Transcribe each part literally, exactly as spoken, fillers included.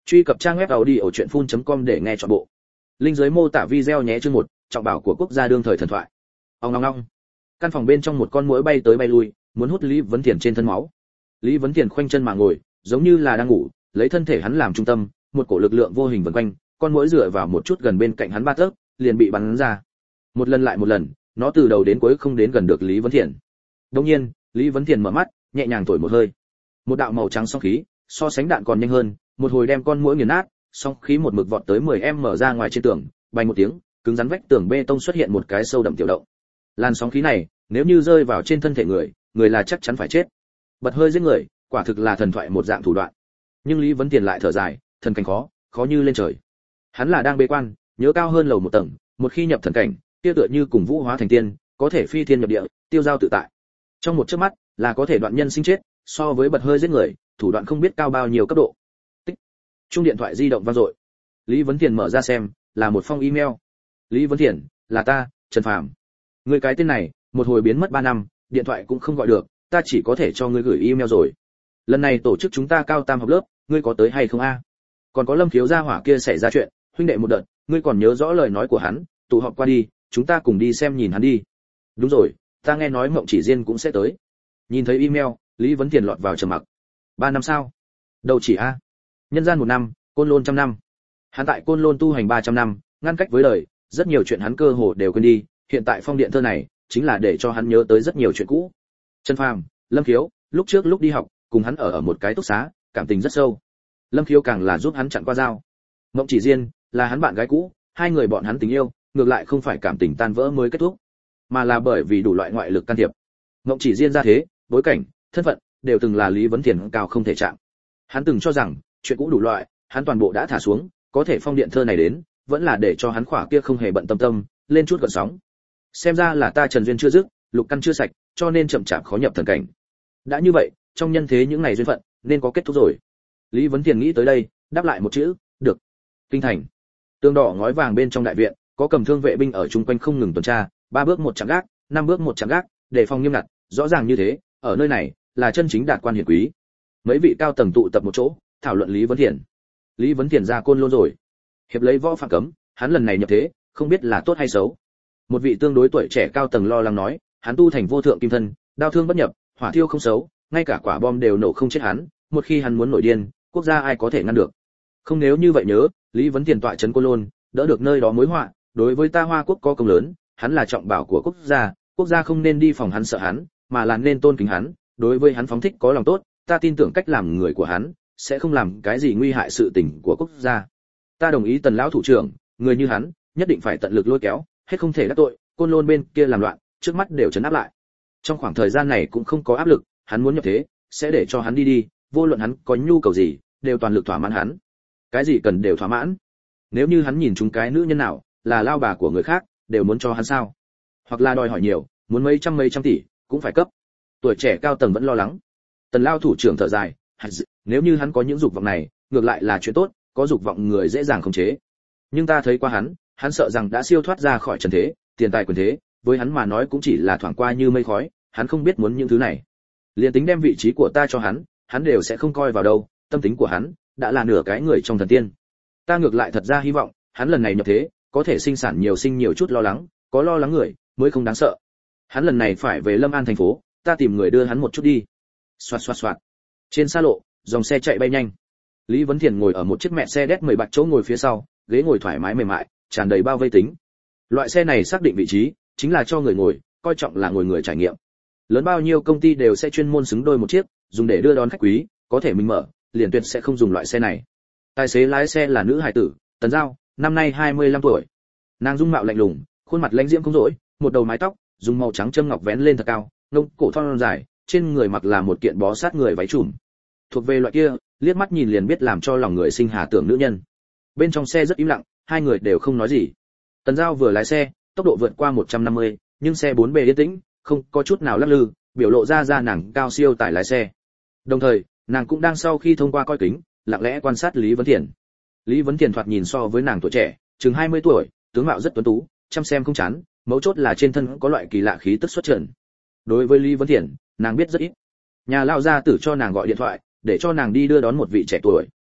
Truy cập trang web audiochuyenphun chấm com để nghe trọn bộ. Link dưới mô tả video nhé. Chương một, trọng bảo của quốc gia đương thời thần thoại. Ong ong ong. Căn phòng bên trong một con muỗi bay tới bay lui, muốn hút Lý Vấn Thiền trên thân máu. Lý Vấn Thiền khoanh chân mà ngồi, giống như là đang ngủ, lấy thân thể hắn làm trung tâm, một cổ lực lượng vô hình vần quanh, con muỗi dựa vào một chút gần bên cạnh hắn ba tấc, liền bị bắn ra. Một lần lại một lần, nó từ đầu đến cuối không đến gần được Lý Vấn Thiền. Đột nhiên, Lý Vấn Thiền mở mắt, nhẹ nhàng thổi một hơi. Một đạo màu trắng song khí, so sánh đạn còn nhanh hơn, một hồi đem con muỗi nghiền nát, song khí một mực vọt tới mười em mở ra ngoài trên tường, bành một tiếng, cứng rắn vách tường bê tông xuất hiện một cái sâu đậm tiểu động. Làn sóng khí này, nếu như rơi vào trên thân thể người, người là chắc chắn phải chết. Bật hơi giết người, quả thực là thần thoại một dạng thủ đoạn. Nhưng Lý Vấn Tiền lại thở dài, thần cảnh khó, khó như lên trời. Hắn là đang bế quan, nhớ cao hơn lầu một tầng, một khi nhập thần cảnh, kia tựa như cùng vũ hóa thành tiên, có thể phi thiên nhập địa, tiêu giao tự tại. Trong một chớp mắt, là có thể đoạn nhân sinh chết, so với bật hơi giết người, thủ đoạn không biết cao bao nhiêu cấp độ. Tích. Chuông điện thoại di động vang dội. Lý Vấn Tiền mở ra xem, là một phong email. Lý Vấn Tiền, là ta, Trần Phàm. Người cái tên này, một hồi biến mất ba năm, điện thoại cũng không gọi được, ta chỉ có thể cho ngươi gửi email rồi. Lần này tổ chức chúng ta cao tam học lớp, ngươi có tới hay không a? Còn có Lâm Khiếu gia hỏa kia xảy ra chuyện, huynh đệ một đợt, ngươi còn nhớ rõ lời nói của hắn, tụ họp qua đi, chúng ta cùng đi xem nhìn hắn đi. Đúng rồi, ta nghe nói Mộng Chỉ Diên cũng sẽ tới. Nhìn thấy email, Lý Vấn Tiền lọt vào trầm mặc. Ba năm sao? Đâu chỉ a? Nhân gian một năm, Côn Lôn trăm năm. Hắn tại Côn Lôn tu hành ba trăm năm, ngăn cách với đời, rất nhiều chuyện hắn cơ hồ đều quên đi, hiện tại phong điện thơ này chính là để cho hắn nhớ tới rất nhiều chuyện cũ. Trần Phàm, Lâm Khiếu, lúc trước lúc đi học, cùng hắn ở ở một cái túc xá, cảm tình rất sâu. Lâm Khiếu càng là giúp hắn chặn qua dao. Mộng Chỉ Diên là hắn bạn gái cũ, hai người bọn hắn tình yêu, ngược lại không phải cảm tình tan vỡ mới kết thúc, mà là bởi vì đủ loại ngoại lực can thiệp. Mộng Chỉ Diên ra thế, bối cảnh, thân phận đều từng là Lý Vấn Tiền cao không thể chạm. Hắn từng cho rằng chuyện cũ đủ loại, hắn toàn bộ đã thả xuống, có thể phong điện thơ này đến, vẫn là để cho hắn khỏa kia không hề bận tâm tâm, lên chút gợn sóng. Xem ra là ta Trần duyên chưa dứt, lục căn chưa sạch, cho nên chậm chạp khó nhập thần cảnh. Đã như vậy, trong nhân thế những ngày duyên phận, nên có kết thúc rồi. Lý Vấn Tiền nghĩ tới đây, đáp lại một chữ, được. Kinh thành, tường đỏ ngói vàng bên trong đại viện, có cầm thương vệ binh ở chung quanh không ngừng tuần tra, ba bước một chạm gác, năm bước một chạm gác, đề phòng nghiêm ngặt, rõ ràng như thế, ở nơi này là chân chính đạt quan hiển quý. Mấy vị cao tầng tụ tập một chỗ, thảo luận Lý Vấn Tiền. Lý Vấn Tiền ra Côn Lôn rồi, hiệp lấy võ phạm cấm, hắn lần này nhập thế, không biết là tốt hay xấu. Một vị tương đối tuổi trẻ cao tầng lo lắng nói, hắn tu thành vô thượng kim thân, đao thương bất nhập, hỏa thiêu không xấu, ngay cả quả bom đều nổ không chết hắn, một khi hắn muốn nổi điên, quốc gia ai có thể ngăn được. Không, nếu như vậy nhớ, Lý Vấn Tiền tọa trấn Côn Lôn, đỡ được nơi đó mối họa, đối với ta Hoa quốc có công lớn, hắn là trọng bảo của quốc gia, quốc gia không nên đi phòng hắn sợ hắn, mà là nên tôn kính hắn, đối với hắn phóng thích có lòng tốt, ta tin tưởng cách làm người của hắn sẽ không làm cái gì nguy hại sự tình của quốc gia. Ta đồng ý Tần lão thủ trưởng, người như hắn, nhất định phải tận lực lôi kéo, hết không thể đắc tội, Côn Lôn bên kia làm loạn, trước mắt đều trấn áp lại. Trong khoảng thời gian này cũng không có áp lực, hắn muốn nhập thế, sẽ để cho hắn đi đi, vô luận hắn có nhu cầu gì, đều toàn lực thỏa mãn hắn. Cái gì cần đều thỏa mãn. Nếu như hắn nhìn chúng cái nữ nhân nào, là lao bà của người khác, đều muốn cho hắn sao? Hoặc là đòi hỏi nhiều, muốn mấy trăm mấy trăm tỷ, cũng phải cấp. Tuổi trẻ cao tầng vẫn lo lắng. Tần lao thủ trưởng thở dài, nếu như hắn có những dục vọng này, ngược lại là chuyện tốt, có dục vọng người dễ dàng khống chế. Nhưng ta thấy qua hắn, hắn sợ rằng đã siêu thoát ra khỏi trần thế, tiền tài quyền thế, với hắn mà nói cũng chỉ là thoảng qua như mây khói, hắn không biết muốn những thứ này. Liên tính đem vị trí của ta cho hắn, hắn đều sẽ không coi vào đâu, tâm tính của hắn đã là nửa cái người trong thần tiên. Ta ngược lại thật ra hy vọng, hắn lần này nhập thế, có thể sinh sản nhiều sinh nhiều chút lo lắng, có lo lắng người mới không đáng sợ. Hắn lần này phải về Lâm An thành phố, ta tìm người đưa hắn một chút đi. Xoạt xoạt xoạt. Trên xa lộ, dòng xe chạy bay nhanh. Lý Vấn Thiền ngồi ở một chiếc mẹ xe đét mười bạch chỗ ngồi phía sau, ghế ngồi thoải mái mềm mại, tràn đầy bao vây tính. Loại xe này xác định vị trí, chính là cho người ngồi, coi trọng là ngồi người trải nghiệm. Lớn bao nhiêu công ty đều sẽ chuyên môn xứng đôi một chiếc, dùng để đưa đón khách quý, có thể mình mở, liền tuyệt sẽ không dùng loại xe này. Tài xế lái xe là nữ hài tử, Tần Giao, năm nay hai mươi lăm tuổi. Nàng dung mạo lạnh lùng, khuôn mặt lãnh diễm không dỗi, một đầu mái tóc, dùng màu trắng châm ngọc vén lên thật cao, ngông cổ thon dài, trên người mặc là một kiện bó sát người váy trùm. Thuộc về loại kia, liếc mắt nhìn liền biết làm cho lòng người sinh hà tưởng nữ nhân. Bên trong xe rất im lặng, hai người đều không nói gì. Tần Giao vừa lái xe, tốc độ vượt qua một trăm năm mươi, nhưng xe bốn bề yên tĩnh, không có chút nào lắc lư, biểu lộ ra ra nàng cao siêu tài lái xe. Đồng thời, nàng cũng đang sau khi thông qua coi kính, lặng lẽ quan sát Lý Vấn Thiền. Lý Vấn Thiền thoạt nhìn so với nàng tuổi trẻ, chừng hai mươi tuổi, tướng mạo rất tuấn tú, chăm xem không chán, mấu chốt là trên thân có loại kỳ lạ khí tức xuất trần. Đối với Lý Vấn Thiền, nàng biết rất ít. Nhà lão gia tử cho nàng gọi điện thoại, để cho nàng đi đưa đón một vị trẻ tuổi,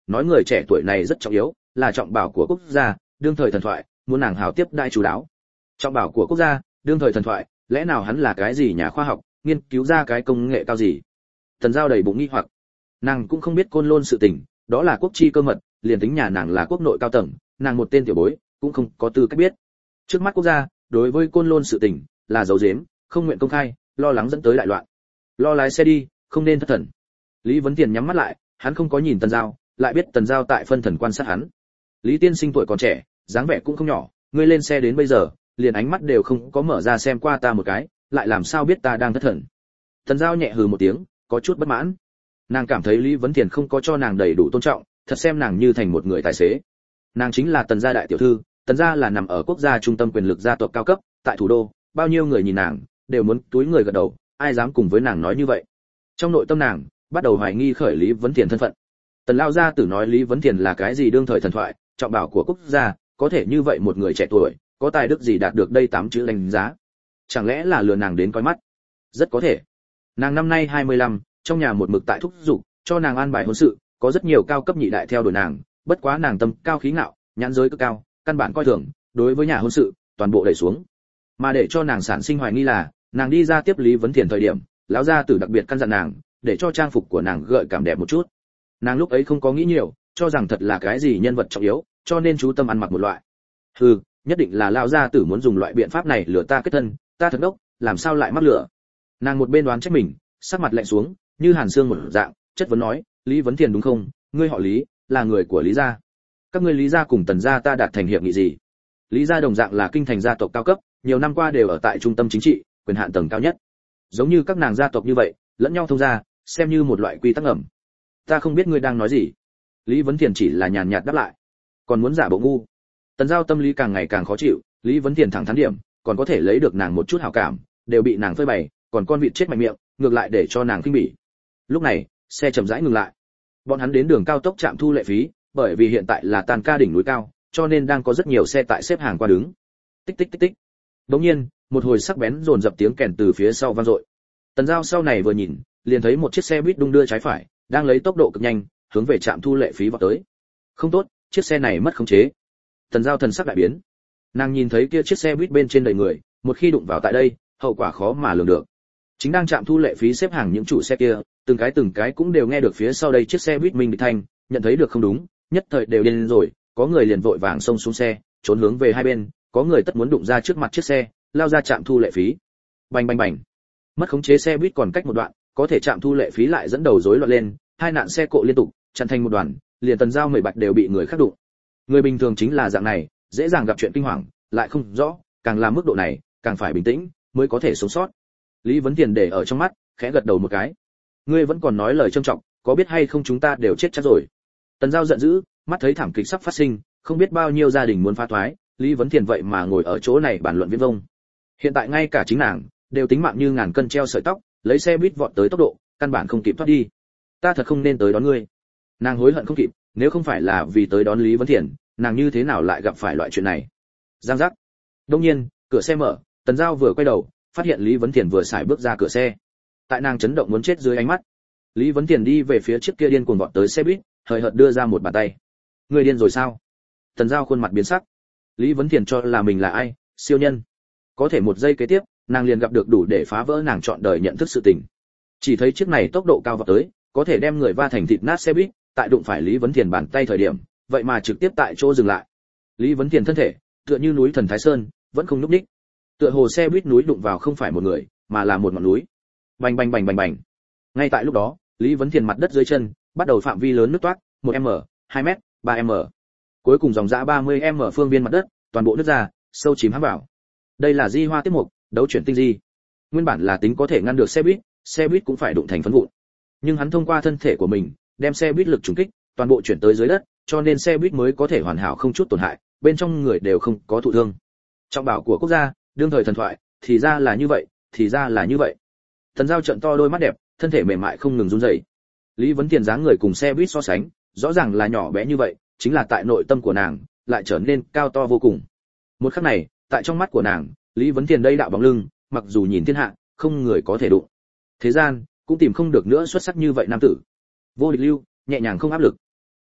nói người trẻ tuổi này rất trọng yếu, là trọng bảo của quốc gia, đương thời thần thoại, muốn nàng hảo tiếp đãi chú đáo. Trọng bảo của quốc gia, đương thời thần thoại, lẽ nào hắn là cái gì nhà khoa học, nghiên cứu ra cái công nghệ cao gì? Tần Giao đầy bụng nghi hoặc. Nàng cũng không biết Côn Lôn sự tình, đó là quốc chi cơ mật, liền tính nhà nàng là quốc nội cao tầng, nàng một tên tiểu bối, cũng không có tư cách biết. Trước mắt quốc gia, đối với Côn Lôn sự tình, là giấu giếm, không nguyện công khai, lo lắng dẫn tới đại loạn. Lo lái xe đi, không nên thất thần. Lý Vấn Tiền nhắm mắt lại, hắn không có nhìn Tần Giao, lại biết Tần Giao tại phân thần quan sát hắn. Lý tiên sinh tuổi còn trẻ, dáng vẻ cũng không nhỏ, ngươi lên xe đến bây giờ, liền ánh mắt đều không có mở ra xem qua ta một cái, lại làm sao biết ta đang thất thần? Tần Giao nhẹ hừ một tiếng, có chút bất mãn. Nàng cảm thấy Lý Vấn Tiền không có cho nàng đầy đủ tôn trọng, thật xem nàng như thành một người tài xế. Nàng chính là Tần gia đại tiểu thư, Tần gia là nằm ở quốc gia trung tâm quyền lực gia tộc cao cấp, tại thủ đô, bao nhiêu người nhìn nàng, đều muốn túi người gật đầu, ai dám cùng với nàng nói như vậy. Trong nội tâm nàng, bắt đầu hoài nghi khởi Lý Vấn Tiền thân phận. Tần lao gia tử nói Lý Vấn Tiền là cái gì đương thời thần thoại, trọng bảo của quốc gia, có thể như vậy một người trẻ tuổi, có tài đức gì đạt được đây tám chữ đánh giá? Chẳng lẽ là lừa nàng đến coi mắt? Rất có thể. Nàng năm nay hai mươi lăm, trong nhà một mực tại thúc giục, cho nàng an bài hôn sự, có rất nhiều cao cấp nhị đại theo đuổi nàng, bất quá nàng tâm cao khí ngạo, nhãn giới cực cao, căn bản coi thường, đối với nhà hôn sự, toàn bộ đẩy xuống. Mà để cho nàng sản sinh hoài nghi là, nàng đi ra tiếp Lý Vấn Tiền thời điểm, lão gia tử đặc biệt căn dặn nàng, để cho trang phục của nàng gợi cảm đẹp một chút. Nàng lúc ấy không có nghĩ nhiều, cho rằng thật là cái gì nhân vật trọng yếu, cho nên chú tâm ăn mặc một loại. Hừ, nhất định là lão gia tử muốn dùng loại biện pháp này lừa ta kết thân, ta thật đốc, làm sao lại mắc lừa. Nàng một bên đoán trách mình, sắc mặt lạnh xuống, như hàn xương một dạng, chất vấn nói, Lý Vấn Tiền đúng không? Ngươi họ Lý, là người của Lý gia. Các ngươi Lý gia cùng Tần gia ta đạt thành hiệp nghị gì? Lý gia đồng dạng là kinh thành gia tộc cao cấp, nhiều năm qua đều ở tại trung tâm chính trị, quyền hạn tầng cao nhất. Giống như các nàng gia tộc như vậy, lẫn nhau thông gia, xem như một loại quy tắc ngầm. Ta không biết ngươi đang nói gì. Lý Vấn Tiền chỉ là nhàn nhạt đáp lại, còn muốn giả bộ ngu. Tần Giao tâm lý càng ngày càng khó chịu, Lý Vấn Tiền thẳng thắn điểm, còn có thể lấy được nàng một chút hảo cảm, đều bị nàng phơi bày, còn con vịt chết mạnh miệng, ngược lại để cho nàng khinh bỉ. Lúc này, xe chậm rãi ngừng lại. Bọn hắn đến đường cao tốc trạm thu lệ phí, bởi vì hiện tại là tàn ca đỉnh núi cao, cho nên đang có rất nhiều xe tại xếp hàng qua đứng. Tích tích tích tích. Đột nhiên, một hồi sắc bén dồn dập tiếng kèn từ phía sau vang dội. Tần Giao sau này vừa nhìn, liền thấy một chiếc xe buýt đung đưa trái phải, đang lấy tốc độ cực nhanh, hướng về trạm thu lệ phí vọt tới. Không tốt, chiếc xe này mất khống chế. Tần Giao thần sắc đại biến. Nàng nhìn thấy kia chiếc xe buýt bên trên đầy người, một khi đụng vào tại đây, hậu quả khó mà lường được. Chính đang trạm thu lệ phí xếp hàng những chủ xe kia, từng cái từng cái cũng đều nghe được phía sau đây chiếc xe buýt minh địch thanh, nhận thấy được không đúng, nhất thời đều điên rồi, có người liền vội vàng xông xuống xe, trốn hướng về hai bên, có người tất muốn đụng ra trước mặt chiếc xe, lao ra trạm thu lệ phí. Bành bành bành. Mất khống chế xe buýt còn cách một đoạn, có thể trạm thu lệ phí lại dẫn đầu rối loạn lên, hai nạn xe cộ liên tục, chặn thành một đoàn, liền Tần Giao mười bạch đều bị người khác đụng. Người bình thường chính là dạng này, dễ dàng gặp chuyện kinh hoàng, lại không rõ, càng là mức độ này, càng phải bình tĩnh, mới có thể sống sót. Lý Vấn Tiền để ở trong mắt, khẽ gật đầu một cái. Ngươi vẫn còn nói lời trâm trọng, có biết hay không chúng ta đều chết chắc rồi. Tần Giao giận dữ, mắt thấy thảm kịch sắp phát sinh, không biết bao nhiêu gia đình muốn phá thoái, Lý Vấn Tiền vậy mà ngồi ở chỗ này bàn luận viễn vông. Hiện tại ngay cả chính nàng đều tính mạng như ngàn cân treo sợi tóc, lấy xe buýt vọt tới tốc độ, căn bản không kịp thoát đi. Ta thật không nên tới đón ngươi. Nàng hối hận không kịp, nếu không phải là vì tới đón Lý Vấn Tiền, nàng như thế nào lại gặp phải loại chuyện này. Giang giác. Đương nhiên, cửa xe mở, Tần Giao vừa quay đầu, phát hiện Lý Vấn Tiền vừa xài bước ra cửa xe. Tại nàng chấn động muốn chết dưới ánh mắt, Lý Vấn Tiền đi về phía trước kia điên cuồng vọt tới xe buýt, hời hợt đưa ra một bàn tay. Người điên rồi sao? Tần Giao khuôn mặt biến sắc. Lý Vấn Tiền cho là mình là ai? Siêu nhân. Có thể một giây kế tiếp, nàng liền gặp được đủ để phá vỡ nàng trọn đời nhận thức sự tình. Chỉ thấy chiếc này tốc độ cao vọt tới, có thể đem người va thành thịt nát xe buýt, tại đụng phải Lý Vấn Tiền bàn tay thời điểm, vậy mà trực tiếp tại chỗ dừng lại. Lý Vấn Tiền thân thể, tựa như núi thần Thái Sơn, vẫn không nhúc nhích. Tựa hồ xe buýt núi đụng vào không phải một người, mà là một ngọn núi. Bành bành bành bành bành. Ngay tại lúc đó, Lý Vấn Tiền mặt đất dưới chân bắt đầu phạm vi lớn nứt toát, một m, hai mét, ba m. Cuối cùng dòng dã ba mươi m phương viên mặt đất, toàn bộ nứt ra, sâu chìm hãm vào. Đây là di hoa tiếp mục, đấu chuyển tinh di. Nguyên bản là tính có thể ngăn được xe buýt, xe buýt cũng phải đụng thành phấn vụn. Nhưng hắn thông qua thân thể của mình, đem xe buýt lực trùng kích, toàn bộ chuyển tới dưới đất, cho nên xe buýt mới có thể hoàn hảo không chút tổn hại, bên trong người đều không có thụ thương. Trọng bảo của quốc gia, đương thời thần thoại, thì ra là như vậy, thì ra là như vậy. Tần Giao trợn to đôi mắt đẹp, thân thể mềm mại không ngừng run rẩy. Lý Vấn Tiền dáng người cùng xe buýt so sánh, rõ ràng là nhỏ bé như vậy, chính là tại nội tâm của nàng, lại trở nên cao to vô cùng. Một khắc này, tại trong mắt của nàng, Lý Vấn Tiền đây đạo bóng lưng, mặc dù nhìn thiên hạ, không người có thể đụng. Thế gian cũng tìm không được nữa xuất sắc như vậy nam tử. Vô địch lưu, nhẹ nhàng không áp lực.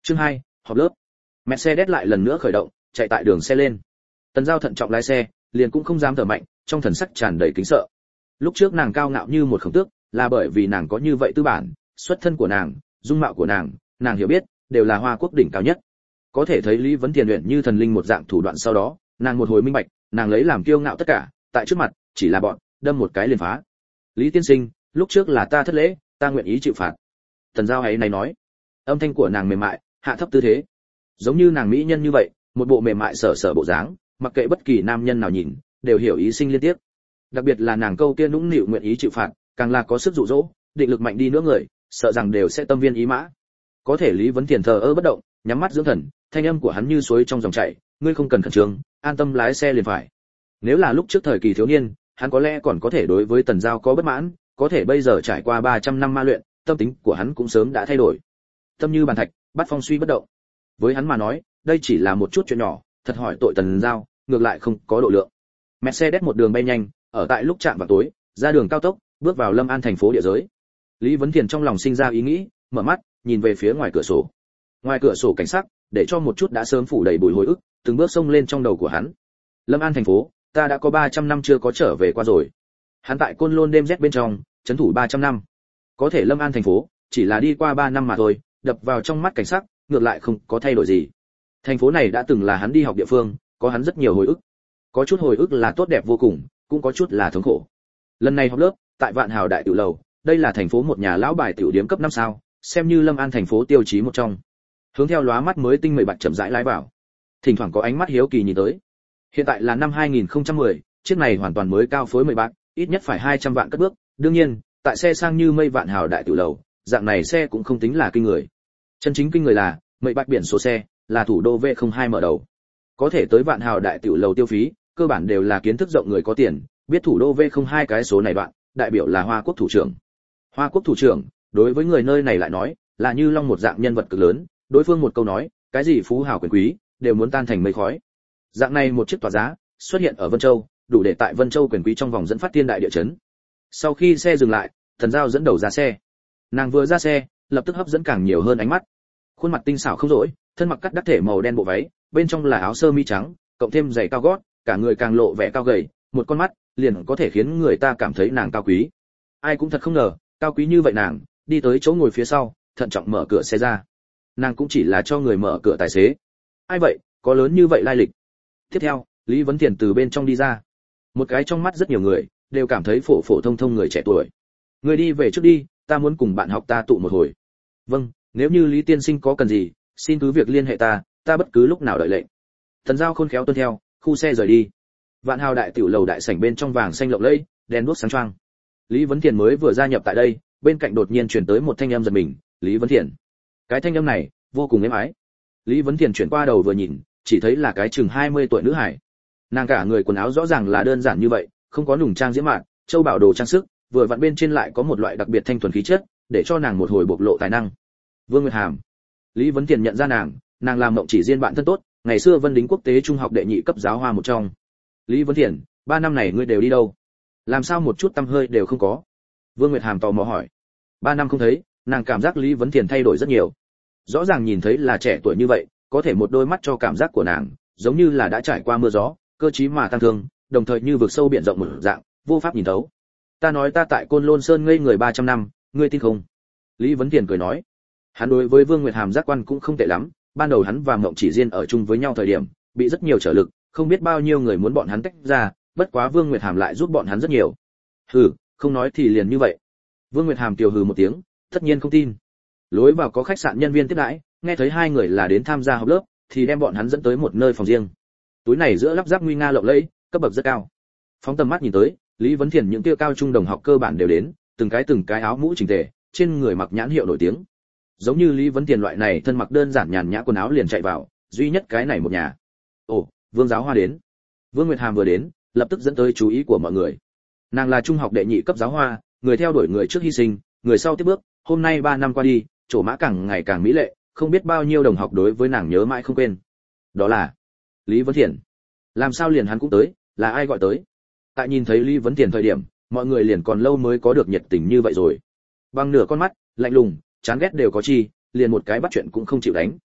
Chương hai, họp lớp. Mercedes lại lần nữa khởi động, chạy tại đường xe lên. Tần Giao thận trọng lái xe, liền cũng không dám thở mạnh, trong thần sắc tràn đầy kính sợ. Lúc trước nàng cao ngạo như một khổng tước, là bởi vì nàng có như vậy tư bản, xuất thân của nàng, dung mạo của nàng, nàng hiểu biết, đều là Hoa Quốc đỉnh cao nhất. Có thể thấy Lý Vấn Tiền luyện như thần linh một dạng thủ đoạn sau đó, nàng một hồi minh bạch, nàng lấy làm kiêu ngạo tất cả, tại trước mặt, chỉ là bọn, đâm một cái liền phá. Lý tiên sinh, lúc trước là ta thất lễ, ta nguyện ý chịu phạt. Tần Giao ấy này nói, âm thanh của nàng mềm mại, hạ thấp tư thế, giống như nàng mỹ nhân như vậy, một bộ mềm mại sở sở bộ dáng, mặc kệ bất kỳ nam nhân nào nhìn, đều hiểu ý sinh liên tiếp. Đặc biệt là nàng câu kia nũng nịu nguyện ý chịu phạt, càng là có sức dụ dỗ, định lực mạnh đi nữa người, sợ rằng đều sẽ tâm viên ý mã. Có thể Lý Vấn Tiền thờ ơ bất động, nhắm mắt dưỡng thần, thanh âm của hắn như suối trong dòng chảy, ngươi không cần khẩn trương, an tâm lái xe liền phải. Nếu là lúc trước thời kỳ thiếu niên, hắn có lẽ còn có thể đối với Tần Giao có bất mãn, có thể bây giờ trải qua ba trăm năm ma luyện, tâm tính của hắn cũng sớm đã thay đổi. Tâm như bàn thạch, bắt phong suy bất động. Với hắn mà nói, đây chỉ là một chút chuyện nhỏ, thật hỏi tội Tần Giao, ngược lại không có độ lượng. Mercedes một đường bay nhanh, ở tại lúc chạm vào tối, ra đường cao tốc, bước vào Lâm An thành phố địa giới. Lý Vấn Thiền trong lòng sinh ra ý nghĩ, mở mắt, nhìn về phía ngoài cửa sổ. Ngoài cửa sổ cảnh sắc, để cho một chút đã sớm phủ đầy bụi hồi ức, từng bước xông lên trong đầu của hắn. Lâm An thành phố, ta đã có ba trăm năm chưa có trở về qua rồi. Hắn tại Côn Lôn đêm rét bên trong, trấn thủ ba trăm năm. Có thể Lâm An thành phố, chỉ là đi qua ba năm mà thôi, đập vào trong mắt cảnh sắc, ngược lại không có thay đổi gì. Thành phố này đã từng là hắn đi học địa phương, có hắn rất nhiều hồi ức. Có chút hồi ức là tốt đẹp vô cùng, cũng có chút là thống khổ. Lần này học lớp, tại Vạn Hào Đại Tiểu Lầu, đây là thành phố một nhà lão bài tiểu điếm cấp năm sao, xem như Lâm An thành phố tiêu chí một trong. Hướng theo lóa mắt mới tinh mười bạch chậm rãi lái vào. Thỉnh thoảng có ánh mắt hiếu kỳ nhìn tới. Hiện tại là năm hai nghìn không trăm mười, chiếc này hoàn toàn mới cao phối mười bạc, ít nhất phải hai trăm vạn cất bước, đương nhiên, tại xe sang như mây Vạn Hào Đại Tiểu Lầu, dạng này xe cũng không tính là kinh người. Chân chính kinh người là, mười bạch biển số xe, là thủ đô V không hai mở đầu. Có thể tới Vạn Hào Đại Tiểu Lầu tiêu phí, cơ bản đều là kiến thức rộng người có tiền, biết thủ đô V không hai cái số này đoạn, đại biểu là Hoa Quốc thủ trưởng. Hoa Quốc thủ trưởng, đối với người nơi này lại nói, là như long một dạng nhân vật cực lớn, đối phương một câu nói, cái gì phú hào quyền quý, đều muốn tan thành mây khói. Dạng này một chiếc tòa giá, xuất hiện ở Vân Châu, đủ để tại Vân Châu quyền quý trong vòng dẫn phát thiên đại địa chấn. Sau khi xe dừng lại, Thần Giao dẫn đầu ra xe. Nàng vừa ra xe, lập tức hấp dẫn càng nhiều hơn ánh mắt. Khuôn mặt tinh xảo không dỗi, thân mặc cắt đắt thể màu đen bộ váy, bên trong là áo sơ mi trắng, cộng thêm giày cao gót, cả người càng lộ vẻ cao gầy, một con mắt liền có thể khiến người ta cảm thấy nàng cao quý. Ai cũng thật không ngờ, cao quý như vậy nàng, đi tới chỗ ngồi phía sau, thận trọng mở cửa xe ra. Nàng cũng chỉ là cho người mở cửa tài xế. Ai vậy, có lớn như vậy lai lịch. Tiếp theo, Lý Vấn Tiền từ bên trong đi ra. Một cái trong mắt rất nhiều người, đều cảm thấy phổ phổ thông thông người trẻ tuổi. Người đi về trước đi, ta muốn cùng bạn học ta tụ một hồi. Vâng, nếu như Lý tiên sinh có cần gì, xin cứ việc liên hệ ta, ta bất cứ lúc nào đợi lệnh. Thần Giao khôn khéo tuân theo, khu xe rời đi. Vạn Hào Đại Tiểu Lầu đại sảnh bên trong vàng xanh lộng lẫy, đèn đuốc sáng choang. Lý Vấn Thiền mới vừa gia nhập tại đây, bên cạnh đột nhiên truyền tới một thanh âm giật mình, Lý Vấn Thiền. Cái thanh âm này vô cùng êm ái. Lý Vấn Thiền chuyển qua đầu vừa nhìn, chỉ thấy là cái chừng hai mươi tuổi nữ hải. Nàng cả người quần áo rõ ràng là đơn giản như vậy, không có nùng trang diễm mạn, châu bảo đồ trang sức, vừa vặn bên trên lại có một loại đặc biệt thanh thuần khí chất, để cho nàng một hồi bộc lộ tài năng. Vương Nguyệt Hàm. Lý Vấn Thiền nhận ra nàng, nàng làm mộng chỉ riêng bạn thân tốt, ngày xưa Vân Đính Quốc tế trung học đệ nhị cấp giáo hoa một trong. Lý Vấn Thiền, ba năm này ngươi đều đi đâu? Làm sao một chút tâm hơi đều không có? Vương Nguyệt Hàm tò mò hỏi. Ba năm không thấy, nàng cảm giác Lý Vấn Thiền thay đổi rất nhiều. Rõ ràng nhìn thấy là trẻ tuổi như vậy, có thể một đôi mắt cho cảm giác của nàng, giống như là đã trải qua mưa gió, cơ trí mà tăng thương, đồng thời như vực sâu biển rộng một dạng, vô pháp nhìn thấu. Ta nói ta tại Côn Lôn Sơn ngây người ba trăm năm, ngươi tin không? Lý Vấn Thiền cười nói. Hắn đối với Vương Nguyệt Hàm giác quan cũng không tệ lắm, ban đầu hắn và Mộng Chỉ Diên ở chung với nhau thời điểm, bị rất nhiều trở lực, không biết bao nhiêu người muốn bọn hắn tách ra, bất quá Vương Nguyệt Hàm lại giúp bọn hắn rất nhiều. Hừ, không nói thì liền như vậy. Vương Nguyệt Hàm kiều hừ một tiếng, tất nhiên không tin. Lối vào có khách sạn nhân viên tiếp đãi, nghe thấy hai người là đến tham gia học lớp, thì đem bọn hắn dẫn tới một nơi phòng riêng. Túi này giữa lắp ráp nguy nga lộng lẫy, cấp bậc rất cao. Phóng tầm mắt nhìn tới, Lý Vấn Thiền những tiêu cao trung đồng học cơ bản đều đến, từng cái từng cái áo mũ chỉnh tề, trên người mặc nhãn hiệu nổi tiếng. Giống như Lý Vấn Thiền loại này thân mặc đơn giản nhàn nhã quần áo liền chạy vào, duy nhất cái này một nhà. Ồ, Vương giáo hoa đến. Vương Nguyệt Hàm vừa đến, lập tức dẫn tới chú ý của mọi người. Nàng là trung học đệ nhị cấp giáo hoa, người theo đuổi người trước hy sinh, người sau tiếp bước, hôm nay ba năm qua đi, chỗ mã càng ngày càng mỹ lệ, không biết bao nhiêu đồng học đối với nàng nhớ mãi không quên. Đó là Lý Vấn Thiền. Làm sao liền hắn cũng tới, là ai gọi tới? Tại nhìn thấy Lý Vấn Thiền thời điểm, mọi người liền còn lâu mới có được nhiệt tình như vậy rồi. Bằng nửa con mắt, lạnh lùng, chán ghét đều có chi, liền một cái bắt chuyện cũng không chịu đánh.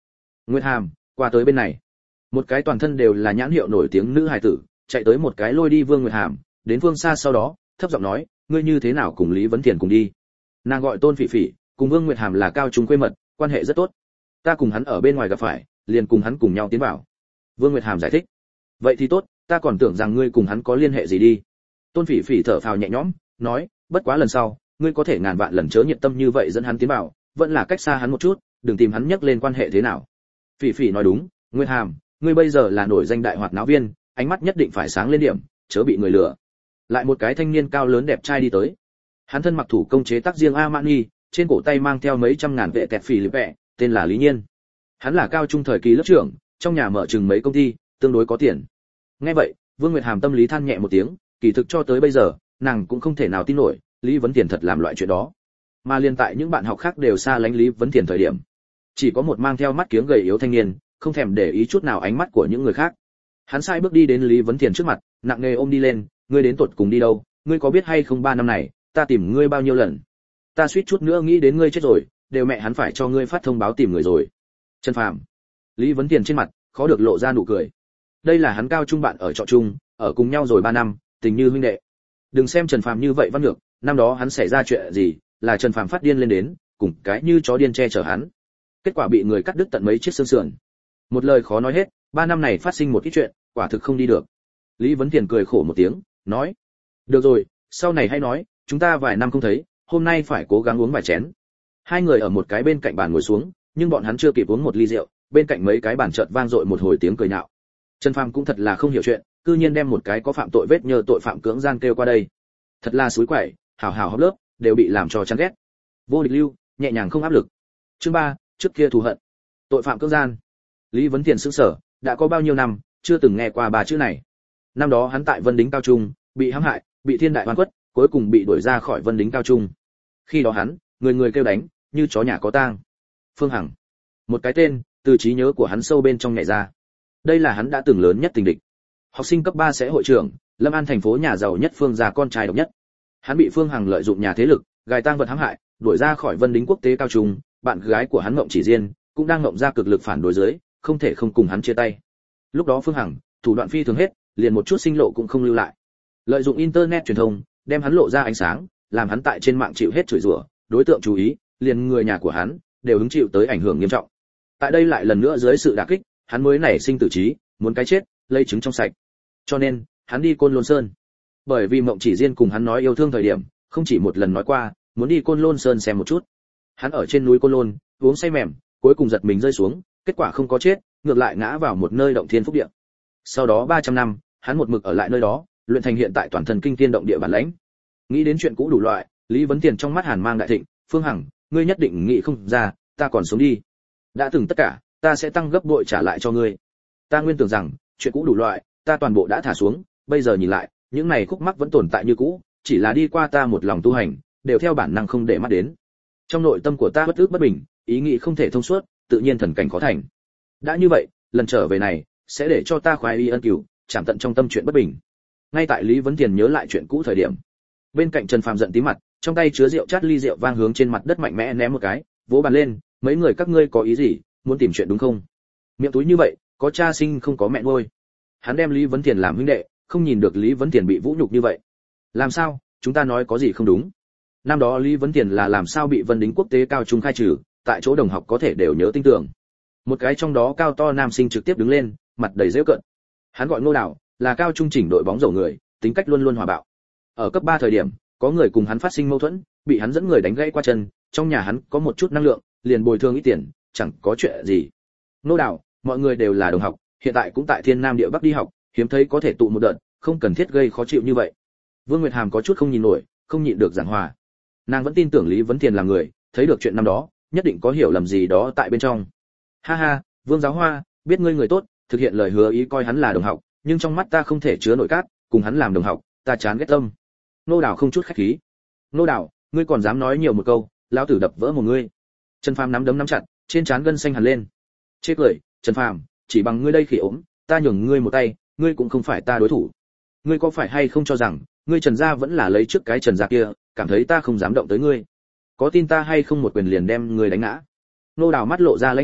Nguyệt Hàm, qua tới bên này. Một cái toàn thân đều là nhãn hiệu nổi tiếng nữ hài tử, chạy tới một cái lôi đi Vương Nguyệt Hàm, đến phương xa sau đó, thấp giọng nói, ngươi như thế nào cùng Lý Vấn Thiền cùng đi? Nàng gọi Tôn Phỉ Phỉ, cùng Vương Nguyệt Hàm là cao trung quê mật, quan hệ rất tốt. Ta cùng hắn ở bên ngoài gặp phải, liền cùng hắn cùng nhau tiến vào. Vương Nguyệt Hàm giải thích. Vậy thì tốt, ta còn tưởng rằng ngươi cùng hắn có liên hệ gì đi. Tôn Phỉ Phỉ thở phào nhẹ nhõm, nói, bất quá lần sau, ngươi có thể ngàn vạn lần chớ nhiệt tâm như vậy dẫn hắn tiến vào, vẫn là cách xa hắn một chút, đừng tìm hắn nhắc lên quan hệ thế nào. Phỉ Phỉ nói đúng, Nguyệt Hàm, ngươi bây giờ là nổi danh đại hoạt náo viên, ánh mắt nhất định phải sáng lên điểm, chớ bị người lừa. Lại một cái thanh niên cao lớn đẹp trai đi tới. Hắn thân mặc thủ công chế tác riêng Armani, trên cổ tay mang theo mấy trăm ngàn vệ tẹt phỉ lip vẹ, tên là Lý Nhiên. Hắn là cao trung thời kỳ lớp trưởng, trong nhà mở chừng mấy công ty, tương đối có tiền. Nghe vậy, Vương Nguyệt Hàm tâm lý than nhẹ một tiếng, kỳ thực cho tới bây giờ, nàng cũng không thể nào tin nổi, Lý Vấn Tiền thật làm loại chuyện đó. Mà liên tại những bạn học khác đều xa lánh Lý Vấn Tiền thời điểm, chỉ có một mang theo mắt kiếng gầy yếu thanh niên, không thèm để ý chút nào ánh mắt của những người khác. Hắn sai bước đi đến Lý Vấn Tiền trước mặt, nặng nề ôm đi lên, ngươi đến tuột cùng đi đâu, ngươi có biết hay không ba năm này, ta tìm ngươi bao nhiêu lần? Ta suýt chút nữa nghĩ đến ngươi chết rồi, đều mẹ hắn phải cho ngươi phát thông báo tìm người rồi. Trần Phàm. Lý Vấn Tiền trên mặt khó được lộ ra nụ cười. Đây là hắn cao trung bạn ở trọ chung, ở cùng nhau rồi ba năm, tình như huynh đệ. Đừng xem Trần Phàm như vậy văn ngược, năm đó hắn xảy ra chuyện gì, là Trần Phàm phát điên lên đến, cùng cái như chó điên che chở hắn. Kết quả bị người cắt đứt tận mấy chiếc xương sườn. Một lời khó nói hết, ba năm này phát sinh một ít chuyện, quả thực không đi được. Lý Vấn Tiền cười khổ một tiếng, nói: "Được rồi, sau này hãy nói, chúng ta vài năm không thấy, hôm nay phải cố gắng uống vài chén." Hai người ở một cái bên cạnh bàn ngồi xuống, nhưng bọn hắn chưa kịp uống một ly rượu, bên cạnh mấy cái bàn chợt vang dội một hồi tiếng cười nhạo. Trần Phàm cũng thật là không hiểu chuyện, cư nhiên đem một cái có phạm tội vết nhơ tội phạm cưỡng gian kêu qua đây. Thật là suối quậy, hào hào hấp lớp, đều bị làm cho chán ghét. Vô địch lưu, nhẹ nhàng không áp lực. Chương ba, trước kia thù hận. Tội phạm cưỡng gian. Lý Vấn Tiền sững sờ, đã có bao nhiêu năm chưa từng nghe qua ba chữ này. Năm đó hắn tại Vân Đính cao trung, bị hãm hại, bị thiên đại oan khuất, cuối cùng bị đuổi ra khỏi Vân Đính cao trung. Khi đó hắn, người người kêu đánh, như chó nhà có tang. Phương Hằng. Một cái tên, từ trí nhớ của hắn sâu bên trong nhảy ra. Đây là hắn đã từng lớn nhất tình địch. Học sinh cấp ba sẽ hội trưởng, Lâm An thành phố nhà giàu nhất Phương gia con trai độc nhất. Hắn bị Phương Hằng lợi dụng nhà thế lực, gài tang vật hãm hại, đuổi ra khỏi Vân Đính quốc tế cao trung, bạn gái của hắn Mộng Chỉ Diên cũng đang ngậm ra cực lực phản đối dưới, không thể không cùng hắn chia tay. Lúc đó Phương Hằng, thủ đoạn phi thường hết, liền một chút sinh lộ cũng không lưu lại. Lợi dụng internet truyền thông, đem hắn lộ ra ánh sáng, làm hắn tại trên mạng chịu hết chửi rủa, đối tượng chú ý, liền người nhà của hắn đều hứng chịu tới ảnh hưởng nghiêm trọng. Tại đây lại lần nữa dưới sự đả kích, hắn mới nảy sinh tử trí, muốn cái chết, lấy trứng trong sạch. Cho nên, hắn đi Côn Lôn Sơn. Bởi vì Mộng Chỉ Diên cùng hắn nói yêu thương thời điểm, không chỉ một lần nói qua, muốn đi Côn Lôn Sơn xem một chút. Hắn ở trên núi Côn Lôn, uống say mềm, cuối cùng giật mình rơi xuống, kết quả không có chết, ngược lại ngã vào một nơi động thiên phúc địa. Sau đó ba trăm năm, hắn một mực ở lại nơi đó, luyện thành hiện tại toàn thân kinh thiên động địa bản lãnh. Nghĩ đến chuyện cũ đủ loại, Lý Vấn Tiền trong mắt hàn mang đại thịnh, Phương Hằng, ngươi nhất định nghĩ không ra, ta còn sống đi. Đã từng tất cả, ta sẽ tăng gấp bội trả lại cho ngươi. Ta nguyên tưởng rằng, chuyện cũ đủ loại, ta toàn bộ đã thả xuống, bây giờ nhìn lại, những này khúc mắc vẫn tồn tại như cũ, chỉ là đi qua ta một lòng tu hành, đều theo bản năng không để mắt đến. Trong nội tâm của ta bất ức bất bình, ý nghĩ không thể thông suốt, tự nhiên thần cảnh khó thành. Đã như vậy, lần trở về này, sẽ để cho ta khoái y ân cửu, chạm tận trong tâm chuyện bất bình. Ngay tại Lý Vấn Tiền nhớ lại chuyện cũ thời điểm, bên cạnh Trần Phàm giận tí mặt, trong tay chứa rượu chát ly rượu vang hướng trên mặt đất mạnh mẽ ném một cái, vỗ bàn lên, mấy người các ngươi có ý gì, muốn tìm chuyện đúng không? Miệng túi như vậy, có cha sinh không có mẹ nuôi. Hắn đem Lý Vấn Tiền làm huynh đệ, không nhìn được Lý Vấn Tiền bị vũ nhục như vậy. Làm sao, chúng ta nói có gì không đúng? Năm đó Lý Vấn Tiền là làm sao bị Vân Đính quốc tế cao trung khai trừ, tại chỗ đồng học có thể đều nhớ tinh tưởng. Một cái trong đó cao to nam sinh trực tiếp đứng lên, mặt đầy giễu cợt. Hắn gọi Ngô Đào, là cao trung chỉnh đội bóng rổ người, tính cách luôn luôn hòa bạo. Ở cấp ba thời điểm, có người cùng hắn phát sinh mâu thuẫn, bị hắn dẫn người đánh gãy qua chân, trong nhà hắn có một chút năng lượng, liền bồi thường ít tiền, chẳng có chuyện gì. Ngô Đào, mọi người đều là đồng học, hiện tại cũng tại Thiên Nam địa Bắc đi học, hiếm thấy có thể tụ một đợt, không cần thiết gây khó chịu như vậy. Vương Nguyệt Hàm có chút không nhìn nổi, không nhịn được giảng hòa. Nàng vẫn tin tưởng Lý Vấn Tiền là người, thấy được chuyện năm đó, nhất định có hiểu lầm gì đó tại bên trong. Ha ha, Vương Giáo Hoa, biết ngươi người tốt, thực hiện lời hứa ý coi hắn là đồng học, nhưng trong mắt ta không thể chứa nổi cát, cùng hắn làm đồng học, ta chán ghét tâm. Nô Đào không chút khách khí. Nô Đào, ngươi còn dám nói nhiều một câu, lão tử đập vỡ một ngươi. Trần Phàm nắm đấm nắm chặt, trên trán gân xanh hẳn lên. Chê cười, Trần Phàm, chỉ bằng ngươi đây khỉ ốm, ta nhường ngươi một tay, ngươi cũng không phải ta đối thủ. Ngươi có phải hay không cho rằng, ngươi Trần gia vẫn là lấy trước cái Trần gia kia, cảm thấy ta không dám động tới ngươi? Có tin ta hay không một quyền liền đem ngươi đánh ngã? Nô Đào mắt lộ ra lãnh sắc,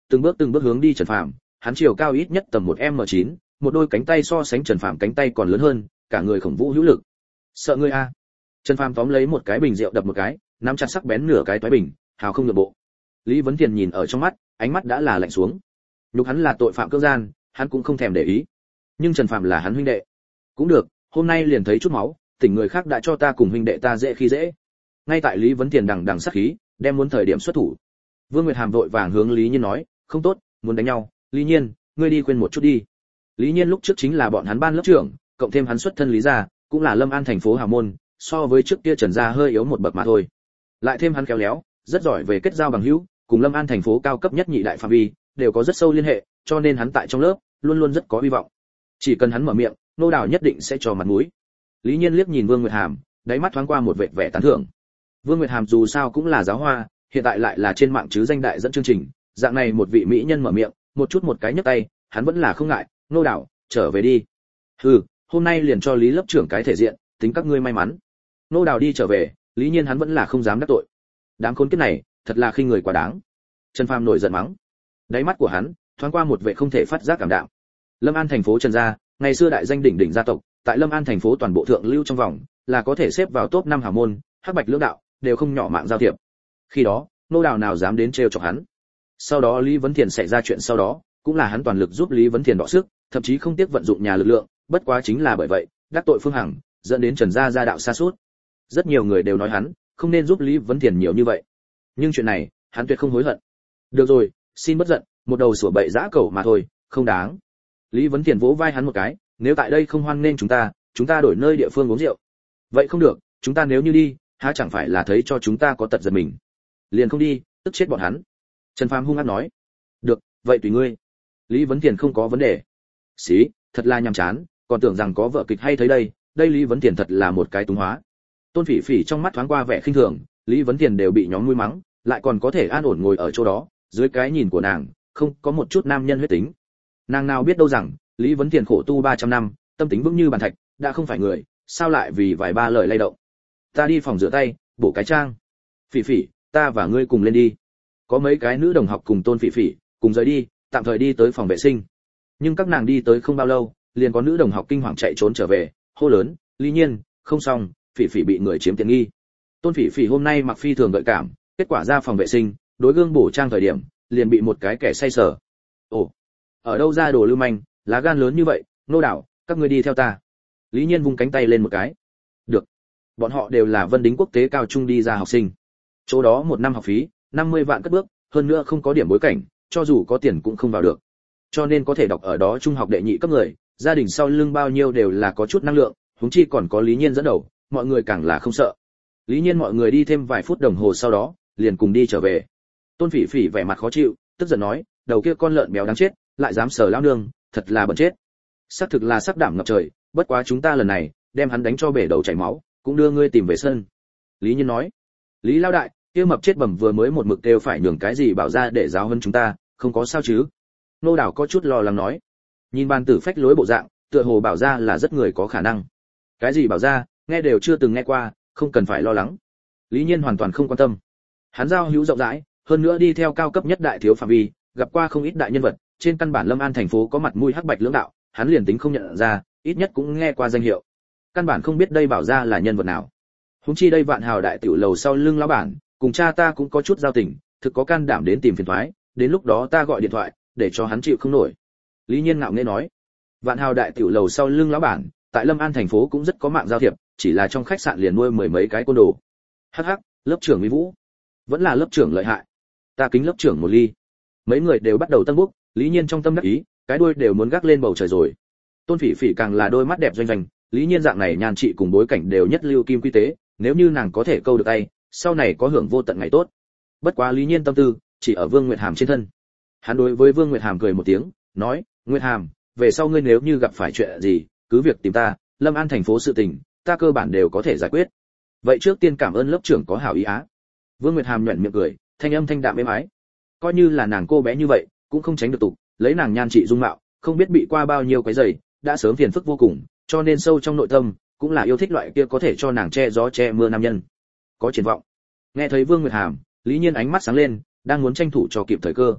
từng bước từng bước hướng đi Trần Phàm, hắn chiều cao ít nhất tầm một m chín, một đôi cánh tay so sánh Trần Phàm cánh tay còn lớn hơn, cả người khổng vũ hữu lực. Sợ ngươi a? Trần Phàm tóm lấy một cái bình rượu đập một cái, nắm chặt sắc bén nửa cái toái bình, hào không nhượng bộ. Lý Vấn Tiền nhìn ở trong mắt, ánh mắt đã là lạnh xuống. Nhục hắn là tội phạm cưỡng gian, hắn cũng không thèm để ý. Nhưng Trần Phàm là hắn huynh đệ. Cũng được, hôm nay liền thấy chút máu, tỉnh người khác đã cho ta cùng huynh đệ ta dễ khi dễ. Ngay tại Lý Vấn Tiền đằng đằng sát khí, đem muốn thời điểm xuất thủ. Vương Nguyệt Hàm vội vàng hướng Lý Nhiên nói, không tốt, muốn đánh nhau, Lý Nhiên, ngươi đi khuyên một chút đi. Lý Nhiên lúc trước chính là bọn hắn ban lớp trưởng, cộng thêm hắn xuất thân Lý gia, cũng là Lâm An thành phố hào môn, so với trước kia Trần gia hơi yếu một bậc mà thôi. Lại thêm hắn khéo léo, rất giỏi về kết giao bằng hữu, cùng Lâm An thành phố cao cấp nhất nhị đại phạm vi, đều có rất sâu liên hệ, cho nên hắn tại trong lớp luôn luôn rất có hy vọng. Chỉ cần hắn mở miệng, Nô Đào nhất định sẽ cho mặt mũi. Lý Nhiên liếc nhìn Vương Nguyệt Hàm, đáy mắt thoáng qua một vẻ vẻ tán thưởng. Vương Nguyệt Hàm dù sao cũng là giáo hoa, hiện tại lại là trên mạng chứ danh đại dẫn chương trình, dạng này một vị mỹ nhân mở miệng, một chút một cái nhấc tay, hắn vẫn là không ngại, Nô Đào, trở về đi. Hừ, hôm nay liền cho Lý lớp trưởng cái thể diện, tính các ngươi may mắn. Nô Đào đi trở về, Lý Nhiên hắn vẫn là không dám đắc tội. Đám khốn kiếp này, thật là khinh người quá đáng. Trần Phàm nổi giận mắng. Đáy mắt của hắn thoáng qua một vẻ không thể phát giác cảm đạm. Lâm An thành phố Trần gia, ngày xưa đại danh đỉnh đỉnh gia tộc, tại Lâm An thành phố toàn bộ thượng lưu trong vòng, là có thể xếp vào top năm hào môn, hắc bạch lưỡng đạo đều không nhỏ mạng giao thiệp. Khi đó, Nô Đào nào dám đến trêu chọc hắn. Sau đó Lý Vấn Thiền xảy ra chuyện sau đó, cũng là hắn toàn lực giúp Lý Vấn Thiền đọ sức, thậm chí không tiếc vận dụng nhà lực lượng, bất quá chính là bởi vậy, đắc tội Phương Hằng, dẫn đến Trần gia gia đạo sa sút. Rất nhiều người đều nói hắn không nên giúp Lý Vấn Thiền nhiều như vậy. Nhưng chuyện này, hắn tuyệt không hối hận. Được rồi, xin bất giận, một đầu sủa bậy dã cẩu mà thôi, không đáng. Lý Vấn Thiền vỗ vai hắn một cái, nếu tại đây không hoan nên chúng ta, chúng ta đổi nơi địa phương uống rượu. Vậy không được, chúng ta nếu như đi, há chẳng phải là thấy cho chúng ta có tật giật mình. Liền không đi, tức chết bọn hắn. Trần Phàm hung hăng nói. Được, vậy tùy ngươi. Lý Vấn Thiền không có vấn đề. Xí, thật là nhàm chán, còn tưởng rằng có vợ kịch hay thấy đây, đây Lý Vấn Thiền thật là một cái túng hóa. Tôn Phỉ Phỉ trong mắt thoáng qua vẻ khinh thường, Lý Vấn Thiền đều bị nhóm nuôi mắng, lại còn có thể an ổn ngồi ở chỗ đó, dưới cái nhìn của nàng, không có một chút nam nhân huyết tính. Nàng nào biết đâu rằng, Lý Vấn Thiền khổ tu ba trăm năm, tâm tính vững như bàn thạch, đã không phải người, sao lại vì vài ba lời lay động. Ta đi phòng rửa tay, bổ cái trang. Phỉ Phỉ, ta và ngươi cùng lên đi. Có mấy cái nữ đồng học cùng Tôn Phỉ Phỉ, cùng rời đi, tạm thời đi tới phòng vệ sinh. Nhưng các nàng đi tới không bao lâu, liền có nữ đồng học kinh hoàng chạy trốn trở về, hô lớn, Lý Nhiên, không xong, Phỉ Phỉ bị người chiếm tiện nghi. Tôn Phỉ Phỉ hôm nay mặc phi thường gợi cảm, kết quả ra phòng vệ sinh, đối gương bổ trang thời điểm, liền bị một cái kẻ say sờ. Ồ, ở đâu ra đồ lưu manh, lá gan lớn như vậy, Nô Đảo, các ngươi đi theo ta. Lý Nhiên vung cánh tay lên một cái. Được. Bọn họ đều là Vân Đính quốc tế cao trung đi ra học sinh. Chỗ đó một năm học phí, năm mươi vạn cất bước, hơn nữa không có điểm bối cảnh, cho dù có tiền cũng không vào được. Cho nên có thể đọc ở đó trung học đệ nhị cấp người, gia đình sau lưng bao nhiêu đều là có chút năng lượng, huống chi còn có Lý Nhiên dẫn đầu, mọi người càng là không sợ. Lý Nhiên mọi người đi thêm vài phút đồng hồ sau đó, liền cùng đi trở về. Tôn Phỉ Phỉ vẻ mặt khó chịu, tức giận nói, đầu kia con lợn béo đáng chết, lại dám sờ lão nương, thật là bẩn chết. Xác thực là sắc đảm ngập trời, bất quá chúng ta lần này, đem hắn đánh cho bể đầu chảy máu, cũng đưa ngươi tìm về sân. Lý Nhiên nói, Lý lão đại, kia mập chết bẩm vừa mới một mực đều phải nhường cái gì bảo ra để giáo hơn chúng ta, không có sao chứ? Nô Đảo có chút lo lắng nói. Nhìn ban tử phách lối bộ dạng, tựa hồ bảo ra là rất người có khả năng. Cái gì bảo ra, nghe đều chưa từng nghe qua, không cần phải lo lắng. Lý Nhiên hoàn toàn không quan tâm. Hắn giao hữu rộng rãi, hơn nữa đi theo cao cấp nhất đại thiếu phạm vi, gặp qua không ít đại nhân vật, trên căn bản Lâm An thành phố có mặt mũi hắc bạch lưỡng đạo, hắn liền tính không nhận ra, ít nhất cũng nghe qua danh hiệu. Căn bản không biết đây bảo ra là nhân vật nào. Huống chi đây Vạn Hào đại tiểu lầu sau lưng lão bản, cùng cha ta cũng có chút giao tình, thực có can đảm đến tìm phiền toái, đến lúc đó ta gọi điện thoại, để cho hắn chịu không nổi. Lý Nhiên ngạo nghễ nói. Vạn Hào đại tiểu lầu sau lưng lão bản, tại Lâm An thành phố cũng rất có mạng giao thiệp, chỉ là trong khách sạn liền nuôi mười mấy cái côn đồ. Hắc hắc, lớp trưởng Mỹ Vũ, vẫn là lớp trưởng lợi hại. Ta kính lớp trưởng một ly. Mấy người đều bắt đầu tân bốc, Lý Nhiên trong tâm đắc ý, cái đuôi đều muốn gác lên bầu trời rồi. Tôn Phỉ Phỉ càng là đôi mắt đẹp doanh doanh, Lý Nhiên dạng này nhan trị cùng bối cảnh đều nhất lưu kim quy tế, nếu như nàng có thể câu được tay, sau này có hưởng vô tận ngày tốt. Bất quá Lý Nhiên tâm tư chỉ ở Vương Nguyệt Hàm trên thân. Hắn đối với Vương Nguyệt Hàm cười một tiếng, nói, Nguyệt Hàm, về sau ngươi nếu như gặp phải chuyện gì, cứ việc tìm ta, Lâm An thành phố sự tình, ta cơ bản đều có thể giải quyết. Vậy trước tiên cảm ơn lớp trưởng có hảo ý á. Vương Nguyệt Hàm nhuyễn miệng cười, thanh âm thanh đạm êm ái. Coi như là nàng cô bé như vậy, cũng không tránh được tục, lấy nàng nhan trị dung mạo, không biết bị qua bao nhiêu cái giày, đã sớm phiền phức vô cùng, cho nên sâu trong nội tâm, cũng là yêu thích loại kia có thể cho nàng che gió che mưa nam nhân. Có triển vọng. Nghe thấy Vương Nguyệt Hàm, Lý Nhiên ánh mắt sáng lên, đang muốn tranh thủ cho kịp thời cơ.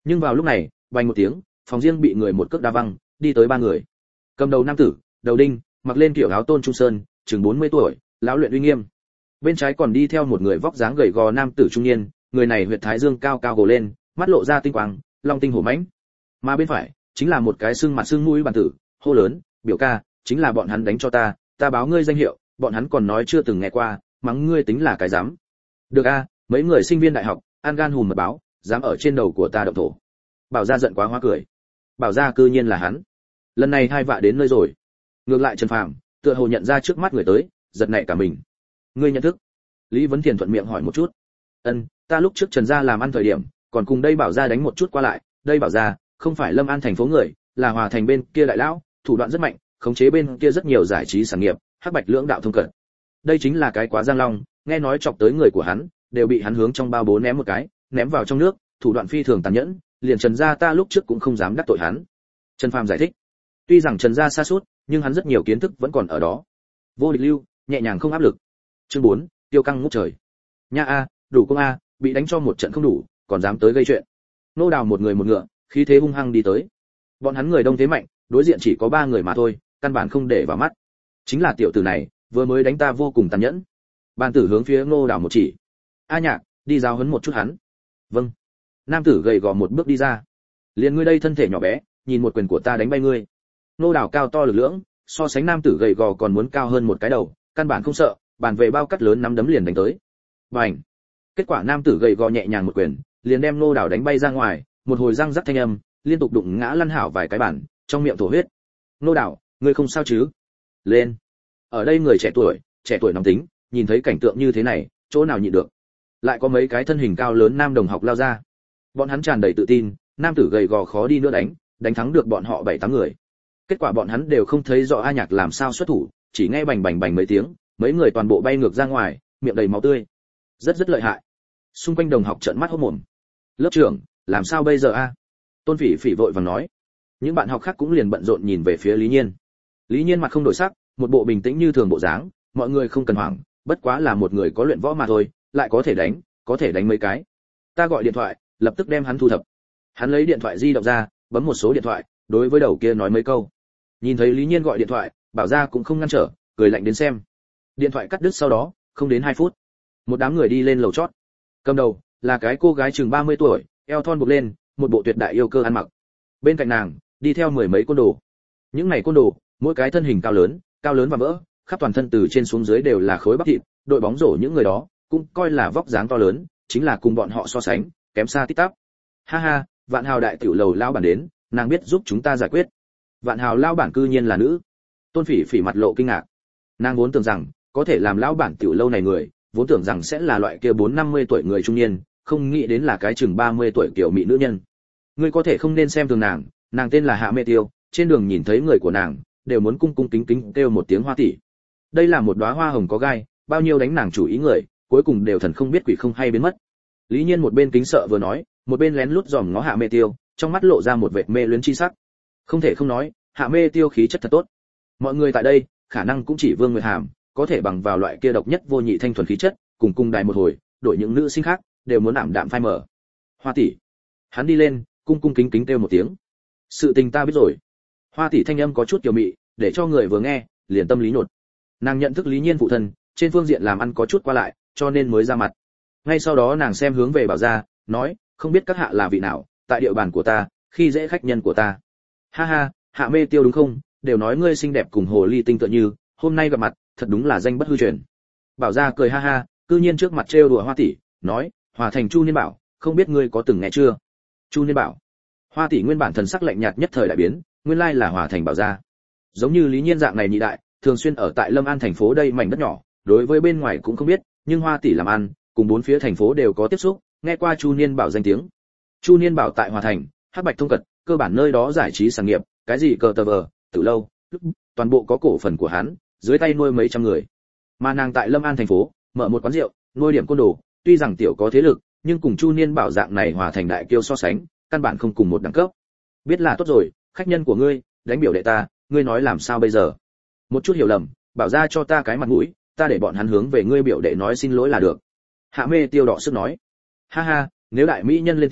Nhưng vào lúc này, vang một tiếng, phòng riêng bị người một cước đá văng, đi tới ba người. Cầm đầu nam tử, đầu đinh, mặc lên kiểu áo tôn trung sơn, chừng bốn mươi tuổi, lão luyện uy nghiêm. Bên trái còn đi theo một người vóc dáng gầy gò nam tử trung niên, người này huyệt thái dương cao cao gồ lên, mắt lộ ra tinh quang, long tinh hổ mãnh. Mà bên phải, chính là một cái xương mặt xương mũi bản tử, hô lớn, biểu ca, chính là bọn hắn đánh cho ta, ta báo ngươi danh hiệu, bọn hắn còn nói chưa từng nghe qua, mắng ngươi tính là cái dám. Được a, mấy người sinh viên đại học, an gan hùm mật báo, dám ở trên đầu của ta động thổ. Bảo gia giận quá hóa cười. Bảo gia cư nhiên là hắn. Lần này hai vạ đến nơi rồi. Ngược lại Trần Phàm, tựa hồ nhận ra trước mắt người tới, giật nảy cả mình. Ngươi nhận thức? Lý Vấn Thiền thuận miệng hỏi một chút. Ân, ta lúc trước Trần gia làm ăn thời điểm, còn cùng đây Bảo gia đánh một chút qua lại, đây Bảo gia không phải Lâm An thành phố người, là Hòa Thành bên kia đại lão, thủ đoạn rất mạnh, khống chế bên kia rất nhiều giải trí sản nghiệp, hắc bạch lưỡng đạo thông cận. Đây chính là cái quá Giang Long, nghe nói chọc tới người của hắn, đều bị hắn hướng trong bao bố ném một cái, ném vào trong nước, thủ đoạn phi thường tàn nhẫn, liền Trần gia ta lúc trước cũng không dám đắc tội hắn. Trần Phàm giải thích. Tuy rằng Trần gia xa suốt, nhưng hắn rất nhiều kiến thức vẫn còn ở đó. Vô địch lưu, nhẹ nhàng không áp lực. Chương bốn, tiêu căng ngút trời. Nha a, đủ công a, bị đánh cho một trận không đủ, còn dám tới gây chuyện. Nô Đào một người một ngựa, khí thế hung hăng đi tới. Bọn hắn người đông thế mạnh, đối diện chỉ có ba người mà thôi, căn bản không để vào mắt. Chính là tiểu tử này, vừa mới đánh ta vô cùng tàn nhẫn. Ban tử hướng phía Nô Đào một chỉ. A Nhạc, đi giáo huấn một chút hắn. Vâng. Nam tử gầy gò một bước đi ra. Liền ngươi đây thân thể nhỏ bé, nhìn một quyền của ta đánh bay ngươi. Nô Đào cao to lực lưỡng, so sánh nam tử gầy gò còn muốn cao hơn một cái đầu, căn bản không sợ, bàn về bao cắt lớn nắm đấm liền đánh tới. Bành. Kết quả nam tử gầy gò nhẹ nhàng một quyền, liền đem Nô Đào đánh bay ra ngoài, một hồi răng rắc thanh âm, liên tục đụng ngã lăn hảo vài cái bản, trong miệng thổ huyết. Nô Đào, ngươi không sao chứ? Lên. Ở đây người trẻ tuổi, trẻ tuổi nóng tính, nhìn thấy cảnh tượng như thế này, chỗ nào nhịn được. Lại có mấy cái thân hình cao lớn nam đồng học lao ra. Bọn hắn tràn đầy tự tin, nam tử gầy gò khó đi nữa đánh, đánh thắng được bọn họ bảy tám người. Kết quả bọn hắn đều không thấy rõ A Nhạc làm sao xuất thủ, chỉ nghe bành bành bành mấy tiếng, mấy người toàn bộ bay ngược ra ngoài, miệng đầy máu tươi. Rất rất lợi hại. Xung quanh đồng học trợn mắt hốt mồm. Lớp trưởng, làm sao bây giờ a? Tôn Phỉ Phỉ vội vàng nói. Những bạn học khác cũng liền bận rộn nhìn về phía Lý Nhiên. Lý Nhiên mặt không đổi sắc, một bộ bình tĩnh như thường bộ dáng, mọi người không cần hoảng, bất quá là một người có luyện võ mà thôi, lại có thể đánh, có thể đánh mấy cái. Ta gọi điện thoại, lập tức đem hắn thu thập. Hắn lấy điện thoại di động ra, bấm một số điện thoại, đối với đầu kia nói mấy câu. Nhìn thấy Lý Nhiên gọi điện thoại, Bảo gia cũng không ngăn trở, cười lạnh đến xem. Điện thoại cắt đứt sau đó, không đến hai phút, một đám người đi lên lầu chót. Cầm đầu là cái cô gái chừng ba mươi tuổi, eo thon buộc lên, một bộ tuyệt đại yêu cơ ăn mặc. Bên cạnh nàng, đi theo mười mấy côn đồ. Những này côn đồ, mỗi cái thân hình cao lớn, cao lớn và vỡ, khắp toàn thân từ trên xuống dưới đều là khối bắp thịt, đội bóng rổ những người đó, cũng coi là vóc dáng to lớn, chính là cùng bọn họ so sánh, kém xa tít tắp. Ha ha, Vạn Hào đại tiểu lầu lao bản đến, nàng biết giúp chúng ta giải quyết. Vạn Hào lao bản cư nhiên là nữ. Tôn Phỉ Phỉ mặt lộ kinh ngạc. Nàng vốn tưởng rằng, có thể làm lão bản tiểu lâu này người, vốn tưởng rằng sẽ là loại kia bốn năm mươi tuổi người trung niên, không nghĩ đến là cái chừng ba mươi tuổi kiểu mỹ nữ nhân. Ngươi có thể không nên xem thường nàng, nàng tên là Hạ Mê Tiêu, trên đường nhìn thấy người của nàng, đều muốn cung cung kính kính kêu một tiếng Hoa tỷ. Đây là một đóa hoa hồng có gai, bao nhiêu đánh nàng chủ ý người, cuối cùng đều thần không biết quỷ không hay biến mất. Lý Nhiên một bên kính sợ vừa nói, một bên lén lút dòm ngó Hạ Mê Tiêu, trong mắt lộ ra một vệt mê luyến chi sắc. Không thể không nói, Hạ Mê Tiêu khí chất thật tốt. Mọi người tại đây, khả năng cũng chỉ Vương Nguyệt Hàm có thể bằng vào loại kia độc nhất vô nhị thanh thuần khí chất, cùng cung đài một hồi, đổi những nữ sinh khác đều muốn ảm đạm phai mờ. Hoa tỷ. Hắn đi lên, cung cung kính kính kêu một tiếng. Sự tình ta biết rồi. Hoa tỷ thanh âm có chút kiều mị, để cho người vừa nghe, liền tâm lý nhột. Nàng nhận thức Lý Nhiên phụ thân, trên phương diện làm ăn có chút qua lại, cho nên mới ra mặt. Ngay sau đó nàng xem hướng về Bảo gia, nói, không biết các hạ là vị nào, tại địa bàn của ta, khi dễ khách nhân của ta. Ha ha, Hạ Mê Tiêu đúng không? Đều nói ngươi xinh đẹp cùng hồ ly tinh tựa như, hôm nay gặp mặt, thật đúng là danh bất hư truyền. Bảo gia cười ha ha, cư nhiên trước mặt trêu đùa Hoa tỷ, nói, Hòa Thành Chu Niên Bảo, không biết ngươi có từng nghe chưa? Chu Niên Bảo. Hoa tỷ nguyên bản thần sắc lạnh nhạt nhất thời đại biến, nguyên lai là Hòa Thành Bảo gia. Giống như Lý Nhiên dạng này nhị đại, thường xuyên ở tại Lâm An thành phố đây mảnh đất nhỏ, đối với bên ngoài cũng không biết, nhưng Hoa tỷ làm ăn, cùng bốn phía thành phố đều có tiếp xúc, nghe qua Chu Niên Bảo danh tiếng. Chu Niên Bảo tại Hòa Thành, Hắc Bạch thông cật, cơ bản nơi đó giải trí sản nghiệp, cái gì cờ tờ vờ, tử lâu, toàn bộ có cổ phần của hắn, dưới tay nuôi mấy trăm người. Mà nàng tại Lâm An thành phố, mở một quán rượu, nuôi điểm côn đồ, tuy rằng tiểu có thế lực, nhưng cùng Chu Niên Bảo dạng này Hòa Thành đại kiêu so sánh, căn bản không cùng một đẳng cấp. Biết là tốt rồi, khách nhân của ngươi, đánh biểu đệ ta, ngươi nói làm sao bây giờ? Một chút hiểu lầm, bảo ra cho ta cái mặt mũi, ta để bọn hắn hướng về ngươi biểu đệ nói xin lỗi là được. Hạ Mê Tiêu đỏ sức nói. Ha ha, nếu đại mỹ nhân lên tiếng,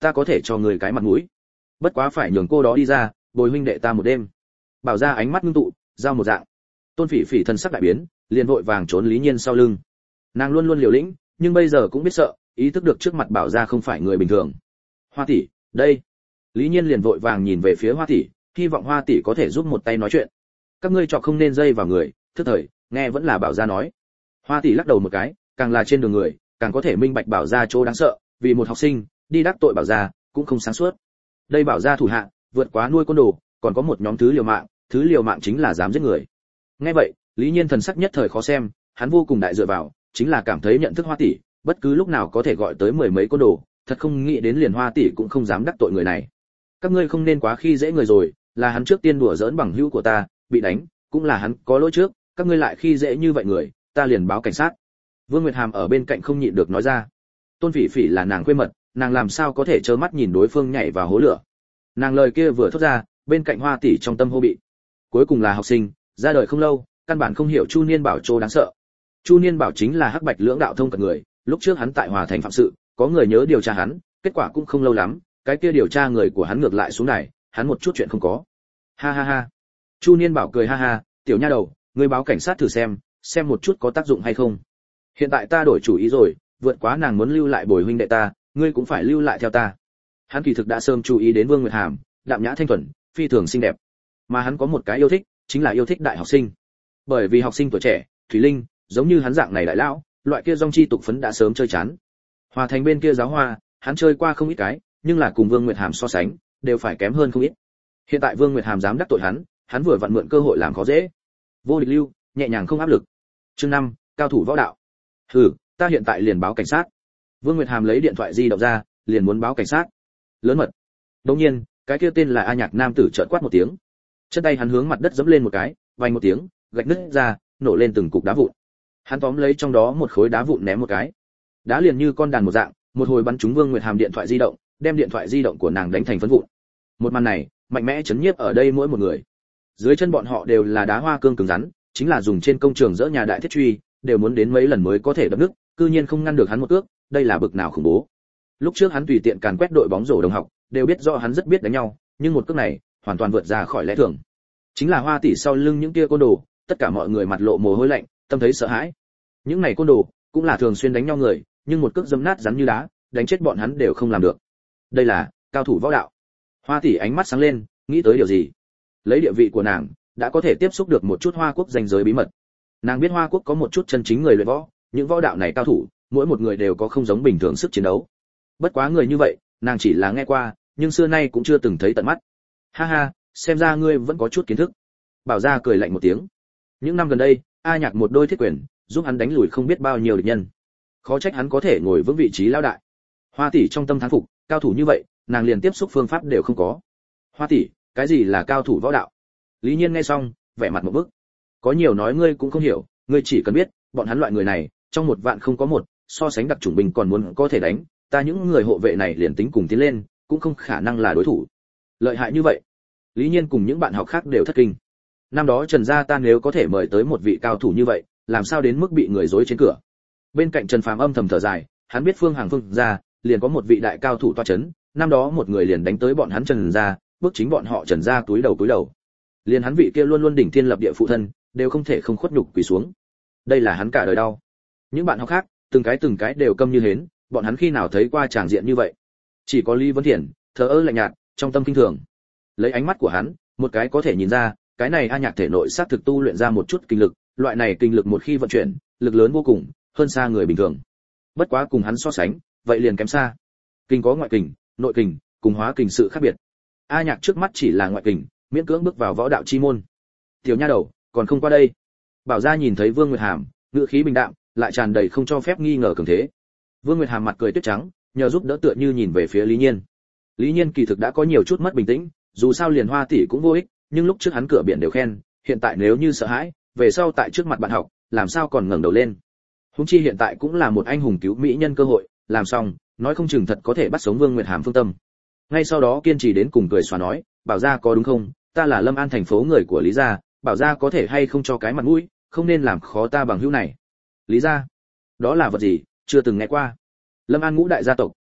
ta có thể cho người cái mặt mũi, bất quá phải nhường cô đó đi ra bồi huynh đệ ta một đêm. Bảo gia ánh mắt ngưng tụ, giao một dạng. Tôn Phỉ Phỉ thân sắc đại biến, liền vội vàng trốn Lý Nhiên sau lưng. Nàng luôn luôn liều lĩnh, nhưng bây giờ cũng biết sợ, ý thức được trước mặt Bảo gia không phải người bình thường. Hoa tỷ, đây. Lý Nhiên liền vội vàng nhìn về phía Hoa tỷ, hy vọng Hoa tỷ có thể giúp một tay nói chuyện. Các ngươi chọc không nên dây vào người, thức thời, nghe vẫn là Bảo gia nói. Hoa tỷ lắc đầu một cái, càng là trên đường người, càng có thể minh bạch Bảo gia chỗ đáng sợ, vì một học sinh đi đắc tội Bảo gia cũng không sáng suốt. Đây Bảo gia thủ hạ vượt quá nuôi côn đồ, còn có một nhóm thứ liều mạng, thứ liều mạng chính là dám giết người. Nghe vậy, Lý Nhiên thần sắc nhất thời khó xem, hắn vô cùng đại dựa vào, chính là cảm thấy nhận thức Hoa tỷ, bất cứ lúc nào có thể gọi tới mười mấy côn đồ, thật không nghĩ đến liền Hoa tỷ cũng không dám đắc tội người này. Các ngươi không nên quá khi dễ người rồi, là hắn trước tiên đùa giỡn bằng hữu của ta, bị đánh, cũng là hắn có lỗi trước, các ngươi lại khi dễ như vậy người, ta liền báo cảnh sát. Vương Nguyệt Hàm ở bên cạnh không nhịn được nói ra. Tôn Phỉ Phỉ là nàng quê mật, nàng làm sao có thể trơ mắt nhìn đối phương nhảy vào hố lửa. Nàng lời kia vừa thốt ra, bên cạnh Hoa tỷ trong tâm hô bị. Cuối cùng là học sinh, ra đời không lâu, căn bản không hiểu Chu Niên Bảo chỗ đáng sợ. Chu Niên Bảo chính là hắc bạch lưỡng đạo thông cận người, lúc trước hắn tại Hòa Thành phạm sự, có người nhớ điều tra hắn, kết quả cũng không lâu lắm, cái kia điều tra người của hắn ngược lại xuống đài, hắn một chút chuyện không có. Ha ha ha. Chu Niên Bảo cười ha ha, tiểu nha đầu, ngươi báo cảnh sát thử xem, xem một chút có tác dụng hay không. Hiện tại ta đổi chủ ý rồi, vượt quá nàng muốn lưu lại bồi huynh đệ ta, ngươi cũng phải lưu lại theo ta. Hắn kỳ thực đã sớm chú ý đến Vương Nguyệt Hàm, đạm nhã thanh thuần, phi thường xinh đẹp, mà hắn có một cái yêu thích, chính là yêu thích đại học sinh. Bởi vì học sinh tuổi trẻ, thủy linh, giống như hắn dạng này đại lão, loại kia dòng chi tục phấn đã sớm chơi chán. Hòa Thành bên kia giáo hoa, hắn chơi qua không ít cái, nhưng là cùng Vương Nguyệt Hàm so sánh, đều phải kém hơn không ít. Hiện tại Vương Nguyệt Hàm dám đắc tội hắn, hắn vừa vặn mượn cơ hội làm khó dễ. Vô địch lưu, nhẹ nhàng không áp lực. Chương năm, cao thủ võ đạo. Hừ, ta hiện tại liền báo cảnh sát. Vương Nguyệt Hàm lấy điện thoại di động ra, liền muốn báo cảnh sát. Lớn mật. Đột nhiên, cái kia tên là A Nhạc nam tử chợt quát một tiếng. Chân tay hắn hướng mặt đất giẫm lên một cái, vang một tiếng, gạch nứt ra, nổ lên từng cục đá vụn. Hắn tóm lấy trong đó một khối đá vụn ném một cái. Đá liền như con đàn một dạng, một hồi bắn trúng Vương Nguyệt Hàm điện thoại di động, đem điện thoại di động của nàng đánh thành phấn vụn. Một màn này, mạnh mẽ chấn nhiếp ở đây mỗi một người. Dưới chân bọn họ đều là đá hoa cương cứng rắn, chính là dùng trên công trường dỡ nhà đại thiết truy, đều muốn đến mấy lần mới có thể đập nứt, cư nhiên không ngăn được hắn một cước, đây là bực nào khủng bố. Lúc trước hắn tùy tiện càn quét đội bóng rổ đồng học, đều biết rõ hắn rất biết đánh nhau, nhưng một cước này, hoàn toàn vượt ra khỏi lẽ thường. Chính là Hoa tỷ sau lưng những kia côn đồ, tất cả mọi người mặt lộ mồ hôi lạnh, tâm thấy sợ hãi. Những này côn đồ, cũng là thường xuyên đánh nhau người, nhưng một cước dẫm nát rắn như đá, đánh chết bọn hắn đều không làm được. Đây là cao thủ võ đạo. Hoa tỷ ánh mắt sáng lên, nghĩ tới điều gì. Lấy địa vị của nàng, đã có thể tiếp xúc được một chút Hoa quốc danh giới bí mật. Nàng biết Hoa quốc có một chút chân chính người luyện võ, những võ đạo này cao thủ, mỗi một người đều có không giống bình thường sức chiến đấu. Bất quá người như vậy, nàng chỉ là nghe qua, nhưng xưa nay cũng chưa từng thấy tận mắt. Ha ha, xem ra ngươi vẫn có chút kiến thức. Bảo gia cười lạnh một tiếng. Những năm gần đây, A Nhạc một đôi thiết quyền, giúp hắn đánh lùi không biết bao nhiêu địch nhân. Khó trách hắn có thể ngồi vững vị trí lão đại. Hoa tỷ trong tâm thán phục, cao thủ như vậy, nàng liền tiếp xúc phương pháp đều không có. Hoa tỷ, cái gì là cao thủ võ đạo? Lý Nhiên nghe xong, vẻ mặt một bức. Có nhiều nói ngươi cũng không hiểu, ngươi chỉ cần biết, bọn hắn loại người này, trong một vạn không có một, so sánh đặc chủng binh còn muốn có thể đánh, ta những người hộ vệ này liền tính cùng tiến lên, cũng không khả năng là đối thủ. Lợi hại như vậy. Lý Nhiên cùng những bạn học khác đều thất kinh. Năm đó Trần gia ta nếu có thể mời tới một vị cao thủ như vậy, làm sao đến mức bị người dối trên cửa. Bên cạnh Trần Phàm âm thầm thở dài, hắn biết Phương Hàng Phương gia liền có một vị đại cao thủ toa chấn, năm đó một người liền đánh tới bọn hắn Trần gia, bước chính bọn họ Trần gia túi đầu túi đầu. Liền hắn vị kia luôn luôn đỉnh thiên lập địa phụ thân, đều không thể không khuất nhục quỳ xuống. Đây là hắn cả đời đau. Những bạn học khác, từng cái từng cái đều câm như hến, bọn hắn khi nào thấy qua tràng diện như vậy. Chỉ có Lý Vân Thiển, thờ ơ lạnh nhạt, trong tâm kinh thường. Lấy ánh mắt của hắn, một cái có thể nhìn ra, cái này A Nhạc thể nội xác thực tu luyện ra một chút kinh lực, loại này kinh lực một khi vận chuyển, lực lớn vô cùng, hơn xa người bình thường. Bất quá cùng hắn so sánh, vậy liền kém xa. Kinh có ngoại kình, nội kình, cùng hóa kình sự khác biệt. A Nhạc trước mắt chỉ là ngoại kình, miễn cưỡng bước vào võ đạo chi môn. Tiểu nha đầu, còn không qua đây. Bảo gia nhìn thấy Vương Nguyệt Hàm, ngữ khí bình đạm, lại tràn đầy không cho phép nghi ngờ cường thế. Vương Nguyệt Hàm mặt cười tuyết trắng, nhờ giúp đỡ tựa như nhìn về phía Lý Nhiên. Lý Nhiên kỳ thực đã có nhiều chút mất bình tĩnh, dù sao liền Hoa tỷ cũng vô ích, nhưng lúc trước hắn cửa biển đều khen, hiện tại nếu như sợ hãi, về sau tại trước mặt bạn học, làm sao còn ngẩng đầu lên. Huống chi hiện tại cũng là một anh hùng cứu mỹ nhân cơ hội, làm xong, nói không chừng thật có thể bắt sống Vương Nguyệt Hàm phương tâm. Ngay sau đó kiên trì đến cùng cười xòa nói, Bảo gia có đúng không? Ta là Lâm An thành phố người của Lý gia, Bảo gia có thể hay không cho cái mặt mũi, không nên làm khó ta bằng hữu này. Lý gia? Đó là vật gì, chưa từng nghe qua. Lâm An ngũ đại gia tộc,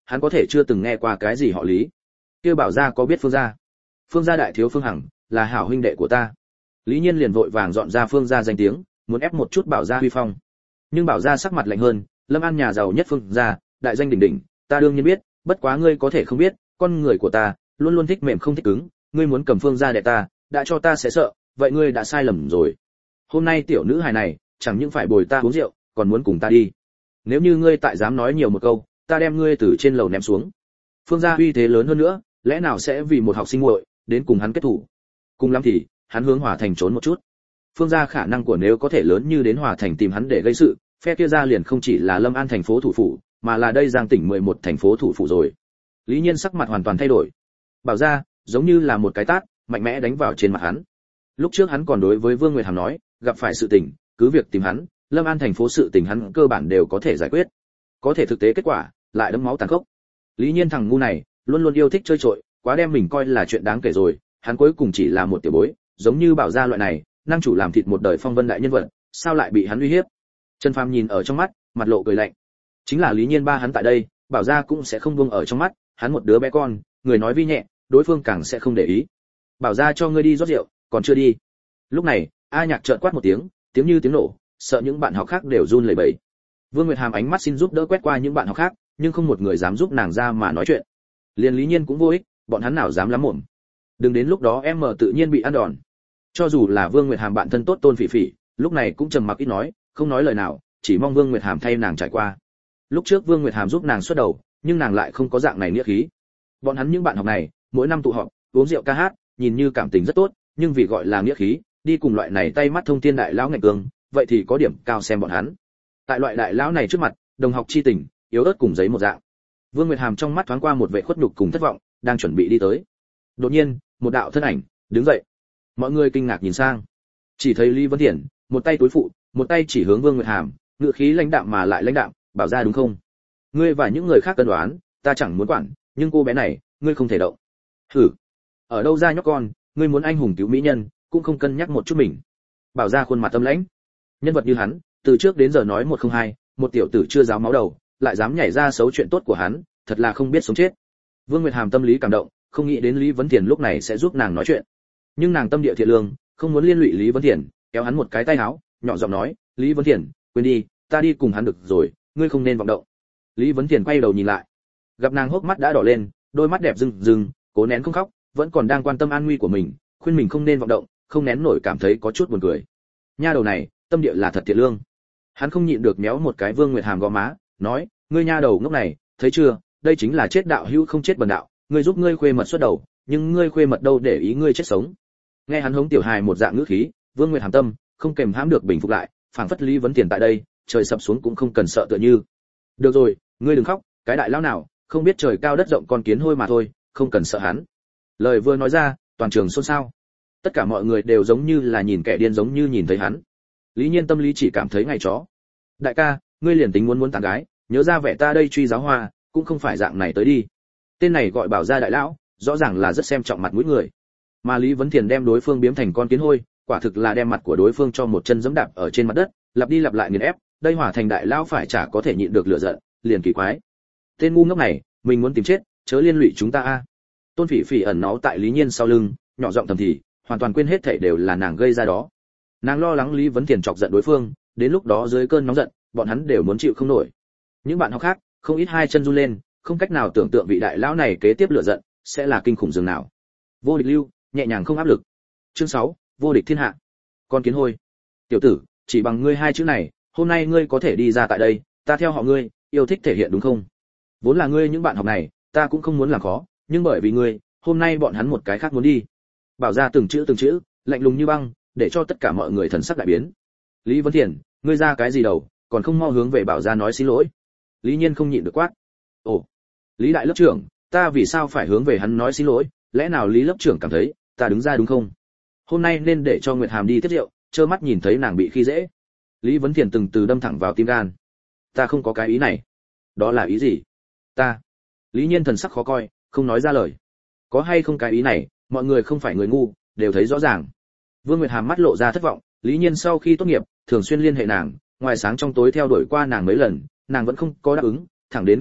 hắn có thể chưa từng nghe qua cái gì họ Lý. Kia Bảo gia có biết Phương gia? Phương gia đại thiếu Phương Hằng là hảo huynh đệ của ta. Lý Nhiên liền vội vàng dọn ra Phương gia danh tiếng, muốn ép một chút Bảo gia huy phong. Nhưng Bảo gia sắc mặt lạnh hơn, Lâm An nhà giàu nhất Phương gia, đại danh đỉnh đỉnh, ta đương nhiên biết, bất quá ngươi có thể không biết, con người của ta luôn luôn thích mềm không thích cứng, ngươi muốn cầm Phương gia đệ ta, đã cho ta sẽ sợ, vậy ngươi đã sai lầm rồi. Hôm nay tiểu nữ hài này, chẳng những phải bồi ta uống rượu, còn muốn cùng ta đi. Nếu như ngươi tại dám nói nhiều một câu, ta đem ngươi từ trên lầu ném xuống. Phương gia uy thế lớn hơn nữa, lẽ nào sẽ vì một học sinh muội đến cùng hắn kết thủ? Cùng lắm thì, hắn hướng Hòa Thành trốn một chút. Phương gia khả năng của nếu có thể lớn như đến Hòa Thành tìm hắn để gây sự, phe kia ra liền không chỉ là Lâm An thành phố thủ phủ, mà là đây Giang tỉnh mười một thành phố thủ phủ rồi. Lý Nhiên sắc mặt hoàn toàn thay đổi. Bảo gia, giống như là một cái tát, mạnh mẽ đánh vào trên mặt hắn. Lúc trước hắn còn đối với Vương Nguyệt Hàm nói, gặp phải sự tình, cứ việc tìm hắn, Lâm An thành phố sự tình hắn cơ bản đều có thể giải quyết. Có thể thực tế kết quả, lại đẫm máu tàn khốc. Lý Nhiên thằng ngu này, luôn luôn yêu thích chơi trội, quá đem mình coi là chuyện đáng kể rồi, hắn cuối cùng chỉ là một tiểu bối, giống như Bảo gia loại này, năng chủ làm thịt một đời phong vân đại nhân vật, sao lại bị hắn uy hiếp? Trần Phàm nhìn ở trong mắt, mặt lộ cười lạnh. Chính là Lý Nhiên ba hắn tại đây, Bảo gia cũng sẽ không buông ở trong mắt, hắn một đứa bé con, người nói vi nhẹ, đối phương càng sẽ không để ý. Bảo gia cho ngươi đi rót rượu, còn chưa đi. Lúc này, A Nhạc chợt quát một tiếng, tiếng như tiếng nổ, sợ những bạn học khác đều run lẩy bẩy. Vương Nguyệt Hàm ánh mắt xin giúp đỡ quét qua những bạn học khác, nhưng không một người dám giúp nàng ra mà nói chuyện. Liên Lý Nhiên cũng vô ích, bọn hắn nào dám lắm mồm. Đừng đến lúc đó em mở tự nhiên bị ăn đòn. Cho dù là Vương Nguyệt Hàm bạn thân tốt Tôn Phỉ Phỉ, lúc này cũng trầm mặc ít nói, không nói lời nào, chỉ mong Vương Nguyệt Hàm thay nàng trải qua. Lúc trước Vương Nguyệt Hàm giúp nàng xuất đầu, nhưng nàng lại không có dạng này nghĩa khí. Bọn hắn những bạn học này, mỗi năm tụ họp, uống rượu ca hát, nhìn như cảm tình rất tốt, nhưng vì gọi là nghĩa khí, đi cùng loại này tay mắt thông thiên đại lão ngạch cường, vậy thì có điểm cao xem bọn hắn. Tại loại đại lão này trước mặt, đồng học chi tình, yếu ớt cùng giấy một dạng. Vương Nguyệt Hàm trong mắt thoáng qua một vẻ khuất nhục cùng thất vọng, đang chuẩn bị đi tới. Đột nhiên, một đạo thân ảnh đứng dậy. Mọi người kinh ngạc nhìn sang, chỉ thấy Lý Vấn Thiển, một tay túi phụ, một tay chỉ hướng Vương Nguyệt Hàm, ngữ khí lãnh đạm mà lại lãnh đạm, bảo ra đúng không? Ngươi và những người khác cân đoán, ta chẳng muốn quản, nhưng cô bé này, ngươi không thể động. Hử? Ở đâu ra nhóc con, ngươi muốn anh hùng cứu mỹ nhân, cũng không cân nhắc một chút mình. Bảo ra khuôn mặt tâm lãnh. Nhân vật như hắn, từ trước đến giờ nói một không hai, một tiểu tử chưa giáo máu đầu, lại dám nhảy ra xấu chuyện tốt của hắn, thật là không biết sống chết. Vương Nguyệt Hàm tâm lý cảm động, không nghĩ đến Lý Vấn Thiển lúc này sẽ giúp nàng nói chuyện. Nhưng nàng tâm địa thiện lương, không muốn liên lụy Lý Vấn Thiển, kéo hắn một cái tay áo, nhỏ giọng nói, "Lý Vấn Thiển, quên đi, ta đi cùng hắn được rồi, ngươi không nên vọng động." Lý Vấn Thiển quay đầu nhìn lại, gặp nàng hốc mắt đã đỏ lên, đôi mắt đẹp rưng rưng, cố nén không khóc, vẫn còn đang quan tâm an nguy của mình, khuyên mình không nên vọng động, không nén nổi cảm thấy có chút buồn cười. Nha đầu này, tâm địa là thật thiện lương. Hắn không nhịn được méo một cái Vương Nguyệt Hàm gò má, nói, "Ngươi nha đầu ngốc này, thấy chưa, đây chính là chết đạo hữu không chết bần đạo, ngươi giúp ngươi khuê mật xuất đầu, nhưng ngươi khuê mật đâu để ý ngươi chết sống." Nghe hắn hống tiểu hài một dạng ngữ khí, Vương Nguyệt Hàm tâm không kềm hãm được bình phục lại, phảng phất Lý Vấn Tiền tại đây, trời sập xuống cũng không cần sợ tựa như. "Được rồi, ngươi đừng khóc, cái đại lão nào, không biết trời cao đất rộng con kiến hôi mà thôi, không cần sợ hắn." Lời vừa nói ra, toàn trường xôn xao. Tất cả mọi người đều giống như là nhìn kẻ điên giống như nhìn thấy hắn. Lý Nhiên tâm lý chỉ cảm thấy ngày chó. "Đại ca, ngươi liền tính muốn muốn tán gái, nhớ ra vẻ ta đây truy giáo hoa, cũng không phải dạng này tới đi." Tên này gọi Bảo gia đại lão, rõ ràng là rất xem trọng mặt mũi người. Mà Lý Vấn Thiền đem đối phương biếm thành con kiến hôi, quả thực là đem mặt của đối phương cho một chân giẫm đạp ở trên mặt đất, lặp đi lặp lại nghiền ép, đây Hỏa Thành đại lão phải chả có thể nhịn được lửa giận, liền kỳ quái. Tên ngu ngốc này, mình muốn tìm chết, chớ liên lụy chúng ta a. Tôn Phỉ Phỉ ẩn náu tại Lý Nhiên sau lưng, nhỏ giọng thầm thì, hoàn toàn quên hết thảy đều là nàng gây ra đó. Nàng lo lắng Lý Vấn Thiền chọc giận đối phương, đến lúc đó dưới cơn nóng giận, bọn hắn đều muốn chịu không nổi. Những bạn học khác, không ít hai chân run lên, không cách nào tưởng tượng vị đại lão này kế tiếp lửa giận sẽ là kinh khủng dường nào. Vô địch lưu, nhẹ nhàng không áp lực. Chương sáu, vô địch thiên hạ. Con kiến hôi. Tiểu tử, chỉ bằng ngươi hai chữ này, hôm nay ngươi có thể đi ra tại đây, ta theo họ ngươi, yêu thích thể hiện đúng không? Vốn là ngươi những bạn học này, ta cũng không muốn làm khó, nhưng bởi vì ngươi, hôm nay bọn hắn một cái khác muốn đi. Bảo ra từng chữ từng chữ, lạnh lùng như băng, để cho tất cả mọi người thần sắc đại biến. Lý Vấn Thiền, ngươi ra cái gì đầu, còn không mau hướng về Bảo gia nói xin lỗi. Lý Nhiên không nhịn được quát. Ồ, Lý đại lớp trưởng, ta vì sao phải hướng về hắn nói xin lỗi, lẽ nào Lý lớp trưởng cảm thấy ta đứng ra đúng không? Hôm nay nên để cho Nguyệt Hàm đi tiếp rượu, trơ mắt nhìn thấy nàng bị khi dễ. Lý Vấn Thiền từng từ đâm thẳng vào tim gan. Ta không có cái ý này. Đó là ý gì? Ta. Lý Nhiên thần sắc khó coi, không nói ra lời. Có hay không cái ý này, mọi người không phải người ngu, đều thấy rõ ràng. Vương Nguyệt Hàm mắt lộ ra thất vọng, Lý Nhiên sau khi tốt nghiệp, thường xuyên liên hệ nàng, ngoài sáng trong tối theo đuổi qua nàng mấy lần, nàng vẫn không có đáp ứng, thẳng đến gần nhất,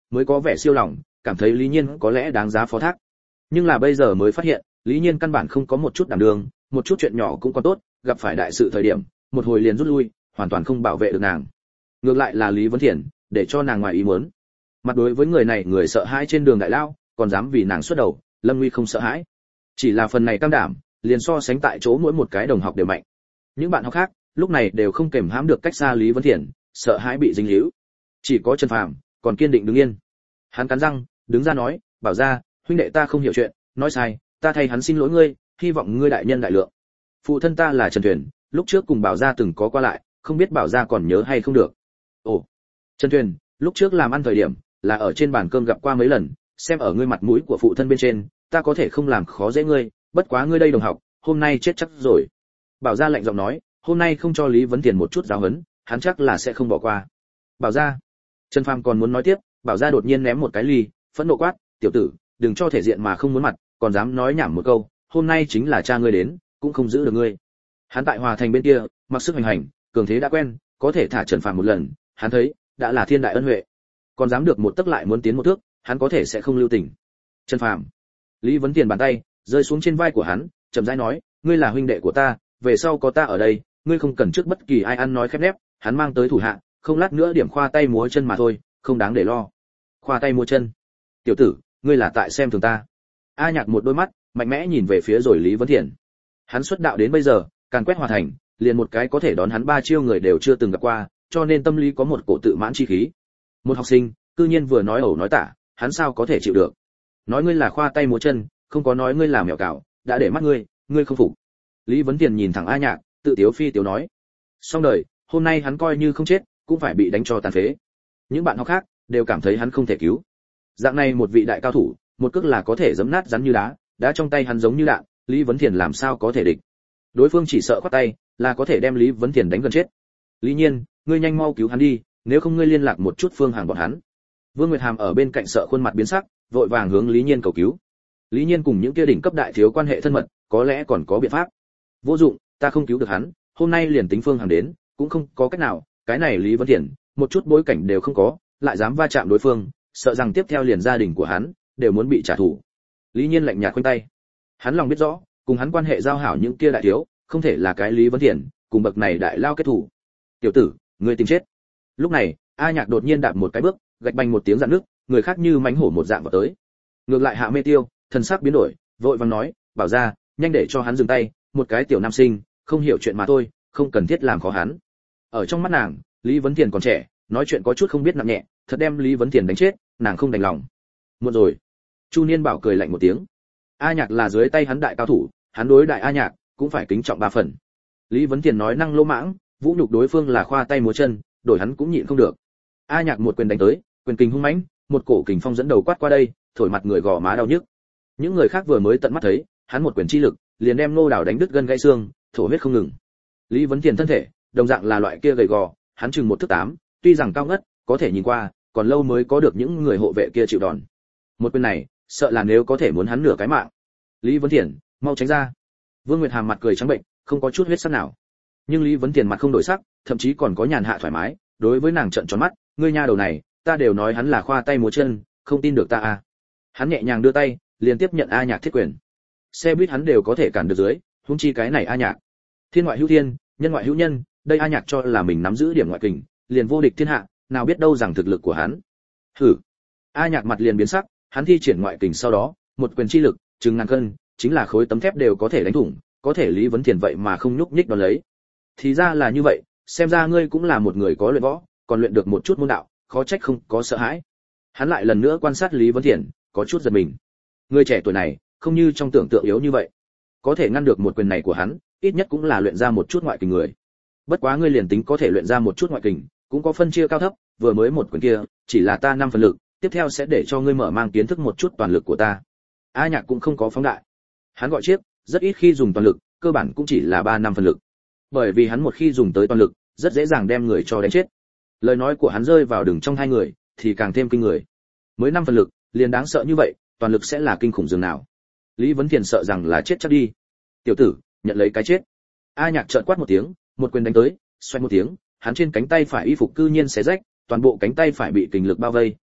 mới có vẻ siêu lòng, cảm thấy Lý Nhiên có lẽ đáng giá phó thác. Nhưng là bây giờ mới phát hiện, Lý Nhiên căn bản không có một chút đảm đường, một chút chuyện nhỏ cũng còn tốt, gặp phải đại sự thời điểm, một hồi liền rút lui, hoàn toàn không bảo vệ được nàng. Ngược lại là Lý Vấn Thiển, để cho nàng ngoài ý muốn. Mặt đối với người này, người sợ hãi trên đường đại lao, còn dám vì nàng xuất đầu, Lâm Nguy không sợ hãi. Chỉ là phần này cam đảm, liền so sánh tại chỗ mỗi một cái đồng học đều mạnh. Những bạn học khác, lúc này đều không kềm hãm được cách xa Lý Vấn Thiển, sợ hãi bị dính líu. Chỉ có Trần Phàm còn kiên định đứng yên. Hắn cắn răng, đứng ra nói, bảo ra, huynh đệ ta không hiểu chuyện, nói sai, ta thay hắn xin lỗi ngươi, hy vọng ngươi đại nhân đại lượng. Phụ thân ta là Trần Thuyền, lúc trước cùng bảo gia từng có qua lại, không biết bảo gia còn nhớ hay không được. Ồ, Trần Thuyền, lúc trước làm ăn thời điểm, là ở trên bàn cơm gặp qua mấy lần, xem ở ngươi mặt mũi của phụ thân bên trên, ta có thể không làm khó dễ ngươi, bất quá ngươi đây đồng học, hôm nay chết chắc rồi. Bảo gia lạnh giọng nói, hôm nay không cho Lý Vấn Tiền một chút giáo huấn, hắn chắc là sẽ không bỏ qua. Bảo gia. Trần Phàm còn muốn nói tiếp, bảo gia đột nhiên ném một cái ly, phẫn nộ quát, tiểu tử, đừng cho thể diện mà không muốn mặt, còn dám nói nhảm một câu, hôm nay chính là cha ngươi đến, cũng không giữ được ngươi. Hắn tại Hòa Thành bên kia, mặc sức hành hành, cường thế đã quen, có thể thả Trần Phàm một lần, hắn thấy đã là thiên đại ân huệ. Còn dám được một tấc lại muốn tiến một thước, hắn có thể sẽ không lưu tình. Trần Phàm. Lý Vấn Tiền bàn tay rơi xuống trên vai của hắn, chậm rãi nói, ngươi là huynh đệ của ta, về sau có ta ở đây, ngươi không cần trước bất kỳ ai ăn nói khép nép, hắn mang tới thủ hạ, không lát nữa điểm khoa tay múa chân mà thôi, không đáng để lo. Khoa tay múa chân? Tiểu tử, ngươi là tại xem thường ta. A Nhạc một đôi mắt mạnh mẽ nhìn về phía rồi Lý Vấn Thiển. Hắn xuất đạo đến bây giờ, càn quét Hòa Thành, liền một cái có thể đón hắn ba chiêu người đều chưa từng gặp qua, cho nên tâm lý có một cổ tự mãn chi khí. Một học sinh, cư nhiên vừa nói ẩu nói tả, hắn sao có thể chịu được? Nói ngươi là khoa tay múa chân, không có nói ngươi là mèo cào, đã để mắt ngươi, ngươi không phục. Lý Vấn Thiển nhìn thẳng A Nhạc, tự tiếu phi tiếu nói. Xong đời, hôm nay hắn coi như không chết, cũng phải bị đánh cho tàn phế. Những bạn học khác đều cảm thấy hắn không thể cứu. Dạng này một vị đại cao thủ, một cước là có thể giẫm nát rắn như đá, đá trong tay hắn giống như đạn, Lý Vấn Thiển làm sao có thể địch. Đối phương chỉ sợ khoát tay, là có thể đem Lý Vấn Thiển đánh gần chết. Lý Nhiên, ngươi nhanh mau cứu hắn đi, nếu không ngươi liên lạc một chút phương hàng bọn hắn. Vương Nguyệt Hàm ở bên cạnh sợ khuôn mặt biến sắc, vội vàng hướng Lý Nhiên cầu cứu. Lý Nhiên cùng những kia đỉnh cấp đại thiếu quan hệ thân mật, có lẽ còn có biện pháp. Vô dụng, ta không cứu được hắn, hôm nay liền tính phương hàng đến, cũng không có cách nào, cái này Lý Vấn Thiển, một chút bối cảnh đều không có, lại dám va chạm đối phương, sợ rằng tiếp theo liền gia đình của hắn đều muốn bị trả thù. Lý Nhiên lạnh nhạt khoanh tay. Hắn lòng biết rõ, cùng hắn quan hệ giao hảo những kia đại thiếu, không thể là cái Lý Vấn Thiển, cùng bậc này đại lao kết thủ. Tiểu tử, ngươi tìm chết. Lúc này, A Nhạc đột nhiên đạp một cái bước, gạch bành một tiếng rạn nước, người khác như mánh hổ một dạng vào tới. Ngược lại Hạ Mê Tiêu, thần sắc biến đổi, vội vàng nói, bảo ra, nhanh để cho hắn dừng tay, một cái tiểu nam sinh, không hiểu chuyện mà thôi, không cần thiết làm khó hắn. Ở trong mắt nàng, Lý Vấn Thiển còn trẻ, nói chuyện có chút không biết nặng nhẹ, thật đem Lý Vấn Thiển đánh chết, nàng không đành lòng. Muộn rồi. Chu Niên Bảo cười lạnh một tiếng. A Nhạc là dưới tay hắn đại cao thủ, hắn đối đại A Nhạc cũng phải kính trọng ba phần. Lý Vấn Thiển nói năng lỗ mãng, vũ nhục đối phương là khoa tay múa chân, đổi hắn cũng nhịn không được. A Nhạc một quyền đánh tới, quyền kình hung mãnh, một cổ kình phong dẫn đầu quát qua đây, thổi mặt người gò má đau nhức. Những người khác vừa mới tận mắt thấy, hắn một quyền chi lực, liền đem Nô Đảo đánh đứt gân gãy xương, thổ huyết không ngừng. Lý Vấn Thiển thân thể, đồng dạng là loại kia gầy gò, hắn chừng một thước tám, tuy rằng cao ngất, có thể nhìn qua, còn lâu mới có được những người hộ vệ kia chịu đòn. Một quyền này, sợ là nếu có thể muốn hắn nửa cái mạng. Lý Vấn Thiển, mau tránh ra. Vương Nguyệt Hàm mặt cười trắng bệnh, không có chút huyết sắc nào. Nhưng Lý Vấn Thiển mặt không đổi sắc, thậm chí còn có nhàn hạ thoải mái, đối với nàng trợn tròn mắt, ngươi nha đầu này, ta đều nói hắn là khoa tay múa chân, không tin được ta à? Hắn nhẹ nhàng đưa tay, liền tiếp nhận A Nhạc thiết quyền. Xe buýt hắn đều có thể cản được dưới, huống chi cái này A Nhạc. Thiên ngoại hữu thiên, nhân ngoại hữu nhân, đây A Nhạc cho là mình nắm giữ điểm ngoại kình, liền vô địch thiên hạ, nào biết đâu rằng thực lực của hắn. Hử. A Nhạc mặt liền biến sắc, hắn thi triển ngoại kình sau đó, một quyền chi lực, chừng ngàn cân, chính là khối tấm thép đều có thể đánh thủng, có thể Lý Vấn Thiển vậy mà không nhúc nhích đón lấy. Thì ra là như vậy, xem ra ngươi cũng là một người có luyện võ, còn luyện được một chút môn đạo, khó trách không có sợ hãi. Hắn lại lần nữa quan sát Lý Vấn Thiển, có chút giật mình. Người trẻ tuổi này, không như trong tưởng tượng yếu như vậy. Có thể ngăn được một quyền này của hắn, ít nhất cũng là luyện ra một chút ngoại kình người. Bất quá ngươi liền tính có thể luyện ra một chút ngoại kình, cũng có phân chia cao thấp, vừa mới một quyền kia, chỉ là ta năm phần lực, tiếp theo sẽ để cho ngươi mở mang kiến thức một chút toàn lực của ta. A Nhạc cũng không có phóng đại. Hắn gọi chiếc, rất ít khi dùng toàn lực, cơ bản cũng chỉ là ba năm phần lực. Bởi vì hắn một khi dùng tới toàn lực, rất dễ dàng đem người cho đánh chết. Lời nói của hắn rơi vào đường trong hai người, thì càng thêm kinh người. Mới năm phần lực, liền đáng sợ như vậy, toàn lực sẽ là kinh khủng dường nào. Lý Vấn Thiển sợ rằng là chết chắc đi. Tiểu tử, nhận lấy cái chết. A Nhạc trợn quát một tiếng, một quyền đánh tới, xoay một tiếng, hắn trên cánh tay phải y phục cư nhiên xé rách, toàn bộ cánh tay phải bị kình lực bao vây,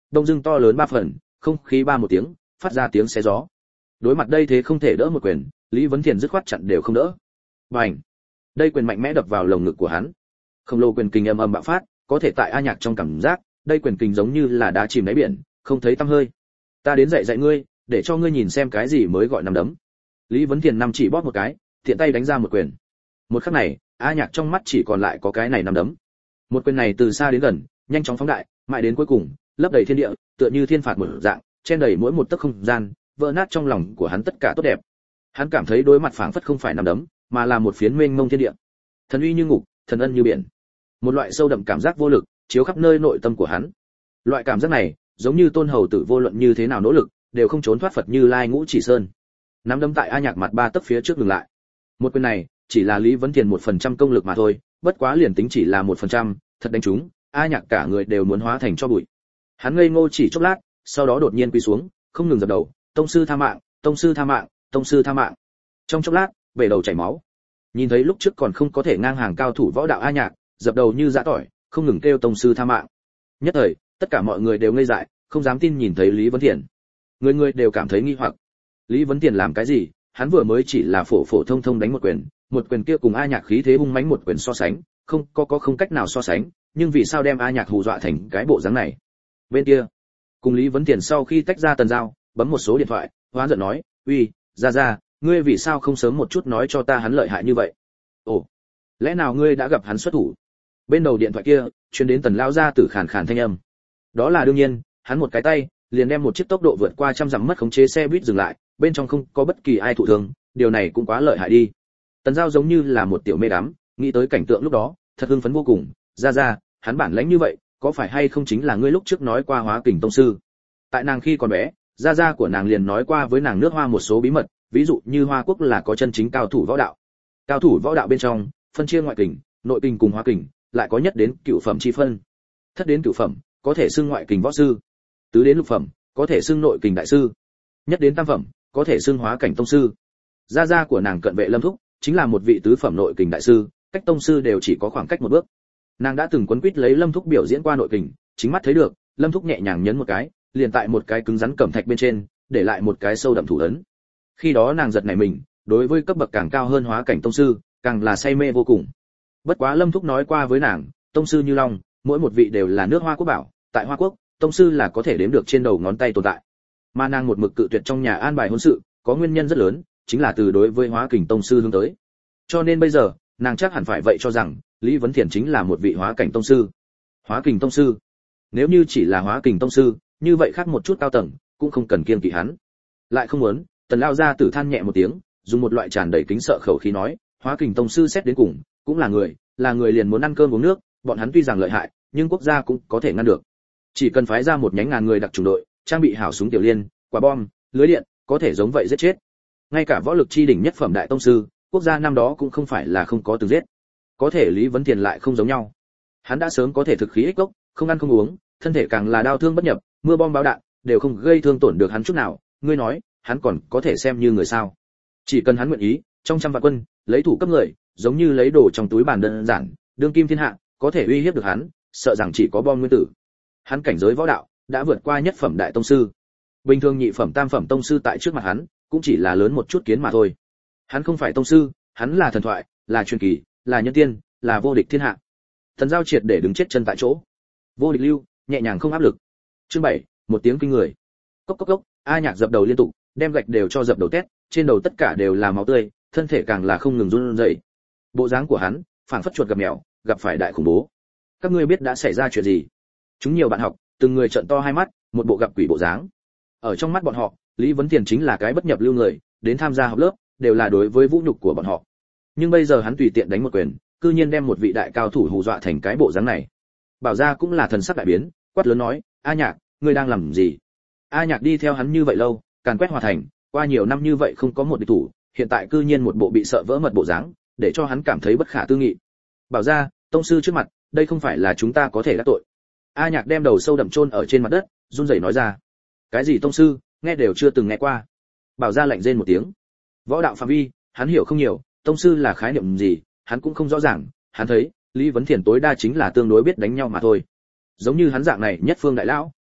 đông dưng to lớn ba phần, không khí ba một tiếng, phát ra tiếng xé gió. Đối mặt đây thế không thể đỡ một quyền, Lý Vấn Thiền dứt khoát chặn đều không đỡ. Bành! Đây quyền mạnh mẽ đập vào lồng ngực của hắn. Khổng lồ quyền kình âm âm bạo phát, có thể tại A Nhạc trong cảm giác, đây quyền kình giống như là đá chìm đáy biển, không thấy tăm hơi. Ta đến dạy dạy ngươi, để cho ngươi nhìn xem cái gì mới gọi nắm đấm. Lý Vấn Thiền năm chỉ bóp một cái, tiện tay đánh ra một quyền. Một khắc này, A Nhạc trong mắt chỉ còn lại có cái này nắm đấm. Một quyền này từ xa đến gần, nhanh chóng phóng đại, mãi đến cuối cùng, lấp đầy thiên địa, tựa như thiên phạt một dạng, chen đầy mỗi một tấc không gian, vỡ nát trong lòng của hắn tất cả tốt đẹp. Hắn cảm thấy đối mặt phảng phất không phải nắm đấm, mà là một phiến mênh mông thiên địa. Thần uy như ngục, thần ân như biển. Một loại sâu đậm cảm giác vô lực chiếu khắp nơi nội tâm của hắn. Loại cảm giác này, giống như Tôn Hầu Tử vô luận như thế nào nỗ lực, đều không trốn thoát Phật Như Lai Ngũ Chỉ Sơn. Nắm đấm tại A Nhạc mặt ba tấc phía trước dừng lại. Một quyền này, chỉ là Lý Vấn Thiền một phần trăm công lực mà thôi, bất quá liền tính chỉ là một phần trăm, thật đánh trúng, A Nhạc cả người đều muốn hóa thành cho bụi. Hắn ngây ngô chỉ chốc lát, sau đó đột nhiên quỳ xuống, không ngừng dập đầu, "Tông sư tha mạng, tông sư tha mạng, tông sư tha mạng." Trong chốc lát, bể đầu chảy máu. Nhìn thấy lúc trước còn không có thể ngang hàng cao thủ võ đạo A Nhạc, dập đầu như dã tỏi, không ngừng kêu tông sư tha mạng. Nhất thời, tất cả mọi người đều ngây dại, không dám tin nhìn thấy Lý Vấn Thiền. Người người đều cảm thấy nghi hoặc. Lý Vấn Thiền làm cái gì? Hắn vừa mới chỉ là phổ phổ thông thông đánh một quyền, một quyền kia cùng A Nhạc khí thế hung mãnh một quyền so sánh, không có có không cách nào so sánh, nhưng vì sao đem A Nhạc hù dọa thành cái bộ dáng này? Bên kia, cùng Lý Vấn Thiền sau khi tách ra Tần Giao, bấm một số điện thoại, hoán giận nói, "Uy, Gia Gia, ngươi vì sao không sớm một chút nói cho ta hắn lợi hại như vậy?" "Ồ, lẽ nào ngươi đã gặp hắn xuất thủ?" Bên đầu điện thoại kia, truyền đến Tần lão gia tử khàn khàn thanh âm. "Đó là đương nhiên, hắn một cái tay, liền đem một chiếc tốc độ vượt qua trăm dặm mất khống chế xe buýt dừng lại, bên trong không có bất kỳ ai thụ thương, điều này cũng quá lợi hại đi." Tần Giao giống như là một tiểu mê đắm, nghĩ tới cảnh tượng lúc đó, thật hưng phấn vô cùng, "Gia Gia, hắn bản lãnh như vậy, có phải hay không chính là ngươi lúc trước nói qua Hóa Kình tông sư?" Tại nàng khi còn bé, gia gia của nàng liền nói qua với nàng nước Hoa một số bí mật, ví dụ như Hoa Quốc là có chân chính cao thủ võ đạo. Cao thủ võ đạo bên trong, phân chia ngoại kình, nội kình cùng hóa kình, lại có nhất đến cửu phẩm chi phân. Thất đến cửu phẩm, có thể xưng ngoại kình võ sư. Tứ đến lục phẩm, có thể xưng nội kình đại sư. Nhất đến tam phẩm, có thể xưng hóa cảnh tông sư. Gia gia của nàng cận vệ Lâm Thúc, chính là một vị tứ phẩm nội kình đại sư, cách tông sư đều chỉ có khoảng cách một bước. Nàng đã từng quấn quýt lấy Lâm Thúc biểu diễn qua nội kình, chính mắt thấy được, Lâm Thúc nhẹ nhàng nhấn một cái, liền tại một cái cứng rắn cẩm thạch bên trên, để lại một cái sâu đậm thủ ấn. Khi đó nàng giật nảy mình, đối với cấp bậc càng cao hơn hóa cảnh tông sư, càng là say mê vô cùng. Bất quá Lâm Thúc nói qua với nàng, tông sư như long, mỗi một vị đều là nước Hoa quốc bảo, tại Hoa Quốc, tông sư là có thể đếm được trên đầu ngón tay tồn tại. Mà nàng một mực cự tuyệt trong nhà an bài hôn sự, có nguyên nhân rất lớn, chính là từ đối với hóa kình tông sư hướng tới. Cho nên bây giờ, nàng chắc hẳn phải vậy cho rằng, Lý Vấn Thiền chính là một vị hóa cảnh tông sư. Hóa kình tông sư? Nếu như chỉ là hóa kình tông sư, như vậy khác một chút cao tầng, cũng không cần kiêng kỵ hắn. Lại không muốn, Tần lao ra tử than nhẹ một tiếng, dùng một loại tràn đầy kính sợ khẩu khí nói, hóa kình tông sư xét đến cùng, cũng là người, là người liền muốn ăn cơm uống nước, bọn hắn tuy rằng lợi hại, nhưng quốc gia cũng có thể ngăn được. Chỉ cần phái ra một nhánh ngàn người đặc chủng đội, trang bị hảo súng tiểu liên, quả bom, lưới điện, có thể giống vậy giết chết. Ngay cả võ lực chi đỉnh nhất phẩm đại tông sư, quốc gia năm đó cũng không phải là không có từng giết. Có thể Lý Vấn Thiền lại không giống nhau. Hắn đã sớm có thể thực khí ích gốc, không ăn không uống, thân thể càng là đau thương bất nhập, mưa bom báo đạn đều không gây thương tổn được hắn chút nào, ngươi nói, hắn còn có thể xem như người sao? Chỉ cần hắn nguyện ý, trong trăm vạn quân, lấy thủ cấp người, giống như lấy đồ trong túi bàn đơn giản, đương kim thiên hạ, có thể uy hiếp được hắn, sợ rằng chỉ có bom nguyên tử. Hắn cảnh giới võ đạo đã vượt qua nhất phẩm đại tông sư. Bình thường nhị phẩm tam phẩm tông sư tại trước mặt hắn, cũng chỉ là lớn một chút kiến mà thôi. Hắn không phải tông sư, hắn là thần thoại, là truyền kỳ, là nhân tiên, là vô địch thiên hạ. Thần giao triệt để đứng chết chân tại chỗ. Vô địch lưu, nhẹ nhàng không áp lực. Chương bảy, một tiếng kinh người. Cốc cốc cốc, A Nhạc dập đầu liên tục, đem gạch đều cho dập đầu tét, trên đầu tất cả đều là máu tươi, thân thể càng là không ngừng run rẩy. Bộ dáng của hắn, phảng phất chuột gặp mèo, gặp phải đại khủng bố. Các ngươi biết đã xảy ra chuyện gì? Chúng nhiều bạn học, từng người trợn to hai mắt, một bộ gặp quỷ bộ dáng. Ở trong mắt bọn họ, Lý Vấn Thiền chính là cái bất nhập lưu người, đến tham gia học lớp, đều là đối với vũ nhục của bọn họ. Nhưng bây giờ hắn tùy tiện đánh một quyền, cư nhiên đem một vị đại cao thủ hù dọa thành cái bộ dáng này. Bảo gia cũng là thần sắc đại biến, quát lớn nói, A Nhạc, ngươi đang làm gì? A Nhạc đi theo hắn như vậy lâu, càn quét hòa thành, qua nhiều năm như vậy không có một địch thủ, hiện tại cư nhiên một bộ bị sợ vỡ mật bộ dáng, để cho hắn cảm thấy bất khả tư nghị. Bảo gia, tông sư trước mặt, đây không phải là chúng ta có thể đắc tội. A Nhạc đem đầu sâu đậm chôn ở trên mặt đất, run rẩy nói ra. Cái gì tông sư, nghe đều chưa từng nghe qua. Bảo gia lạnh rên một tiếng. Võ đạo phạm vi, hắn hiểu không nhiều, tông sư là khái niệm gì, hắn cũng không rõ ràng, hắn thấy, Lý Vấn Thiền tối đa chính là tương đối biết đánh nhau mà thôi. Giống như hắn dạng này nhất phương đại lão,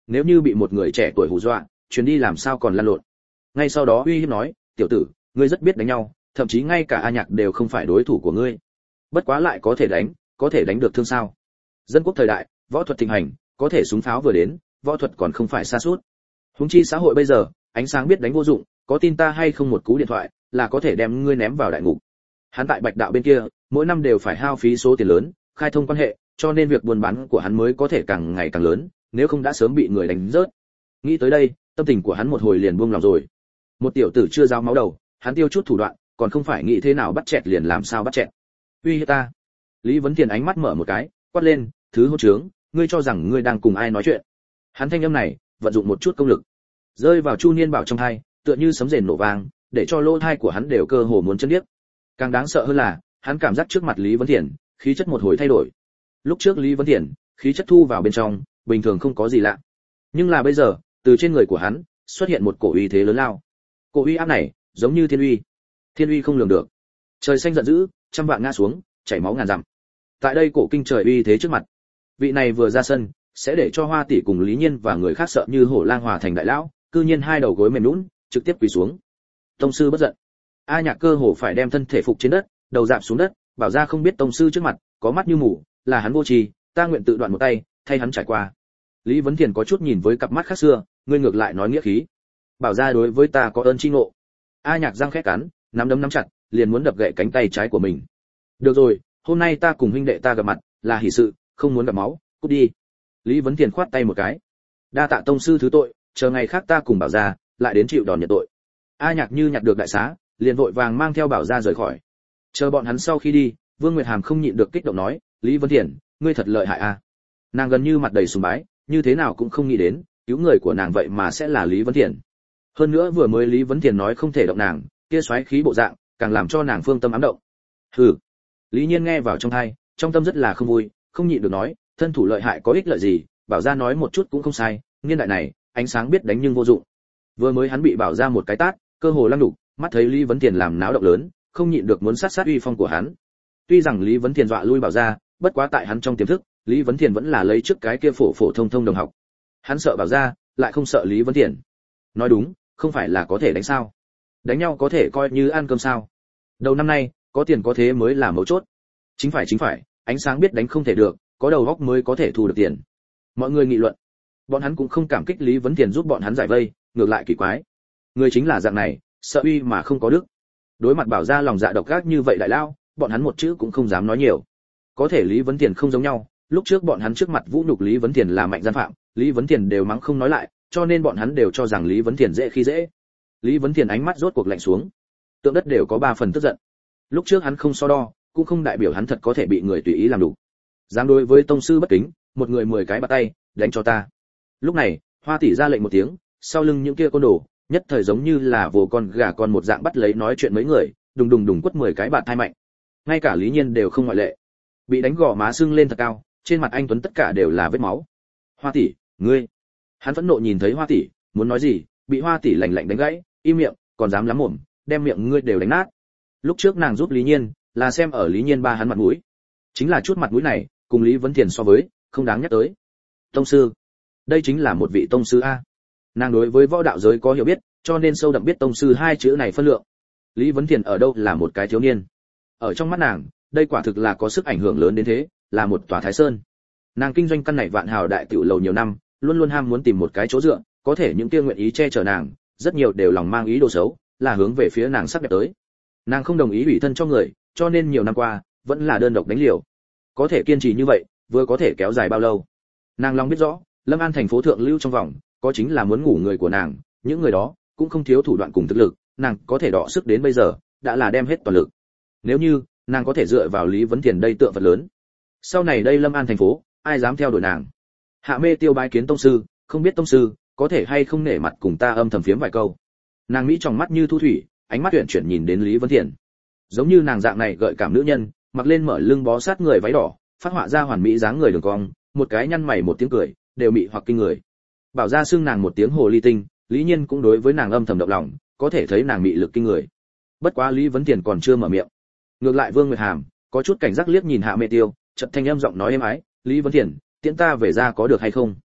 nếu như bị một người trẻ tuổi hù dọa chuyến đi làm sao còn lăn lộn. Ngay sau đó uy hiếp nói, tiểu tử, ngươi rất biết đánh nhau, thậm chí ngay cả A Nhạc đều không phải đối thủ của ngươi. Bất quá lại có thể đánh, có thể đánh được thương sao? Dân quốc thời đại, võ thuật thịnh hành, có thể súng pháo vừa đến, võ thuật còn không phải xa suốt. Huống chi xã hội bây giờ, ánh sáng biết đánh vô dụng, có tin ta hay không một cú điện thoại, là có thể đem ngươi ném vào đại ngục. Hắn tại Bạch Đạo bên kia, mỗi năm đều phải hao phí số tiền lớn, khai thông quan hệ, cho nên việc buôn bán của hắn mới có thể càng ngày càng lớn, nếu không đã sớm bị người đánh rớt. Nghĩ tới đây, tâm tình của hắn một hồi liền buông lòng rồi. Một tiểu tử chưa giao máu đầu, hắn tiêu chút thủ đoạn, còn không phải nghĩ thế nào bắt chẹt liền làm sao bắt chẹt. Uy hiếp ta. Lý Vấn Tiền ánh mắt mở một cái, quát lên, thứ hỗn trướng, ngươi cho rằng ngươi đang cùng ai nói chuyện? Hắn thanh âm này, vận dụng một chút công lực, rơi vào Chu Niên Bảo trong tai, tựa như sấm rền nổ vang, để cho lỗ tai của hắn đều cơ hồ muốn chấn điếc. Càng đáng sợ hơn là, hắn cảm giác trước mặt Lý Vấn Tiền, khí chất một hồi thay đổi. Lúc trước Lý Vấn Tiền, khí chất thu vào bên trong, bình thường không có gì lạ. Nhưng là bây giờ, từ trên người của hắn, xuất hiện một cổ uy thế lớn lao. Cổ uy áp này, giống như thiên uy. Thiên uy không lường được. Trời xanh giận dữ, trăm vạn ngã xuống, chảy máu ngàn dặm. Tại đây cổ kinh trời uy thế trước mặt, vị này vừa ra sân, sẽ để cho Hoa tỷ cùng Lý Nhiên và người khác sợ như hổ lang hòa thành đại lão, cư nhiên hai đầu gối mềm nhũn, trực tiếp quỳ xuống. Tông sư bất giận. A Nhạc cơ hồ phải đem thân thể phục trên đất, đầu dạp xuống đất, bảo ra không biết tông sư trước mặt, có mắt như mù, là hắn vô tri, ta nguyện tự đoạn một tay, thay hắn trải qua. Lý Vấn Thiền có chút nhìn với cặp mắt khác xưa, ngươi ngược lại nói nghĩa khí. Bảo ra đối với ta có ơn chi ngộ. A Nhạc răng khẽ cắn, nắm đấm nắm chặt, liền muốn đập gãy cánh tay trái của mình. Được rồi, hôm nay ta cùng huynh đệ ta gặp mặt, là hỷ sự, không muốn gặp máu, cút đi. Lý Vấn Thiền khoát tay một cái. Đa tạ tông sư thứ tội, chờ ngày khác ta cùng Bảo gia lại đến chịu đòn nhận tội. A Nhạc như nhặt được đại xá, liền vội vàng mang theo Bảo gia rời khỏi. Chờ bọn hắn sau khi đi, Vương Nguyệt Hàm không nhịn được kích động nói, Lý Vấn Thiền, ngươi thật lợi hại a. Nàng gần như mặt đầy sùng bái, như thế nào cũng không nghĩ đến, cứu người của nàng vậy mà sẽ là Lý Vấn Thiền. Hơn nữa vừa mới Lý Vấn Thiền nói không thể động nàng, kia xoáy khí bộ dạng, càng làm cho nàng phương tâm ám động. Hừ. Lý Nhiên nghe vào trong tai, trong tâm rất là không vui, không nhịn được nói, thân thủ lợi hại có ích lợi gì, Bảo gia nói một chút cũng không sai, niên đại này, ánh sáng biết đánh nhưng vô dụng. Vừa mới hắn bị Bảo gia một cái tát, cơ hồ lăng đục, mắt thấy Lý Vấn Thiền làm náo động lớn, không nhịn được muốn sát sát uy phong của hắn. Tuy rằng Lý Vấn Thiền dọa lui Bảo gia, bất quá tại hắn trong tiềm thức, Lý Vấn Thiền vẫn là lấy trước cái kia phổ phổ thông thông đồng học. Hắn sợ Bảo gia, lại không sợ Lý Vấn Thiền. Nói đúng, không phải là có thể đánh sao? Đánh nhau có thể coi như ăn cơm sao? Đầu năm nay, có tiền có thế mới là mấu chốt. Chính phải chính phải, ánh sáng biết đánh không thể được, có đầu óc mới có thể thu được tiền. Mọi người nghị luận. Bọn hắn cũng không cảm kích Lý Vấn Thiền giúp bọn hắn giải vây, ngược lại kỳ quái. Người chính là dạng này, sợ uy mà không có đức. Đối mặt Bảo gia lòng dạ độc ác như vậy đại lao, bọn hắn một chữ cũng không dám nói nhiều. Có thể Lý Vấn Thiền không giống nhau, lúc trước bọn hắn trước mặt vũ nhục Lý Vấn Thiền là mạnh gian phạm, Lý Vấn Thiền đều mắng không nói lại, cho nên bọn hắn đều cho rằng Lý Vấn Thiền dễ khi dễ. Lý Vấn Thiền ánh mắt rốt cuộc lạnh xuống, tượng đất đều có ba phần tức giận. Lúc trước hắn không so đo, cũng không đại biểu hắn thật có thể bị người tùy ý làm đủ. Dám đối với tông sư bất kính, một người mười cái bạt tay, đánh cho ta. Lúc này, Hoa tỷ ra lệnh một tiếng, sau lưng những kia côn đồ, nhất thời giống như là vồ con gà con một dạng bắt lấy nói chuyện mấy người, đùng đùng đùng quất mười cái bạt thai mạnh. Ngay cả Lý Nhiên đều không ngoại lệ. Bị đánh gò má sưng lên thật cao, trên mặt anh tuấn tất cả đều là vết máu. Hoa tỷ, ngươi. Hắn phẫn nộ nhìn thấy Hoa tỷ, muốn nói gì, bị Hoa tỷ lạnh lạnh đánh gãy, im miệng, còn dám lắm mồm, đem miệng ngươi đều đánh nát. Lúc trước nàng giúp Lý Nhiên, là xem ở Lý Nhiên ba hắn mặt mũi. Chính là chút mặt mũi này, cùng Lý Vấn Thiền so với, không đáng nhắc tới. Tông sư, đây chính là một vị tông sư a. Nàng đối với võ đạo giới có hiểu biết, cho nên sâu đậm biết tông sư hai chữ này phân lượng. Lý Vấn Thiền ở đâu là một cái thiếu niên. Ở trong mắt nàng, đây quả thực là có sức ảnh hưởng lớn đến thế, là một tòa Thái Sơn. Nàng kinh doanh căn này vạn hào đại tiểu lầu nhiều năm, luôn luôn ham muốn tìm một cái chỗ dựa, có thể những kia nguyện ý che chở nàng, rất nhiều đều lòng mang ý đồ xấu, là hướng về phía nàng sắp đẹp tới. Nàng không đồng ý ủy thân cho người, cho nên nhiều năm qua vẫn là đơn độc đánh liều. Có thể kiên trì như vậy, vừa có thể kéo dài bao lâu? Nàng lòng biết rõ, Lâm An thành phố thượng lưu trong vòng, có chính là muốn ngủ người của nàng, những người đó cũng không thiếu thủ đoạn cùng thực lực, nàng có thể đọ sức đến bây giờ, đã là đem hết toàn lực. Nếu như nàng có thể dựa vào Lý Vấn Thiền đây tượng vật lớn, sau này đây Lâm An thành phố, ai dám theo đuổi nàng? Hạ Mê Tiêu bái kiến tông sư, không biết tông sư có thể hay không nể mặt cùng ta âm thầm phiếm vài câu. Nàng mỹ trong mắt như thu thủy, ánh mắt tuyển chuyển nhìn đến Lý Vấn Thiền. Giống như nàng dạng này gợi cảm nữ nhân, mặc lên mở lưng bó sát người váy đỏ, phát họa ra hoàn mỹ dáng người đường cong, một cái nhăn mày một tiếng cười, đều mị hoặc kinh người. Bảo ra xưng nàng một tiếng hồ ly tinh, Lý Nhiên cũng đối với nàng âm thầm động lòng, có thể thấy nàng mị lực kinh người. Bất quá Lý Vấn Thiền còn chưa mở miệng. Ngược lại Vương Nguyệt Hàm có chút cảnh giác liếc nhìn Hạ Mê Tiêu, chợt thanh âm giọng nói êm ái, "Lý Vấn Thiền, tiễn ta về ra có được hay không?"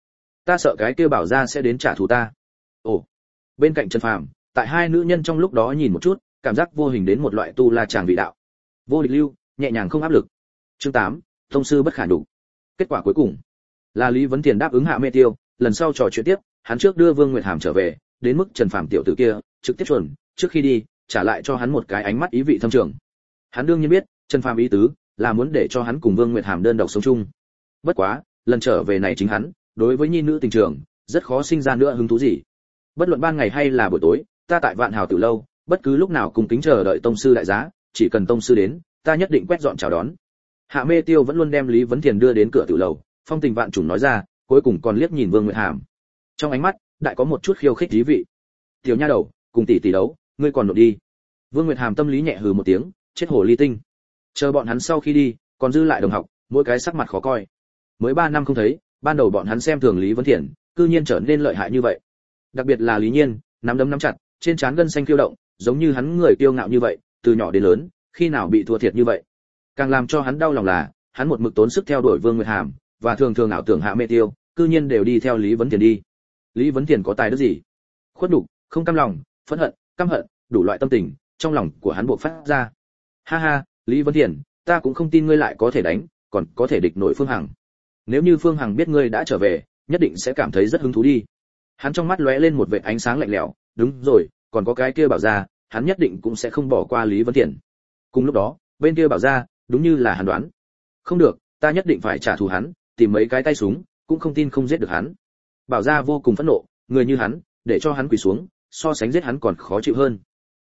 Ta sợ cái kia bảo gia sẽ đến trả thù ta. Ồ. Bên cạnh Trần Phàm, tại hai nữ nhân trong lúc đó nhìn một chút, cảm giác vô hình đến một loại tu la chàng vị đạo. Vô địch lưu, nhẹ nhàng không áp lực. Chương tám, tông sư bất khả đủ. Kết quả cuối cùng là Lý Vấn Tiền đáp ứng Hạ Mê Tiêu, lần sau trò chuyện tiếp, hắn trước đưa Vương Nguyệt Hàm trở về, đến mức Trần Phàm tiểu tử kia, trực tiếp chuẩn, trước khi đi, trả lại cho hắn một cái ánh mắt ý vị thâm trường. Hắn đương nhiên biết, Trần Phàm ý tứ là muốn để cho hắn cùng Vương Nguyệt Hàm đơn độc sống chung. Bất quá, lần trở về này chính hắn, đối với nhi nữ tình trường, rất khó sinh ra nữa hứng thú gì. Bất luận ban ngày hay là buổi tối, ta tại Vạn Hào Tử lâu, bất cứ lúc nào cùng kính chờ đợi tông sư đại giá, chỉ cần tông sư đến, ta nhất định quét dọn chào đón. Hạ Mê Tiêu vẫn luôn đem Lý Vấn Thiền đưa đến cửa tử lầu, phong tình vạn trùng nói ra, cuối cùng còn liếc nhìn Vương Nguyệt Hàm. Trong ánh mắt, đại có một chút khiêu khích thú vị. Tiểu nha đầu, cùng tỷ tỷ đấu, ngươi còn nộp đi. Vương Nguyệt Hàm tâm lý nhẹ hừ một tiếng, chết hồ ly tinh. Chờ bọn hắn sau khi đi, còn dư lại đồng học, mỗi cái sắc mặt khó coi. Mới ba năm không thấy, ban đầu bọn hắn xem thường Lý Vấn Thiền, cư nhiên trở nên lợi hại như vậy. Đặc biệt là Lý Nhiên, nắm đấm nắm chặt, trên trán gân xanh khiêu động, giống như hắn người kiêu ngạo như vậy, từ nhỏ đến lớn, khi nào bị thua thiệt như vậy. Càng làm cho hắn đau lòng là, hắn một mực tốn sức theo đuổi Vương Nguyệt Hàm, và thường thường ảo tưởng Hạ Mê Tiêu, cư nhiên đều đi theo Lý Vấn Thiền đi. Lý Vấn Thiền có tài đức gì? Khuất nhục, không cam lòng, phẫn hận, căm hận, đủ loại tâm tình trong lòng của hắn bộc phát ra. Ha ha, Lý Vấn Thiền, ta cũng không tin ngươi lại có thể đánh, còn có thể địch nổi Phương Hằng. Nếu như Phương Hằng biết ngươi đã trở về, nhất định sẽ cảm thấy rất hứng thú đi. Hắn trong mắt lóe lên một vệt ánh sáng lạnh lẽo, đúng rồi, còn có cái kia bảo gia, hắn nhất định cũng sẽ không bỏ qua Lý Vấn Thiền. Cùng lúc đó, bên kia bảo gia, đúng như là hắn đoán. Không được, ta nhất định phải trả thù hắn, tìm mấy cái tay súng, cũng không tin không giết được hắn. Bảo gia vô cùng phẫn nộ, người như hắn, để cho hắn quỳ xuống, so sánh giết hắn còn khó chịu hơn.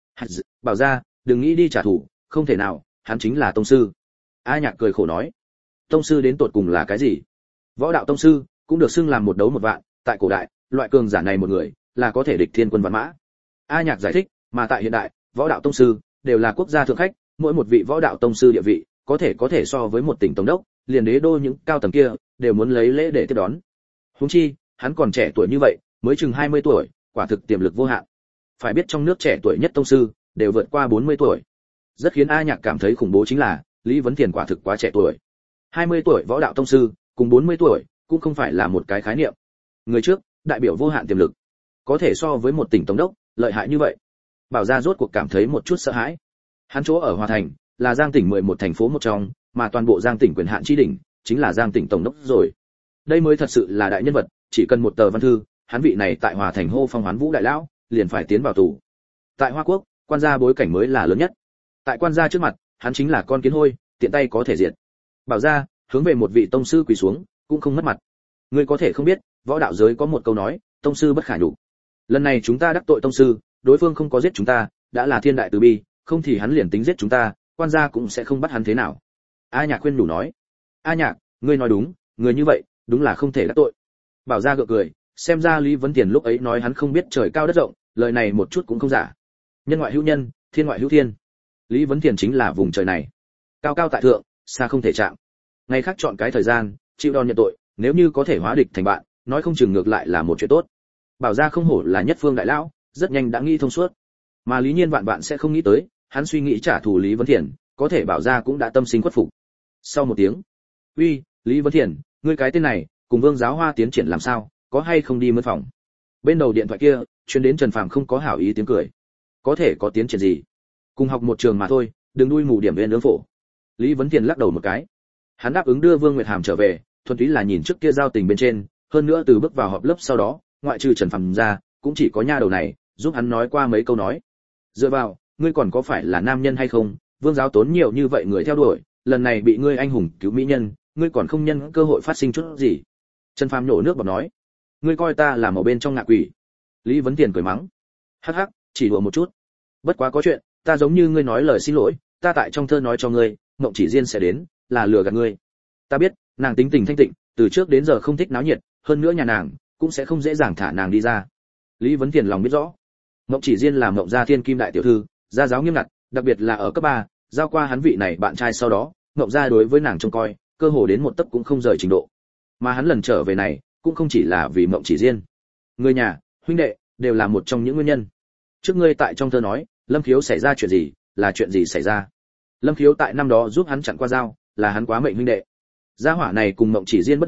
Bảo gia, đừng nghĩ đi trả thù, không thể nào, hắn chính là tông sư. A Nhạc cười khổ nói, tông sư đến tột cùng là cái gì? Võ đạo tông sư cũng được xưng làm một đấu một vạn, tại cổ đại, loại cường giả này một người là có thể địch thiên quân vạn mã. A Nhạc giải thích, mà tại hiện đại, võ đạo tông sư đều là quốc gia thượng khách, mỗi một vị võ đạo tông sư địa vị có thể có thể so với một tỉnh tổng đốc, liền đế đô những cao tầng kia đều muốn lấy lễ để tiếp đón. Huống chi, hắn còn trẻ tuổi như vậy, mới chừng hai mươi tuổi, quả thực tiềm lực vô hạn. Phải biết trong nước trẻ tuổi nhất tông sư đều vượt qua bốn mươi tuổi. Rất khiến A Nhạc cảm thấy khủng bố chính là, Lý Vấn Thiền quả thực quá trẻ tuổi. hai mươi tuổi võ đạo tông sư, cùng bốn mươi tuổi, cũng không phải là một cái khái niệm. Người trước, đại biểu vô hạn tiềm lực, có thể so với một tỉnh tổng đốc, lợi hại như vậy. Bảo gia rốt cuộc cảm thấy một chút sợ hãi. Hắn chỗ ở Hòa Thành, là Giang tỉnh mười một thành phố một trong, mà toàn bộ Giang tỉnh quyền hạn chi đỉnh, chính là Giang tỉnh tổng đốc rồi. Đây mới thật sự là đại nhân vật, chỉ cần một tờ văn thư, hắn vị này tại Hòa Thành hô phong hoán vũ đại lão, liền phải tiến vào tù. Tại Hoa Quốc, quan gia bối cảnh mới là lớn nhất. Tại quan gia trước mặt, hắn chính là con kiến hôi, tiện tay có thể diệt. Bảo gia hướng về một vị tông sư quỳ xuống, cũng không mất mặt. Ngươi có thể không biết, võ đạo giới có một câu nói, tông sư bất khả nhục. Lần này chúng ta đắc tội tông sư, đối phương không có giết chúng ta, đã là thiên đại từ bi, không thì hắn liền tính giết chúng ta, quan gia cũng sẽ không bắt hắn thế nào. A Nhạc khuyên đủ nói. A Nhạc, ngươi nói đúng, người như vậy, đúng là không thể đắc tội. Bảo gia gượng cười, xem ra Lý Vấn Tiền lúc ấy nói hắn không biết trời cao đất rộng, lời này một chút cũng không giả. Nhân ngoại hữu nhân, thiên ngoại hữu thiên. Lý Vấn Tiền chính là vùng trời này, cao cao tại thượng, xa không thể chạm. Ngày khác chọn cái thời gian, chịu đòn nhận tội, nếu như có thể hóa địch thành bạn, nói không chừng ngược lại là một chuyện tốt. Bảo gia không hổ là nhất phương đại lão, rất nhanh đã nghĩ thông suốt. Mà Lý Nhiên vạn vạn sẽ không nghĩ tới, hắn suy nghĩ trả thù Lý Vấn Thiền, có thể Bảo gia cũng đã tâm sinh khuất phục. Sau một tiếng, uy, Lý Vấn Thiền, ngươi cái tên này, cùng Vương Giáo Hoa tiến triển làm sao, có hay không đi mướn phòng? Bên đầu điện thoại kia, truyền đến Trần Phàm không có hảo ý tiếng cười. Có thể có tiến triển gì? Cùng học một trường mà thôi, đừng đuôi mù điểm bên nướng phổ. Lý Vấn Thiền lắc đầu một cái. Hắn đáp ứng đưa Vương Nguyệt Hàm trở về, thuần túy là nhìn trước kia giao tình bên trên, hơn nữa từ bước vào họp lớp sau đó, ngoại trừ Trần Phàm ra, cũng chỉ có nha đầu này giúp hắn nói qua mấy câu nói. Dựa vào, ngươi còn có phải là nam nhân hay không? Vương giáo tốn nhiều như vậy người theo đuổi, lần này bị ngươi anh hùng cứu mỹ nhân, ngươi còn không nhân cơ hội phát sinh chút gì? Trần Phàm nhổ nước bọt nói, ngươi coi ta là màu bên trong ngạ quỷ. Lý Vấn Tiền cười mắng, hắc hắc, chỉ đùa một chút. Bất quá có chuyện, ta giống như ngươi nói lời xin lỗi, ta tại trong thơ nói cho ngươi, Mộng Chỉ Diên sẽ đến, là lừa gạt ngươi. Ta biết, nàng tính tình thanh tịnh, từ trước đến giờ không thích náo nhiệt, hơn nữa nhà nàng cũng sẽ không dễ dàng thả nàng đi ra. Lý Vấn Tiền lòng biết rõ, Mộng Chỉ Diên là Mộng gia thiên kim đại tiểu thư, gia giáo nghiêm ngặt, đặc biệt là ở cấp ba, giao qua hắn vị này bạn trai sau đó, Mộng gia đối với nàng trông coi, cơ hồ đến một tấc cũng không rời trình độ. Mà hắn lần trở về này, cũng không chỉ là vì Mộng Chỉ Diên. Người nhà, huynh đệ đều là một trong những nguyên nhân. Trước ngươi tại trong thơ nói, Lâm Khiếu xảy ra chuyện gì, là chuyện gì xảy ra? Lâm Khiếu tại năm đó giúp hắn chặn qua dao, là hắn quá mệnh huynh đệ. Gia hỏa này cùng Mộng Chỉ Diên bất đồng,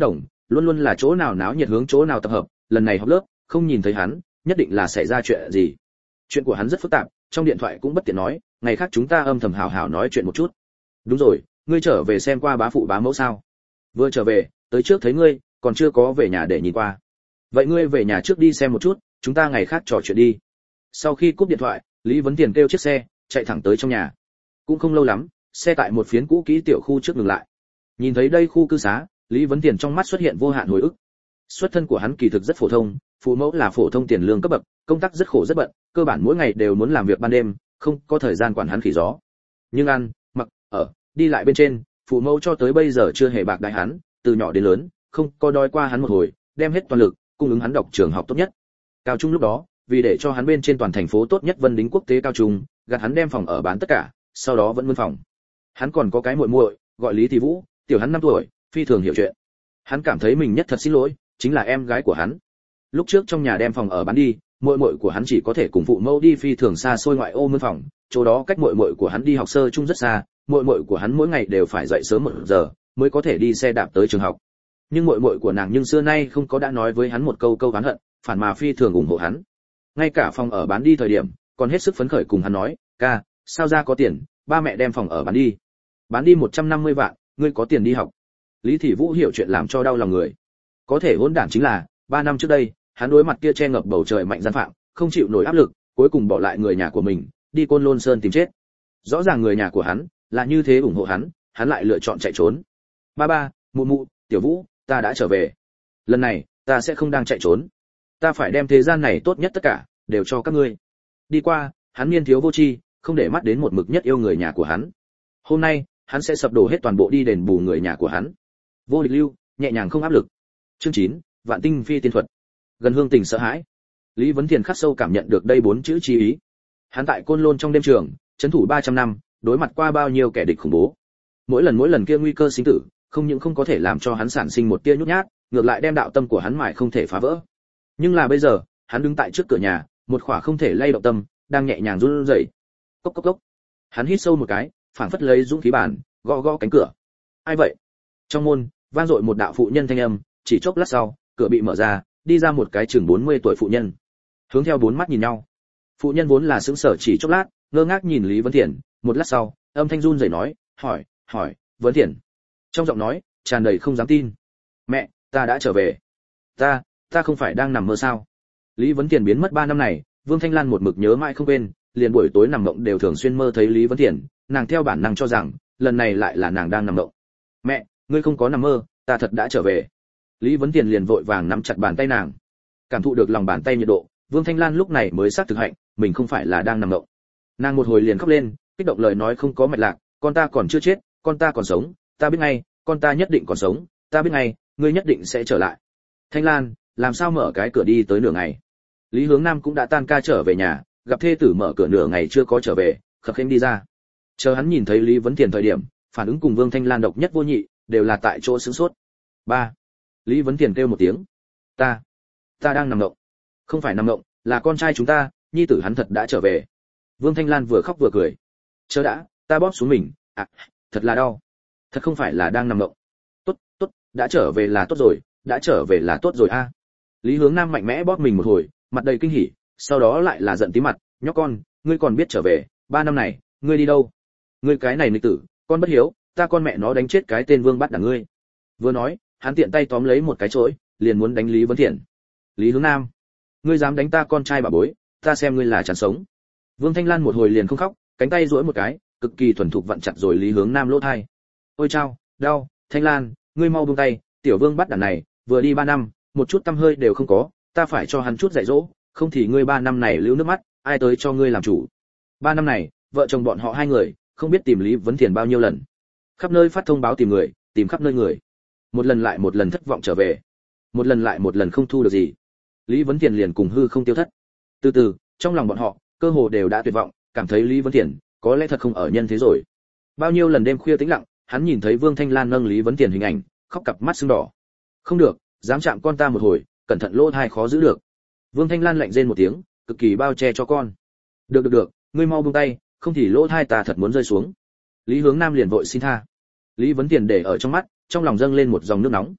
luôn luôn là chỗ nào náo nhiệt hướng chỗ nào tập hợp, lần này học lớp, không nhìn thấy hắn, nhất định là xảy ra chuyện gì. Chuyện của hắn rất phức tạp, trong điện thoại cũng bất tiện nói, ngày khác chúng ta âm thầm hào hào nói chuyện một chút. Đúng rồi, ngươi trở về xem qua bá phụ bá mẫu sao? Vừa trở về, tới trước thấy ngươi, còn chưa có về nhà để nhìn qua. Vậy ngươi về nhà trước đi xem một chút, chúng ta ngày khác trò chuyện đi. Sau khi cúp điện thoại, Lý Vấn Tiền kêu chiếc xe, chạy thẳng tới trong nhà. Cũng không lâu lắm, xe tại một phiến cũ kỹ tiểu khu trước ngừng lại. Nhìn thấy đây khu cư xá, Lý Vấn Tiền trong mắt xuất hiện vô hạn hồi ức. Xuất thân của hắn kỳ thực rất phổ thông, phụ mẫu là phổ thông tiền lương cấp bậc, công tác rất khổ rất bận, cơ bản mỗi ngày đều muốn làm việc ban đêm, không có thời gian quản hắn khỉ gió. Nhưng ăn, mặc, ở, đi lại bên trên, phụ mẫu cho tới bây giờ chưa hề bạc đãi hắn, từ nhỏ đến lớn, không có đói qua hắn một hồi, đem hết toàn lực, cung ứng hắn đọc trường học tốt nhất. Cao trung lúc đó, vì để cho hắn bên trên toàn thành phố tốt nhất Vân Đính Quốc tế cao trung, gạt hắn đem phòng ở bán tất cả, sau đó vẫn mướn phòng. Hắn còn có cái muội muội, gọi Lý Thị Vũ, tiểu hắn năm tuổi, phi thường hiểu chuyện. Hắn cảm thấy mình nhất thật xin lỗi, chính là em gái của hắn. Lúc trước trong nhà đem phòng ở bán đi, muội muội của hắn chỉ có thể cùng phụ mẫu đi phi thường xa xôi ngoại ô mướn phòng, chỗ đó cách muội muội của hắn đi học sơ trung rất xa, muội muội của hắn mỗi ngày đều phải dậy sớm một giờ mới có thể đi xe đạp tới trường học. Nhưng muội muội của nàng nhưng xưa nay không có đã nói với hắn một câu câu oán hận, phản mà phi thường ủng hộ hắn. Ngay cả phòng ở bán đi thời điểm, còn hết sức phấn khởi cùng hắn nói, "Ca, sao ra có tiền, ba mẹ đem phòng ở bán đi. Bán đi một trăm năm mươi vạn, ngươi có tiền đi học." Lý Thị Vũ hiểu chuyện làm cho đau lòng người. Có thể hỗn đản chính là, ba năm trước đây, hắn đối mặt kia che ngập bầu trời mạnh gian phạm, không chịu nổi áp lực, cuối cùng bỏ lại người nhà của mình, đi Côn Lôn Sơn tìm chết. Rõ ràng người nhà của hắn là như thế ủng hộ hắn, hắn lại lựa chọn chạy trốn. "Ba ba, mụ mụ, Tiểu Vũ, ta đã trở về. Lần này, ta sẽ không đang chạy trốn. Ta phải đem thế gian này tốt nhất tất cả đều cho các ngươi." Đi qua, hắn niên thiếu vô tri, không để mắt đến một mực nhất yêu người nhà của hắn. Hôm nay, hắn sẽ sập đổ hết toàn bộ đi đền bù người nhà của hắn. Vô địch lưu, nhẹ nhàng không áp lực. Chương chín, Vạn Tinh Phi tiên thuật. Gần hương tình sợ hãi. Lý Vấn Thiền khắc sâu cảm nhận được đây bốn chữ chí ý. Hắn tại Côn Lôn trong đêm trường, trấn thủ ba trăm năm, đối mặt qua bao nhiêu kẻ địch khủng bố. Mỗi lần mỗi lần kia nguy cơ sinh tử, không những không có thể làm cho hắn sản sinh một tia nhút nhát, ngược lại đem đạo tâm của hắn mãi không thể phá vỡ. Nhưng là bây giờ, hắn đứng tại trước cửa nhà, một khỏa không thể lay động tâm, đang nhẹ nhàng run rẩy. Cốc cốc cốc. Hắn hít sâu một cái, phảng phất lấy dũng khí bản, gõ gõ cánh cửa. Ai vậy? Trong môn, vang dội một đạo phụ nhân thanh âm, chỉ chốc lát sau, cửa bị mở ra, đi ra một cái chừng bốn mươi tuổi phụ nhân. Hướng theo bốn mắt nhìn nhau. Phụ nhân vốn là sững sờ chỉ chốc lát, ngơ ngác nhìn Lý Vấn Thiển, một lát sau, âm thanh run rẩy nói, "Hỏi, hỏi, Vấn Thiển." Trong giọng nói tràn đầy không dám tin. "Mẹ, ta đã trở về." "Ta, ta không phải đang nằm mơ sao?" Lý Vấn Thiển biến mất ba năm này, Vương Thanh Lan một mực nhớ mãi không quên, liền buổi tối nằm mộng đều thường xuyên mơ thấy Lý Vấn Thiển, nàng theo bản năng cho rằng, lần này lại là nàng đang nằm mộng. "Mẹ, ngươi không có nằm mơ, ta thật đã trở về." Lý Vấn Thiển liền vội vàng nắm chặt bàn tay nàng. Cảm thụ được lòng bàn tay nhiệt độ, Vương Thanh Lan lúc này mới xác thực hạnh, mình không phải là đang nằm mộng. Nàng một hồi liền khóc lên, kích động lời nói không có mạch lạc, "Con ta còn chưa chết, con ta còn sống, ta biết ngay, con ta nhất định còn sống, ta biết ngay, ngươi nhất định sẽ trở lại." "Thanh Lan, làm sao mở cái cửa đi tới nửa ngày?" Lý Hướng Nam cũng đã tan ca trở về nhà, gặp thê tử mở cửa nửa ngày chưa có trở về, khập khiễng đi ra. Chờ hắn nhìn thấy Lý Vấn Thiền thời điểm, phản ứng cùng Vương Thanh Lan độc nhất vô nhị, đều là tại chỗ sửng sốt. "Ba." Lý Vấn Thiền kêu một tiếng. "Ta, ta đang nằm mộng." "Không phải nằm mộng, là con trai chúng ta, nhi tử hắn thật đã trở về." Vương Thanh Lan vừa khóc vừa cười. "Chờ đã, ta bóp xuống mình, à, thật là đau. Thật không phải là đang nằm mộng." "Tốt, tốt, đã trở về là tốt rồi, đã trở về là tốt rồi a." À. Lý Hướng Nam mạnh mẽ bóp mình một hồi, mặt đầy kinh hỉ, sau đó lại là giận tí mặt, "Nhóc con, ngươi còn biết trở về, ba năm này, ngươi đi đâu? Ngươi cái này nghịch tử, con bất hiếu, ta con mẹ nó đánh chết cái tên Vương bắt đảng ngươi." Vừa nói, hắn tiện tay tóm lấy một cái chổi, liền muốn đánh Lý Vấn Thiển. "Lý Hướng Nam, ngươi dám đánh ta con trai bà bối, ta xem ngươi là chán sống." Vương Thanh Lan một hồi liền không khóc, cánh tay duỗi một cái, cực kỳ thuần thục vặn chặt rồi Lý Hướng Nam lỗ tai. "Ôi chao, đau, Thanh Lan, ngươi mau buông tay, tiểu Vương bắt đàn này, vừa đi ba năm, một chút tâm hơi đều không có, ta phải cho hắn chút dạy dỗ, không thì ngươi ba năm này lưu nước mắt, ai tới cho ngươi làm chủ." Ba năm này, vợ chồng bọn họ hai người, không biết tìm Lý Vấn Thiền bao nhiêu lần. Khắp nơi phát thông báo tìm người, tìm khắp nơi người. Một lần lại một lần thất vọng trở về. Một lần lại một lần không thu được gì. Lý Vấn Thiền liền cùng hư không tiêu thất. Từ từ, trong lòng bọn họ, cơ hồ đều đã tuyệt vọng, cảm thấy Lý Vấn Thiền có lẽ thật không ở nhân thế rồi. Bao nhiêu lần đêm khuya tĩnh lặng, hắn nhìn thấy Vương Thanh Lan nâng Lý Vấn Thiền hình ảnh, khóc cặp mắt sưng đỏ. "Không được, dám chạm con ta một hồi, cẩn thận lỗ tai khó giữ được." Vương Thanh Lan lạnh rên một tiếng, cực kỳ bao che cho con. "Được được được, ngươi mau buông tay, không thì lỗ tai ta thật muốn rơi xuống." Lý Hướng Nam liền vội xin tha. Lý Vấn Thiền để ở trong mắt, trong lòng dâng lên một dòng nước nóng.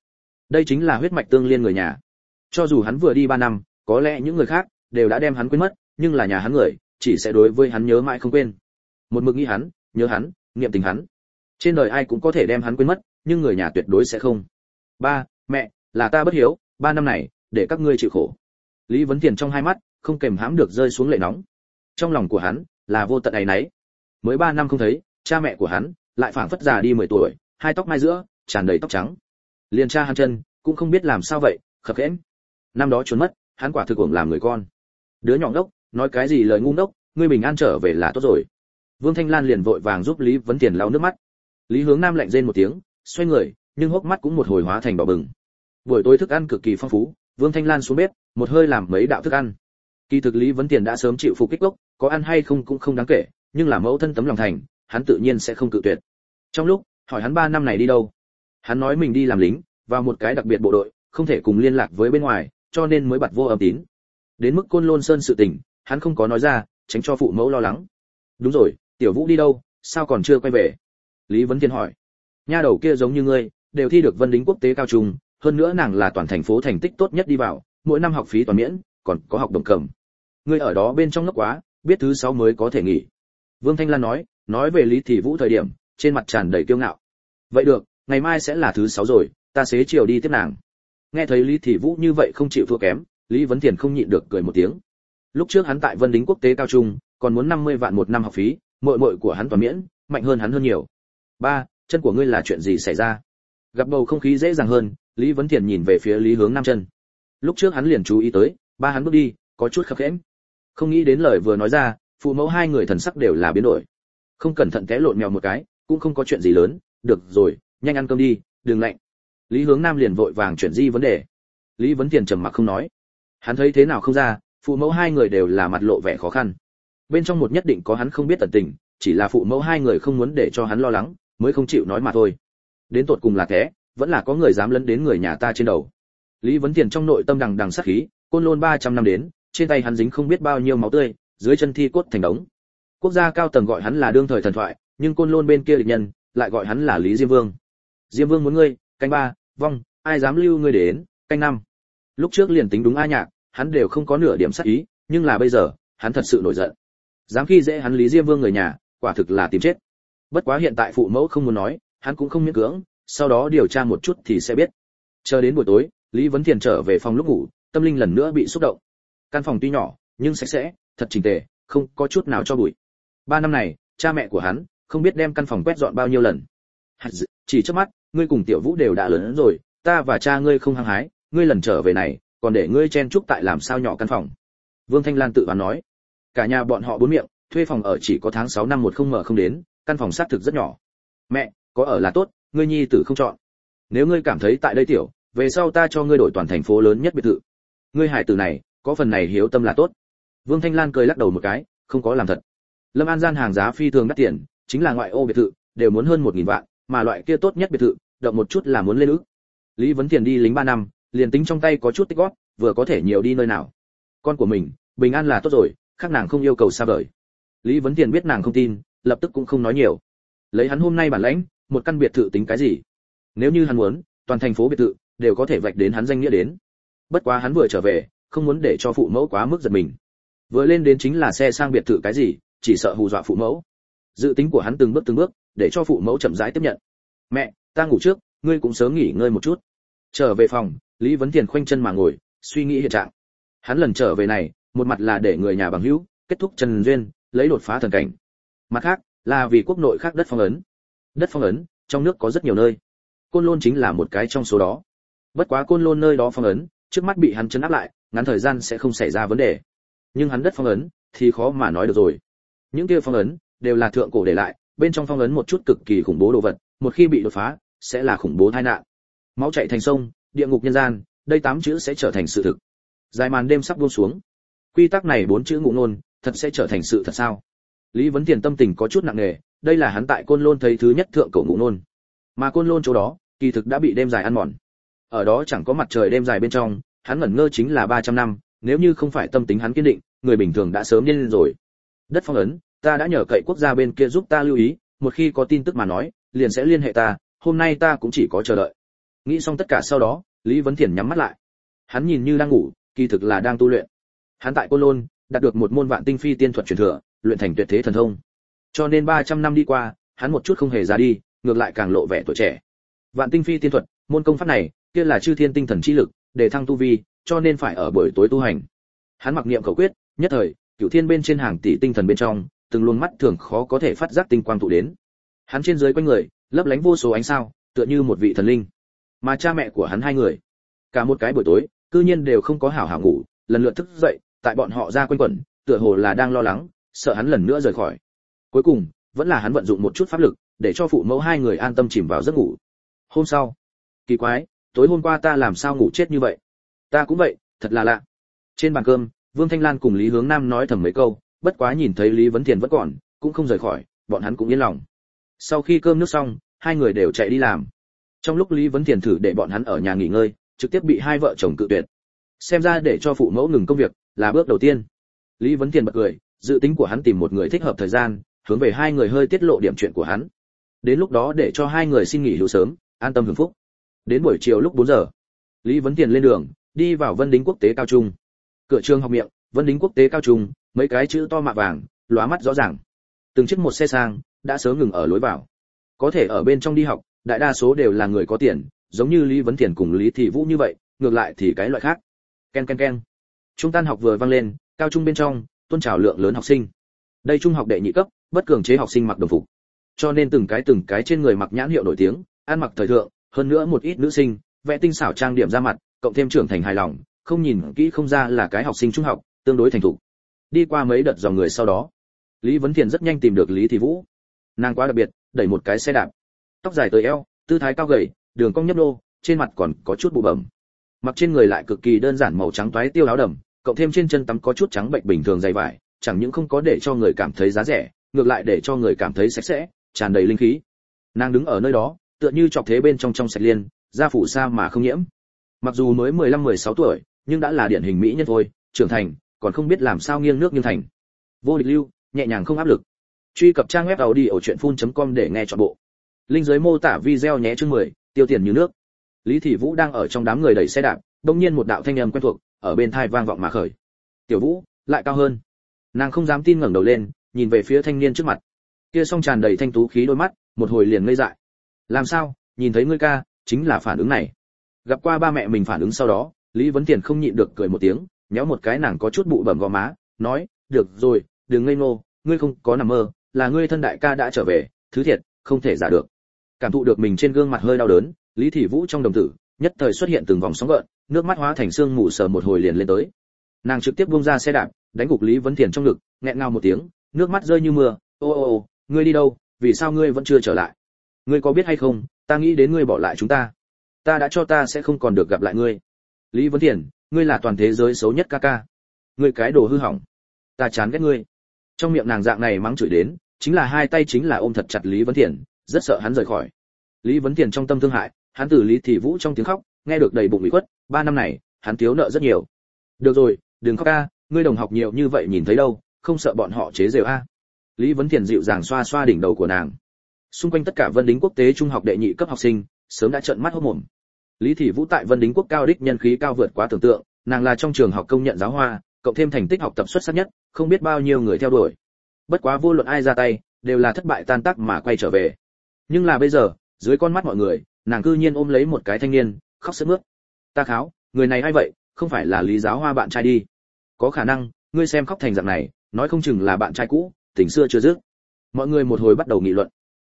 Đây chính là huyết mạch tương liên người nhà. Cho dù hắn vừa đi ba năm, có lẽ những người khác đều đã đem hắn quên mất, nhưng là nhà hắn người chỉ sẽ đối với hắn nhớ mãi không quên. Một mực nghĩ hắn, nhớ hắn, niệm tình hắn. Trên đời ai cũng có thể đem hắn quên mất, nhưng người nhà tuyệt đối sẽ không. Ba, mẹ, là ta bất hiếu, ba năm này để các ngươi chịu khổ. Lý Vấn Tiền trong hai mắt không kềm hãm được rơi xuống lệ nóng. Trong lòng của hắn là vô tận áy náy. Mới ba năm không thấy, cha mẹ của hắn lại phảng phất già đi mười tuổi, hai tóc mai giữa tràn đầy tóc trắng. Liền cha hắn chân cũng không biết làm sao vậy, khập khẽm. Năm đó trốn mất, hắn quả thực uổng làm người con. Đứa nhỏ ngốc, nói cái gì lời ngu ngốc, ngươi bình an trở về là tốt rồi. Vương Thanh Lan liền vội vàng giúp Lý Vấn Tiền lau nước mắt. Lý Hướng Nam lạnh rên một tiếng, xoay người, nhưng hốc mắt cũng một hồi hóa thành đỏ bừng. Buổi tối thức ăn cực kỳ phong phú, Vương Thanh Lan xuống bếp, một hơi làm mấy đạo thức ăn. Kỳ thực Lý Vấn Tiền đã sớm chịu phục kích gốc, có ăn hay không cũng không đáng kể, nhưng là mẫu thân tấm lòng thành, hắn tự nhiên sẽ không cự tuyệt. Trong lúc hỏi hắn ba năm này đi đâu, hắn nói mình đi làm lính, vào một cái đặc biệt bộ đội, không thể cùng liên lạc với bên ngoài, cho nên mới bật vô âm tín. Đến mức Côn Lôn Sơn sự tình, hắn không có nói ra, tránh cho phụ mẫu lo lắng. Đúng rồi, Tiểu Vũ đi đâu, sao còn chưa quay về? Lý Vấn Thiên hỏi. Nha đầu kia giống như ngươi, đều thi được Vân Đính quốc tế cao trung, hơn nữa nàng là toàn thành phố thành tích tốt nhất đi vào, mỗi năm học phí toàn miễn, còn có học đồng cầm. Ngươi ở đó bên trong ngốc quá, biết thứ sáu mới có thể nghỉ. Vương Thanh Lan nói, nói về Lý Thị Vũ thời điểm, trên mặt tràn đầy kiêu ngạo. Vậy được, ngày mai sẽ là thứ sáu rồi, ta xế chiều đi tiếp nàng. Nghe thấy Lý Thị Vũ như vậy không chịu thua kém, Lý Vấn Thiền không nhịn được cười một tiếng. Lúc trước hắn tại Vân Đính quốc tế cao trung, còn muốn năm mươi vạn một năm học phí, muội muội của hắn toàn miễn, mạnh hơn hắn hơn nhiều. Ba, chân của ngươi là chuyện gì xảy ra? Gặp bầu không khí dễ dàng hơn, Lý Vấn Thiền nhìn về phía Lý Hướng Nam chân. Lúc trước hắn liền chú ý tới, ba hắn bước đi, có chút khập khiễng. Không nghĩ đến lời vừa nói ra, phụ mẫu hai người thần sắc đều là biến đổi. Không cẩn thận té lộn mèo một cái, cũng không có chuyện gì lớn, được rồi, nhanh ăn cơm đi, đừng lạnh. Lý Hướng Nam liền vội vàng chuyển di vấn đề. Lý Vấn Thiền trầm mặc không nói. Hắn thấy thế nào không ra, phụ mẫu hai người đều là mặt lộ vẻ khó khăn. Bên trong một nhất định có hắn không biết tận tình, chỉ là phụ mẫu hai người không muốn để cho hắn lo lắng, mới không chịu nói mà thôi. Đến tột cùng là thế, vẫn là có người dám lấn đến người nhà ta trên đầu. Lý Vấn Thiền trong nội tâm đằng đằng sát khí, Côn Lôn ba trăm năm đến, trên tay hắn dính không biết bao nhiêu máu tươi, dưới chân thi cốt thành đống. Quốc gia cao tầng gọi hắn là đương thời thần thoại, nhưng Côn Lôn bên kia địch nhân lại gọi hắn là Lý Diêm Vương. Diêm Vương muốn ngươi, canh ba, vong, ai dám lưu ngươi đến, canh năm. Lúc trước liền tính đúng A Nhạc, hắn đều không có nửa điểm sát ý, nhưng là bây giờ, hắn thật sự nổi giận. Dám khi dễ hắn Lý Diêm Vương người nhà, quả thực là tìm chết. Bất quá hiện tại phụ mẫu không muốn nói, hắn cũng không miễn cưỡng, sau đó điều tra một chút thì sẽ biết. Chờ đến buổi tối, Lý Vấn Thiền trở về phòng lúc ngủ, tâm linh lần nữa bị xúc động. Căn phòng tuy nhỏ, nhưng sạch sẽ, thật chỉnh tề, không có chút nào cho bụi. Ba năm này, cha mẹ của hắn không biết đem căn phòng quét dọn bao nhiêu lần. Chỉ trước mắt, ngươi cùng Tiểu Vũ đều đã lớn hơn rồi, ta và cha ngươi không hăng hái, ngươi lần trở về này, còn để ngươi chen chúc tại làm sao nhỏ căn phòng. Vương Thanh Lan tự đoán nói. Cả nhà bọn họ bốn miệng, thuê phòng ở chỉ có tháng sáu năm một không mở không đến, căn phòng xác thực rất nhỏ. Mẹ, có ở là tốt, ngươi nhi tử không chọn. Nếu ngươi cảm thấy tại đây tiểu, về sau ta cho ngươi đổi toàn thành phố lớn nhất biệt thự. Ngươi hải tử này, có phần này hiếu tâm là tốt. Vương Thanh Lan cười lắc đầu một cái, không có làm thật. Lâm An gian hàng giá phi thường đắt tiền, chính là ngoại ô biệt thự, đều muốn hơn một nghìn vạn, mà loại kia tốt nhất biệt thự, động một chút là muốn lên ức. Lý Vấn Tiền đi lính ba năm, liền tính trong tay có chút tích góp, vừa có thể nhiều đi nơi nào. Con của mình, bình an là tốt rồi, khác nàng không yêu cầu xa vời. Lý Vấn Tiền biết nàng không tin, lập tức cũng không nói nhiều. Lấy hắn hôm nay bản lãnh, một căn biệt thự tính cái gì? Nếu như hắn muốn, toàn thành phố biệt thự đều có thể vạch đến hắn danh nghĩa đến. Bất quá hắn vừa trở về, không muốn để cho phụ mẫu quá mức giật mình. Vừa lên đến chính là xe sang biệt thự cái gì, chỉ sợ hù dọa phụ mẫu. Dự tính của hắn từng bước từng bước, để cho phụ mẫu chậm rãi tiếp nhận. Mẹ, ta ngủ trước, ngươi cũng sớm nghỉ ngơi một chút. Trở về phòng, Lý Vấn Tiền khoanh chân mà ngồi, suy nghĩ hiện trạng. Hắn lần trở về này, một mặt là để người nhà bằng hữu kết thúc trần duyên, lấy đột phá thần cảnh. Mặt khác, là vì quốc nội khác đất phong ấn. Đất phong ấn, trong nước có rất nhiều nơi. Côn Lôn chính là một cái trong số đó. Bất quá Côn Lôn nơi đó phong ấn, trước mắt bị hắn trấn áp lại, ngắn thời gian sẽ không xảy ra vấn đề. Nhưng hắn đất phong ấn thì khó mà nói được rồi. Những kia phong ấn đều là thượng cổ để lại, bên trong phong ấn một chút cực kỳ khủng bố đồ vật, một khi bị đột phá, sẽ là khủng bố tai nạn. Máu chảy thành sông, địa ngục nhân gian, đây tám chữ sẽ trở thành sự thực. Dài màn đêm sắp buông xuống. Quy tắc này bốn chữ ngụ ngôn, thật sẽ trở thành sự thật sao? Lý Vấn Tiền tâm tình có chút nặng nề, đây là hắn tại Côn Lôn thấy thứ nhất thượng cổ ngụ ngôn. Mà Côn Lôn chỗ đó, kỳ thực đã bị đêm dài ăn mòn. Ở đó chẳng có mặt trời đêm dài bên trong, hắn ngẩn ngơ chính là ba trăm năm, nếu như không phải tâm tính hắn kiên định, người bình thường đã sớm điên rồi. Đất phong ấn, ta đã nhờ cậy quốc gia bên kia giúp ta lưu ý, một khi có tin tức mà nói, liền sẽ liên hệ ta, hôm nay ta cũng chỉ có chờ đợi. Nghĩ xong tất cả sau đó, Lý Vấn Thiền nhắm mắt lại. Hắn nhìn như đang ngủ, kỳ thực là đang tu luyện. Hắn tại Côn Lôn đạt được một môn Vạn Tinh Phi tiên thuật truyền thừa, luyện thành tuyệt thế thần thông. Cho nên ba trăm năm đi qua, hắn một chút không hề già đi, ngược lại càng lộ vẻ tuổi trẻ. Vạn Tinh Phi tiên thuật, môn công pháp này, kia là chư thiên tinh thần chi lực, để thăng tu vi, cho nên phải ở buổi tối tu hành. Hắn mặc niệm khẩu quyết, nhất thời, cửu thiên bên trên hàng tỷ tinh thần bên trong, từng luồng mắt thường khó có thể phát giác tinh quang tụ đến. Hắn trên dưới quanh người, lấp lánh vô số ánh sao, tựa như một vị thần linh. Mà cha mẹ của hắn hai người, cả một cái buổi tối, cư nhiên đều không có hảo hảo ngủ, lần lượt thức dậy, tại bọn họ ra quanh quẩn, tựa hồ là đang lo lắng, sợ hắn lần nữa rời khỏi. Cuối cùng, vẫn là hắn vận dụng một chút pháp lực, để cho phụ mẫu hai người an tâm chìm vào giấc ngủ. Hôm sau, kỳ quái, tối hôm qua ta làm sao ngủ chết như vậy? Ta cũng vậy, thật là lạ. Trên bàn cơm, Vương Thanh Lan cùng Lý Hướng Nam nói thầm mấy câu, bất quá nhìn thấy Lý Vấn Thiền vẫn còn, cũng không rời khỏi, bọn hắn cũng yên lòng. Sau khi cơm nước xong, hai người đều chạy đi làm. Trong lúc Lý Vấn Thiền thử để bọn hắn ở nhà nghỉ ngơi, trực tiếp bị hai vợ chồng cự tuyệt. Xem ra để cho phụ mẫu ngừng công việc là bước đầu tiên. Lý Vấn Thiền bật cười, dự tính của hắn tìm một người thích hợp thời gian, hướng về hai người hơi tiết lộ điểm chuyện của hắn. Đến lúc đó để cho hai người xin nghỉ hưu sớm, an tâm hưởng phúc. Đến buổi chiều lúc bốn giờ, Lý Vấn Thiền lên đường, đi vào Vân Đính Quốc tế cao trung. Cửa trường học miệng, Vân Đính Quốc tế cao trung, mấy cái chữ to mạ vàng, lóa mắt rõ ràng. Từng chiếc một xe sang đã sớm ngừng ở lối vào. Có thể ở bên trong đi học, đại đa số đều là người có tiền, giống như Lý Vấn Thiền cùng Lý Thị Vũ như vậy, ngược lại thì cái loại khác. Ken ken ken. Trung tan học vừa vang lên, cao trung bên trong tuôn trào lượng lớn học sinh. Đây trung học đệ nhị cấp, bất cường chế học sinh mặc đồng phục. Cho nên từng cái từng cái trên người mặc nhãn hiệu nổi tiếng, ăn mặc thời thượng, hơn nữa một ít nữ sinh, vẽ tinh xảo trang điểm ra mặt, cộng thêm trưởng thành hài lòng, không nhìn kỹ không ra là cái học sinh trung học, tương đối thành thục. Đi qua mấy đợt dòng người sau đó, Lý Vấn Thiền rất nhanh tìm được Lý Thị Vũ. Nàng quá đặc biệt, đẩy một cái xe đạp, tóc dài tới eo, tư thái cao gầy, đường cong nhấp nô, trên mặt còn có chút bụ bẩm. Mặc trên người lại cực kỳ đơn giản màu trắng toái tiêu áo đầm, cộng thêm trên chân tắm có chút trắng bệnh bình thường dày vải, chẳng những không có để cho người cảm thấy giá rẻ, ngược lại để cho người cảm thấy sạch sẽ, tràn đầy linh khí. Nàng đứng ở nơi đó, tựa như chọc thế bên trong trong sạch liên, da phủ sa mà không nhiễm. Mặc dù mới mười lăm mười sáu tuổi, nhưng đã là điển hình mỹ nhân thôi, trưởng thành, còn không biết làm sao nghiêng nước nghiêng thành. Vô địch lưu, nhẹ nhàng không áp lực. Truy cập trang web audiochuyenphun chấm com để nghe trọn bộ. Link dưới mô tả video nhé. Chương mười, tiêu tiền như nước. Lý Thị Vũ đang ở trong đám người đẩy xe đạp, đột nhiên một đạo thanh âm quen thuộc ở bên tai vang vọng mà khởi. Tiểu Vũ, lại cao hơn. Nàng không dám tin ngẩng đầu lên, nhìn về phía thanh niên trước mặt. Kia song tràn đầy thanh tú khí đôi mắt, một hồi liền ngây dại. Làm sao, nhìn thấy ngươi ca, chính là phản ứng này. Gặp qua ba mẹ mình phản ứng sau đó, Lý Vấn Thiền không nhịn được cười một tiếng, nhéo một cái nàng có chút bụ bẩm gò má, nói, được rồi, đừng ngây ngô, ngươi không có nằm mơ, là ngươi thân đại ca đã trở về, thứ thiệt, không thể giả được. Cảm thụ được mình trên gương mặt hơi đau đớn, Lý Thị Vũ trong đồng tử nhất thời xuất hiện từng vòng sóng gợn, nước mắt hóa thành sương mù sờ một hồi liền lên tới. Nàng trực tiếp buông ra xe đạp, đánh gục Lý Vấn Thiền trong ngực, nghẹn ngào một tiếng, nước mắt rơi như mưa. Ô ô ô, ngươi đi đâu, vì sao ngươi vẫn chưa trở lại? Ngươi có biết hay không, ta nghĩ đến ngươi bỏ lại chúng ta, ta đã cho ta sẽ không còn được gặp lại ngươi. Lý Vấn Thiền, ngươi là toàn thế giới xấu nhất ca ca, ngươi cái đồ hư hỏng, ta chán ghét ngươi. Trong miệng nàng dạng này mắng chửi đến, chính là hai tay chính là ôm thật chặt Lý Vấn Thiền, rất sợ hắn rời khỏi. Lý Vấn Thiền trong tâm thương hại, hắn từ Lý Thị Vũ trong tiếng khóc, nghe được đầy bụng ủy khuất, ba năm này, hắn thiếu nợ rất nhiều. Được rồi, đừng khóc ca, ngươi đồng học nhiều như vậy nhìn thấy đâu, không sợ bọn họ chế giễu a. Lý Vấn Thiền dịu dàng xoa xoa đỉnh đầu của nàng. Xung quanh tất cả Vân Đính Quốc tế trung học đệ nhị cấp học sinh, sớm đã trợn mắt hốt mồm. Lý Thị Vũ tại Vân Đính Quốc cao đích nhân khí cao vượt quá tưởng tượng, nàng là trong trường học công nhận giáo hoa, cộng thêm thành tích học tập xuất sắc nhất, không biết bao nhiêu người theo đuổi. Bất quá vô luận ai ra tay, đều là thất bại tan tác mà quay trở về. Nhưng là bây giờ, dưới con mắt mọi người, nàng cư nhiên ôm lấy một cái thanh niên, khóc sướt mướt. Ta kháo, người này ai vậy, không phải là Lý giáo hoa bạn trai đi? Có khả năng, ngươi xem khóc thành dạng này, nói không chừng là bạn trai cũ, tình xưa chưa dứt. Mọi người một hồi bắt đầu nghị luận.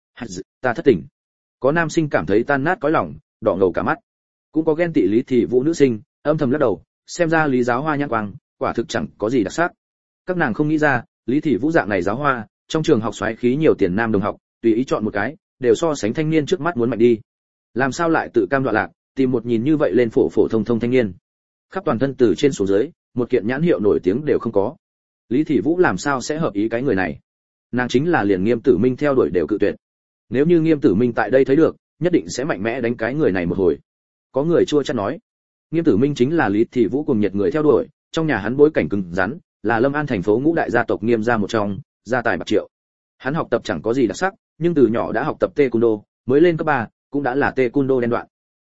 Ta thất tình. Có nam sinh cảm thấy tan nát cõi lòng, đỏ ngầu cả mắt. Cũng có ghen tị Lý Thị Vũ nữ sinh, âm thầm lắc đầu, xem ra Lý giáo hoa nhãn quang, quả thực chẳng có gì đặc sắc. Các nàng không nghĩ ra, Lý Thị Vũ dạng này giáo hoa, trong trường học xoáy khí nhiều tiền nam đồng học, tùy ý chọn một cái, đều so sánh thanh niên trước mắt muốn mạnh đi. Làm sao lại tự cam đoạn lạc, tìm một nhìn như vậy lên phổ phổ thông thông thanh niên. Khắp toàn thân từ trên xuống dưới, một kiện nhãn hiệu nổi tiếng đều không có. Lý Thị Vũ làm sao sẽ hợp ý cái người này? Nàng chính là liền Nghiêm Tử Minh theo đuổi đều cự tuyệt. Nếu như Nghiêm Tử Minh tại đây thấy được, nhất định sẽ mạnh mẽ đánh cái người này một hồi. Có người chua chát nói, Nghiêm Tử Minh chính là Lý Thị Vũ cùng nhiệt người theo đuổi, trong nhà hắn bối cảnh cứng rắn, là Lâm An thành phố ngũ đại gia tộc Nghiêm gia một trong, gia tài bạc triệu. Hắn học tập chẳng có gì đặc sắc, nhưng từ nhỏ đã học tập taekwondo, mới lên cấp ba cũng đã là taekwondo đen đoạn.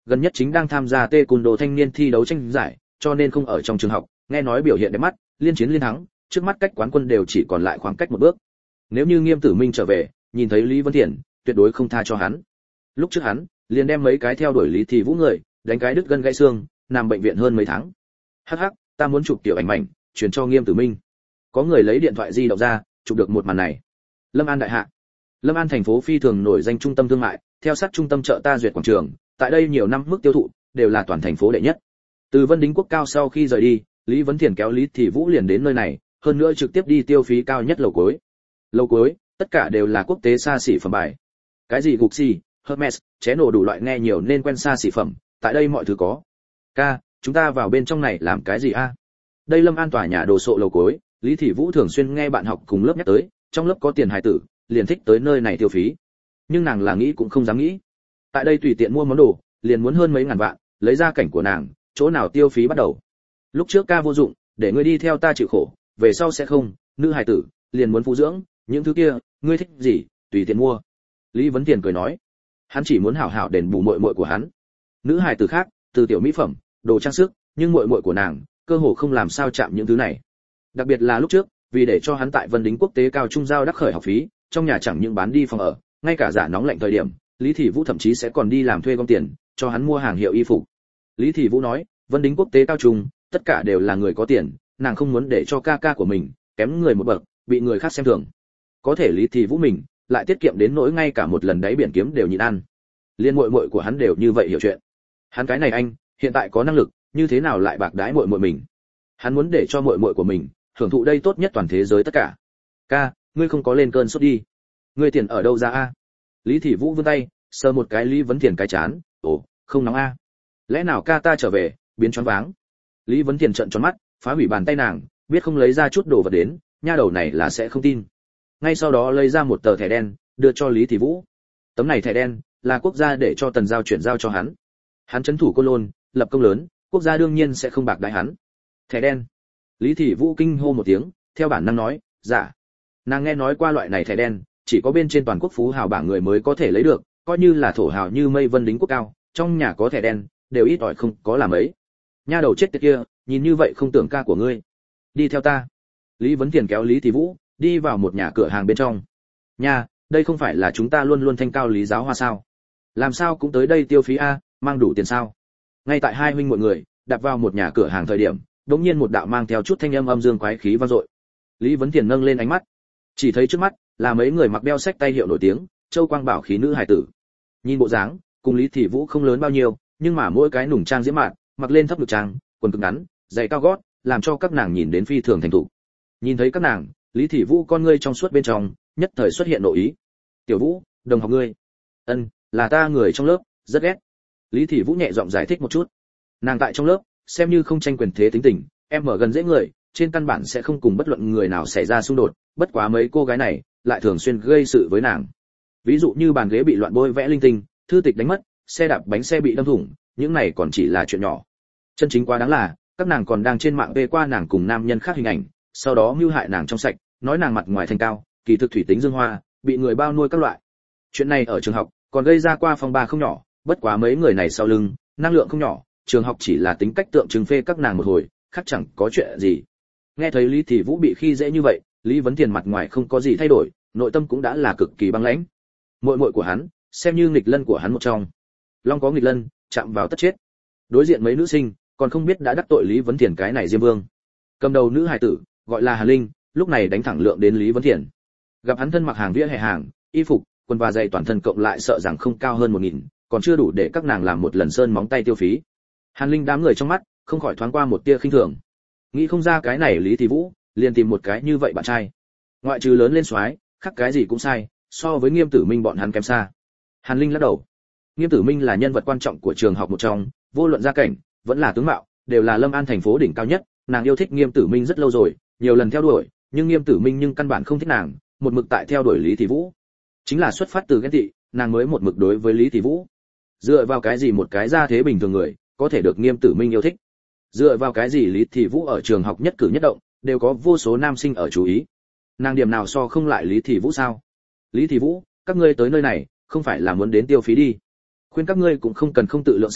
gần nhất chính đang tham gia taekwondo thanh niên thi đấu tranh giải, cho nên không ở trong trường học, nghe nói biểu hiện đẹp mắt, liên chiến liên thắng, trước mắt cách quán quân đều chỉ còn lại khoảng cách một bước. Nếu như Nghiêm Tử Minh trở về, nhìn thấy Lý Vân Thiện, tuyệt đối không tha cho hắn. Lúc trước hắn liền đem mấy cái theo đuổi Lý Thị Vũ người, đánh cái đứt gân gãy xương, nằm bệnh viện hơn mấy tháng. Hắc hắc, ta muốn chụp tiểu ảnh mảnh, truyền cho Nghiêm Tử Minh. Có người lấy điện thoại di động ra, chụp được một màn này. Lâm An đại hạ. Lâm An thành phố phi thường nổi danh trung tâm thương mại, theo sát trung tâm chợ Ta Duyệt quảng trường, tại đây nhiều năm mức tiêu thụ đều là toàn thành phố đệ nhất. Từ Vân Đính Quốc cao sau khi rời đi, Lý Vấn Thiền kéo Lý Thị Vũ liền đến nơi này, hơn nữa trực tiếp đi tiêu phí cao nhất lầu cuối. Lầu cuối, tất cả đều là quốc tế xa xỉ phẩm bài. Cái gì Gucci, Hermes, ché nổ đủ loại nghe nhiều nên quen xa xỉ phẩm, tại đây mọi thứ có. Ca, chúng ta vào bên trong này làm cái gì a? Đây Lâm An tòa nhà đồ sộ lầu cuối, Lý Thị Vũ thường xuyên nghe bạn học cùng lớp nhắc tới, trong lớp có tiền hài tử, liền thích tới nơi này tiêu phí. Nhưng nàng là nghĩ cũng không dám nghĩ. Tại đây tùy tiện mua món đồ, liền muốn hơn mấy ngàn vạn, lấy ra cảnh của nàng, chỗ nào tiêu phí bắt đầu. Lúc trước ca vô dụng, để ngươi đi theo ta chịu khổ, về sau sẽ không, nữ hài tử, liền muốn phụ dưỡng, những thứ kia, ngươi thích gì, tùy tiện mua. Lý Vấn Tiền cười nói, hắn chỉ muốn hảo hảo đền bù muội muội của hắn. Nữ hài tử khác, từ tiểu mỹ phẩm, đồ trang sức, nhưng muội muội của nàng, cơ hồ không làm sao chạm những thứ này. Đặc biệt là lúc trước, vì để cho hắn tại Vân Đính Quốc tế cao trung giao đắc khởi học phí, trong nhà chẳng những bán đi phòng ở, ngay cả giả nóng lạnh thời điểm, Lý Thị Vũ thậm chí sẽ còn đi làm thuê gom tiền, cho hắn mua hàng hiệu y phục. Lý Thị Vũ nói, Vân Đính Quốc tế cao trung, tất cả đều là người có tiền, nàng không muốn để cho ca ca của mình kém người một bậc, bị người khác xem thường. Có thể Lý Thị Vũ mình lại tiết kiệm đến nỗi ngay cả một lần đáy biển kiếm đều nhịn ăn. Liên muội muội của hắn đều như vậy hiểu chuyện. Hắn cái này anh, hiện tại có năng lực, như thế nào lại bạc đãi muội muội mình? Hắn muốn để cho muội muội của mình hưởng thụ đây tốt nhất toàn thế giới tất cả. Ca, ngươi không có lên cơn sốt đi. Ngươi tiền ở đâu ra a? Lý Thị Vũ vươn tay, sờ một cái Lý Vấn Thiền cái chán, ồ, không nóng a. Lẽ nào ca ta trở về, biến choáng váng. Lý Vấn Thiền trợn tròn mắt, phá hủy bàn tay nàng, biết không lấy ra chút đồ vật đến, nha đầu này là sẽ không tin. Ngay sau đó lấy ra một tờ thẻ đen, đưa cho Lý Thị Vũ. Tấm này thẻ đen là quốc gia để cho Tần Giao chuyển giao cho hắn. Hắn trấn thủ Côn Lôn, lập công lớn, quốc gia đương nhiên sẽ không bạc đãi hắn. Thẻ đen. Lý Thị Vũ kinh hô một tiếng, theo bản năng nói, "Dạ." Nàng nghe nói qua loại này thẻ đen, chỉ có bên trên toàn quốc phú hào bảng người mới có thể lấy được, coi như là thổ hào như Mây Vân Đính Quốc cao, trong nhà có thẻ đen, đều ít ỏi không có làm ấy. Nha đầu chết tiệt kia, nhìn như vậy không tưởng ca của ngươi. Đi theo ta. Lý Vấn Tiền kéo Lý Thị Vũ, đi vào một nhà cửa hàng bên trong. Nha, đây không phải là chúng ta luôn luôn thanh cao Lý Giáo Hoa sao? Làm sao cũng tới đây tiêu phí a, mang đủ tiền sao? Ngay tại hai huynh muội người đạp vào một nhà cửa hàng thời điểm, đột nhiên một đạo mang theo chút thanh âm âm dương quái khí vang dội. Lý Vấn Tiền nâng lên ánh mắt, chỉ thấy trước mắt là mấy người mặc đeo sách tay hiệu nổi tiếng, châu quang bảo khí nữ hài tử. Nhìn bộ dáng, cùng Lý Thị Vũ không lớn bao nhiêu, nhưng mà mỗi cái nùng trang diễm mạn, mặc lên thấp ngực trang, quần cực ngắn, giày cao gót, làm cho các nàng nhìn đến phi thường thành thục. Nhìn thấy các nàng, Lý Thị Vũ con ngươi trong suốt bên trong, nhất thời xuất hiện nội ý. "Tiểu Vũ, đồng học ngươi." "Ân, là ta người trong lớp, rất ghét." Lý Thị Vũ nhẹ giọng giải thích một chút. Nàng tại trong lớp, xem như không tranh quyền thế tính tình, em mở gần dễ người, trên căn bản sẽ không cùng bất luận người nào xảy ra xung đột, bất quá mấy cô gái này lại thường xuyên gây sự với nàng. Ví dụ như bàn ghế bị loạn bôi vẽ linh tinh, thư tịch đánh mất, xe đạp bánh xe bị đâm thủng, những này còn chỉ là chuyện nhỏ. Chân chính quá đáng là, các nàng còn đang trên mạng về qua nàng cùng nam nhân khác hình ảnh, sau đó mưu hại nàng trong sạch, nói nàng mặt ngoài thanh cao, kỳ thực thủy tính dương hoa, bị người bao nuôi các loại. Chuyện này ở trường học còn gây ra qua phong ba không nhỏ, bất quá mấy người này sau lưng, năng lượng không nhỏ, trường học chỉ là tính cách tượng trưng phê các nàng một hồi, khác chẳng có chuyện gì. Nghe thấy Lý Thị Vũ bị khi dễ như vậy, Lý Vấn Tiền mặt ngoài không có gì thay đổi, nội tâm cũng đã là cực kỳ băng lãnh. Muội muội của hắn, xem như nghịch lân của hắn một trong. Long có nghịch lân, chạm vào tất chết. Đối diện mấy nữ sinh, còn không biết đã đắc tội Lý Vấn Thiền cái này Diêm Vương. Cầm đầu nữ hài tử, gọi là Hà Linh, lúc này đánh thẳng lượng đến Lý Vấn Thiền. Gặp hắn thân mặc hàng vỉa hè hàng, y phục, quần và giày toàn thân cộng lại sợ rằng không cao hơn một nghìn, còn chưa đủ để các nàng làm một lần sơn móng tay tiêu phí. Hàn Linh đám người trong mắt, không khỏi thoáng qua một tia khinh thường. Nghĩ không ra cái này Lý Thị Vũ, liền tìm một cái như vậy bạn trai. Ngoại trừ lớn lên soái, khác cái gì cũng sai, so với Nghiêm Tử Minh bọn hắn kém xa. Hàn Linh lắc đầu. Nghiêm Tử Minh là nhân vật quan trọng của trường học một trong, vô luận gia cảnh, vẫn là tướng mạo, đều là Lâm An thành phố đỉnh cao nhất, nàng yêu thích Nghiêm Tử Minh rất lâu rồi, nhiều lần theo đuổi, nhưng Nghiêm Tử Minh nhưng căn bản không thích nàng, một mực tại theo đuổi Lý Thị Vũ. Chính là xuất phát từ ghen tị, nàng mới một mực đối với Lý Thị Vũ. Dựa vào cái gì một cái gia thế bình thường người, có thể được Nghiêm Tử Minh yêu thích? Dựa vào cái gì Lý Thị Vũ ở trường học nhất cử nhất động, đều có vô số nam sinh ở chú ý? Nàng điểm nào so không lại Lý Thị Vũ sao? Lý Thị Vũ, các ngươi tới nơi này, không phải là muốn đến tiêu phí đi. Khuyên các ngươi cũng không cần không tự lượng sức,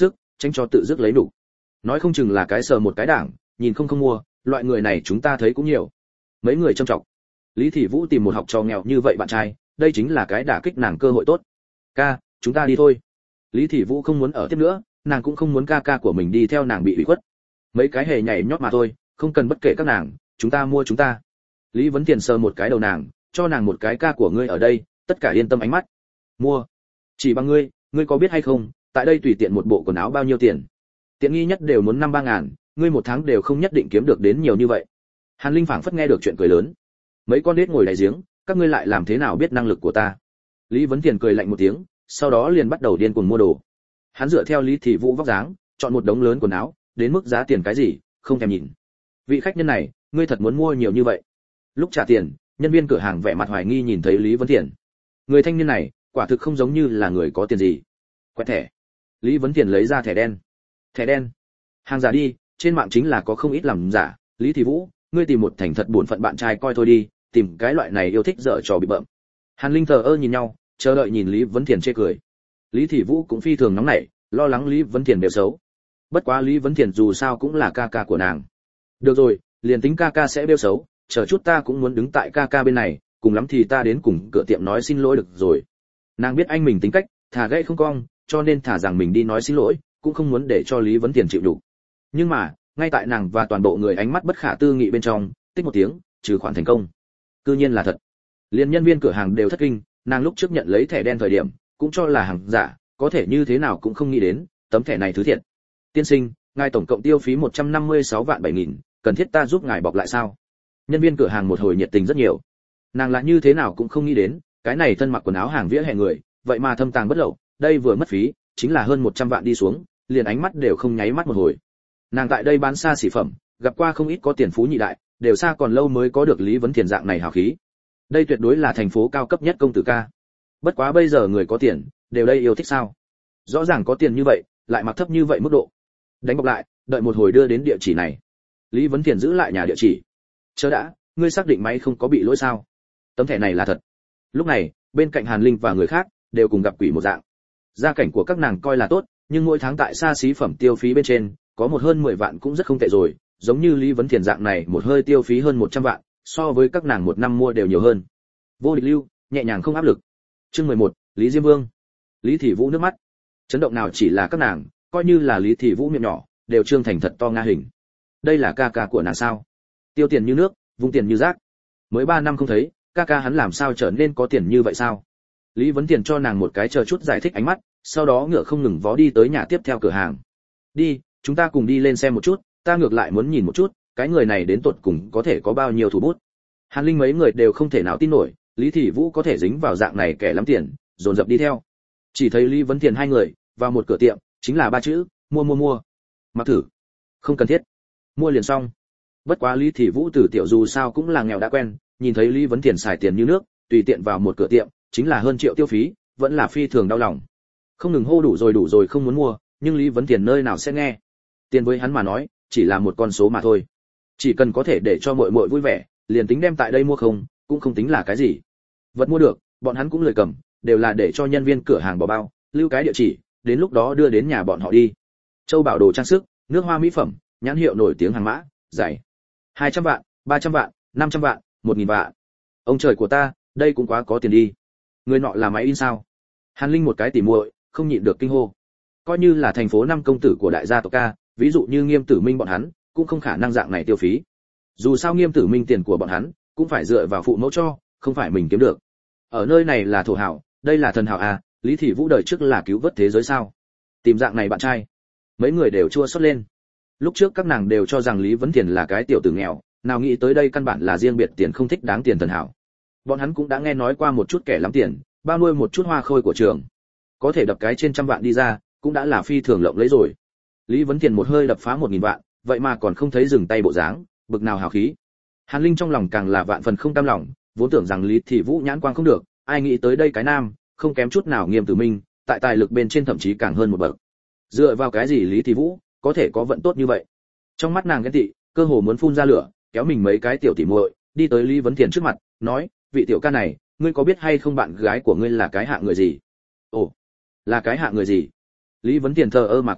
tránh cho tự dứt lấy đủ. Nói không chừng là cái sờ một cái đảng, nhìn không không mua, loại người này chúng ta thấy cũng nhiều. Mấy người trông trọng. Lý Thị Vũ tìm một học trò nghèo như vậy bạn trai, đây chính là cái đả kích nàng cơ hội tốt. Ca, chúng ta đi thôi. Lý Thị Vũ không muốn ở tiếp nữa, nàng cũng không muốn ca ca của mình đi theo nàng bị ủy khuất. Mấy cái hề nhảy nhót mà thôi, không cần bất kể các nàng, chúng ta mua chúng ta. Lý Vấn Tiền sờ một cái đầu nàng, cho nàng một cái ca của ngươi ở đây, tất cả yên tâm ánh mắt. Mua. Chỉ bằng ngươi, ngươi có biết hay không, tại đây tùy tiện một bộ quần áo bao nhiêu tiền? Tiện nghi nhất đều muốn năm ba ngàn, ngươi một tháng đều không nhất định kiếm được đến nhiều như vậy. Hàn Linh phảng phất nghe được chuyện cười lớn. Mấy con đít ngồi đáy giếng, các ngươi lại làm thế nào biết năng lực của ta? Lý Vấn Tiền cười lạnh một tiếng, sau đó liền bắt đầu điên cuồng mua đồ. Hắn dựa theo Lý Thị Vũ vóc dáng, chọn một đống lớn quần áo, đến mức giá tiền cái gì, không thèm nhìn. Vị khách nhân này, ngươi thật muốn mua nhiều như vậy? Lúc trả tiền, nhân viên cửa hàng vẻ mặt hoài nghi nhìn thấy Lý Vấn Tiền. Người thanh niên này, quả thực không giống như là người có tiền gì. Quẹt thẻ. Lý Vấn Tiền lấy ra thẻ đen. Thẻ đen. Hàng giả đi, trên mạng chính là có không ít làm giả. Lý Thị Vũ, ngươi tìm một thành thật buồn phận bạn trai coi thôi đi, tìm cái loại này yêu thích dở trò bị bợm. Hàn Linh thờ ơ nhìn nhau, chờ đợi nhìn Lý Vấn Tiền chê cười. Lý Thị Vũ cũng phi thường nóng nảy, lo lắng Lý Vấn Tiền đều xấu. Bất quá Lý Vấn Tiền dù sao cũng là ca ca của nàng. Được rồi, liền tính ca ca sẽ bêu xấu, chờ chút ta cũng muốn đứng tại ca ca bên này, cùng lắm thì ta đến cùng cửa tiệm nói xin lỗi được rồi. Nàng biết anh mình tính cách, thả gãy không cong, cho nên thả rằng mình đi nói xin lỗi, cũng không muốn để cho Lý Vấn Tiền chịu đủ. Nhưng mà, ngay tại nàng và toàn bộ người ánh mắt bất khả tư nghị bên trong, tích một tiếng, trừ khoản thành công. Cư nhiên là thật. Liên nhân viên cửa hàng đều thất kinh, nàng lúc trước nhận lấy thẻ đen thời điểm, cũng cho là hàng giả, có thể như thế nào cũng không nghĩ đến, tấm thẻ này thứ thiệt. Tiên sinh, ngài tổng cộng tiêu phí một trăm năm mươi sáu vạn bảy nghìn, cần thiết ta giúp ngài bọc lại sao? Nhân viên cửa hàng một hồi nhiệt tình rất nhiều. Nàng là như thế nào cũng không nghĩ đến, cái này thân mặc quần áo hàng vỉa hè người, vậy mà thâm tàng bất lậu, đây vừa mất phí, chính là hơn một trăm vạn đi xuống, liền ánh mắt đều không nháy mắt một hồi. Nàng tại đây bán xa xỉ phẩm, gặp qua không ít có tiền phú nhị đại, đều xa còn lâu mới có được Lý Vấn Tiền dạng này hào khí. Đây tuyệt đối là thành phố cao cấp nhất công tử ca. Bất quá bây giờ người có tiền, đều đây yêu thích sao? Rõ ràng có tiền như vậy, lại mặc thấp như vậy mức độ. Đánh bọc lại, đợi một hồi đưa đến địa chỉ này. Lý Vấn Tiền giữ lại nhà địa chỉ. Chờ đã, ngươi xác định máy không có bị lỗi sao? Tấm thẻ này là thật. Lúc này, bên cạnh Hàn Linh và người khác đều cùng gặp quỷ một dạng. Gia cảnh của các nàng coi là tốt, nhưng mỗi tháng tại xa xí phẩm tiêu phí bên trên, có một hơn mười vạn cũng rất không tệ rồi, giống như Lý Vấn Tiền dạng này một hơi tiêu phí hơn một trăm vạn, so với các nàng một năm mua đều nhiều hơn. Vô địch lưu, nhẹ nhàng không áp lực. Chương mười một, Lý Diêm Vương. Lý Thị Vũ nước mắt. Chấn động nào chỉ là các nàng, coi như là Lý Thị Vũ miệng nhỏ, đều trương thành thật to nga hình. Đây là ca ca của nàng sao? Tiêu tiền như nước, vung tiền như rác. Mới ba năm không thấy, ca ca hắn làm sao trở nên có tiền như vậy sao? Lý Vấn Tiền cho nàng một cái chờ chút giải thích ánh mắt, sau đó ngựa không ngừng vó đi tới nhà tiếp theo cửa hàng. Đi, chúng ta cùng đi lên xem một chút, ta ngược lại muốn nhìn một chút, cái người này đến tột cùng có thể có bao nhiêu thủ bút. Hàn Linh mấy người đều không thể nào tin nổi, Lý Thị Vũ có thể dính vào dạng này kẻ lắm tiền, dồn dập đi theo. Chỉ thấy Lý Vấn Tiền hai người vào một cửa tiệm, chính là ba chữ, mua mua mua. Mặc thử. Không cần thiết. Mua liền xong. Bất quá Lý Thị Vũ từ tiểu dù sao cũng là nghèo đã quen, nhìn thấy Lý Vấn Tiền xài tiền như nước, tùy tiện vào một cửa tiệm, chính là hơn triệu tiêu phí, vẫn là phi thường đau lòng. Không ngừng hô đủ rồi đủ rồi không muốn mua, nhưng Lý Vấn Tiền nơi nào sẽ nghe. Tiền với hắn mà nói, chỉ là một con số mà thôi. Chỉ cần có thể để cho muội muội vui vẻ, liền tính đem tại đây mua không, cũng không tính là cái gì. Vật mua được, bọn hắn cũng lười cầm, đều là để cho nhân viên cửa hàng bỏ bao, lưu cái địa chỉ, đến lúc đó đưa đến nhà bọn họ đi. Châu bảo đồ trang sức, nước hoa mỹ phẩm, nhãn hiệu nổi tiếng hàng mã, giải. hai trăm vạn, ba trăm vạn, năm trăm vạn, một nghìn vạn. Ông trời của ta, đây cũng quá có tiền đi. Người nọ là máy in sao? Hàn Linh một cái tỉ muội, không nhịn được kinh hô. Coi như là thành phố năm công tử của đại gia tộc ca, ví dụ như Nghiêm Tử Minh bọn hắn, cũng không khả năng dạng này tiêu phí. Dù sao Nghiêm Tử Minh tiền của bọn hắn, cũng phải dựa vào phụ mẫu cho, không phải mình kiếm được. Ở nơi này là thổ hảo, đây là thần hảo à, Lý Thị Vũ đời trước là cứu vớt thế giới sao? Tìm dạng này bạn trai. Mấy người đều chua xót lên. Lúc trước các nàng đều cho rằng Lý Vấn Tiền là cái tiểu tử nghèo, nào nghĩ tới đây căn bản là riêng biệt tiền không thích đáng tiền thần hảo. Bọn hắn cũng đã nghe nói qua một chút kẻ lắm tiền, bao nuôi một chút hoa khôi của trường. Có thể đập cái trên trăm vạn đi ra, cũng đã là phi thường lộng lấy rồi. Lý Vấn Tiền một hơi đập phá một nghìn vạn, vậy mà còn không thấy dừng tay bộ dáng, bực nào hào khí. Hàn Linh trong lòng càng là vạn phần không cam lòng, vốn tưởng rằng Lý Thị Vũ nhãn quang không được, ai nghĩ tới đây cái nam, không kém chút nào Nghiêm Tử Minh, tại tài lực bên trên thậm chí càng hơn một bậc. Dựa vào cái gì Lý Thị Vũ có thể có vận tốt như vậy? Trong mắt nàng ghen tị, cơ hồ muốn phun ra lửa, kéo mình mấy cái tiểu tỉ muội, đi tới Lý Vấn Tiền trước mặt, nói, vị tiểu ca này, ngươi có biết hay không bạn gái của ngươi là cái hạng người gì? Ồ, là cái hạng người gì? Lý Vấn Tiền thờ ơ mà coi,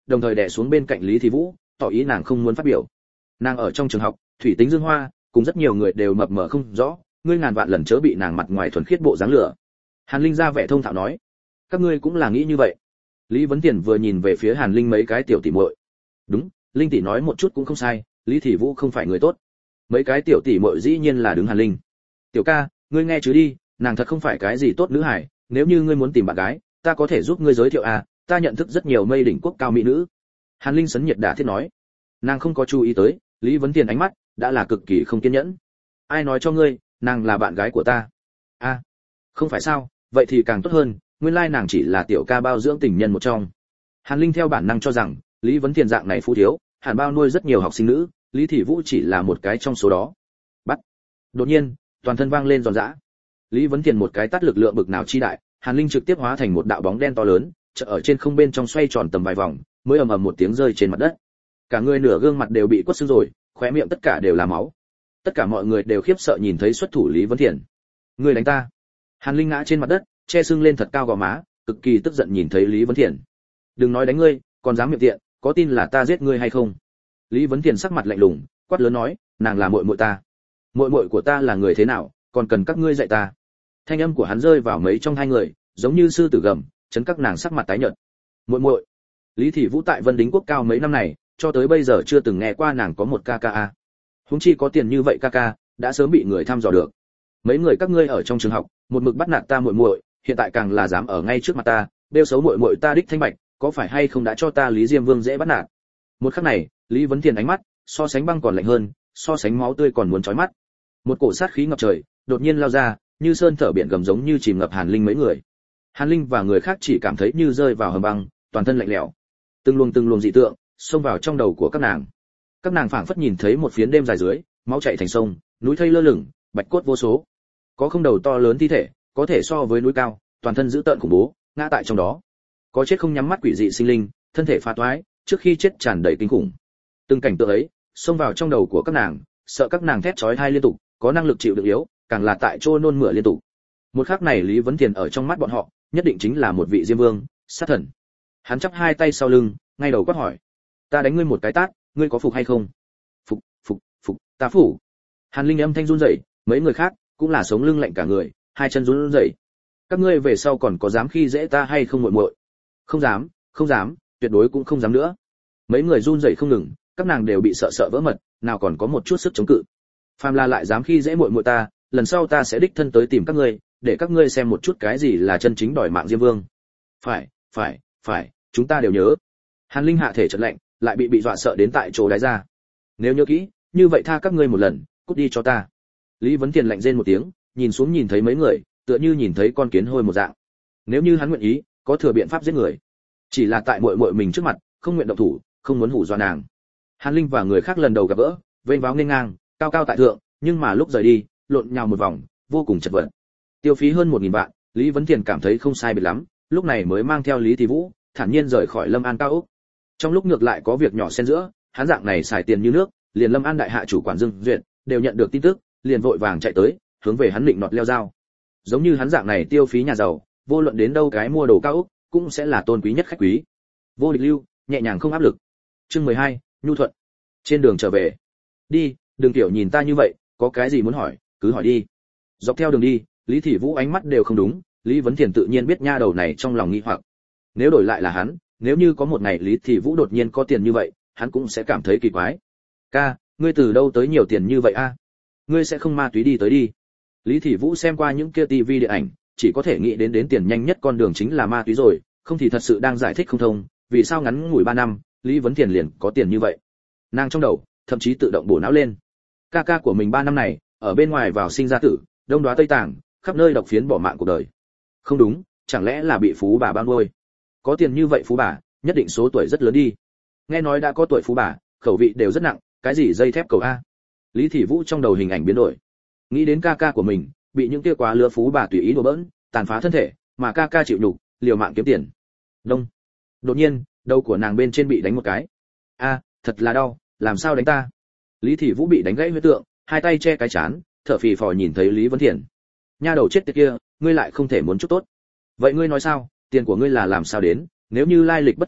đồng thời đè xuống bên cạnh Lý Thị Vũ, tỏ ý nàng không muốn phát biểu. Nàng ở trong trường học, thủy tính dương hoa, cùng rất nhiều người đều mập mờ không rõ, ngươi ngàn vạn lần chớ bị nàng mặt ngoài thuần khiết bộ dáng lửa. Hàn Linh ra vẻ thông thạo nói, các ngươi cũng là nghĩ như vậy. Lý Vấn Tiền vừa nhìn về phía Hàn Linh mấy cái tiểu tỷ muội. Đúng, Linh tỷ nói một chút cũng không sai, Lý Thị Vũ không phải người tốt. Mấy cái tiểu tỷ muội dĩ nhiên là đứng Hàn Linh. Tiểu ca, ngươi nghe chứ đi, nàng thật không phải cái gì tốt nữ hải, nếu như ngươi muốn tìm bạn gái, ta có thể giúp ngươi giới thiệu à, ta nhận thức rất nhiều mây đỉnh quốc cao mỹ nữ. Hàn Linh sấn nhiệt đả thiết nói. Nàng không có chú ý tới, Lý Vấn Tiền ánh mắt đã là cực kỳ không kiên nhẫn. Ai nói cho ngươi, nàng là bạn gái của ta? A, à, không phải sao, vậy thì càng tốt hơn, nguyên lai nàng chỉ là tiểu ca bao dưỡng tình nhân một trong. Hàn Linh theo bản năng cho rằng, Lý Vấn Tiền dạng này phú thiếu, hẳn bao nuôi rất nhiều học sinh nữ, Lý Thị Vũ chỉ là một cái trong số đó. Bắt. Đột nhiên, toàn thân vang lên giòn giã. Lý Vấn Tiền một cái tát lực lượng bực nào chi đại, Hàn Linh trực tiếp hóa thành một đạo bóng đen to lớn, chợ ở trên không bên trong xoay tròn tầm vài vòng, mới ầm ầm một tiếng rơi trên mặt đất. Cả người nửa gương mặt đều bị quất sưng rồi, khóe miệng tất cả đều là máu. Tất cả mọi người đều khiếp sợ nhìn thấy xuất thủ Lý Vấn Tiền. Ngươi đánh ta? Hàn Linh ngã trên mặt đất, che sưng lên thật cao gò má, cực kỳ tức giận nhìn thấy Lý Vấn Tiền. Đừng nói đánh ngươi, còn dám miệng tiện, có tin là ta giết ngươi hay không? Lý Vấn Tiền sắc mặt lạnh lùng, quát lớn nói, nàng là muội muội ta. Muội muội của ta là người thế nào, còn cần các ngươi dạy ta? Thanh âm của hắn rơi vào mấy trong hai người, giống như sư tử gầm, chấn các nàng sắc mặt tái nhợt. Muội muội? Lý Thị Vũ tại Vân Đính Quốc cao mấy năm này, cho tới bây giờ chưa từng nghe qua nàng có một ca ca a. Huống chi có tiền như vậy ca ca, đã sớm bị người thăm dò được. Mấy người các ngươi ở trong trường học, một mực bắt nạt ta muội muội, hiện tại càng là dám ở ngay trước mặt ta, bêu xấu muội muội ta đích thanh bạch, có phải hay không đã cho ta Lý Diêm Vương dễ bắt nạt? Một khắc này, Lý Vấn Tiền ánh mắt, so sánh băng còn lạnh hơn, so sánh máu tươi còn muốn chói mắt. Một cổ sát khí ngập trời, đột nhiên lao ra, như sơn thở biển gầm giống như chìm ngập Hàn Linh mấy người. Hàn Linh và người khác chỉ cảm thấy như rơi vào hầm băng, toàn thân lạnh lẽo. Từng luồng từng luồng dị tượng xông vào trong đầu của các nàng. Các nàng phảng phất nhìn thấy một phiến đêm dài dưới, máu chảy thành sông, núi thây lơ lửng, bạch cốt vô số. Có không đầu to lớn thi thể, có thể so với núi cao, toàn thân dữ tợn khủng bố, ngã tại trong đó. Có chết không nhắm mắt quỷ dị sinh linh, thân thể phá toái, trước khi chết tràn đầy kinh khủng. Từng cảnh tượng ấy xông vào trong đầu của các nàng, sợ các nàng thét chói tai liên tục, có năng lực chịu đựng yếu, càng là tại chỗ nôn mửa liên tục. Một khắc này Lý Vấn Tiền ở trong mắt bọn họ, nhất định chính là một vị Diêm Vương, sát thần. Hắn chắp hai tay sau lưng, ngay đầu quát hỏi: "Ta đánh ngươi một cái tát, ngươi có phục hay không?" "Phục, phục, phục, ta phục." Hàn Linh âm thanh run rẩy, mấy người khác cũng là sống lưng lạnh cả người, hai chân run rẩy. "Các ngươi về sau còn có dám khi dễ ta hay không muội muội?" "Không dám, không dám, tuyệt đối cũng không dám nữa." Mấy người run rẩy không ngừng, các nàng đều bị sợ sợ vỡ mật, nào còn có một chút sức chống cự. "Phàm là lại dám khi dễ muội muội ta, lần sau ta sẽ đích thân tới tìm các ngươi, để các ngươi xem một chút cái gì là chân chính đòi mạng Diêm Vương." "Phải, phải, phải, chúng ta đều nhớ." Hàn Linh hạ thể chợt lạnh, lại bị bị dọa sợ đến tại chỗ đái ra. "Nếu nhớ kỹ, như vậy tha các ngươi một lần, cút đi cho ta." Lý Vấn Tiền lạnh rên một tiếng, nhìn xuống nhìn thấy mấy người, tựa như nhìn thấy con kiến hôi một dạng. Nếu như hắn nguyện ý, có thừa biện pháp giết người. Chỉ là tại muội muội mình trước mặt, không nguyện động thủ, không muốn hù dọa nàng. Hàn Linh và người khác lần đầu gặp gỡ, vênh váo nghênh ngang, cao cao tại thượng, nhưng mà lúc rời đi, lộn nhào một vòng, vô cùng chật vật. Tiêu phí hơn một nghìn vạn, Lý Vấn Tiền cảm thấy không sai biệt lắm, lúc này mới mang theo Lý Thị Vũ, thản nhiên rời khỏi Lâm An cao ốc. Trong lúc ngược lại có việc nhỏ xen giữa, hắn dạng này xài tiền như nước, liền Lâm An đại hạ chủ quản Dương Duyệt đều nhận được tin tức, liền vội vàng chạy tới, hướng về hắn định nọt leo dao. Giống như hắn dạng này tiêu phí nhà giàu, vô luận đến đâu cái mua đồ cao ốc, cũng sẽ là tôn quý nhất khách quý. Vô địch lưu, nhẹ nhàng không áp lực. Chương mười hai, nhu thuận. Trên đường trở về. "Đi, đừng tiểu nhìn ta như vậy, có cái gì muốn hỏi, cứ hỏi đi." Dọc theo đường đi, Lý Thị Vũ ánh mắt đều không đúng, Lý Vấn Tiền tự nhiên biết nha đầu này trong lòng nghi hoặc. Nếu đổi lại là hắn, nếu như có một ngày Lý Thị Vũ đột nhiên có tiền như vậy, hắn cũng sẽ cảm thấy kỳ quái. "Ca, ngươi từ đâu tới nhiều tiền như vậy a? Ngươi sẽ không ma túy đi tới đi?" Lý Thị Vũ xem qua những kia tivi điện ảnh, chỉ có thể nghĩ đến đến tiền nhanh nhất con đường chính là ma túy rồi, không thì thật sự đang giải thích không thông, vì sao ngắn ngủi ba năm, Lý Vấn Tiền liền có tiền như vậy. Nàng trong đầu thậm chí tự động bổ não lên. Ca ca của mình ba năm này, ở bên ngoài vào sinh ra tử, đông đoá tây tàng, khắp nơi độc phiến bỏ mạng cuộc đời. Không đúng, chẳng lẽ là bị phú bà bao nuôi? Có tiền như vậy phú bà, nhất định số tuổi rất lớn đi. Nghe nói đã có tuổi phú bà, khẩu vị đều rất nặng, cái gì dây thép cầu a. Lý Thị Vũ trong đầu hình ảnh biến đổi. Nghĩ đến ca ca của mình, bị những kia quá lứa phú bà tùy ý đùa bỡn, tàn phá thân thể, mà ca ca chịu nhục, liều mạng kiếm tiền. Đông. Đột nhiên, đầu của nàng bên trên bị đánh một cái. A, thật là đau, làm sao đánh ta? Lý Thị Vũ bị đánh gãy huyết tượng, hai tay che cái chán, thở phì phò nhìn thấy Lý Vấn Thiền. Nha đầu chết tiệt kia, ngươi lại không thể muốn chút tốt. Vậy ngươi nói sao, tiền của ngươi là làm sao đến, nếu như lai lịch bất chính,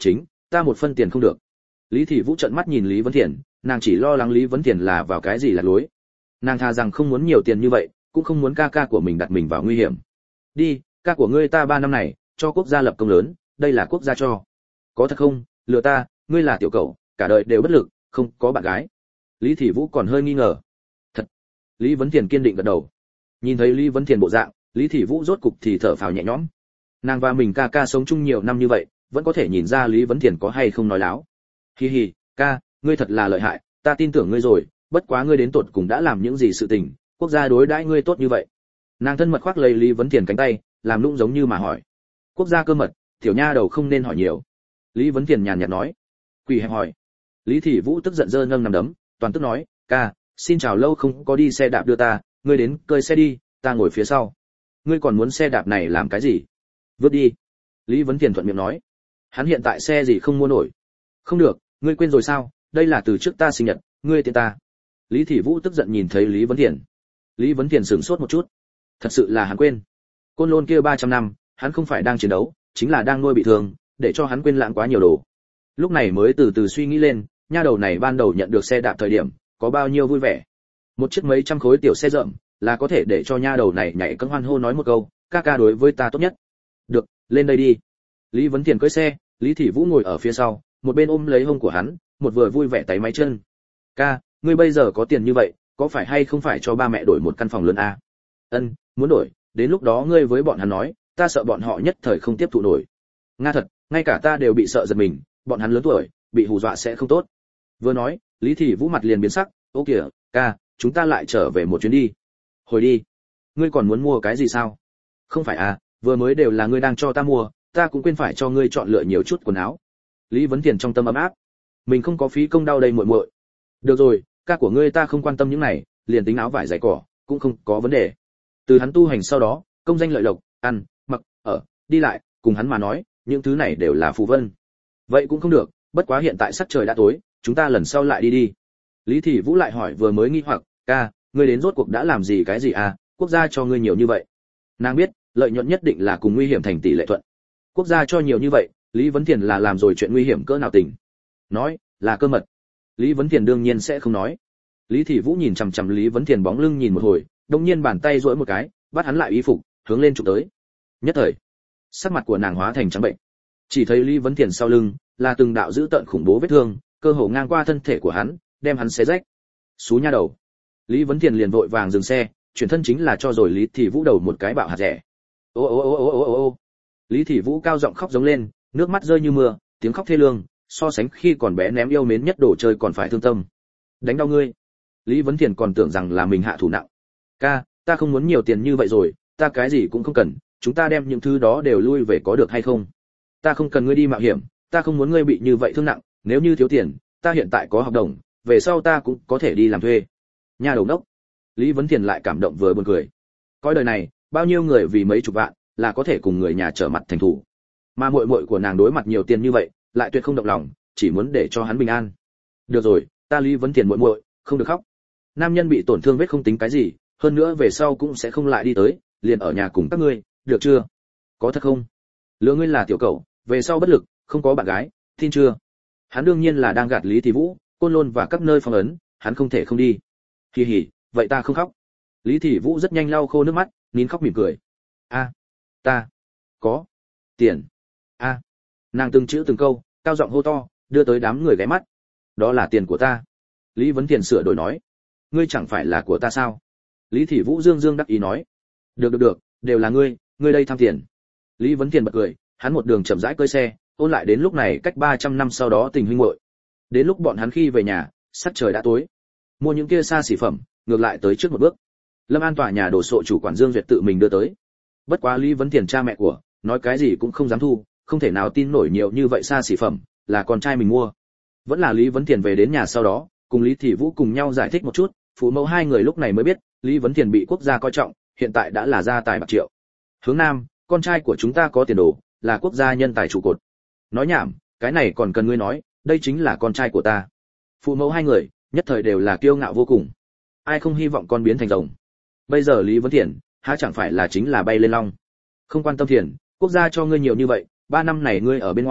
ta một phân tiền không được. Lý Thị Vũ trợn mắt nhìn Lý Vấn Thiền, nàng chỉ lo lắng Lý Vấn Thiền là vào cái gì lạc lối. Nàng tha rằng không muốn nhiều tiền như vậy, cũng không muốn ca ca của mình đặt mình vào nguy hiểm. Đi, ca của ngươi ta ba năm này cho quốc gia lập công lớn, đây là quốc gia cho. Có thật không? Lừa ta, ngươi là tiểu cậu, cả đời đều bất lực, không có bạn gái. Lý Thị Vũ còn hơi nghi ngờ. Thật. Lý Vấn Thiền kiên định gật đầu. Nhìn thấy Lý Vấn Thiền bộ dạng, Lý Thị Vũ rốt cục thì thở phào nhẹ nhõm. Nàng và mình ca ca sống chung nhiều năm như vậy, vẫn có thể nhìn ra Lý Vấn Thiền có hay không nói láo. Hi hi, ca, ngươi thật là lợi hại, ta tin tưởng ngươi rồi, bất quá ngươi đến tột cùng đã làm những gì sự tình, quốc gia đối đãi ngươi tốt như vậy. Nàng thân mật khoác lấy Lý Vấn Thiền cánh tay, làm nũng giống như mà hỏi. Quốc gia cơ mật, tiểu nha đầu không nên hỏi nhiều. Lý Vấn Thiền nhàn nhạt nói. Quỷ hẹp hỏi. Lý Thị Vũ tức giận giơ nâng nằm đấm, toàn tức nói, ca, xin chào lâu không có đi xe đạp đưa ta, ngươi đến cơi xe đi, ta ngồi phía sau. Ngươi còn muốn xe đạp này làm cái gì? Vứt đi. Lý Vấn Thiền thuận miệng nói. Hắn hiện tại xe gì không mua nổi. Không được, ngươi quên rồi sao, đây là từ trước ta sinh nhật, ngươi tiện ta. Lý Thị Vũ tức giận nhìn thấy Lý Vấn Thiền. Lý Vấn Thiền sửng sốt một chút. Thật sự là hắn quên. Côn Lôn kia ba trăm năm, hắn không phải đang chiến đấu, chính là đang nuôi bị thương, để cho hắn quên lãng quá nhiều đồ. Lúc này mới từ từ suy nghĩ lên, nha đầu này ban đầu nhận được xe đạp thời điểm, có bao nhiêu vui vẻ. Một chiếc mấy trăm khối tiểu xe rộng, là có thể để cho nha đầu này nhảy cẫng hoan hô nói một câu, ca ca đối với ta tốt nhất. Được, lên đây đi. Lý Vấn Thiền cưỡi xe, Lý Thị Vũ ngồi ở phía sau, một bên ôm lấy hông của hắn, một vừa vui vẻ tay máy chân. Ca, ngươi bây giờ có tiền như vậy, có phải hay không phải cho ba mẹ đổi một căn phòng lớn a? Ân, muốn đổi, đến lúc đó ngươi với bọn hắn nói, ta sợ bọn họ nhất thời không tiếp thụ nổi. Nga thật, ngay cả ta đều bị sợ giật mình, bọn hắn lớn tuổi, bị hù dọa sẽ không tốt. Vừa nói, Lý Thị Vũ mặt liền biến sắc, ô kìa, ca, chúng ta lại trở về một chuyến đi. Hồi đi. Ngươi còn muốn mua cái gì sao? Không phải à, vừa mới đều là ngươi đang cho ta mua, ta cũng quên phải cho ngươi chọn lựa nhiều chút quần áo. Lý Vấn Thiền trong tâm ấm áp. Mình không có phí công đau đây muội muội. Được rồi, ca của ngươi ta không quan tâm những này, liền tính áo vải giày cỏ, cũng không có vấn đề. Từ hắn tu hành sau đó, công danh lợi lộc, ăn, mặc, ở, đi lại, cùng hắn mà nói, những thứ này đều là phù vân. Vậy cũng không được, bất quá hiện tại sắc trời đã tối, chúng ta lần sau lại đi đi. Lý Thị Vũ lại hỏi vừa mới nghi hoặc, ca, ngươi đến rốt cuộc đã làm gì cái gì à, quốc gia cho ngươi nhiều như vậy. Nàng biết, lợi nhuận nhất định là cùng nguy hiểm thành tỷ lệ thuận. Quốc gia cho nhiều như vậy, Lý Vấn Thiền là làm rồi chuyện nguy hiểm cỡ nào tình. Nói, là cơ mật. Lý Vấn Thiền đương nhiên sẽ không nói. Lý Thị Vũ nhìn chằm chằm Lý Vấn Thiền bóng lưng nhìn một hồi, đột nhiên bàn tay duỗi một cái, bắt hắn lại y phục, hướng lên chụp tới. Nhất thời, sắc mặt của nàng hóa thành trắng bệnh. Chỉ thấy Lý Vấn Thiền sau lưng là từng đạo dữ tợn khủng bố vết thương, cơ hồ ngang qua thân thể của hắn, đem hắn xé rách. Xú nha đầu. Lý Vấn Thiền liền vội vàng dừng xe, chuyển thân chính là cho rồi Lý Thị Vũ đầu một cái bạo hạt rẻ. Ô ô ô ô ô ô ô. Lý Thị Vũ cao giọng khóc giống lên, nước mắt rơi như mưa, tiếng khóc thê lương, so sánh khi còn bé ném yêu mến nhất đồ chơi còn phải thương tâm. Đánh đau ngươi. Lý Vấn Thiền còn tưởng rằng là mình hạ thủ nặng. Ca, ta không muốn nhiều tiền như vậy rồi, ta cái gì cũng không cần, chúng ta đem những thứ đó đều lui về có được hay không? Ta không cần ngươi đi mạo hiểm, ta không muốn ngươi bị như vậy thương nặng, nếu như thiếu tiền, ta hiện tại có hợp đồng, về sau ta cũng có thể đi làm thuê. Nhà đầu đốc. Lý Vấn Thiền lại cảm động vừa buồn cười. Coi đời này, bao nhiêu người vì mấy chục vạn là có thể cùng người nhà trở mặt thành thủ. Mà muội muội của nàng đối mặt nhiều tiền như vậy, lại tuyệt không động lòng, chỉ muốn để cho hắn bình an. Được rồi, ta Lý Vấn Thiền muội muội, không được khóc. Nam nhân bị tổn thương vết không tính cái gì, hơn nữa về sau cũng sẽ không lại đi tới, liền ở nhà cùng các ngươi, được chưa? Có thật không? Lừa ngươi là tiểu cậu, về sau bất lực, không có bạn gái, tin chưa? Hắn đương nhiên là đang gạt Lý Thị Vũ, Côn Lôn và các nơi phong ấn, hắn không thể không đi. Kỳ hỉ, vậy ta không khóc. Lý Thị Vũ rất nhanh lau khô nước mắt, nín khóc mỉm cười. A, ta có tiền. A. Nàng từng chữ từng câu, cao giọng hô to, đưa tới đám người ghé mắt. Đó là tiền của ta. Lý Vấn Thiền sửa đổi nói. Ngươi chẳng phải là của ta sao? Lý Thị Vũ dương dương đắc ý nói. Được được được, đều là ngươi, ngươi đây tham tiền. Lý Vấn Thiền bật cười, hắn một đường chậm rãi cơi xe, ôn lại đến lúc này cách ba trăm năm sau đó tình huynh muội. Đến lúc bọn hắn khi về nhà, sắc trời đã tối. Mua những kia xa xỉ phẩm, ngược lại tới trước một bước. Lâm An tòa nhà đồ sộ chủ quản Dương Duyệt tự mình đưa tới. Bất quá Lý Vấn Thiền cha mẹ của, nói cái gì cũng không dám thu, không thể nào tin nổi nhiều như vậy xa xỉ phẩm, là con trai mình mua. Vẫn là Lý Vấn Thiền về đến nhà sau đó, cùng Lý Thị Vũ cùng nhau giải thích một chút, phụ mẫu hai người lúc này mới biết, Lý Vấn Thiền bị quốc gia coi trọng, hiện tại đã là gia tài bạc triệu. Hướng Nam, con trai của chúng ta có tiền đồ, là quốc gia nhân tài trụ cột. Nói nhảm, cái này còn cần ngươi nói, đây chính là con trai của ta. Phụ mẫu hai người, nhất thời đều là kiêu ngạo vô cùng. Ai không hy vọng con biến thành rồng. Bây giờ Lý Vấn Thiền, há chẳng phải là chính là bay lên long. Không quan tâm Thiền, quốc gia cho ngươi nhiều như vậy, ba năm này ngươi ở bên ngoài,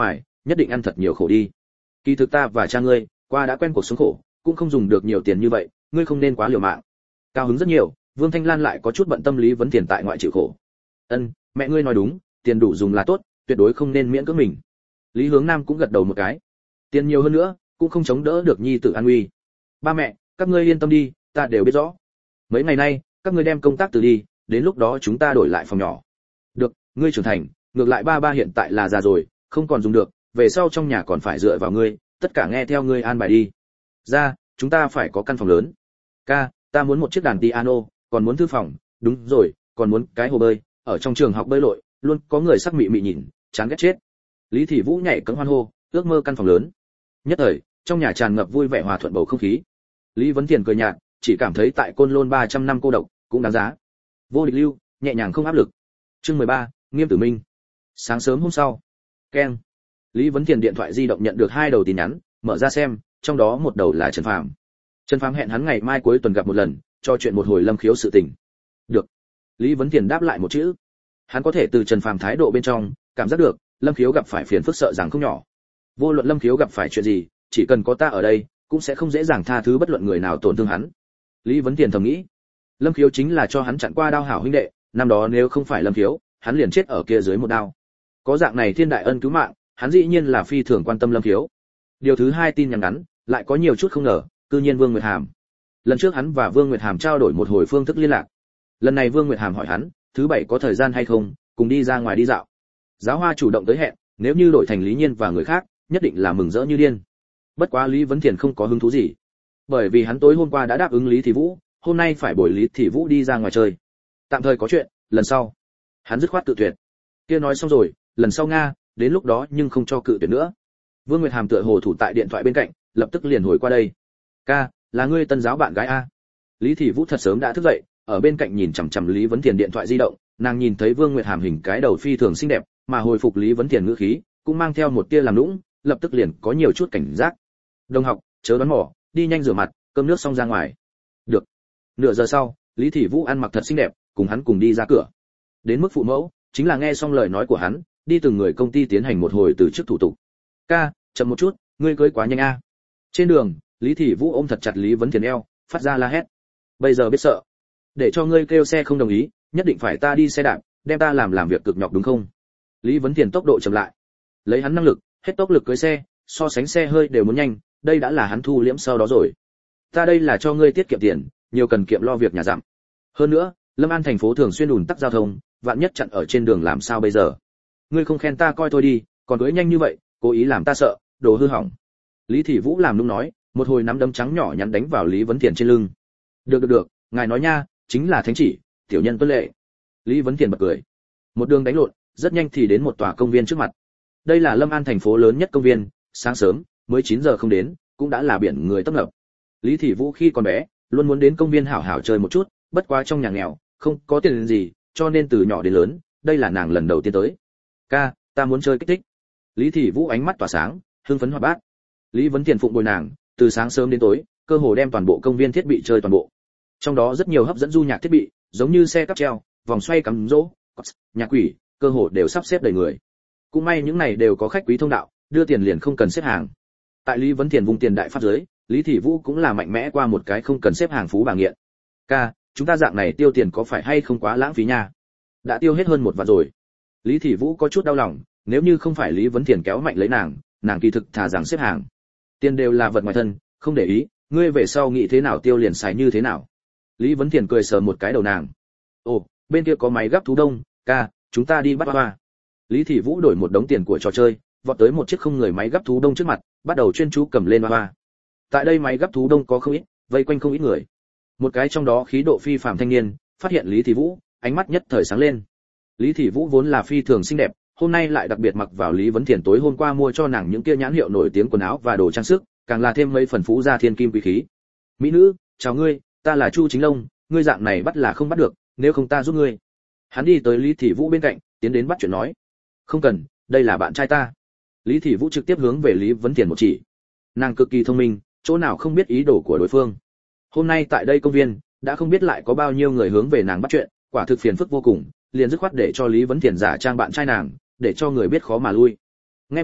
nhất định ăn thật nhiều khổ đi. Kỳ thực ta và cha ngươi qua đã quen cuộc sống khổ, cũng không dùng được nhiều tiền như vậy, ngươi không nên quá liều mạng. Cao hứng rất nhiều, Vương Thanh Lan lại có chút bận tâm Lý Vấn Thiền tại ngoại chịu khổ. Ân, mẹ ngươi nói đúng, tiền đủ dùng là tốt, tuyệt đối không nên miễn cưỡng mình. Lý Hướng Nam cũng gật đầu một cái. Tiền nhiều hơn nữa, cũng không chống đỡ được nhi tử an nguy. Ba mẹ, các ngươi yên tâm đi, ta đều biết rõ. Mấy ngày nay, các ngươi đem công tác từ đi, đến lúc đó chúng ta đổi lại phòng nhỏ. Được, ngươi trưởng thành, ngược lại ba ba hiện tại là già rồi, không còn dùng được, về sau trong nhà còn phải dựa vào ngươi, tất cả nghe theo ngươi an bài đi. Ra, chúng ta phải có căn phòng lớn. Ca, ta muốn một chiếc đàn piano, còn muốn thư phòng, đúng rồi, còn muốn cái hồ bơi, ở trong trường học bơi lội, luôn có người sắc mị mị nhìn, chán ghét chết. Lý Thị Vũ nhảy cẫng hoan hô, ước mơ căn phòng lớn. Nhất thời, trong nhà tràn ngập vui vẻ hòa thuận bầu không khí. Lý Vấn Thiền cười nhạt, chỉ cảm thấy tại Côn Lôn ba trăm năm cô độc cũng đáng giá. Vô địch lưu, nhẹ nhàng không áp lực. Chương mười ba, Nghiêm Tử Minh. Sáng sớm hôm sau, keng. Lý Vấn Thiền điện thoại di động nhận được hai đầu tin nhắn, mở ra xem, trong đó một đầu là Trần Phàm. Trần Phàm hẹn hắn ngày mai cuối tuần gặp một lần, cho chuyện một hồi Lâm Khiếu sự tình. Được. Lý Vấn Thiền đáp lại một chữ. Hắn có thể từ Trần Phàm thái độ bên trong cảm giác được, Lâm Khiếu gặp phải phiền phức sợ rằng không nhỏ. Vô luận Lâm Khiếu gặp phải chuyện gì, chỉ cần có ta ở đây, cũng sẽ không dễ dàng tha thứ bất luận người nào tổn thương hắn. Lý Vấn Thiền thầm nghĩ, Lâm Khiếu chính là cho hắn chặn qua đao hảo huynh đệ, năm đó nếu không phải Lâm Khiếu, hắn liền chết ở kia dưới một đao. Có dạng này thiên đại ân cứu mạng, hắn dĩ nhiên là phi thường quan tâm Lâm Khiếu. Điều thứ hai tin nhắn ngắn, lại có nhiều chút không ngờ, cư nhiên Vương Nguyệt Hàm. Lần trước hắn và Vương Nguyệt Hàm trao đổi một hồi phương thức liên lạc. Lần này Vương Nguyệt Hàm hỏi hắn, thứ bảy có thời gian hay không, cùng đi ra ngoài đi dạo. Giáo Hoa chủ động tới hẹn, nếu như đổi thành Lý Nhiên và người khác, nhất định là mừng rỡ như điên. Bất quá Lý Vấn Thiền không có hứng thú gì, bởi vì hắn tối hôm qua đã đáp ứng Lý Thị Vũ, hôm nay phải bồi Lý Thị Vũ đi ra ngoài chơi. Tạm thời có chuyện, lần sau. Hắn dứt khoát tự tuyệt. Kia nói xong rồi, lần sau nga, đến lúc đó nhưng không cho cự tuyệt nữa. Vương Nguyệt Hàm tựa hồ thủ tại điện thoại bên cạnh, lập tức liền hồi qua đây. Ca, là ngươi tân giáo bạn gái a? Lý Thị Vũ thật sớm đã thức dậy, ở bên cạnh nhìn chằm chằm Lý Vấn Thiền điện thoại di động, nàng nhìn thấy Vương Nguyệt Hàm hình cái đầu phi thường xinh đẹp, mà hồi phục Lý Vấn Thiền ngữ khí, cũng mang theo một tia làm nũng, lập tức liền có nhiều chút cảnh giác. Đồng học, chớ đoán mò, đi nhanh rửa mặt, cơm nước xong ra ngoài. Được. Nửa giờ sau, Lý Thị Vũ ăn mặc thật xinh đẹp, cùng hắn cùng đi ra cửa. Đến mức phụ mẫu, chính là nghe xong lời nói của hắn, đi từng người công ty tiến hành một hồi từ chức thủ tục. Ca, chậm một chút, ngươi cưới quá nhanh a. Trên đường, Lý Thị Vũ ôm thật chặt Lý Vấn Thiền eo, phát ra la hét. Bây giờ biết sợ. Để cho ngươi kêu xe không đồng ý, nhất định phải ta đi xe đạp, đem ta làm làm việc cực nhọc đúng không? Lý Vấn Thiền tốc độ chậm lại. Lấy hắn năng lực, hết tốc lực cưới xe, so sánh xe hơi đều muốn nhanh, đây đã là hắn thu liễm sau đó rồi. Ta đây là cho ngươi tiết kiệm tiền, nhiều cần kiệm lo việc nhà dặm. Hơn nữa, Lâm An thành phố thường xuyên ùn tắc giao thông, vạn nhất chặn ở trên đường làm sao bây giờ? Ngươi không khen ta coi thôi đi, còn cưới nhanh như vậy, cố ý làm ta sợ, đồ hư hỏng. Lý Thị Vũ làm nũng nói, một hồi nắm đấm trắng nhỏ nhắn đánh vào Lý Vấn Thiền trên lưng. Được được được, ngài nói nha, chính là thánh chỉ, tiểu nhân tuân lệ. Lý Vấn Thiền bật cười. Một đường đánh lộn, rất nhanh thì đến một tòa công viên trước mặt. Đây là Lâm An thành phố lớn nhất công viên, sáng sớm, mới chín giờ không đến, cũng đã là biển người tấp nập. Lý Thị Vũ khi còn bé, luôn muốn đến công viên hảo hảo chơi một chút, bất quá trong nhà nghèo, không có tiền gì, cho nên từ nhỏ đến lớn, đây là nàng lần đầu tiên tới. Ca, ta muốn chơi kích thích. Lý Thị Vũ ánh mắt tỏa sáng, hưng phấn hoạt bát. Lý Vấn Thiền phụng bồi nàng, từ sáng sớm đến tối, cơ hồ đem toàn bộ công viên thiết bị chơi toàn bộ. Trong đó rất nhiều hấp dẫn du nhạc thiết bị, giống như xe cáp treo, vòng xoay cắm dỗ, nhạc quỷ, cơ hồ đều sắp xếp đầy người. Cũng may những này đều có khách quý thông đạo, đưa tiền liền không cần xếp hàng. Tại Lý Vấn Thiền vùng tiền đại pháp giới, Lý Thị Vũ cũng là mạnh mẽ qua một cái không cần xếp hàng phú bà nghiện. Ca, chúng ta dạng này tiêu tiền có phải hay không quá lãng phí nha? Đã tiêu hết hơn một vạn rồi. Lý Thị Vũ có chút đau lòng, nếu như không phải Lý Vấn Thiền kéo mạnh lấy nàng, nàng kỳ thực thà rằng xếp hàng. Tiền đều là vật ngoài thân, không để ý, ngươi về sau nghĩ thế nào tiêu liền xài như thế nào. Lý Vấn Thiền cười sờ một cái đầu nàng. Ồ, bên kia có máy gấp thú đông, ca, chúng ta đi bắt hoa. Lý Thị Vũ đổi một đống tiền của trò chơi, vọt tới một chiếc không người máy gấp thú đông trước mặt, bắt đầu chuyên chú cầm lên hoa. Tại đây máy gấp thú đông có không ít, vây quanh không ít người. Một cái trong đó khí độ phi phàm thanh niên, phát hiện Lý Thị Vũ, ánh mắt nhất thời sáng lên. Lý Thị Vũ vốn là phi thường xinh đẹp, hôm nay lại đặc biệt mặc vào Lý Vấn Thiền tối hôm qua mua cho nàng những kia nhãn hiệu nổi tiếng quần áo và đồ trang sức, càng là thêm mấy phần phú gia thiên kim quý khí. Mỹ nữ, chào ngươi, ta là Chu Chính Long, ngươi dạng này bắt là không bắt được, nếu không ta giúp ngươi. Hắn đi tới Lý Thị Vũ bên cạnh, tiến đến bắt chuyện nói. Không cần, đây là bạn trai ta. Lý Thị Vũ trực tiếp hướng về Lý Vấn Thiền một chỉ. Nàng cực kỳ thông minh, chỗ nào không biết ý đồ của đối phương. Hôm nay tại đây công viên, đã không biết lại có bao nhiêu người hướng về nàng bắt chuyện, quả thực phiền phức vô cùng, liền dứt khoát để cho Lý Vấn Thiền giả trang bạn trai nàng, để cho người biết khó mà lui. Nghe vậy,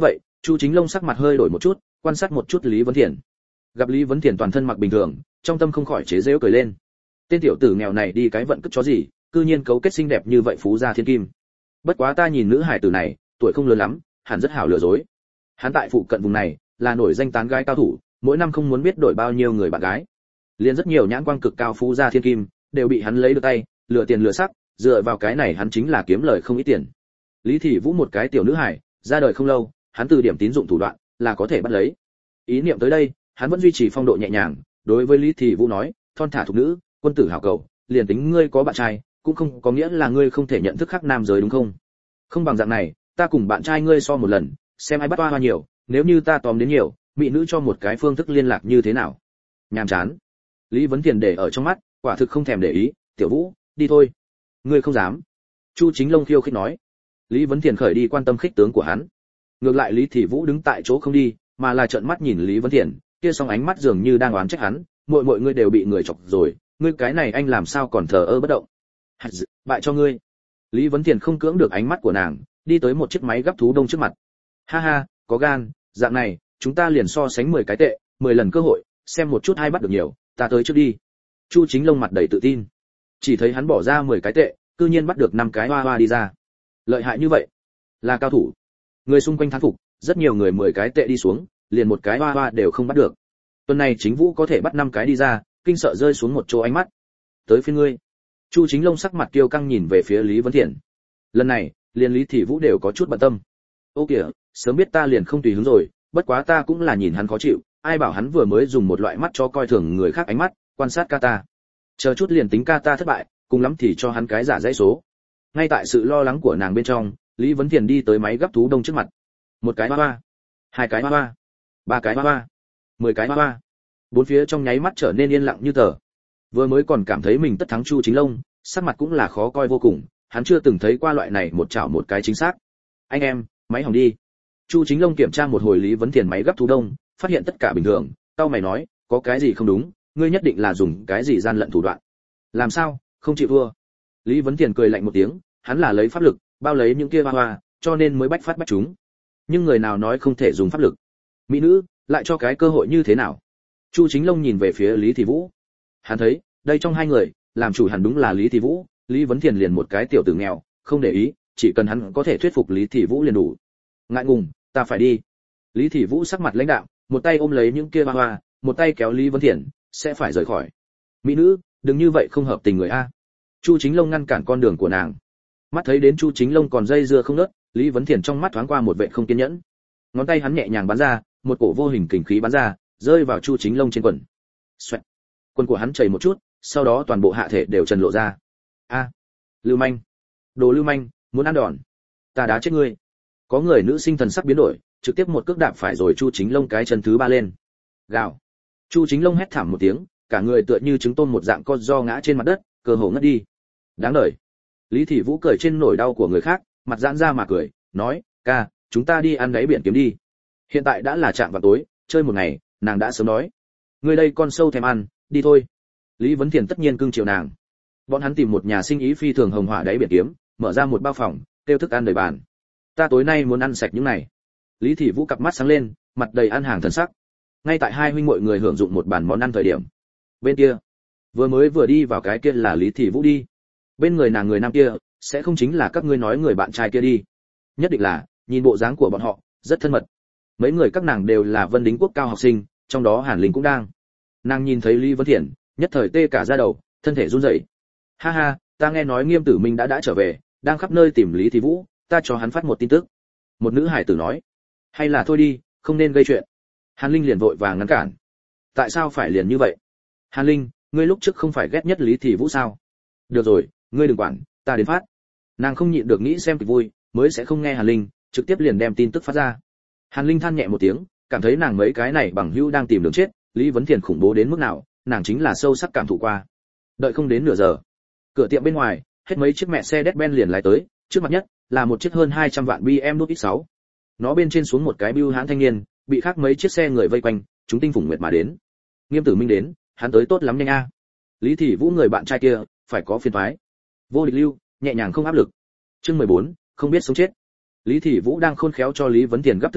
Chu Chính Long sắc mặt hơi đổi một chút, quan sát một chút Lý Vấn Thiển. Gặp Lý Vấn Thiển toàn thân mặc bình thường, trong tâm không khỏi chế giễu cười lên. Tên tiểu tử nghèo này đi cái vận cất chó gì, cư nhiên cấu kết xinh đẹp như vậy phú gia thiên kim. Bất quá ta nhìn nữ hải tử này, tuổi không lớn lắm, hẳn rất hảo lừa dối. Hắn tại phụ cận vùng này, là nổi danh tán gái cao thủ, mỗi năm không muốn biết đổi bao nhiêu người bạn gái. Liên rất nhiều nhãn quang cực cao phú gia thiên kim, đều bị hắn lấy được tay, lừa tiền lừa sắc, dựa vào cái này hắn chính là kiếm lời không ít tiền. Lý Thị Vũ một cái tiểu nữ hải, ra đời không lâu, hắn từ điểm tín dụng thủ đoạn là có thể bắt lấy. Ý niệm tới đây, hắn vẫn duy trì phong độ nhẹ nhàng, đối với Lý Thị Vũ nói, thon thả thục nữ, quân tử hảo cầu, liền tính ngươi có bạn trai, cũng không có nghĩa là ngươi không thể nhận thức khác nam giới đúng không? Không bằng dạng này, ta cùng bạn trai ngươi so một lần, xem ai bắt hoa hoa nhiều, nếu như ta tóm đến nhiều, mỹ nữ cho một cái phương thức liên lạc như thế nào? Nhàm chán. Lý Vấn Thiền để ở trong mắt, quả thực không thèm để ý, tiểu Vũ, đi thôi. Ngươi không dám. Chu Chính Long khiêu khích nói. Lý Vấn Thiền khởi đi quan tâm khích tướng của hắn. Ngược lại Lý Thị Vũ đứng tại chỗ không đi, mà là trợn mắt nhìn Lý Vấn Thiền, kia song ánh mắt dường như đang oán trách hắn, muội muội ngươi đều bị người chọc rồi, ngươi cái này anh làm sao còn thờ ơ bất động? Bại cho ngươi. Lý Vấn Thiền không cưỡng được ánh mắt của nàng, đi tới một chiếc máy gấp thú đông trước mặt. Ha ha, có gan, dạng này, chúng ta liền so sánh mười cái tệ, mười lần cơ hội, xem một chút ai bắt được nhiều, ta tới trước đi. Chu Chính Long mặt đầy tự tin. Chỉ thấy hắn bỏ ra mười cái tệ, cư nhiên bắt được năm cái hoa hoa đi ra. Lợi hại như vậy, là cao thủ. Người xung quanh thán phục, rất nhiều người mười cái tệ đi xuống, liền một cái hoa hoa đều không bắt được. Tuần này Chính Vũ có thể bắt năm cái đi ra, kinh sợ rơi xuống một chỗ ánh mắt. Tới phiên ngươi. Chu Chính Long sắc mặt kiêu căng nhìn về phía Lý Vấn Thiển. Lần này, liền Lý Thị Vũ đều có chút bận tâm. Ô kìa, sớm biết ta liền không tùy hứng rồi, bất quá ta cũng là nhìn hắn khó chịu, ai bảo hắn vừa mới dùng một loại mắt cho coi thường người khác ánh mắt, quan sát ca ta. Chờ chút liền tính ca ta thất bại, cùng lắm thì cho hắn cái giả dãy số. Ngay tại sự lo lắng của nàng bên trong, Lý Vấn Thiền đi tới máy gấp thú đông trước mặt. Một cái hoa hoa, hai cái hoa hoa, ba cái hoa hoa, mười cái hoa hoa. Bốn phía trong nháy mắt trở nên yên lặng như tờ. Vừa mới còn cảm thấy mình tất thắng Chu Chính Long, sắc mặt cũng là khó coi vô cùng, hắn chưa từng thấy qua loại này một chảo một cái chính xác. Anh em, máy hỏng đi. Chu Chính Long kiểm tra một hồi Lý Vấn Thiền máy gấp thú đông, phát hiện tất cả bình thường, tao mày nói, có cái gì không đúng, ngươi nhất định là dùng cái gì gian lận thủ đoạn. Làm sao, không chịu thua? Lý Vấn Thiền cười lạnh một tiếng, hắn là lấy pháp lực, bao lấy những kia hoa hoa, cho nên mới bách phát bách chúng. Nhưng người nào nói không thể dùng pháp lực? Mỹ nữ, lại cho cái cơ hội như thế nào? Chu Chính Long nhìn về phía Lý Thị Vũ. Hắn thấy, đây trong hai người, làm chủ hẳn đúng là Lý Thị Vũ, Lý Vấn Thiền liền một cái tiểu tử nghèo, không để ý, chỉ cần hắn có thể thuyết phục Lý Thị Vũ liền đủ. Ngại ngùng, ta phải đi. Lý Thị Vũ sắc mặt lãnh đạm, một tay ôm lấy những kia hoa hoa, một tay kéo Lý Vấn Thiền, sẽ phải rời khỏi. Mỹ nữ, đừng như vậy không hợp tình người a. Chu Chính Long ngăn cản con đường của nàng. Mắt thấy đến Chu Chính Long còn dây dưa không ngớt, Lý Vấn Thiền trong mắt thoáng qua một vẻ không kiên nhẫn. Ngón tay hắn nhẹ nhàng bắn ra, một cổ vô hình kình khí bắn ra, rơi vào Chu Chính Long trên quần. Xoẹt. Quần của hắn chảy một chút, sau đó toàn bộ hạ thể đều trần lộ ra. A, lưu manh, đồ lưu manh, muốn ăn đòn, ta đá chết ngươi. Có người nữ sinh thần sắc biến đổi, trực tiếp một cước đạp phải rồi Chu Chính Long cái chân thứ ba lên. Gào. Chu Chính Long hét thảm một tiếng, cả người tựa như trứng tôm một dạng con do ngã trên mặt đất, cơ hồ ngất đi. Đáng đời. Lý Thị Vũ cười trên nỗi đau của người khác, mặt giãn ra mà cười, nói, ca, chúng ta đi ăn đáy biển kiếm đi. Hiện tại đã là trạm vào tối, chơi một ngày, nàng đã sớm đói. Người đây con sâu thèm ăn, đi thôi. Lý Vấn Thiền tất nhiên cưng chiều nàng. Bọn hắn tìm một nhà sinh ý phi thường hồng hỏa đáy biển kiếm, mở ra một bao phòng, tiêu thức ăn đầy bàn. Ta tối nay muốn ăn sạch những này. Lý Thị Vũ cặp mắt sáng lên, mặt đầy ăn hàng thần sắc. Ngay tại hai huynh muội người hưởng dụng một bàn món ăn thời điểm. Bên kia, vừa mới vừa đi vào cái kia là Lý Thị Vũ đi. Bên người nàng người nam kia, sẽ không chính là các ngươi nói người bạn trai kia đi. Nhất định là, nhìn bộ dáng của bọn họ, rất thân mật. Mấy người các nàng đều là Vân Đính Quốc cao học sinh, trong đó Hàn Linh cũng đang. Nàng nhìn thấy Lý Vấn Thiển, nhất thời tê cả da đầu, thân thể run rẩy. Ha ha, ta nghe nói Nghiêm Tử Minh đã đã trở về, đang khắp nơi tìm Lý Thị Vũ, ta cho hắn phát một tin tức. Một nữ hải tử nói, hay là thôi đi, không nên gây chuyện. Hàn Linh liền vội vàng ngăn cản. Tại sao phải liền như vậy? Hàn Linh, ngươi lúc trước không phải ghét nhất Lý Thị Vũ sao? Được rồi, ngươi đừng quản, ta đến phát. Nàng không nhịn được nghĩ xem kịch vui, mới sẽ không nghe Hàn Linh, trực tiếp liền đem tin tức phát ra. Hàn Linh than nhẹ một tiếng, cảm thấy nàng mấy cái này bằng hữu đang tìm đường chết, Lý Vấn Thiền khủng bố đến mức nào, nàng chính là sâu sắc cảm thụ qua. Đợi không đến nửa giờ, cửa tiệm bên ngoài, hết mấy chiếc mẹ xe Mercedes-Benz liền lái tới, trước mặt nhất là một chiếc hơn hai trăm vạn bê em W X sáu. Nó bên trên xuống một cái bưu hãn thanh niên, bị khác mấy chiếc xe người vây quanh, chúng tinh phủng nguyệt mà đến. Nghiêm Tử Minh đến, hắn tới tốt lắm nhanh a. Lý Thị Vũ người bạn trai kia, phải có phiền toái. Vô địch lưu, nhẹ nhàng không áp lực. Chương mười bốn, không biết sống chết. Lý Thị Vũ đang khôn khéo cho Lý Vấn Thiền gấp thức ăn,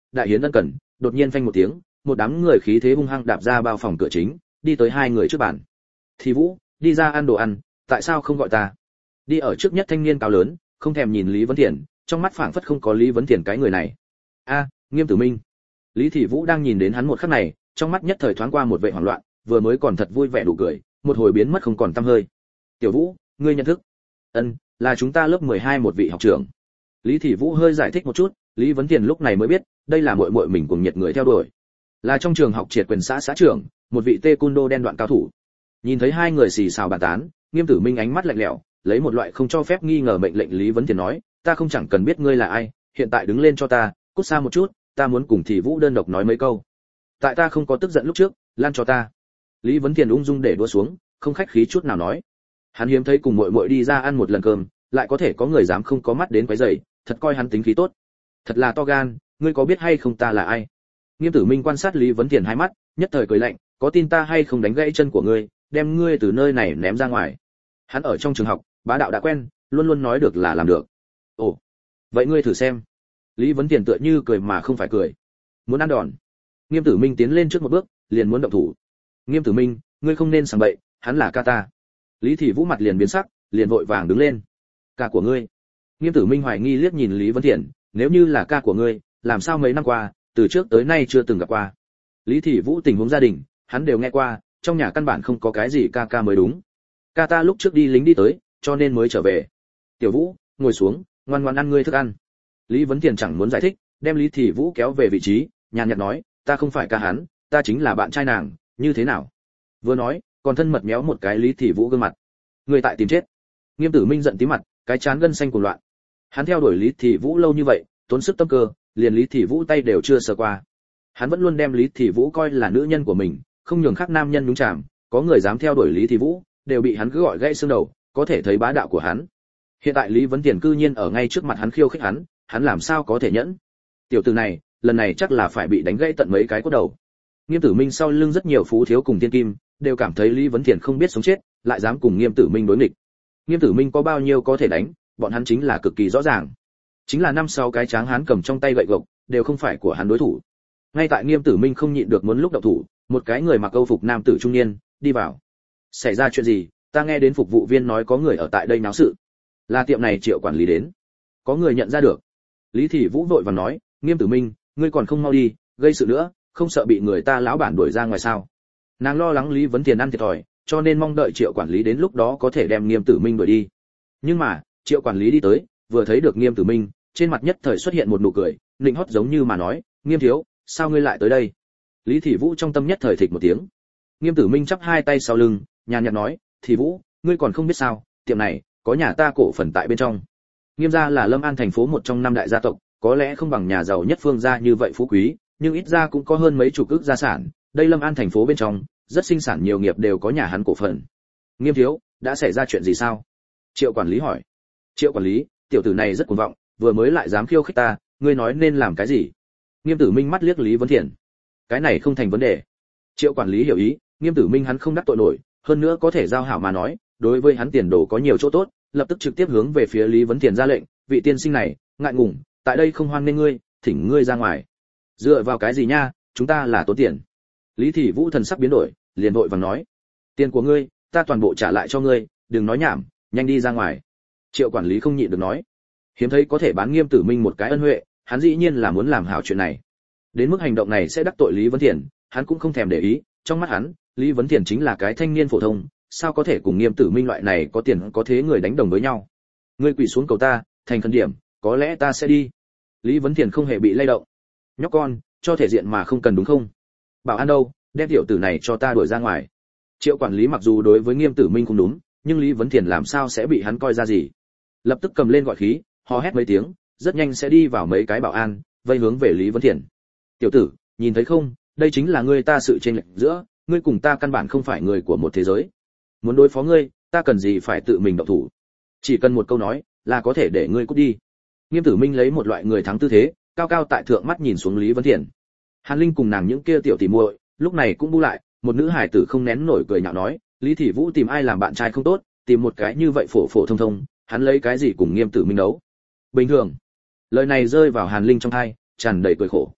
đại hiến ân cần, đột nhiên phanh một tiếng, một đám người khí thế hung hăng đạp ra bao phòng cửa chính, đi tới hai người trước bàn. Thì Vũ, đi ra ăn đồ ăn, tại sao không gọi ta? Đi ở trước nhất thanh niên cao lớn, không thèm nhìn Lý Vấn Thiền, trong mắt phảng phất không có Lý Vấn Thiền cái người này. A, Nghiêm Tử Minh. Lý Thị Vũ đang nhìn đến hắn một khắc này, trong mắt nhất thời thoáng qua một vẻ hoảng loạn, vừa mới còn thật vui vẻ đủ cười, một hồi biến mất không còn tăm hơi. Tiểu Vũ, ngươi nhận thức? Ân, là chúng ta lớp mười hai một vị học trưởng. Lý Thị Vũ hơi giải thích một chút, Lý Vấn Thiền lúc này mới biết, đây là muội muội mình cùng nhiệt người theo đuổi. Là trong trường học triệt quyền xã xã trưởng, một vị taekwondo đen đoạn cao thủ. Nhìn thấy hai người xì xào bàn tán, Nghiêm Tử Minh ánh mắt lạnh lẽo, lấy một loại không cho phép nghi ngờ mệnh lệnh Lý Vấn Thiền nói, ta không chẳng cần biết ngươi là ai, hiện tại đứng lên cho ta, cút xa một chút, ta muốn cùng Thị Vũ đơn độc nói mấy câu. Tại ta không có tức giận lúc trước, lan cho ta. Lý Vấn Thiền ung dung để đũa xuống, không khách khí chút nào nói. Hắn hiếm thấy cùng muội muội đi ra ăn một lần cơm, lại có thể có người dám không có mắt đến quấy rầy, thật coi hắn tính khí tốt. Thật là to gan, ngươi có biết hay không ta là ai? Nghiêm Tử Minh quan sát Lý Vấn Thiền hai mắt, nhất thời cười lạnh, có tin ta hay không đánh gãy chân của ngươi, đem ngươi từ nơi này ném ra ngoài. Hắn ở trong trường học, bá đạo đã quen, luôn luôn nói được là làm được. Ồ, vậy ngươi thử xem. Lý Vấn Thiền tựa như cười mà không phải cười. Muốn ăn đòn. Nghiêm Tử Minh tiến lên trước một bước, liền muốn động thủ. Nghiêm Tử Minh, ngươi không nên sảng bậy, hắn là ca ta. Lý Thị Vũ mặt liền biến sắc, liền vội vàng đứng lên. Ca của ngươi? Nghiêm Tử Minh hoài nghi liếc nhìn Lý Vấn Thiền, nếu như là ca của ngươi, làm sao mấy năm qua, từ trước tới nay chưa từng gặp qua. Lý Thị Vũ tình huống gia đình, hắn đều nghe qua, trong nhà căn bản không có cái gì ca ca mới đúng. Ca ta lúc trước đi lính đi tới, cho nên mới trở về. Tiểu Vũ, ngồi xuống, ngoan ngoãn ăn ngươi thức ăn. Lý Vấn Thiền chẳng muốn giải thích, đem Lý Thị Vũ kéo về vị trí, nhàn nhạt nói, ta không phải ca hắn, ta chính là bạn trai nàng, như thế nào? Vừa nói, còn thân mật méo một cái Lý Thị Vũ gương mặt. Người tại tìm chết. Nghiêm Tử Minh giận tím mặt, cái chán gân xanh cuồng loạn. Hắn theo đuổi Lý Thị Vũ lâu như vậy, tốn sức tâm cơ, liền Lý Thị Vũ tay đều chưa sờ qua. Hắn vẫn luôn đem Lý Thị Vũ coi là nữ nhân của mình, không nhường khác nam nhân nhúng chàm, có người dám theo đuổi Lý Thị Vũ, đều bị hắn cứ gọi gãy xương đầu, có thể thấy bá đạo của hắn. Hiện tại Lý Vấn Tiền cư nhiên ở ngay trước mặt hắn khiêu khích hắn, hắn làm sao có thể nhẫn? Tiểu tử này, lần này chắc là phải bị đánh gãy tận mấy cái cốt đầu. Nghiêm Tử Minh sau lưng rất nhiều phú thiếu cùng tiên kim, đều cảm thấy Lý Vấn Tiền không biết sống chết, lại dám cùng Nghiêm Tử Minh đối nghịch. Nghiêm Tử Minh có bao nhiêu có thể đánh, bọn hắn chính là cực kỳ rõ ràng. Chính là năm sáu cái tráng hán cầm trong tay gậy gộc, đều không phải của hắn đối thủ. Ngay tại Nghiêm Tử Minh không nhịn được muốn lúc động thủ, một cái người mặc câu phục nam tử trung niên đi vào. Xảy ra chuyện gì? Ta nghe đến phục vụ viên nói có người ở tại đây náo sự. Là tiệm này Triệu quản lý đến. Có người nhận ra được. Lý Thị Vũ vội vàng nói, Nghiêm Tử Minh, ngươi còn không mau đi, gây sự nữa, không sợ bị người ta lão bản đuổi ra ngoài sao? Nàng lo lắng Lý Vấn Tiền ăn thiệt thòi, cho nên mong đợi Triệu quản lý đến lúc đó có thể đem Nghiêm Tử Minh đuổi đi. Nhưng mà, Triệu quản lý đi tới, vừa thấy được Nghiêm Tử Minh, trên mặt nhất thời xuất hiện một nụ cười, nịnh hót giống như mà nói, Nghiêm thiếu, sao ngươi lại tới đây? Lý Thị Vũ trong tâm nhất thời thịch một tiếng. Nghiêm Tử Minh chắp hai tay sau lưng, nhàn nhạt nói, Thị Vũ, ngươi còn không biết sao, tiệm này có nhà ta cổ phần tại bên trong. Nghiêm gia là Lâm An thành phố một trong năm đại gia tộc, có lẽ không bằng nhà giàu nhất Phương gia như vậy phú quý, nhưng ít ra cũng có hơn mấy chục ức gia sản. Đây Lâm An thành phố bên trong, rất sinh sản nhiều nghiệp đều có nhà hắn cổ phần. Nghiêm thiếu, đã xảy ra chuyện gì sao? Triệu quản lý hỏi. Triệu quản lý, tiểu tử này rất cuồng vọng, vừa mới lại dám khiêu khích ta, ngươi nói nên làm cái gì? Nghiêm Tử Minh mắt liếc Lý Vấn Thiện. Cái này không thành vấn đề. Triệu quản lý hiểu ý, Nghiêm Tử Minh hắn không đắc tội nổi, hơn nữa có thể giao hảo mà nói, đối với hắn tiền đồ có nhiều chỗ tốt, lập tức trực tiếp hướng về phía Lý Vấn Thiện ra lệnh, vị tiên sinh này, ngại ngùng, tại đây không hoan nên ngươi, thỉnh ngươi ra ngoài. Dựa vào cái gì nha, chúng ta là tốn tiền. Lý Thị Vũ thần sắc biến đổi, liền vội vàng nói, tiền của ngươi, ta toàn bộ trả lại cho ngươi, đừng nói nhảm, nhanh đi ra ngoài. Triệu quản lý không nhịn được nói, hiếm thấy có thể bán Nghiêm Tử Minh một cái ân huệ, hắn dĩ nhiên là muốn làm hảo chuyện này. Đến mức hành động này sẽ đắc tội Lý Vấn Thiện, hắn cũng không thèm để ý, trong mắt hắn, Lý Vấn Thiện chính là cái thanh niên phổ thông, sao có thể cùng Nghiêm Tử Minh loại này có tiền có thế người đánh đồng với nhau. Ngươi quỳ xuống cầu ta, thành khẩn điểm, có lẽ ta sẽ đi. Lý Vấn Thiện không hề bị lay động. Nhóc con, cho thể diện mà không cần đúng không? Bảo an đâu, đem tiểu tử này cho ta đuổi ra ngoài. Triệu quản lý mặc dù đối với Nghiêm Tử Minh không đúng, nhưng Lý Vấn Thiện làm sao sẽ bị hắn coi ra gì? Lập tức cầm lên gọi khí, hò hét mấy tiếng, rất nhanh sẽ đi vào mấy cái bảo an, vây hướng về Lý Vấn Thiện. Tiểu tử, nhìn thấy không, đây chính là ngươi ta sự chênh lệch giữa, ngươi cùng ta căn bản không phải người của một thế giới. Muốn đối phó ngươi, ta cần gì phải tự mình động thủ? Chỉ cần một câu nói, là có thể để ngươi cút đi. Nghiêm Tử Minh lấy một loại người thắng tư thế, cao cao tại thượng mắt nhìn xuống Lý Vấn Thiện. Hàn Linh cùng nàng những kia tiểu tỷ muội, lúc này cũng bu lại, một nữ hải tử không nén nổi cười nhạo nói, Lý Thị Vũ tìm ai làm bạn trai không tốt, tìm một cái như vậy phổ phổ thông thông, hắn lấy cái gì cùng Nghiêm Tử Minh đấu? Bình thường. Lời này rơi vào Hàn Linh trong tai, tràn đầy cười khổ.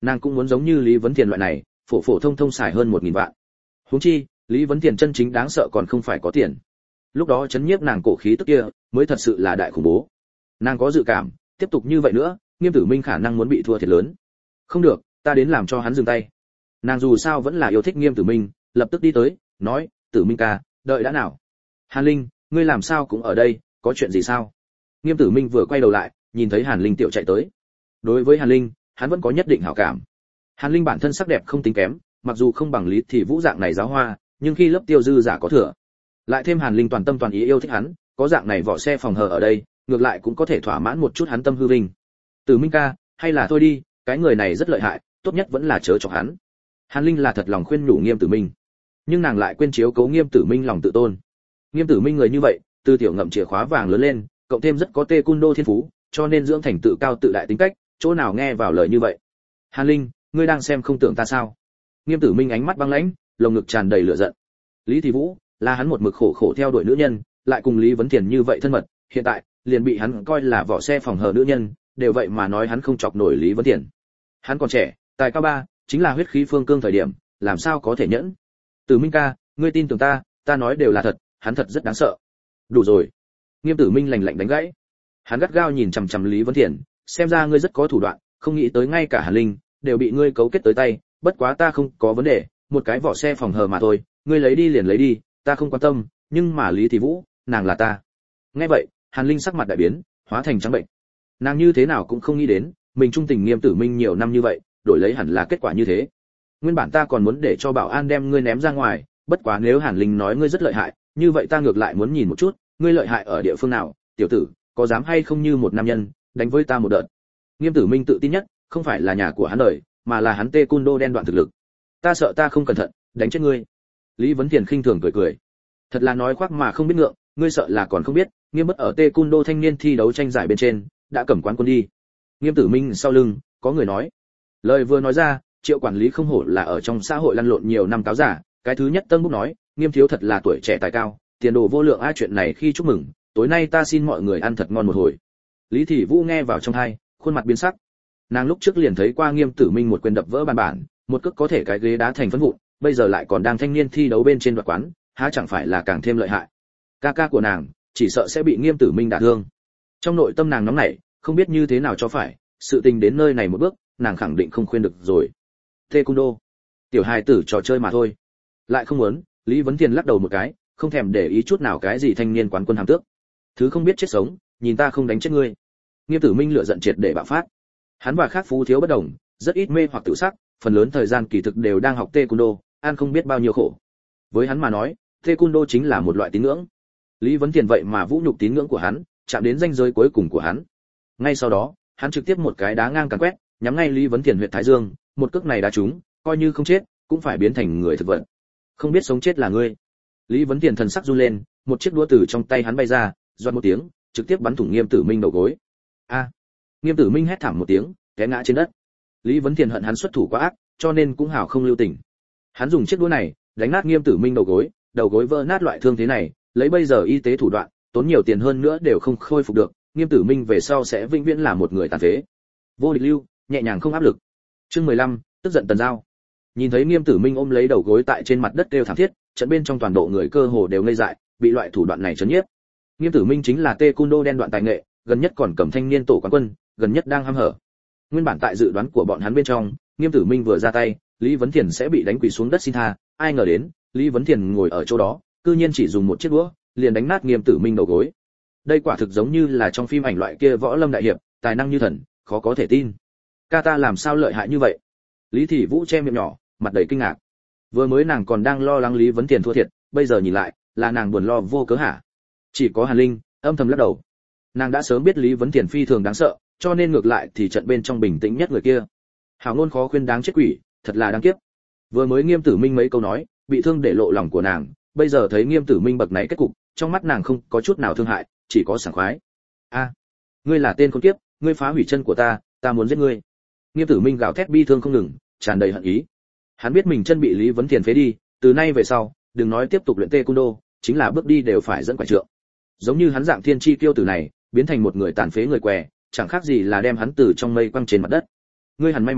Nàng cũng muốn giống như Lý Vấn Tiền loại này, phổ phổ thông thông xài hơn một nghìn vạn. Huống chi, Lý Vấn Tiền chân chính đáng sợ còn không phải có tiền. Lúc đó chấn nhiếp nàng cổ khí tức kia, mới thật sự là đại khủng bố. Nàng có dự cảm, tiếp tục như vậy nữa, Nghiêm Tử Minh khả năng muốn bị thua thiệt lớn. Không được, ta đến làm cho hắn dừng tay. Nàng dù sao vẫn là yêu thích Nghiêm Tử Minh, lập tức đi tới, nói, Tử Minh ca, đợi đã nào. Hàn Linh, ngươi làm sao cũng ở đây, có chuyện gì sao? Nghiêm Tử Minh vừa quay đầu lại, nhìn thấy Hàn Linh tiểu chạy tới. Đối với Hàn Linh, hắn vẫn có nhất định hảo cảm. Hàn Linh bản thân sắc đẹp không tính kém, mặc dù không bằng Lý Thì Vũ dạng này giáo hoa, nhưng khi lớp tiêu dư giả có thừa, lại thêm Hàn Linh toàn tâm toàn ý yêu thích hắn, có dạng này vỏ xe phòng hờ ở đây, ngược lại cũng có thể thỏa mãn một chút hắn tâm hư vinh. Tử Minh ca, hay là thôi đi, cái người này rất lợi hại, tốt nhất vẫn là chớ chọc hắn. Hàn Linh là thật lòng khuyên nhủ Nghiêm Tử Minh, nhưng nàng lại quên chiếu cố Nghiêm Tử Minh lòng tự tôn. Nghiêm Tử Minh người như vậy, từ tiểu ngậm chìa khóa vàng lớn lên, cộng thêm rất có taekwondo thiên phú, cho nên dưỡng thành tự cao tự đại tính cách, chỗ nào nghe vào lời như vậy. Hàn Linh, ngươi đang xem không tưởng ta sao? Nghiêm Tử Minh ánh mắt băng lãnh, lồng ngực tràn đầy lửa giận. Lý Thì Vũ là hắn một mực khổ khổ theo đuổi nữ nhân, lại cùng Lý Vấn Tiền như vậy thân mật, hiện tại liền bị hắn coi là vỏ xe phòng hờ nữ nhân, đều vậy mà nói hắn không chọc nổi Lý Vấn Tiền. Hắn còn trẻ, tài cao ba, chính là huyết khí phương cương thời điểm, làm sao có thể nhẫn? Tử Minh ca, ngươi tin tưởng ta, ta nói đều là thật, hắn thật rất đáng sợ. Đủ rồi. Nghiêm Tử Minh lạnh lạnh đánh gãy. Hắn gắt gao nhìn chằm chằm Lý Vấn Tiền, xem ra ngươi rất có thủ đoạn, không nghĩ tới ngay cả Hàn Linh đều bị ngươi cấu kết tới tay, bất quá ta không có vấn đề, một cái vỏ xe phòng hờ mà thôi, ngươi lấy đi liền lấy đi, ta không quan tâm, nhưng mà Lý Thì Vũ, nàng là ta. Nghe vậy, Hàn Linh sắc mặt đại biến, hóa thành trắng bệnh. Nàng như thế nào cũng không nghĩ đến, mình trung tình Nghiêm Tử Minh nhiều năm như vậy, đổi lấy hẳn là kết quả như thế. Nguyên bản ta còn muốn để cho bảo an đem ngươi ném ra ngoài, bất quá nếu Hàn Linh nói ngươi rất lợi hại, như vậy ta ngược lại muốn nhìn một chút, ngươi lợi hại ở địa phương nào, tiểu tử, có dám hay không như một nam nhân, đánh với ta một đợt. Nghiêm Tử Minh tự tin nhất, không phải là nhà của hắn đời, mà là hắn taekwondo đen đoạn thực lực. Ta sợ ta không cẩn thận, đánh chết ngươi. Lý Vấn Tiền khinh thường cười cười. Thật là nói khoác mà không biết ngượng, ngươi sợ là còn không biết, Nghiêm Bất ở taekwondo thanh niên thi đấu tranh giải bên trên, đã cầm quán quân đi. Nghiêm Tử Minh sau lưng, có người nói. Lời vừa nói ra, Triệu quản lý không hổ là ở trong xã hội lăn lộn nhiều năm cáo giả, cái thứ nhất Tân Búc nói, Nghiêm thiếu thật là tuổi trẻ tài cao, tiền đồ vô lượng a, chuyện này khi chúc mừng, tối nay ta xin mọi người ăn thật ngon một hồi. Lý Thị Vũ nghe vào trong tai, khuôn mặt biến sắc. Nàng lúc trước liền thấy qua Nghiêm Tử Minh một quyền đập vỡ bàn bản, một cước có thể cái ghế đá thành phấn vụn, bây giờ lại còn đang thanh niên thi đấu bên trên đoạt quán, há chẳng phải là càng thêm lợi hại. Ca ca của nàng, chỉ sợ sẽ bị Nghiêm Tử Minh đả thương. Trong nội tâm nàng nóng nảy, không biết như thế nào cho phải, sự tình đến nơi này một bước, nàng khẳng định không khuyên được rồi. Taekwondo, tiểu hài tử trò chơi mà thôi. Lại không muốn, Lý Vấn Tiền lắc đầu một cái, không thèm để ý chút nào cái gì thanh niên quán quân hàm tước. Thứ không biết chết sống, nhìn ta không đánh chết ngươi. Nghiêm Tử Minh lửa giận triệt để bạo phát. Hắn và khác Phú thiếu bất đồng, rất ít mê hoặc tự sắc, phần lớn thời gian kỳ thực đều đang học taekwondo, ăn không biết bao nhiêu khổ. Với hắn mà nói, taekwondo chính là một loại tín ngưỡng. Lý Vấn Tiền vậy mà vũ nhục tín ngưỡng của hắn, chạm đến ranh giới cuối cùng của hắn. Ngay sau đó, hắn trực tiếp một cái đá ngang càn quét, nhắm ngay Lý Vấn Tiền huyệt thái dương, một cước này đá trúng, coi như không chết, cũng phải biến thành người thực vật. Không biết sống chết là ngươi. Lý Vấn Tiền thần sắc run lên, một chiếc đũa từ trong tay hắn bay ra, doan một tiếng, trực tiếp bắn thủng Nghiêm Tử Minh đầu gối. A! Nghiêm Tử Minh hét thảm một tiếng, té ngã trên đất. Lý Vấn Tiền hận hắn xuất thủ quá ác, cho nên cũng hảo không lưu tình. Hắn dùng chiếc đũa này đánh nát Nghiêm Tử Minh đầu gối, đầu gối vỡ nát loại thương thế này, lấy bây giờ y tế thủ đoạn, tốn nhiều tiền hơn nữa đều không khôi phục được, Nghiêm Tử Minh về sau sẽ vĩnh viễn là một người tàn phế. Vô địch lưu, nhẹ nhàng không áp lực. Chương mười lăm, tức giận Tần Giao. Nhìn thấy Nghiêm Tử Minh ôm lấy đầu gối tại trên mặt đất kêu thảm thiết, trận bên trong toàn bộ người cơ hồ đều ngây dại, bị loại thủ đoạn này chấn nhiếp. Nghiêm Tử Minh chính là taekwondo đen đoạn tài nghệ, gần nhất còn cầm thanh niên tổ quán quân, gần nhất đang hăm hở. Nguyên bản tại dự đoán của bọn hắn bên trong, Nghiêm Tử Minh vừa ra tay, Lý Vấn Thiền sẽ bị đánh quỳ xuống đất xin tha, ai ngờ đến, Lý Vấn Thiền ngồi ở chỗ đó, cư nhiên chỉ dùng một chiếc đũa, liền đánh nát Nghiêm Tử Minh đầu gối. Đây quả thực giống như là trong phim ảnh loại kia võ lâm đại hiệp, tài năng như thần, khó có thể tin. Ca ta làm sao lợi hại như vậy? Lý Thị Vũ che miệng nhỏ, mặt đầy kinh ngạc. Vừa mới nàng còn đang lo lắng Lý Vấn Thiền thua thiệt, bây giờ nhìn lại, là nàng buồn lo vô cớ hả? Chỉ có Hàn Linh âm thầm lắc đầu. Nàng đã sớm biết Lý Vấn Thiền phi thường đáng sợ, cho nên ngược lại thì trận bên trong bình tĩnh nhất người kia. Hảo ngôn khó khuyên đáng chết quỷ, thật là đáng kiếp. Vừa mới Nghiêm Tử Minh mấy câu nói, bị thương để lộ lòng của nàng, bây giờ thấy Nghiêm Tử Minh bậc này kết cục, trong mắt nàng không có chút nào thương hại, chỉ có sảng khoái. A, ngươi là tên khốn kiếp, ngươi phá hủy chân của ta, ta muốn giết ngươi. Nghiêm Tử Minh gào thét bi thương không ngừng, tràn đầy hận ý. Hắn biết mình chân bị Lý Vấn Thiền phế đi, từ nay về sau, đừng nói tiếp tục luyện taekwondo, chính là bước đi đều phải dẫn quả trượng. Giống như hắn dạng thiên chi tiêu tử này, biến thành một người tàn phế người què, chẳng khác gì là đem hắn từ trong mây quăng trên mặt đất. Ngươi hẳn may mắn,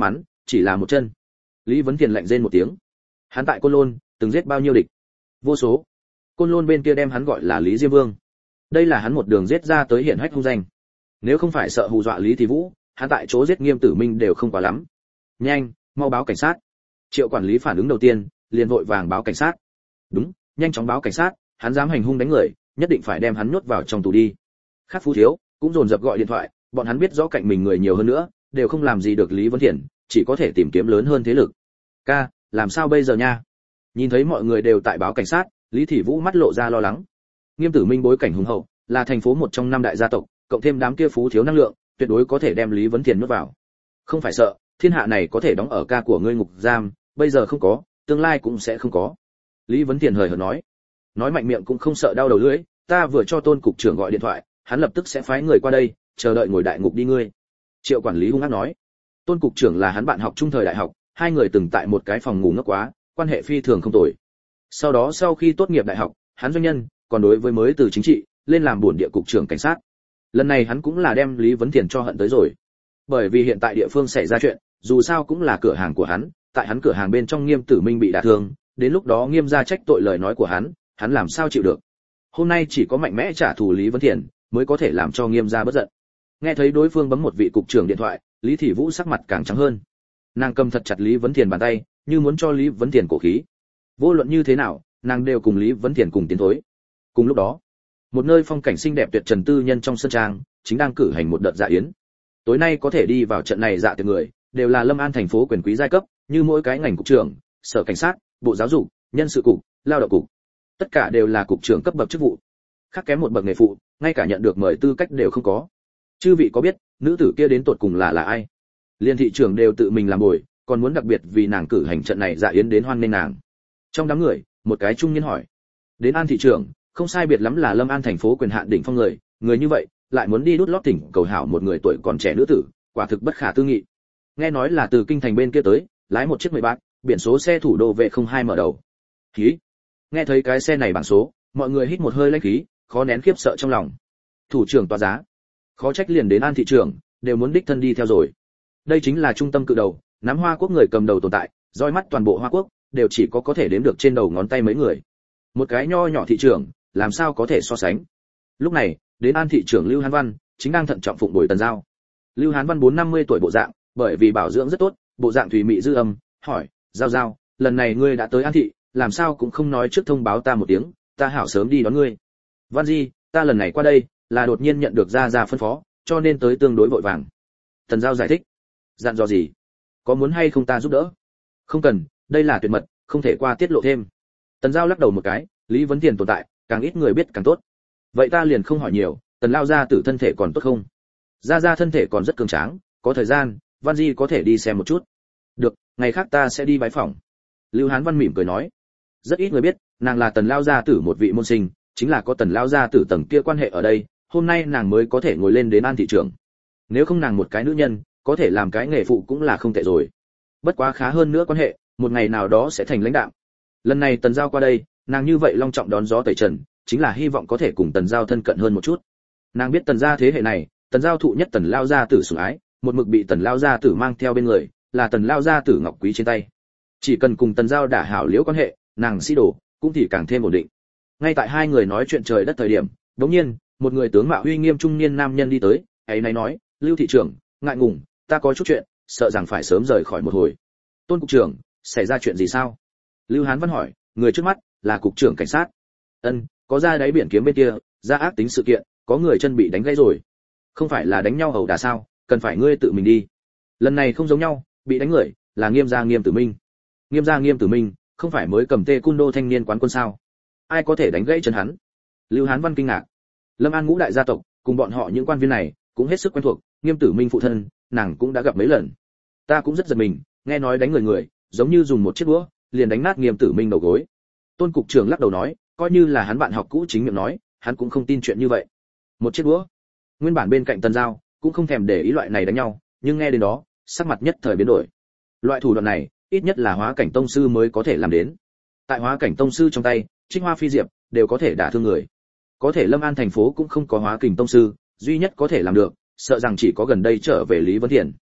chỉ là một chân. Lý Vấn Thiền lạnh rên một tiếng. Hắn tại Côn Lôn từng giết bao nhiêu địch? Vô số. Côn Lôn bên kia đem hắn gọi là Lý Diêm Vương. Đây là hắn một đường giết ra tới hiển hách hung danh. Nếu không phải sợ hù dọa Lý Thị Vũ, hắn tại chỗ giết Nghiêm Tử Minh đều không quá lắm. Nhanh, mau báo cảnh sát. Triệu quản lý phản ứng đầu tiên, liền vội vàng báo cảnh sát. Đúng, nhanh chóng báo cảnh sát, hắn dám hành hung đánh người, nhất định phải đem hắn nhốt vào trong tù đi. Khác Phú Thiếu cũng dồn dập gọi điện thoại, bọn hắn biết rõ cạnh mình người nhiều hơn nữa, đều không làm gì được Lý Vấn Thiền, chỉ có thể tìm kiếm lớn hơn thế lực. Ca, làm sao bây giờ nha? Nhìn thấy mọi người đều tại báo cảnh sát, Lý Thị Vũ mắt lộ ra lo lắng. Nghiêm Tử Minh bối cảnh hùng hậu, là thành phố một trong năm đại gia tộc, cộng thêm đám kia Phú Thiếu năng lượng, tuyệt đối có thể đem Lý Vấn Thiền nuốt vào. Không phải sợ, thiên hạ này có thể đóng ở ca của ngươi ngục giam, bây giờ không có, tương lai cũng sẽ không có. Lý Vấn Thiền hời hợt nói. Nói mạnh miệng cũng không sợ đau đầu lưỡi, ta vừa cho Tôn cục trưởng gọi điện thoại, hắn lập tức sẽ phái người qua đây, chờ đợi ngồi đại ngục đi ngươi. Triệu quản lý hung ác nói. Tôn cục trưởng là hắn bạn học trung thời đại học, hai người từng tại một cái phòng ngủ ngốc quá, quan hệ phi thường không tồi. Sau đó sau khi tốt nghiệp đại học, hắn doanh nhân, còn đối với mới từ chính trị, lên làm bổn địa cục trưởng cảnh sát. Lần này hắn cũng là đem Lý Vấn Thiền cho hận tới rồi. Bởi vì hiện tại địa phương xảy ra chuyện, dù sao cũng là cửa hàng của hắn, tại hắn cửa hàng bên trong Nghiêm Tử Minh bị đả thương, đến lúc đó Nghiêm gia trách tội lời nói của hắn, hắn làm sao chịu được. Hôm nay chỉ có mạnh mẽ trả thù Lý Vấn Thiền, mới có thể làm cho Nghiêm gia bất giận. Nghe thấy đối phương bấm một vị cục trưởng điện thoại, Lý Thị Vũ sắc mặt càng trắng hơn. Nàng cầm thật chặt Lý Vấn Thiền bàn tay, như muốn cho Lý Vấn Thiền cổ khí. Vô luận như thế nào, nàng đều cùng Lý Vấn Thiền cùng tiến thối. Cùng lúc đó, một nơi phong cảnh xinh đẹp tuyệt trần tư nhân trong sân trang, chính đang cử hành một đợt dạ yến. Tối nay có thể đi vào trận này dạ tiệc người, đều là Lâm An thành phố quyền quý giai cấp, như mỗi cái ngành cục trưởng, sở cảnh sát, bộ giáo dục, nhân sự cục, lao động cục, tất cả đều là cục trưởng cấp bậc chức vụ. Khác kém một bậc nghề phụ, ngay cả nhận được mời tư cách đều không có. Chư vị có biết, nữ tử kia đến tột cùng là là ai? Liên thị trưởng đều tự mình làm bồi, còn muốn đặc biệt vì nàng cử hành trận này dạ yến đến hoan nghênh nàng. Trong đám người, một cái trung niên hỏi. Đến An thị trưởng, không sai biệt lắm là Lâm An thành phố quyền hạn đỉnh phong người, người như vậy, lại muốn đi đút lót tỉnh cầu hảo một người tuổi còn trẻ nữ tử, quả thực bất khả tư nghị. Nghe nói là từ kinh thành bên kia tới, lái một chiếc mười bát, biển số xe thủ đô vệ không hai mở đầu. Khí. Nghe thấy cái xe này bảng số, mọi người hít một hơi lãnh khí, khó nén khiếp sợ trong lòng. Thủ trưởng tòa giá, khó trách liền đến An thị trưởng, đều muốn đích thân đi theo rồi. Đây chính là trung tâm cự đầu, nắm Hoa Quốc người cầm đầu tồn tại, roi mắt toàn bộ Hoa Quốc, đều chỉ có có thể đếm được trên đầu ngón tay mấy người. Một cái nho nhỏ thị trưởng, làm sao có thể so sánh. Lúc này, đến An thị trưởng Lưu Hán Văn, chính đang thận trọng phụng bồi Tần Giao. Lưu Hán Văn bốn năm mươi tuổi bộ dạng, bởi vì bảo dưỡng rất tốt, bộ dạng thùy mị dư âm, hỏi, Giao Giao, lần này ngươi đã tới An thị, làm sao cũng không nói trước thông báo ta một tiếng, ta hảo sớm đi đón ngươi. Văn Di, ta lần này qua đây, là đột nhiên nhận được gia gia phân phó, cho nên tới tương đối vội vàng. Tần Giao giải thích. Dặn dò gì? Có muốn hay không ta giúp đỡ? Không cần, đây là tuyệt mật, không thể qua tiết lộ thêm. Tần Giao lắc đầu một cái, Lý Vấn Thiền tồn tại, càng ít người biết càng tốt. Vậy ta liền không hỏi nhiều, Tần lao gia tử thân thể còn tốt không? Gia gia thân thể còn rất cường tráng, có thời gian, Văn Di có thể đi xem một chút. Được, ngày khác ta sẽ đi bái phỏng. Lưu Hán Văn mỉm cười nói. Rất ít người biết, nàng là Tần lao gia tử một vị môn sinh, chính là có Tần lao gia tử tầng kia quan hệ ở đây, hôm nay nàng mới có thể ngồi lên đến An thị trưởng. Nếu không nàng một cái nữ nhân, có thể làm cái nghề phụ cũng là không tệ rồi. Bất quá khá hơn nữa quan hệ, một ngày nào đó sẽ thành lãnh đạo. Lần này Tần Giao qua đây, nàng như vậy long trọng đón gió tẩy trần, chính là hy vọng có thể cùng Tần Giao thân cận hơn một chút. Nàng biết Tần gia thế hệ này, Tần Giao thụ nhất Tần lao gia tử sủng ái, một mực bị Tần lao gia tử mang theo bên người, là Tần lao gia tử ngọc quý trên tay. Chỉ cần cùng Tần Giao đả hảo liễu quan hệ, nàng sĩ đồ cũng thì càng thêm ổn định. Ngay tại hai người nói chuyện trời đất thời điểm, đột nhiên, một người tướng mạo uy nghiêm trung niên nam nhân đi tới, ấy này nói, Lưu thị trưởng, ngại ngùng, ta có chút chuyện, sợ rằng phải sớm rời khỏi một hồi. Tôn cục trưởng, xảy ra chuyện gì sao? Lưu Hán Văn hỏi, người trước mắt là cục trưởng cảnh sát. Ân, có ra đáy biển kiếm bên kia, ra ác tính sự kiện, có người chân bị đánh gãy rồi. Không phải là đánh nhau ẩu đả sao, cần phải ngươi tự mình đi. Lần này không giống nhau, bị đánh người là Nghiêm gia Nghiêm Tử Minh. Nghiêm gia Nghiêm Tử Minh, không phải mới cầm tê cun đô thanh niên quán quân sao? Ai có thể đánh gãy chân hắn? Lưu Hán Văn kinh ngạc. Lâm An ngũ đại gia tộc, cùng bọn họ những quan viên này cũng hết sức quen thuộc, Nghiêm Tử Minh phụ thân, nàng cũng đã gặp mấy lần. Ta cũng rất giật mình, nghe nói đánh người người, giống như dùng một chiếc đũa, liền đánh nát Nghiêm Tử Minh đầu gối. Tôn cục trưởng lắc đầu nói, coi như là hắn bạn học cũ chính miệng nói, hắn cũng không tin chuyện như vậy. Một chiếc đũa. Nguyên bản bên cạnh Tần Giao cũng không thèm để ý loại này đánh nhau, nhưng nghe đến đó, sắc mặt nhất thời biến đổi. Loại thủ đoạn này, ít nhất là hóa cảnh tông sư mới có thể làm đến. Tại hóa cảnh tông sư trong tay, Trích Hoa Phi Diệp đều có thể đả thương người. Có thể Lâm An thành phố cũng không có hóa kình tông sư, duy nhất có thể làm được, sợ rằng chỉ có gần đây trở về Lý Vấn Thiền.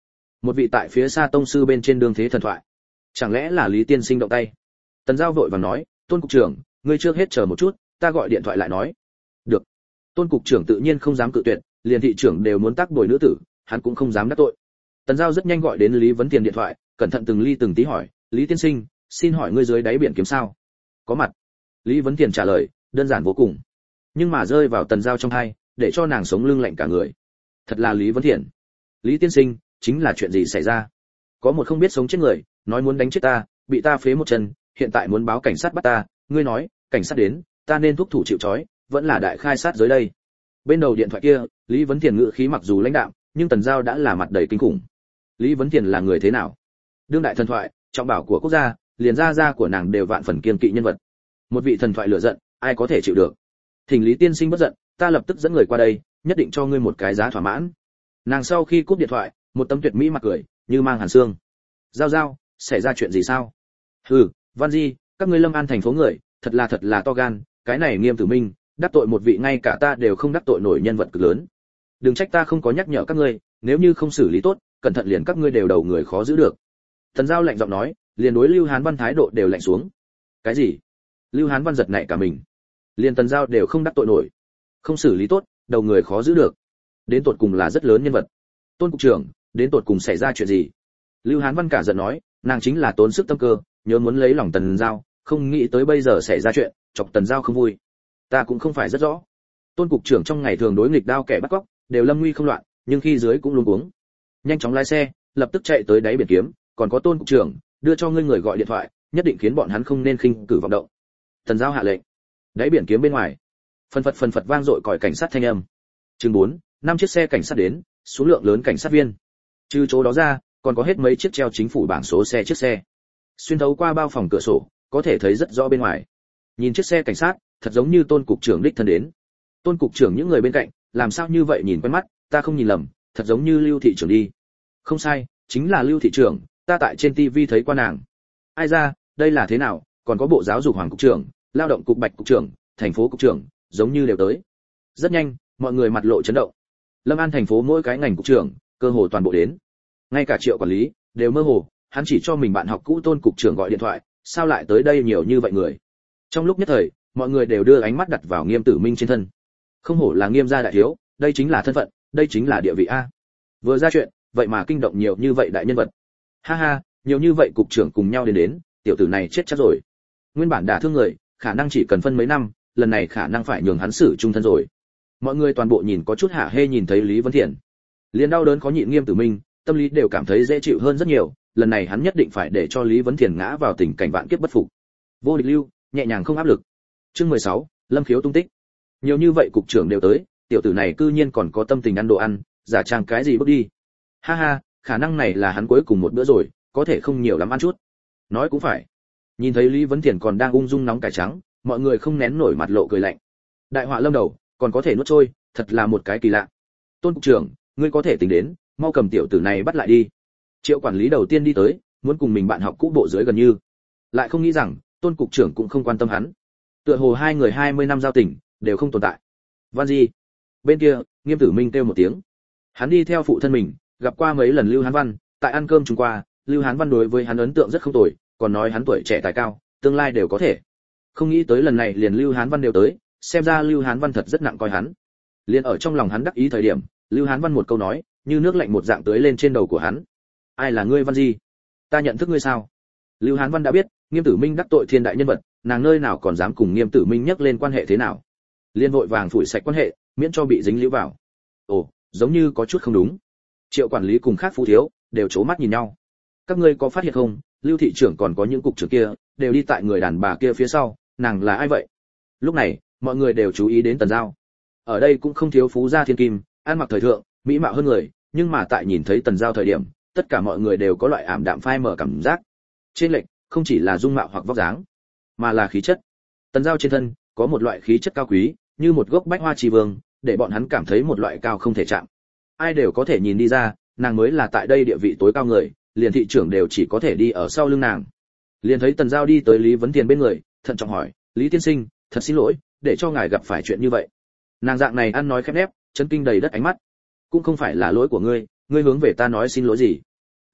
một vị tại phía xa tông sư bên trên đường thế thần thoại. Chẳng lẽ là Lý tiên sinh động tay? Tần Giao vội vàng nói, Tôn cục trưởng, ngươi trước hết chờ một chút, ta gọi điện thoại lại nói. Được. Tôn cục trưởng tự nhiên không dám cự tuyệt, liền thị trưởng đều muốn tác bồi nữ tử, hắn cũng không dám đắc tội. Tần Giao rất nhanh gọi đến Lý Vấn Tiền điện thoại, cẩn thận từng ly từng tí hỏi, Lý tiên sinh, xin hỏi ngươi dưới đáy biển kiếm sao? Có mặt. Lý Vấn Tiền trả lời, đơn giản vô cùng, nhưng mà rơi vào Tần Giao trong tai, để cho nàng sống lưng lạnh cả người. Thật là Lý Vấn Tiền. Lý tiên sinh, chính là chuyện gì xảy ra? Có một không biết sống chết người, nói muốn đánh chết ta, bị ta phế một chân, hiện tại muốn báo cảnh sát bắt ta, ngươi nói, cảnh sát đến, ta nên thúc thủ chịu trói, vẫn là đại khai sát giới đây. Bên đầu điện thoại kia, Lý Vấn Tiền ngữ khí mặc dù lãnh đạm, nhưng Tần Giao đã là mặt đầy kinh khủng. Lý Vấn Tiền là người thế nào? Đương đại thần thoại, trọng bảo của quốc gia, liền gia gia của nàng đều vạn phần kiên kỵ nhân vật. Một vị thần thoại lửa giận, ai có thể chịu được? Thỉnh Lý tiên sinh bất giận, ta lập tức dẫn người qua đây, nhất định cho ngươi một cái giá thỏa mãn. Nàng sau khi cúp điện thoại, một tấm tuyệt mỹ mặt cười, như mang hàn xương. Giao Giao, xảy ra chuyện gì sao? Hừ, Văn Di, các ngươi Lâm An thành phố người, thật là thật là to gan, cái này Nghiêm Tử Minh, đắc tội một vị ngay cả ta đều không đắc tội nổi nhân vật cực lớn. Đừng trách ta không có nhắc nhở các ngươi, nếu như không xử lý tốt, cẩn thận liền các ngươi đều đầu người khó giữ được. Tần Giao lạnh giọng nói, liền đối Lưu Hán Văn thái độ đều lạnh xuống. Cái gì? Lưu Hán Văn giật nảy cả mình. Liền Tần Giao đều không đắc tội nổi, không xử lý tốt, đầu người khó giữ được. Đến tột cùng là rất lớn nhân vật. Tôn cục trưởng, đến tột cùng xảy ra chuyện gì? Lưu Hán Văn cả giận nói, nàng chính là tốn sức tâm cơ, nhớ muốn lấy lòng Tần Giao, không nghĩ tới bây giờ xảy ra chuyện, chọc Tần Giao không vui. Ta cũng không phải rất rõ. Tôn cục trưởng trong ngày thường đối nghịch đao kẻ bắt cóc, đều lâm nguy không loạn, nhưng khi dưới cũng luống cuống. Nhanh chóng lái xe, lập tức chạy tới đáy biển kiếm, còn có Tôn cục trưởng, đưa cho ngươi người gọi điện thoại, nhất định khiến bọn hắn không nên khinh cử vọng động. Tần Giao hạ lệnh. Đáy biển kiếm bên ngoài, phần phật phần phật vang dội còi cảnh sát thanh âm. Chừng bốn, năm chiếc xe cảnh sát đến, số lượng lớn cảnh sát viên. Trừ chỗ đó ra, còn có hết mấy chiếc treo chính phủ bảng số xe chiếc xe. Xuyên thấu qua bao phòng cửa sổ, có thể thấy rất rõ bên ngoài. Nhìn chiếc xe cảnh sát, thật giống như Tôn cục trưởng đích thân đến. Tôn cục trưởng những người bên cạnh, làm sao như vậy nhìn quen mắt, ta không nhìn lầm, thật giống như Lưu thị trưởng đi. Không sai, chính là Lưu thị trưởng, ta tại trên tivi thấy qua nàng. Ai ra, đây là thế nào, còn có bộ giáo dục Hoàng cục trưởng, lao động cục Bạch cục trưởng, thành phố cục trưởng, giống như đều tới. Rất nhanh, mọi người mặt lộ chấn động. Lâm An thành phố mỗi cái ngành cục trưởng, cơ hồ toàn bộ đến. Ngay cả Triệu quản lý đều mơ hồ, hắn chỉ cho mình bạn học cũ Tôn cục trưởng gọi điện thoại, sao lại tới đây nhiều như vậy người? Trong lúc nhất thời, mọi người đều đưa ánh mắt đặt vào Nghiêm Tử Minh trên thân. Không hổ là Nghiêm gia đại thiếu, đây chính là thân phận, đây chính là địa vị a. Vừa ra chuyện, vậy mà kinh động nhiều như vậy đại nhân vật. Ha ha, nhiều như vậy cục trưởng cùng nhau đến đến, tiểu tử này chết chắc rồi. Nguyên bản đả thương người, khả năng chỉ cần phân mấy năm, lần này khả năng phải nhường hắn xử trung thân rồi. Mọi người toàn bộ nhìn có chút hả hê nhìn thấy Lý Vấn Thiện, liền đau đớn khó nhịn Nghiêm Tử Minh, tâm lý đều cảm thấy dễ chịu hơn rất nhiều, lần này hắn nhất định phải để cho Lý Vấn Thiện ngã vào tình cảnh vạn kiếp bất phục. Vô địch lưu, nhẹ nhàng không áp lực. Chương mười sáu, Lâm Khiếu tung tích. Nhiều như vậy cục trưởng đều tới, tiểu tử này cư nhiên còn có tâm tình ăn đồ ăn, giả trang cái gì bước đi. Ha ha, khả năng này là hắn cuối cùng một bữa rồi, có thể không nhiều lắm ăn chút. Nói cũng phải. Nhìn thấy Lý Vấn Thiện còn đang ung dung nóng cải trắng, mọi người không nén nổi mặt lộ cười lạnh. Đại họa lâm đầu, còn có thể nuốt trôi, thật là một cái kỳ lạ. Tôn cục trưởng, ngươi có thể tính đến, mau cầm tiểu tử này bắt lại đi. Triệu quản lý đầu tiên đi tới, muốn cùng mình bạn học cũ bộ dưới gần như, lại không nghĩ rằng Tôn cục trưởng cũng không quan tâm hắn. Tựa hồ hai người hai mươi năm giao tình đều không tồn tại. Văn Di, bên kia, Nghiêm Tử Minh kêu một tiếng. Hắn đi theo phụ thân mình, gặp qua mấy lần Lưu Hán Văn, tại ăn cơm chung qua, Lưu Hán Văn đối với hắn ấn tượng rất không tồi, còn nói hắn tuổi trẻ tài cao, tương lai đều có thể. Không nghĩ tới lần này liền Lưu Hán Văn đều tới, xem ra Lưu Hán Văn thật rất nặng coi hắn. Liền ở trong lòng hắn đắc ý thời điểm, Lưu Hán Văn một câu nói, như nước lạnh một dạng tưới lên trên đầu của hắn. Ai là ngươi Văn Di? Ta nhận thức ngươi sao? Lưu Hán Văn đã biết, Nghiêm Tử Minh đắc tội thiên đại nhân vật, nàng nơi nào còn dám cùng Nghiêm Tử Minh nhắc lên quan hệ thế nào? Liên vội vàng phủi sạch quan hệ, miễn cho bị dính líu vào. Ồ, giống như có chút không đúng. Triệu quản lý cùng khác phú thiếu đều chố mắt nhìn nhau. Các ngươi có phát hiện không, Lưu thị trưởng còn có những cục trưởng kia, đều đi tại người đàn bà kia phía sau, nàng là ai vậy? Lúc này, mọi người đều chú ý đến Tần Giao. Ở đây cũng không thiếu phú gia thiên kim, ăn mặc thời thượng, mỹ mạo hơn người, nhưng mà tại nhìn thấy Tần Giao thời điểm, tất cả mọi người đều có loại ảm đạm phai mờ cảm giác. Trên lệch, không chỉ là dung mạo hoặc vóc dáng, mà là khí chất. Tần Giao trên thân có một loại khí chất cao quý, như một gốc bách hoa trì vương, để bọn hắn cảm thấy một loại cao không thể chạm. Ai đều có thể nhìn đi ra, nàng mới là tại đây địa vị tối cao người, liền thị trưởng đều chỉ có thể đi ở sau lưng nàng. Liền thấy Tần Giao đi tới Lý Vấn Tiền bên người, thận trọng hỏi, Lý tiên sinh, thật xin lỗi, để cho ngài gặp phải chuyện như vậy. Nàng dạng này ăn nói khép nép, chân kinh đầy đất ánh mắt. Cũng không phải là lỗi của ngươi, ngươi hướng về ta nói xin lỗi gì?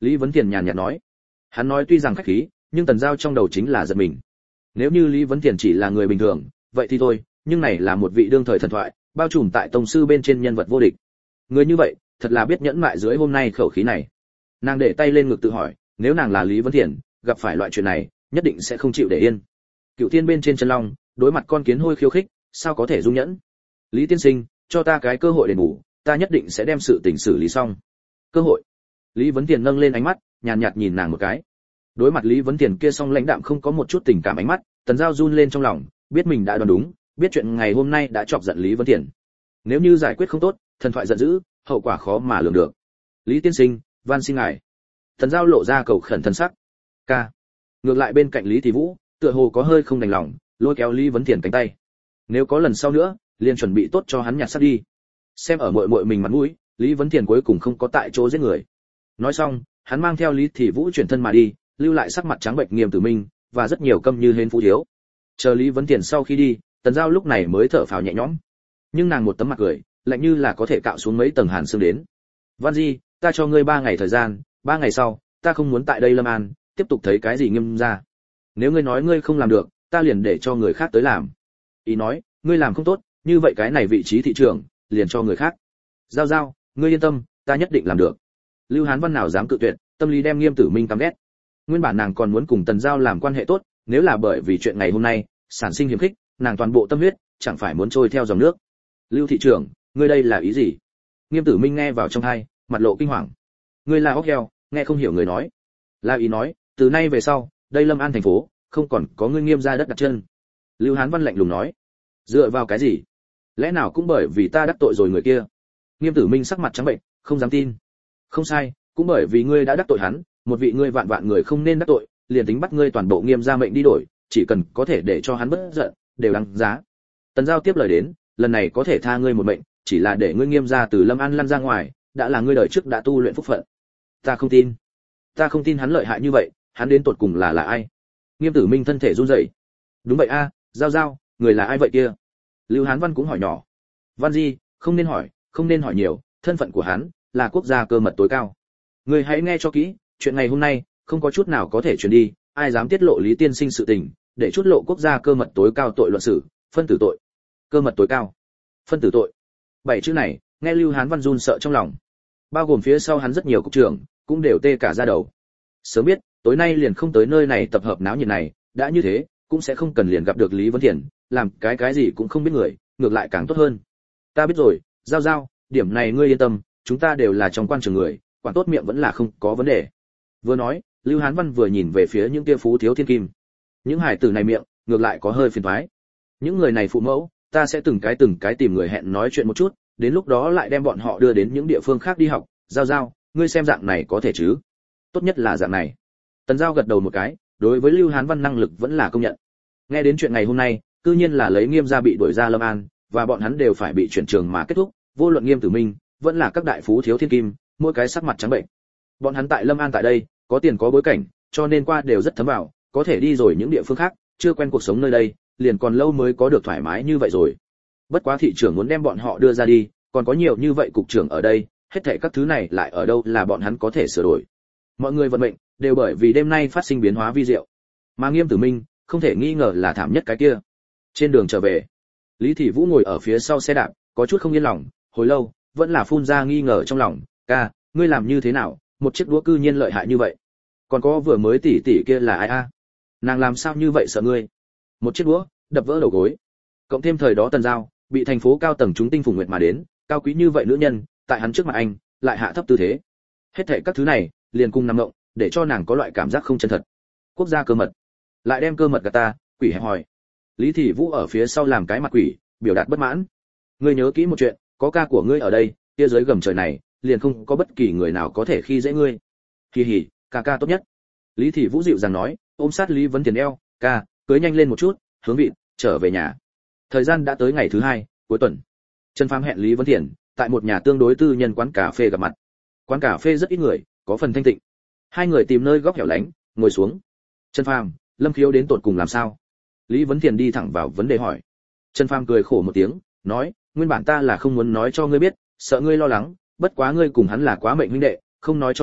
Lý Vấn Thiền nhàn nhạt nói. Hắn nói tuy rằng khách khí, nhưng Tần Giao trong đầu chính là giật mình. Nếu như Lý Vấn Thiền chỉ là người bình thường, vậy thì thôi, nhưng này là một vị đương thời thần thoại, bao trùm tại tông sư bên trên nhân vật vô địch. Người như vậy, thật là biết nhẫn mại dưới hôm nay khẩu khí này. Nàng để tay lên ngực tự hỏi, nếu nàng là Lý Vấn Thiền, gặp phải loại chuyện này, nhất định sẽ không chịu để yên. Cựu Thiên bên trên chân long, đối mặt con kiến hôi khiêu khích, sao có thể dung nhẫn? Lý tiên sinh, cho ta cái cơ hội đền bù, ta nhất định sẽ đem sự tình xử lý xong. Cơ hội? Lý Vấn Tiền nâng lên ánh mắt, nhàn nhạt, nhạt nhìn nàng một cái. Đối mặt Lý Vấn Tiền kia song lãnh đạm không có một chút tình cảm ánh mắt, Tần Giao run lên trong lòng, biết mình đã đoán đúng, biết chuyện ngày hôm nay đã chọc giận Lý Vấn Tiền. Nếu như giải quyết không tốt, thần thoại giận dữ, hậu quả khó mà lường được. Lý tiên sinh, van xin ngài. Tần Giao lộ ra cầu khẩn thân sắc. Ca. Ngược lại bên cạnh Lý Thị Vũ, tựa hồ có hơi không đành lòng, lôi kéo Lý Vấn Tiền cánh tay. Nếu có lần sau nữa, liền chuẩn bị tốt cho hắn nhặt xác đi. Xem ở muội muội mình mặt mũi, Lý Vấn Tiền cuối cùng không có tại chỗ giết người. Nói xong, hắn mang theo Lý Thị Vũ chuyển thân mà đi, lưu lại sắc mặt trắng bệch Nghiêm Tử Minh và rất nhiều câm như hến phú thiếu. Chờ Lý Vấn Tiền sau khi đi, Tần Giao lúc này mới thở phào nhẹ nhõm. Nhưng nàng một tấm mặt cười, lạnh như là có thể cạo xuống mấy tầng hàn xương đến. Văn Di, ta cho ngươi ba ngày thời gian, ba ngày sau, ta không muốn tại đây Lâm An tiếp tục thấy cái gì Nghiêm gia. Nếu ngươi nói ngươi không làm được, ta liền để cho người khác tới làm. Ý nói, ngươi làm không tốt, như vậy cái này vị trí thị trưởng liền cho người khác. Giao Giao, ngươi yên tâm, ta nhất định làm được. Lưu Hán Văn nào dám cự tuyệt, tâm lý đem Nghiêm Tử Minh căm ghét. Nguyên bản nàng còn muốn cùng Tần Giao làm quan hệ tốt, nếu là bởi vì chuyện ngày hôm nay sản sinh hiềm khích, nàng toàn bộ tâm huyết chẳng phải muốn trôi theo dòng nước. Lưu thị trưởng, ngươi đây là ý gì? Nghiêm Tử Minh nghe vào trong tai, mặt lộ kinh hoàng. Ngươi là óc heo, nghe không hiểu người nói. La ý nói, từ nay về sau, đây Lâm An thành phố không còn có ngươi Nghiêm gia đất đặt chân. Lưu Hán Văn lạnh lùng nói. Dựa vào cái gì? Lẽ nào cũng bởi vì ta đắc tội rồi người kia? Nghiêm Tử Minh sắc mặt trắng bệnh, không dám tin. Không sai, cũng bởi vì ngươi đã đắc tội hắn, một vị ngươi vạn vạn người không nên đắc tội, liền tính bắt ngươi toàn bộ Nghiêm gia mệnh đi đổi, chỉ cần có thể để cho hắn bất giận, đều đáng giá. Tần Giao tiếp lời đến, lần này có thể tha ngươi một mệnh, chỉ là để ngươi Nghiêm gia từ Lâm An lăn ra ngoài, đã là ngươi đời trước đã tu luyện phúc phận. Ta không tin. Ta không tin hắn lợi hại như vậy, hắn đến tột cùng là là ai? Nghiêm Tử Minh thân thể run rẩy. Đúng vậy a, Giao Giao, người là ai vậy kia? Lưu Hán Văn cũng hỏi nhỏ. Văn Di, không nên hỏi, không nên hỏi nhiều, thân phận của hắn là quốc gia cơ mật tối cao. Người hãy nghe cho kỹ, chuyện ngày hôm nay không có chút nào có thể truyền đi, ai dám tiết lộ Lý tiên sinh sự tình, để chút lộ quốc gia cơ mật tối cao tội luận xử, phân tử tội. Cơ mật tối cao, phân tử tội. Bảy chữ này, nghe Lưu Hán Văn run sợ trong lòng. Bao gồm phía sau hắn rất nhiều cục trưởng, cũng đều tê cả da đầu. Sớm biết, tối nay liền không tới nơi này tập hợp náo nhiệt này, đã như thế, cũng sẽ không cần liền gặp được Lý Vấn Thiền, làm cái cái gì cũng không biết người, ngược lại càng tốt hơn. Ta biết rồi, Giao Giao, điểm này ngươi yên tâm, chúng ta đều là trong quan trường người, quản tốt miệng vẫn là không có vấn đề. Vừa nói, Lưu Hán Văn vừa nhìn về phía những kia phú thiếu thiên kim. Những hải tử này miệng, ngược lại có hơi phiền toái. Những người này phụ mẫu, ta sẽ từng cái từng cái tìm người hẹn nói chuyện một chút, đến lúc đó lại đem bọn họ đưa đến những địa phương khác đi học. Giao Giao, ngươi xem dạng này có thể chứ? Tốt nhất là dạng này. Tần Giao gật đầu một cái, đối với Lưu Hán Văn năng lực vẫn là công nhận. Nghe đến chuyện ngày hôm nay, cư nhiên là lấy Nghiêm gia bị đuổi ra Lâm An, và bọn hắn đều phải bị chuyển trường mà kết thúc, vô luận Nghiêm Tử Minh, vẫn là các đại phú thiếu thiên kim, mỗi cái sắc mặt trắng bệnh. Bọn hắn tại Lâm An tại đây, có tiền có bối cảnh, cho nên qua đều rất thấm vào, có thể đi rồi những địa phương khác, chưa quen cuộc sống nơi đây, liền còn lâu mới có được thoải mái như vậy rồi. Bất quá thị trưởng muốn đem bọn họ đưa ra đi, còn có nhiều như vậy cục trưởng ở đây, hết thảy các thứ này lại ở đâu là bọn hắn có thể sửa đổi. Mọi người vận mệnh đều bởi vì đêm nay phát sinh biến hóa vi diệu. Mà Nghiêm Tử Minh, không thể nghi ngờ là thảm nhất cái kia. Trên đường trở về, Lý Thị Vũ ngồi ở phía sau xe đạp, có chút không yên lòng, hồi lâu, vẫn là phun ra nghi ngờ trong lòng, "Ca, ngươi làm như thế nào, một chiếc đũa cư nhiên lợi hại như vậy? Còn có vừa mới tỷ tỷ kia là ai a? Nàng làm sao như vậy sợ ngươi?" Một chiếc đũa, đập vỡ đầu gối. Cộng thêm thời đó Tần Giao, bị thành phố cao tầng chúng tinh phùng nguyệt mà đến, cao quý như vậy nữ nhân, tại hắn trước mặt anh, lại hạ thấp tư thế. Hết thảy các thứ này, liền cùng nằm ngộng, để cho nàng có loại cảm giác không chân thật. Quốc gia cơ mật, lại đem cơ mật gạt ta, quỷ hẹp hòi. Lý Thị Vũ ở phía sau làm cái mặt quỷ, biểu đạt bất mãn. Ngươi nhớ kỹ một chuyện, có ca của ngươi ở đây, kia dưới gầm trời này, liền không có bất kỳ người nào có thể khi dễ ngươi. Kỳ hỉ, ca ca tốt nhất. Lý Thị Vũ dịu dàng nói, ôm sát Lý Vấn Tiền eo, "Ca, cưới nhanh lên một chút, hướng vị, trở về nhà." Thời gian đã tới ngày thứ hai, cuối tuần. Trần Phàm hẹn Lý Vấn Tiền tại một nhà tương đối tư nhân quán cà phê gặp mặt. Quán cà phê rất ít người, có phần thanh tịnh. Hai người tìm nơi góc hẻo lánh, ngồi xuống. Trần Phàm, Lâm Khiếu đến tột cùng làm sao? Lý Vấn Tiền đi thẳng vào vấn đề hỏi. Trần Phàm cười khổ một tiếng, nói, nguyên bản ta là không muốn nói cho ngươi biết, sợ ngươi lo lắng, bất quá ngươi cùng hắn là quá mệnh huynh đệ, không nói cho ngươi,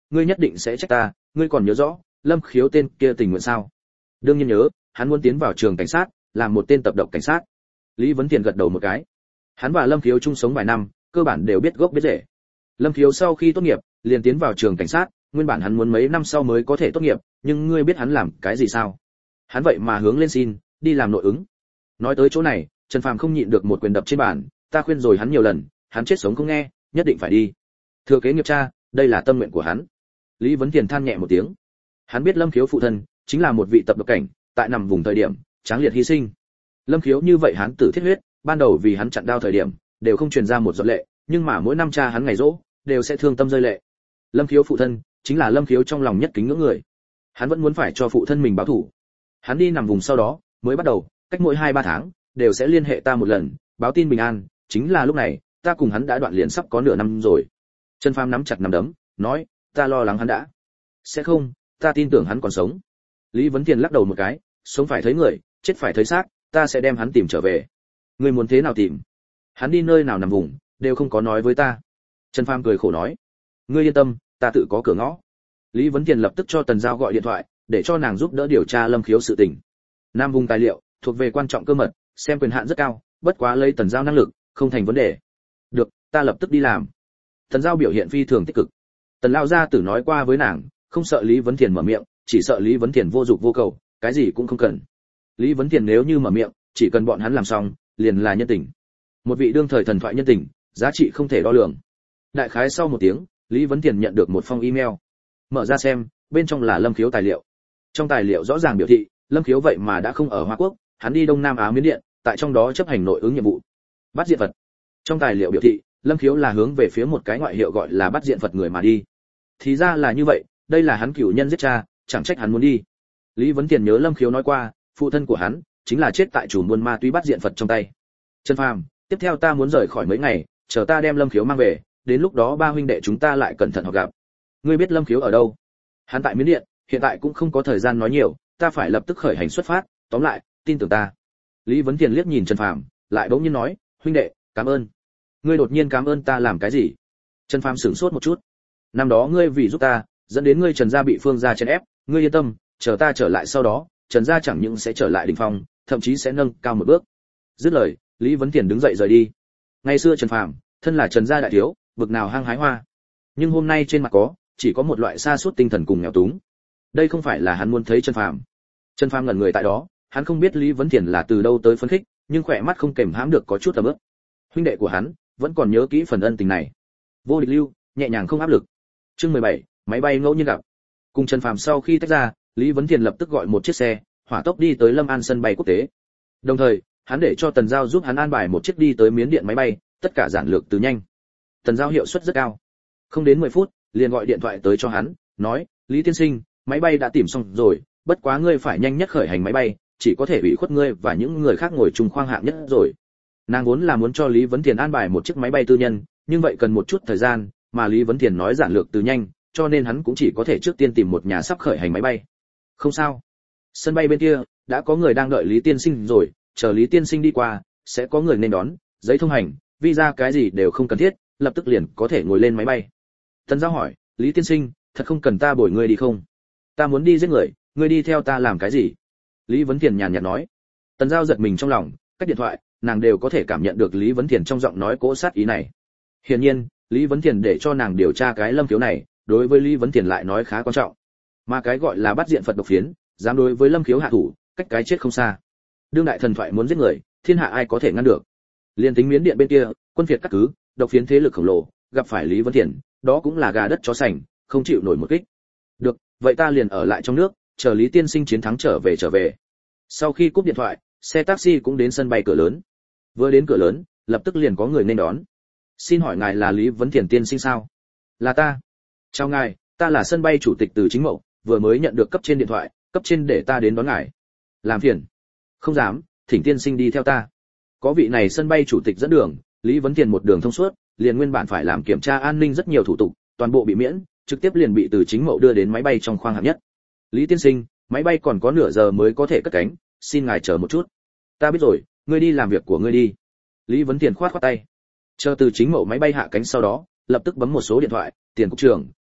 ngươi nhất định sẽ trách ta, ngươi còn nhớ rõ Lâm Khiếu tên kia tình nguyện sao? Đương nhiên nhớ, hắn muốn tiến vào trường cảnh sát, làm một tên tập độc cảnh sát. Lý Vấn Tiền gật đầu một cái. Hắn và Lâm Khiếu chung sống vài năm, cơ bản đều biết gốc biết rễ. Lâm Khiếu sau khi tốt nghiệp, liền tiến vào trường cảnh sát, nguyên bản hắn muốn mấy năm sau mới có thể tốt nghiệp, nhưng ngươi biết hắn làm cái gì sao? Hắn vậy mà hướng lên xin, đi làm nội ứng. Nói tới chỗ này, Trần Phàm không nhịn được một quyền đập trên bàn, ta khuyên rồi hắn nhiều lần, hắn chết sống không nghe, nhất định phải đi. Thừa kế nghiệp cha, đây là tâm nguyện của hắn. Lý Vấn Tiền than nhẹ một tiếng. Hắn biết Lâm Khiếu phụ thân chính là một vị tập độc cảnh, tại nằm vùng thời điểm, tráng liệt hy sinh. Lâm Khiếu như vậy hắn tử thiết huyết, ban đầu vì hắn chặn đao thời điểm, đều không truyền ra một giọt lệ, nhưng mà mỗi năm cha hắn ngày rỗ, đều sẽ thương tâm rơi lệ. Lâm Khiếu phụ thân chính là Lâm Khiếu trong lòng nhất kính ngưỡng người. Hắn vẫn muốn phải cho phụ thân mình báo thù. Hắn đi nằm vùng sau đó, mới bắt đầu, cách mỗi hai ba tháng, đều sẽ liên hệ ta một lần, báo tin bình an, chính là lúc này, ta cùng hắn đã đoạn liền sắp có nửa năm rồi. Trần Phàm nắm chặt nắm đấm, nói, ta lo lắng hắn đã. Sẽ không, ta tin tưởng hắn còn sống. Lý Vấn Tiền lắc đầu một cái, sống phải thấy người, chết phải thấy xác, ta sẽ đem hắn tìm trở về. Ngươi muốn thế nào tìm? Hắn đi nơi nào nằm vùng, đều không có nói với ta. Trần Phàm cười khổ nói, ngươi yên tâm, ta tự có cửa ngõ. Lý Vấn Tiền lập tức cho Tần Giao gọi điện thoại, để cho nàng giúp đỡ điều tra Lâm Khiếu sự tình. Nam vùng tài liệu thuộc về quan trọng cơ mật, xem quyền hạn rất cao, bất quá lấy Tần Giao năng lực, không thành vấn đề. Được, ta lập tức đi làm. Tần Giao biểu hiện phi thường tích cực. Tần lão gia tử nói qua với nàng, không sợ Lý Vấn Tiền mở miệng, chỉ sợ Lý Vấn Tiền vô dụng vô cầu, cái gì cũng không cần. Lý Vấn Tiền nếu như mở miệng, chỉ cần bọn hắn làm xong, liền là nhân tình. Một vị đương thời thần thoại nhân tình, giá trị không thể đo lường. Đại khái sau một tiếng, Lý Vấn Tiền nhận được một phong email. Mở ra xem, bên trong là Lâm Khiếu tài liệu. Trong tài liệu rõ ràng biểu thị, Lâm Khiếu vậy mà đã không ở Hoa Quốc, hắn đi Đông Nam Á Miến Điện, tại trong đó chấp hành nội ứng nhiệm vụ. Bắt diện Phật. Trong tài liệu biểu thị, Lâm Khiếu là hướng về phía một cái ngoại hiệu gọi là bắt diện Phật người mà đi. Thì ra là như vậy, đây là hắn cửu nhân giết cha, chẳng trách hắn muốn đi. Lý Vấn Tiền nhớ Lâm Khiếu nói qua, phụ thân của hắn chính là chết tại chủ buôn ma túy bắt diện Phật trong tay. Trần Phàm, tiếp theo ta muốn rời khỏi mấy ngày, chờ ta đem Lâm Khiếu mang về, đến lúc đó ba huynh đệ chúng ta lại cẩn thận họp gặp. Ngươi biết Lâm Khiếu ở đâu? Hắn tại Miến Điện, hiện tại cũng không có thời gian nói nhiều, ta phải lập tức khởi hành xuất phát, tóm lại, tin tưởng ta. Lý Vấn Tiền liếc nhìn Trần Phàm, lại bỗng nhiên nói, huynh đệ, cảm ơn. Ngươi đột nhiên cảm ơn ta làm cái gì? Trần Phàm sửng sốt một chút. Năm đó ngươi vì giúp ta, dẫn đến ngươi Trần gia bị Phương gia chèn ép, ngươi yên tâm, chờ ta trở lại sau đó, Trần gia chẳng những sẽ trở lại đỉnh phong, thậm chí sẽ nâng cao một bước. Dứt lời, Lý Vấn Tiền đứng dậy rời đi. Ngày xưa Trần Phàm, thân là Trần gia đại thiếu, vực nào hăng hái hoa. Nhưng hôm nay trên mặt có, chỉ có một loại sa sút tinh thần cùng nghèo túng. Đây không phải là hắn muốn thấy Trần Phàm. Trần Phàm ngẩn người tại đó, hắn không biết Lý Vấn Tiền là từ đâu tới phấn khích, nhưng khỏe mắt không kềm hãm được có chút ấm ức. Huynh đệ của hắn vẫn còn nhớ kỹ phần ân tình này. Vô địch lưu, nhẹ nhàng không áp lực. Chương mười bảy, máy bay ngẫu nhiên gặp. Cùng Trần Phàm sau khi tách ra, Lý Vấn Tiền lập tức gọi một chiếc xe, hỏa tốc đi tới Lâm An sân bay quốc tế. Đồng thời, hắn để cho Tần Giao giúp hắn an bài một chiếc đi tới Miến Điện máy bay, tất cả giản lược từ nhanh. Tần Giao hiệu suất rất cao. Không đến mười phút, liền gọi điện thoại tới cho hắn, nói, Lý tiên sinh, máy bay đã tìm xong rồi, bất quá ngươi phải nhanh nhất khởi hành máy bay, chỉ có thể ủy khuất ngươi và những người khác ngồi chung khoang hạng nhất rồi. Nàng vốn là muốn cho Lý Vấn Tiền an bài một chiếc máy bay tư nhân, nhưng vậy cần một chút thời gian, mà Lý Vấn Tiền nói giản lược từ nhanh, cho nên hắn cũng chỉ có thể trước tiên tìm một nhà sắp khởi hành máy bay. Không sao, sân bay bên kia đã có người đang đợi Lý tiên sinh rồi, chờ Lý tiên sinh đi qua, sẽ có người nên đón, giấy thông hành, visa cái gì đều không cần thiết, lập tức liền có thể ngồi lên máy bay. Tần Giao hỏi, Lý tiên sinh, thật không cần ta bồi ngươi đi không? Ta muốn đi giết người, ngươi đi theo ta làm cái gì? Lý Vấn Tiền nhàn nhạt nói. Tần Giao giật mình trong lòng, cách điện thoại, nàng đều có thể cảm nhận được Lý Vấn Tiền trong giọng nói cố sát ý này. Hiển nhiên, Lý Vấn Tiền để cho nàng điều tra cái Lâm Khiếu này, đối với Lý Vấn Tiền lại nói khá quan trọng. Mà cái gọi là bắt diện Phật độc phiến, dám đối với Lâm Khiếu hạ thủ, cách cái chết không xa. Đương đại thần thoại muốn giết người, thiên hạ ai có thể ngăn được? Liên tính Miến Điện bên kia, quân phiệt cắt cứ, độc phiến thế lực khổng lồ, gặp phải Lý Vấn Tiền, đó cũng là gà đất chó sành, không chịu nổi một kích. Được, vậy ta liền ở lại trong nước, chờ Lý tiên sinh chiến thắng trở về trở về. Sau khi cúp điện thoại, xe taxi cũng đến sân bay cửa lớn. Vừa đến cửa lớn, lập tức liền có người nên đón. Xin hỏi ngài là Lý Vấn Tiền tiên sinh sao? Là ta. Chào ngài, ta là sân bay chủ tịch Từ Chính Mậu, vừa mới nhận được cấp trên điện thoại, cấp trên để ta đến đón ngài. Làm phiền. Không dám, thỉnh tiên sinh đi theo ta. Có vị này sân bay chủ tịch dẫn đường, Lý Vấn Tiền một đường thông suốt, liền nguyên bản phải làm kiểm tra an ninh rất nhiều thủ tục, toàn bộ bị miễn, trực tiếp liền bị Từ Chính Mậu đưa đến máy bay trong khoang hạng nhất. Lý tiên sinh, máy bay còn có nửa giờ mới có thể cất cánh, xin ngài chờ một chút. Ta biết rồi, ngươi đi làm việc của ngươi đi. Lý Vấn Tiền khoát khoát tay. Chờ Từ Chính Mậu máy bay hạ cánh sau đó, lập tức bấm một số điện thoại, Tiền cục trưởng,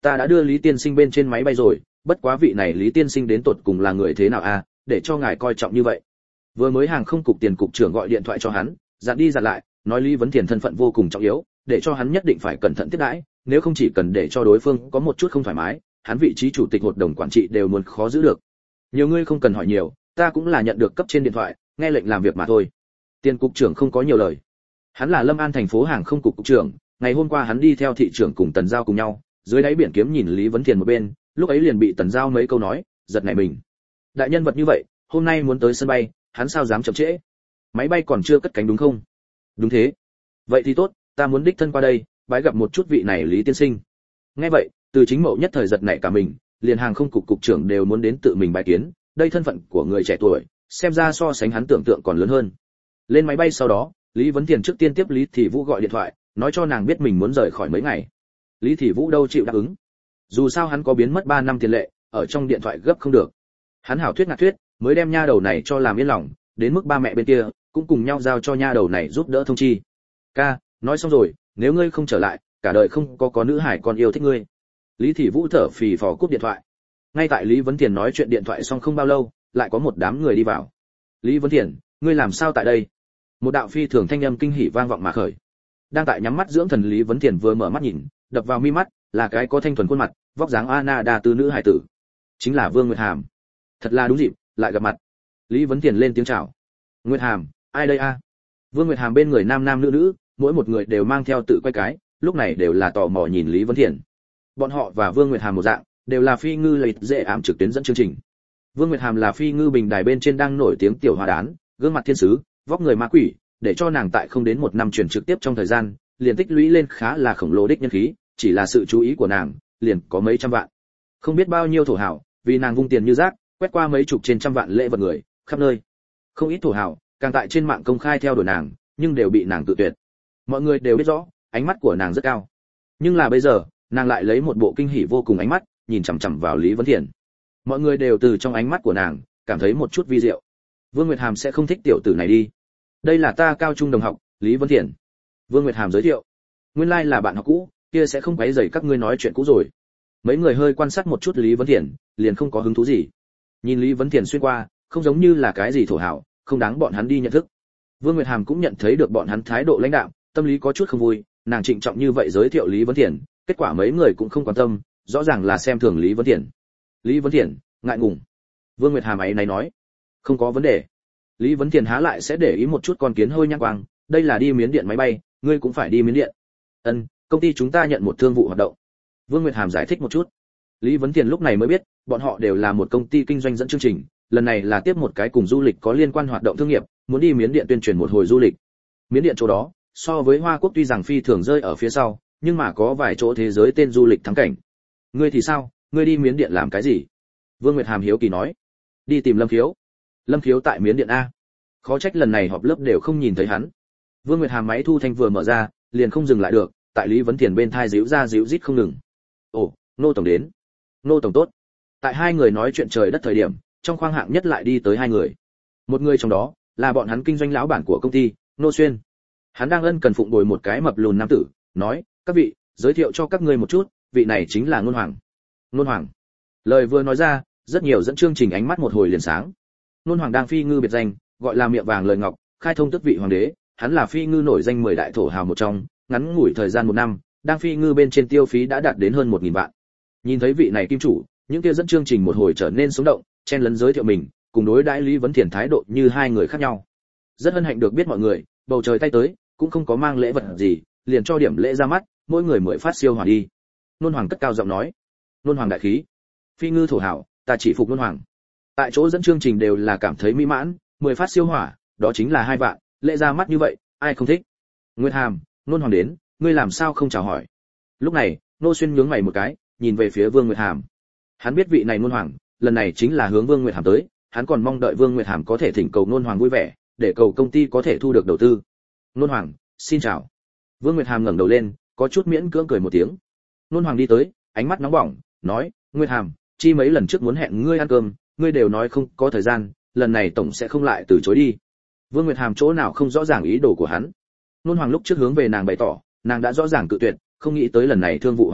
ta đã đưa Lý tiên sinh bên trên máy bay rồi, bất quá vị này Lý tiên sinh đến tột cùng là người thế nào a, à, để cho ngài coi trọng như vậy. Vừa mới hàng không cục tiền cục trưởng gọi điện thoại cho hắn, dặn đi dặn lại, nói Lý Vấn Thiền thân phận vô cùng trọng yếu, để cho hắn nhất định phải cẩn thận tiếp đãi, nếu không chỉ cần để cho đối phương có một chút không thoải mái, hắn vị trí chủ tịch hội đồng quản trị đều muốn khó giữ được. Nhiều ngươi không cần hỏi nhiều, ta cũng là nhận được cấp trên điện thoại, nghe lệnh làm việc mà thôi. Tiền cục trưởng không có nhiều lời. Hắn là Lâm An thành phố hàng không cục cục trưởng, ngày hôm qua hắn đi theo thị trưởng cùng Tần Giao cùng nhau, dưới đáy biển kiếm nhìn Lý Vấn Thiền một bên, lúc ấy liền bị Tần Giao mấy câu nói, giật nảy mình. Đại nhân vật như vậy, hôm nay muốn tới sân bay, hắn sao dám chậm trễ? Máy bay còn chưa cất cánh đúng không? Đúng thế. Vậy thì tốt, ta muốn đích thân qua đây, bái gặp một chút vị này Lý tiên sinh. Nghe vậy, Từ Chính Mậu nhất thời giật nảy cả mình, liền hàng không cục cục trưởng đều muốn đến tự mình bái kiến, đây thân phận của người trẻ tuổi, xem ra so sánh hắn tưởng tượng còn lớn hơn. Lên máy bay sau đó, Lý Vấn Thiền trước tiên tiếp Lý Thị Vũ gọi điện thoại, nói cho nàng biết mình muốn rời khỏi mấy ngày. Lý Thị Vũ đâu chịu đáp ứng. Dù sao hắn có biến mất ba năm tiền lệ, ở trong điện thoại gấp không được. Hắn hảo thuyết ngạc thuyết, mới đem nha đầu này cho làm yên lòng, đến mức ba mẹ bên kia cũng cùng nhau giao cho nha đầu này giúp đỡ thông chi. Ca, nói xong rồi, nếu ngươi không trở lại, cả đời không có có nữ hải con yêu thích ngươi. Lý Thị Vũ thở phì phò cúp điện thoại. Ngay tại Lý Vấn Thiền nói chuyện điện thoại xong không bao lâu, lại có một đám người đi vào. Lý Vấn Thiền, ngươi làm sao tại đây? Một đạo phi thường thanh âm kinh hỉ vang vọng mà khởi. Đang tại nhắm mắt dưỡng thần Lý Vấn Thiền vừa mở mắt nhìn, đập vào mi mắt là cái có thanh thuần khuôn mặt, vóc dáng Anna đa tư nữ hải tử, chính là Vương Nguyệt Hàm. Thật là đúng dịp, lại gặp mặt. Lý Vấn Thiền lên tiếng chào. Nguyệt Hàm, ai đây a? Vương Nguyệt Hàm bên người nam nam nữ nữ, mỗi một người đều mang theo tự quay cái, lúc này đều là tò mò nhìn Lý Vấn Thiền. Bọn họ và Vương Nguyệt Hàm một dạng, đều là phi ngư lợi dễ ảm trực tuyến dẫn chương trình. Vương Nguyệt Hàm là phi ngư bình đài bên trên đang nổi tiếng tiểu hoa đán, gương mặt thiên sứ, vóc người ma quỷ, để cho nàng tại không đến một năm truyền trực tiếp trong thời gian, liền tích lũy lên khá là khổng lồ đích nhân khí, chỉ là sự chú ý của nàng, liền có mấy trăm vạn. Không biết bao nhiêu thổ hảo, vì nàng vung tiền như rác, quét qua mấy chục trên trăm vạn lễ vật người, khắp nơi. Không ít thổ hảo, càng tại trên mạng công khai theo đuổi nàng, nhưng đều bị nàng tự tuyệt. Mọi người đều biết rõ, ánh mắt của nàng rất cao. Nhưng là bây giờ, nàng lại lấy một bộ kinh hỉ vô cùng ánh mắt, nhìn chằm chằm vào Lý Vấn Thiền. Mọi người đều từ trong ánh mắt của nàng, cảm thấy một chút vi diệu. Vương Nguyệt Hàm sẽ không thích tiểu tử này đi. Đây là ta cao trung đồng học, Lý Vấn Thiền. Vương Nguyệt Hàm giới thiệu. Nguyên lai like là bạn học cũ, kia sẽ không quấy rầy các ngươi nói chuyện cũ rồi. Mấy người hơi quan sát một chút Lý Vấn Thiền, liền không có hứng thú gì. Nhìn Lý Vấn Thiền xuyên qua, không giống như là cái gì thổ hảo, không đáng bọn hắn đi nhận thức. Vương Nguyệt Hàm cũng nhận thấy được bọn hắn thái độ lãnh đạm, tâm lý có chút không vui, nàng trịnh trọng như vậy giới thiệu Lý Vấn Thiền, kết quả mấy người cũng không quan tâm, rõ ràng là xem thường Lý Vấn Thiền. Lý Vấn Thiền, ngại ngùng. Vương Nguyệt Hàm ấy này nói, không có vấn đề. Lý Vấn Thiền há lại sẽ để ý một chút con kiến hôi nhang quang, đây là đi Miến Điện máy bay, ngươi cũng phải đi Miến Điện. Ân, công ty chúng ta nhận một thương vụ hoạt động. Vương Nguyệt Hàm giải thích một chút. Lý Vấn Thiền lúc này mới biết, bọn họ đều là một công ty kinh doanh dẫn chương trình, lần này là tiếp một cái cùng du lịch có liên quan hoạt động thương nghiệp, muốn đi Miến Điện tuyên truyền một hồi du lịch. Miến Điện chỗ đó, so với Hoa Quốc tuy rằng phi thường rơi ở phía sau, nhưng mà có vài chỗ thế giới tên du lịch thắng cảnh. Ngươi thì sao, ngươi đi Miến Điện làm cái gì? Vương Nguyệt Hàm hiếu kỳ nói. Đi tìm Lâm Khiếu. Lâm Khiếu tại Miến Điện a? Khó trách lần này họp lớp đều không nhìn thấy hắn. Vương Nguyệt Hàm máy thu thanh vừa mở ra, liền không dừng lại được, tại Lý Vấn Thiền bên thai díu ra díu rít không ngừng. Ồ, nô tổng đến. Nô tổng tốt. Tại hai người nói chuyện trời đất thời điểm, trong khoang hạng nhất lại đi tới hai người. Một người trong đó là bọn hắn kinh doanh lão bản của công ty, Nô Xuyên. Hắn đang ân cần phụng bồi một cái mập lùn nam tử, nói, các vị, giới thiệu cho các ngươi một chút, vị này chính là Ngôn Hoàng. Ngôn Hoàng. Lời vừa nói ra, rất nhiều dẫn chương trình ánh mắt một hồi liền sáng. Ngôn Hoàng đang phi ngư biệt danh, gọi là miệng vàng lời ngọc, khai thông tước vị hoàng đế, hắn là phi ngư nổi danh mười đại thổ hào một trong, ngắn ngủi thời gian một năm, đang phi ngư bên trên tiêu phí đã đạt đến hơn một nghìn vạn. Nhìn thấy vị này kim chủ, những kia dẫn chương trình một hồi trở nên sống động, chen lấn giới thiệu mình, cùng đối đãi Lý Vấn Thiền thái độ như hai người khác nhau. Rất hân hạnh được biết mọi người, bầu trời tay tới, cũng không có mang lễ vật gì, liền cho điểm lễ ra mắt, mỗi người mười phát siêu hỏa đi. Nôn Hoàng cất cao giọng nói. Nôn Hoàng đại khí. Phi ngư thổ hảo, ta chỉ phục Nôn Hoàng. Tại chỗ dẫn chương trình đều là cảm thấy mỹ mãn, mười phát siêu hỏa, đó chính là hai vạn, lễ ra mắt như vậy, ai không thích. Nguyệt Hàm, Nôn Hoàng đến, ngươi làm sao không chào hỏi? Lúc này, Nô Xuyên nhướng mày một cái, nhìn về phía Vương Nguyệt Hàm. Hắn biết vị này Nôn Hoàng, lần này chính là hướng Vương Nguyệt Hàm tới, hắn còn mong đợi Vương Nguyệt Hàm có thể thỉnh cầu Nôn Hoàng vui vẻ, để cầu công ty có thể thu được đầu tư. Nôn Hoàng, xin chào. Vương Nguyệt Hàm ngẩng đầu lên, có chút miễn cưỡng cười một tiếng. Nôn Hoàng đi tới, ánh mắt nóng bỏng, nói, Nguyệt Hàm, chi mấy lần trước muốn hẹn ngươi ăn cơm, ngươi đều nói không có thời gian, lần này tổng sẽ không lại từ chối đi. Vương Nguyệt Hàm chỗ nào không rõ ràng ý đồ của hắn. Nôn Hoàng lúc trước hướng về nàng bày tỏ, nàng đã rõ ràng cự tuyệt, không nghĩ tới lần này thương vụ hoạt động,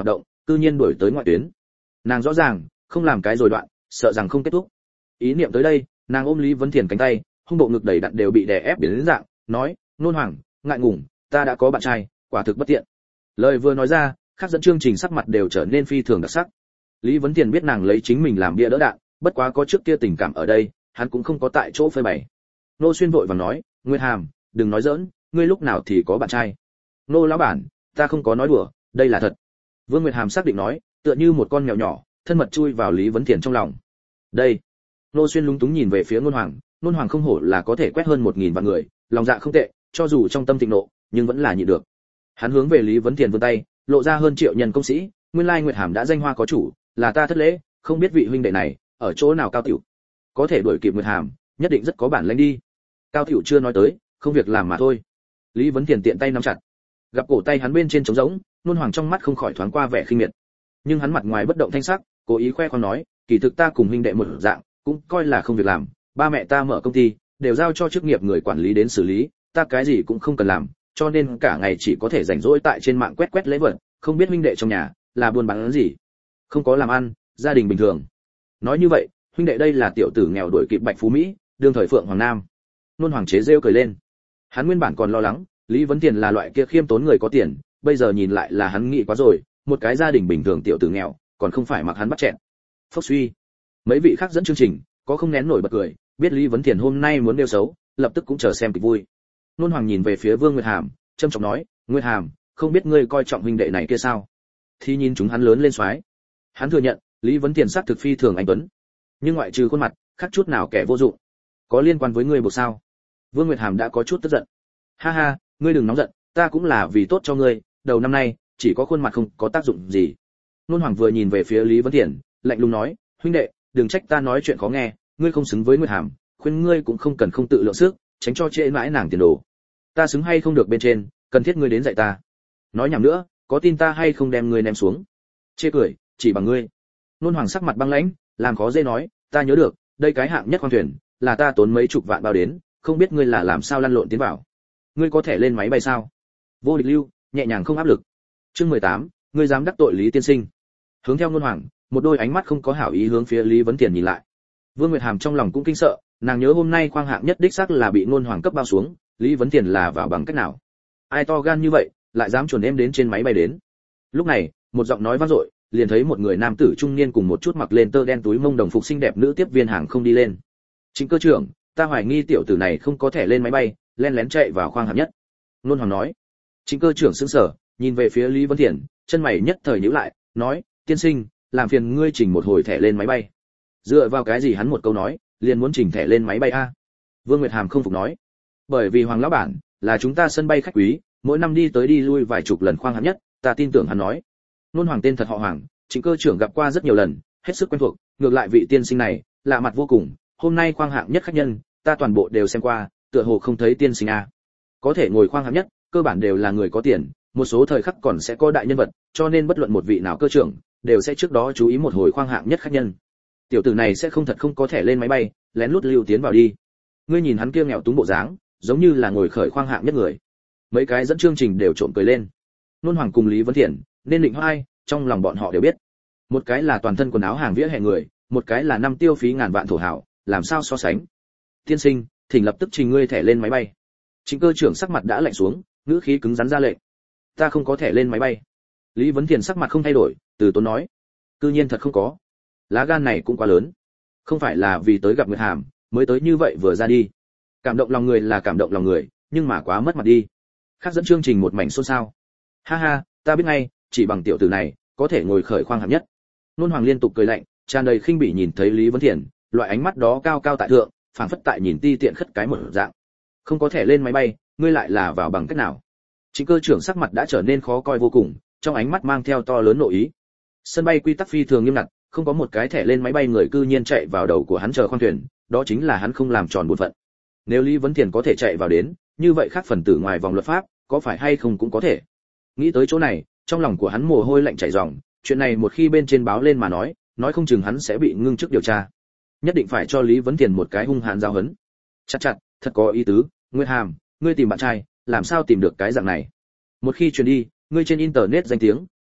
cư nhiên đuổi tới ngoại tuyến. Nàng rõ ràng không làm cái rồi đoạn, sợ rằng không kết thúc. Ý niệm tới đây, nàng ôm Lý Vấn Thiền cánh tay, hung bộ ngực đầy đặn đều bị đè ép biến đến dạng, nói, nôn hoàng, ngại ngùng, ta đã có bạn trai, quả thực bất tiện. Lời vừa nói ra, khác dẫn chương trình sắc mặt đều trở nên phi thường đặc sắc. Lý Vấn Thiền biết nàng lấy chính mình làm bia đỡ đạn, bất quá có trước kia tình cảm ở đây, hắn cũng không có tại chỗ phơi bày. Nô Xuyên vội vàng nói, Nguyệt Hàm, đừng nói giỡn, ngươi lúc nào thì có bạn trai? Nô lão bản, ta không có nói đùa, đây là thật. Vương Nguyệt Hàm xác định nói, tựa như một con mèo nhỏ, thân mật chui vào Lý Vấn Thiền trong lòng. Đây. Nô Xuyên lúng túng nhìn về phía Ngôn Hoàng, Ngôn Hoàng không hổ là có thể quét hơn một nghìn vạn người, lòng dạ không tệ, cho dù trong tâm thịnh nộ, nhưng vẫn là nhịn được. Hắn hướng về Lý Vấn Thiền vươn tay, lộ ra hơn triệu nhân công sĩ, nguyên lai Nguyệt Hàm đã danh hoa có chủ, là ta thất lễ, không biết vị huynh đệ này ở chỗ nào cao tiểu. Có thể đuổi kịp Nguyệt Hàm, nhất định rất có bản lĩnh đi. Cao tiểu chưa nói tới, không việc làm mà thôi. Lý Vấn Thiền tiện tay nắm chặt, gặp cổ tay hắn bên trên trống rỗng, Ngôn Hoàng trong mắt không khỏi thoáng qua vẻ khinh miệt. Nhưng hắn mặt ngoài bất động thanh sắc, cố ý khoe khoang nói, kỳ thực ta cùng huynh đệ một dạng, cũng coi là không việc làm, ba mẹ ta mở công ty, đều giao cho chức nghiệp người quản lý đến xử lý, ta cái gì cũng không cần làm, cho nên cả ngày chỉ có thể rảnh rỗi tại trên mạng quét quét lễ vật, không biết huynh đệ trong nhà là buôn bán gì, không có làm ăn, gia đình bình thường. Nói như vậy, huynh đệ đây là tiểu tử nghèo đuổi kịp Bạch Phú Mỹ, đương thời Phượng Hoàng Nam. Nôn Hoàng chế rêu cười lên. Hắn nguyên bản còn lo lắng, Lý Vấn Thiền là loại kia khiêm tốn người có tiền, bây giờ nhìn lại là hắn nghĩ quá rồi, một cái gia đình bình thường tiểu tử nghèo, còn không phải mặc hắn bắt chẹn. Phốc suy. Mấy vị khác dẫn chương trình, có không nén nổi bật cười, biết Lý Vấn Thiền hôm nay muốn đeo xấu, lập tức cũng chờ xem kịch vui. Nôn Hoàng nhìn về phía Vương Nguyệt Hàm, trầm trọng nói, Nguyệt Hàm, không biết ngươi coi trọng huynh đệ này kia sao? Thì nhìn chúng hắn lớn lên soái. Hắn thừa nhận, Lý Vấn Thiền sắc thực phi thường anh tuấn, nhưng ngoại trừ khuôn mặt, khác chút nào kẻ vô dụng. Có liên quan với ngươi buộc sao? Vương Nguyệt Hàm đã có chút tức giận. Ha ha, ngươi đừng nóng giận, ta cũng là vì tốt cho ngươi, đầu năm nay, chỉ có khuôn mặt không có tác dụng gì. Nôn Hoàng vừa nhìn về phía Lý Vấn Thiền, lạnh lùng nói, huynh đệ, đừng trách ta nói chuyện khó nghe, ngươi không xứng với Nguyệt Hàm, khuyên ngươi cũng không cần không tự lượng sức, tránh cho trễ mãi nàng tiền đồ. Ta xứng hay không được bên trên, cần thiết ngươi đến dạy ta. Nói nhảm nữa, có tin ta hay không đem ngươi ném xuống? Chê cười, chỉ bằng ngươi. Nôn Hoàng sắc mặt băng lãnh, làm khó dễ nói, ta nhớ được, đây cái hạng nhất khoang thuyền, là ta tốn mấy chục vạn bao đến, không biết ngươi là làm sao lăn lộn tiến vào. Ngươi có thể lên máy bay sao? Vô địch lưu, nhẹ nhàng không áp lực. Chương mười tám, ngươi dám đắc tội Lý tiên sinh. Hướng theo Nôn Hoàng, một đôi ánh mắt không có hảo ý hướng phía Lý Vấn Thiền nhìn lại. Vương Nguyệt Hàm trong lòng cũng kinh sợ, nàng nhớ hôm nay khoang hạng nhất đích xác là bị Nôn Hoàng cấp bao xuống, Lý Vấn Thiền là vào bằng cách nào? Ai to gan như vậy, lại dám chuẩn em đến trên máy bay đến? Lúc này, một giọng nói vang dội, liền thấy một người nam tử trung niên cùng một chút mặc lên tơ đen túi mông đồng phục xinh đẹp nữ tiếp viên hàng không đi lên. Chính cơ trưởng, ta hoài nghi tiểu tử này không có thẻ lên máy bay, len lén chạy vào khoang hạng nhất. Nôn Hoàng nói. Chính cơ trưởng sững sờ, nhìn về phía Lý Vấn Thiền, chân mày nhất thời nhíu lại, nói, tiên sinh, làm phiền ngươi chỉnh một hồi thẻ lên máy bay. Dựa vào cái gì hắn một câu nói, liền muốn chỉnh thẻ lên máy bay a? Vương Nguyệt Hàm không phục nói. Bởi vì Hoàng lão bản là chúng ta sân bay khách quý, mỗi năm đi tới đi lui vài chục lần khoang hạng nhất, ta tin tưởng hắn nói. Nôn Hoàng tên thật họ Hoàng, chính cơ trưởng gặp qua rất nhiều lần, hết sức quen thuộc, ngược lại vị tiên sinh này, lạ mặt vô cùng, hôm nay khoang hạng nhất khách nhân, ta toàn bộ đều xem qua, tựa hồ không thấy tiên sinh a. Có thể ngồi khoang hạng nhất, cơ bản đều là người có tiền, một số thời khắc còn sẽ có đại nhân vật, cho nên bất luận một vị nào cơ trưởng, đều sẽ trước đó chú ý một hồi khoang hạng nhất khách nhân. Tiểu tử này sẽ không thật không có thể lên máy bay, lén lút lưu tiến vào đi. Ngươi nhìn hắn kia nghèo túng bộ dáng, giống như là ngồi khởi khoang hạng nhất người. Mấy cái dẫn chương trình đều trộm cười lên. Nôn Hoàng cùng Lý Vấn Thiền, nên định hai, trong lòng bọn họ đều biết. Một cái là toàn thân quần áo hàng vỉa hè người, một cái là năm tiêu phí ngàn vạn thổ hảo, làm sao so sánh? Tiên sinh, thỉnh lập tức trình ngươi thẻ lên máy bay. Chính cơ trưởng sắc mặt đã lạnh xuống, ngữ khí cứng rắn ra lệnh. Ta không có thẻ lên máy bay. Lý Vấn Thiền sắc mặt không thay đổi, từ tốn nói. Cư nhiên thật không có. Lá gan này cũng quá lớn. Không phải là vì tới gặp Nguyệt Hàm, mới tới như vậy vừa ra đi. Cảm động lòng người là cảm động lòng người, nhưng mà quá mất mặt đi. Khác dẫn chương trình một mảnh xôn xao. Ha ha, ta biết ngay, chỉ bằng tiểu tử này, có thể ngồi khởi khoang hạng nhất. Nôn Hoàng liên tục cười lạnh, tràn đầy khinh bỉ nhìn thấy Lý Vấn Thiền, loại ánh mắt đó cao cao tại thượng, phảng phất tại nhìn ti tiện khất cái một dạng. Không có thể lên máy bay, ngươi lại là vào bằng cách nào? Chính cơ trưởng sắc mặt đã trở nên khó coi vô cùng, trong ánh mắt mang theo to lớn nội ý. Sân bay quy tắc phi thường nghiêm ngặt, không có một cái thẻ lên máy bay người cư nhiên chạy vào đầu của hắn chờ khoang thuyền, đó chính là hắn không làm tròn bổn phận. Nếu Lý Vấn Thiền có thể chạy vào đến, như vậy khác phần tử ngoài vòng luật pháp, có phải hay không cũng có thể. Nghĩ tới chỗ này, trong lòng của hắn mồ hôi lạnh chảy ròng, chuyện này một khi bên trên báo lên mà nói, nói không chừng hắn sẽ bị ngưng chức điều tra. Nhất định phải cho Lý Vấn Thiền một cái hung hãn giáo huấn. Chặt chặt, thật có ý tứ, Nguyệt Hàm, ngươi tìm bạn trai, làm sao tìm được cái dạng này? Một khi truyền đi, ngươi trên internet danh tiếng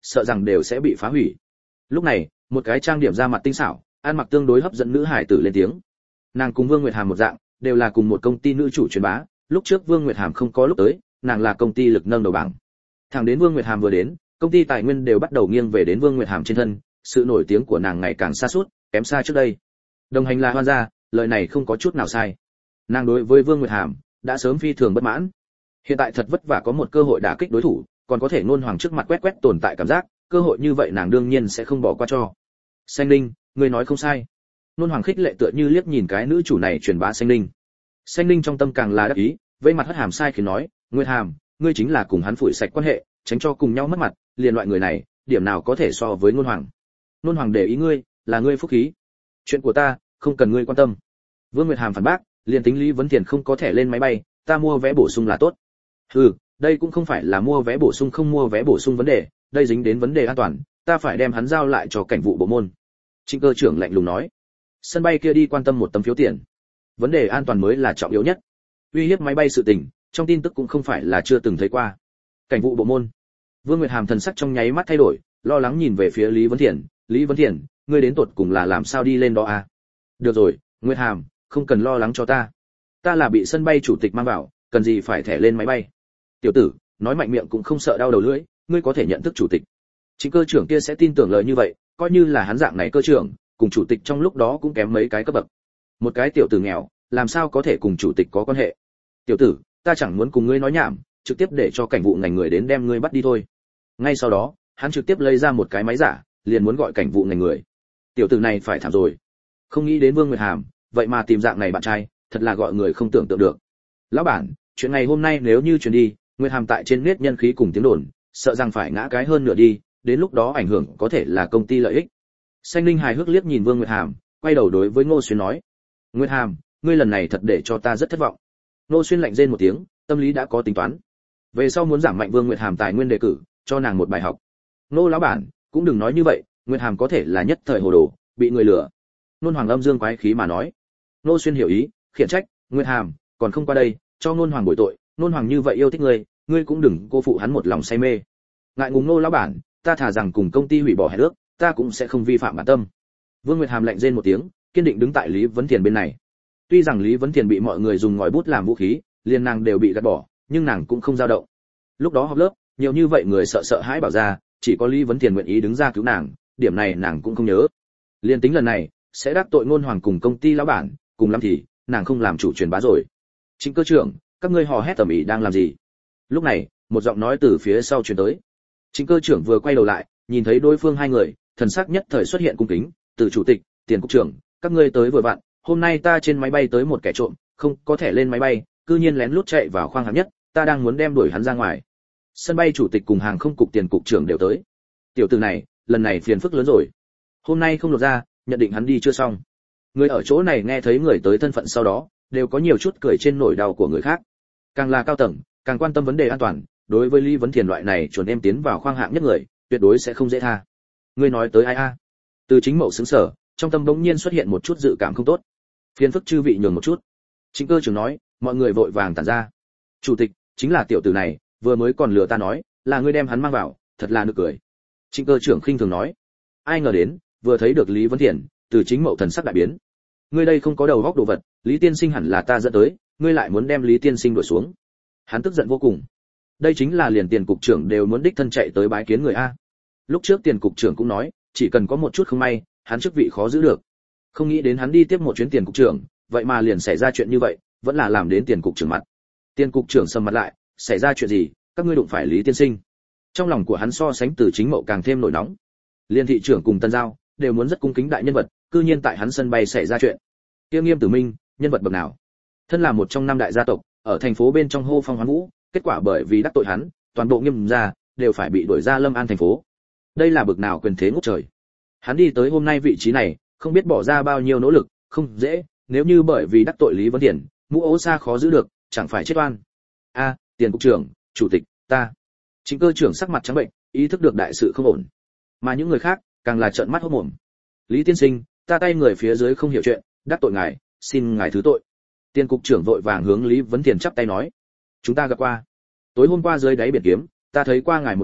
sợ rằng đều sẽ bị phá hủy. Lúc này, một cái trang điểm ra mặt tinh xảo, ăn mặc tương đối hấp dẫn nữ hải tử lên tiếng. Nàng cùng Vương Nguyệt Hàm một dạng, đều là cùng một công ty nữ chủ truyền bá, lúc trước Vương Nguyệt Hàm không có lúc tới, nàng là công ty lực nâng đầu bảng. Thẳng đến Vương Nguyệt Hàm vừa đến, công ty tài nguyên đều bắt đầu nghiêng về đến Vương Nguyệt Hàm trên thân, sự nổi tiếng của nàng ngày càng xa suốt, kém xa trước đây. Đồng hành là Hoan gia, lời này không có chút nào sai. Nàng đối với Vương Nguyệt Hàm đã sớm phi thường bất mãn. Hiện tại thật vất vả có một cơ hội đả kích đối thủ, còn có thể nôn hoàng trước mặt quét quét tồn tại cảm giác, cơ hội như vậy nàng đương nhiên sẽ không bỏ qua cho. Xanh Linh, ngươi nói không sai. Nôn hoàng khích lệ tựa như liếc nhìn cái nữ chủ này truyền bá Xanh Linh. Xanh Linh trong tâm càng là đắc ý, vây mặt hất hàm sai khiến nói, Nguyệt Hàm, ngươi chính là cùng hắn phủi sạch quan hệ, tránh cho cùng nhau mất mặt, liền loại người này, điểm nào có thể so với Nôn hoàng. Nôn hoàng để ý ngươi, là ngươi phúc khí. Chuyện của ta, không cần ngươi quan tâm. Vương Nguyệt Hàm phản bác, liền tính Lý Vấn Tiền không có thẻ lên máy bay, ta mua vé bổ sung là tốt. Hừ, đây cũng không phải là mua vé bổ sung không mua vé bổ sung vấn đề, đây dính đến vấn đề an toàn, ta phải đem hắn giao lại cho cảnh vụ bộ môn. Trịnh cơ trưởng lạnh lùng nói. Sân bay kia đi quan tâm một tấm phiếu tiền. Vấn đề an toàn mới là trọng yếu nhất. Uy hiếp máy bay sự tình, trong tin tức cũng không phải là chưa từng thấy qua. Cảnh vụ bộ môn. Vương Nguyệt Hàm thần sắc trong nháy mắt thay đổi, lo lắng nhìn về phía Lý Vấn Thiển, Lý Vấn Thiển, ngươi đến tột cùng là làm sao đi lên đó à? Được rồi, Nguyệt Hàm, không cần lo lắng cho ta. Ta là bị sân bay chủ tịch mang vào, cần gì phải thẻ lên máy bay. Tiểu tử, nói mạnh miệng cũng không sợ đau đầu lưỡi, ngươi có thể nhận thức chủ tịch. Chính cơ trưởng kia sẽ tin tưởng lời như vậy, coi như là hắn dạng này cơ trưởng, cùng chủ tịch trong lúc đó cũng kém mấy cái cấp bậc. Một cái tiểu tử nghèo, làm sao có thể cùng chủ tịch có quan hệ? Tiểu tử, ta chẳng muốn cùng ngươi nói nhảm, trực tiếp để cho cảnh vụ ngành người đến đem ngươi bắt đi thôi. Ngay sau đó, hắn trực tiếp lấy ra một cái máy giả, liền muốn gọi cảnh vụ ngành người. Tiểu tử này phải thảm rồi. Không nghĩ đến Vương Nguyệt Hàm, vậy mà tìm dạng này bạn trai, thật là gọi người không tưởng tượng được. Lão bản, chuyện ngày hôm nay nếu như truyền đi, Nguyệt Hàm tại trên nét nhân khí cùng tiếng đồn, sợ rằng phải ngã cái hơn nửa đi, đến lúc đó ảnh hưởng có thể là công ty lợi ích. Xanh Linh hài hước liếc nhìn Vương Nguyệt Hàm, quay đầu đối với Ngô Xuyên nói: "Nguyệt Hàm, ngươi lần này thật để cho ta rất thất vọng." Ngô Xuyên lạnh rên một tiếng, tâm lý đã có tính toán. Về sau muốn giảm mạnh Vương Nguyệt Hàm tài nguyên đề cử, cho nàng một bài học. Ngô lão bản, cũng đừng nói như vậy, Nguyệt Hàm có thể là nhất thời hồ đồ, bị người lừa. Nôn Hoàng âm dương quái khí mà nói. Ngô Xuyên hiểu ý, khiển trách: "Nguyệt Hàm, còn không qua đây, cho Nôn Hoàng bồi tội, Nôn Hoàng như vậy yêu thích ngươi, ngươi cũng đừng cô phụ hắn một lòng say mê." Ngại ngùng Ngô lão bản, ta thả rằng cùng công ty hủy bỏ hẹn ước, ta cũng sẽ không vi phạm bản tâm. Vương Nguyệt Hàm lạnh rên một tiếng, kiên định đứng tại Lý Vấn Thiền bên này. Tuy rằng Lý Vấn Thiền bị mọi người dùng ngòi bút làm vũ khí, liền nàng đều bị gạt bỏ, nhưng nàng cũng không dao động. Lúc đó họp lớp, nhiều như vậy người sợ sợ hãi bảo ra, chỉ có Lý Vấn Thiền nguyện ý đứng ra cứu nàng, điểm này nàng cũng không nhớ. Liên tính lần này sẽ đắc tội Ngôn Hoàng cùng công ty lão bản, cùng lắm thì nàng không làm chủ truyền bá rồi. Chính cơ trưởng, các ngươi hò hét tầm ĩ đang làm gì? Lúc này, một giọng nói từ phía sau truyền tới. Chính cơ trưởng vừa quay đầu lại, nhìn thấy đối phương hai người, thần sắc nhất thời xuất hiện cung kính, từ chủ tịch, tiền cục trưởng, các ngươi tới vừa vặn, hôm nay ta trên máy bay tới một kẻ trộm, không có thể lên máy bay, cư nhiên lén lút chạy vào khoang hạng nhất, ta đang muốn đem đuổi hắn ra ngoài. Sân bay chủ tịch cùng hàng không cục tiền cục trưởng đều tới. Tiểu tử này, lần này phiền phức lớn rồi. Hôm nay không lột ra, nhận định hắn đi chưa xong. Người ở chỗ này nghe thấy người tới thân phận sau đó, đều có nhiều chút cười trên nỗi đau của người khác. Càng là cao tầng, càng quan tâm vấn đề an toàn, đối với Lý Vấn Thiền loại này chuẩn em tiến vào khoang hạng nhất người, tuyệt đối sẽ không dễ tha. Ngươi nói tới ai a? Từ Chính Mậu sững sờ, trong tâm bỗng nhiên xuất hiện một chút dự cảm không tốt. Phiền phức chư vị nhường một chút. Chính cơ trưởng nói, mọi người vội vàng tản ra. Chủ tịch, chính là tiểu tử này, vừa mới còn lừa ta nói, là ngươi đem hắn mang vào, thật là nực cười. Chính cơ trưởng khinh thường nói. Ai ngờ đến, vừa thấy được Lý Vấn Thiền, từ Chính Mậu thần sắc đại biến. Ngươi đây không có đầu óc đồ vật, Lý tiên sinh hẳn là ta dẫn tới, ngươi lại muốn đem Lý tiên sinh đuổi xuống. Hắn tức giận vô cùng. Đây chính là liền tiền cục trưởng đều muốn đích thân chạy tới bái kiến người a. Lúc trước tiền cục trưởng cũng nói, chỉ cần có một chút không may, hắn chức vị khó giữ được. Không nghĩ đến hắn đi tiếp một chuyến tiền cục trưởng, vậy mà liền xảy ra chuyện như vậy, vẫn là làm đến tiền cục trưởng mặt. Tiền cục trưởng sầm mặt lại, xảy ra chuyện gì, các ngươi đụng phải Lý tiên sinh. Trong lòng của hắn so sánh từ Chính Mậu càng thêm nổi nóng. Liên thị trưởng cùng Tân Giao đều muốn rất cung kính đại nhân vật, cư nhiên tại hắn sân bay xảy ra chuyện. Kia Nghiêm Tử Minh, nhân vật bậc nào? Thân là một trong năm đại gia tộc, ở thành phố bên trong hô phong hoán vũ, kết quả bởi vì đắc tội hắn, toàn bộ Nghiêm gia đều phải bị đuổi ra Lâm An thành phố. Đây là bậc nào quyền thế ngút trời. Hắn đi tới hôm nay vị trí này, không biết bỏ ra bao nhiêu nỗ lực, không dễ, nếu như bởi vì đắc tội Lý Vấn Thiền, mũ ố xa khó giữ được, chẳng phải chết oan. A, tiền cục trưởng, chủ tịch, ta. Chính cơ trưởng sắc mặt trắng bệnh, ý thức được đại sự không ổn. Mà những người khác, càng là trợn mắt hốt mồm. Lý tiên sinh, ta tay người phía dưới không hiểu chuyện, đắc tội ngài, xin ngài thứ tội. Tiền cục trưởng vội vàng hướng Lý Vấn Thiền chắp tay nói, chúng ta gặp qua. Tối hôm qua dưới đáy biển kiếm, ta thấy qua ngài một bên,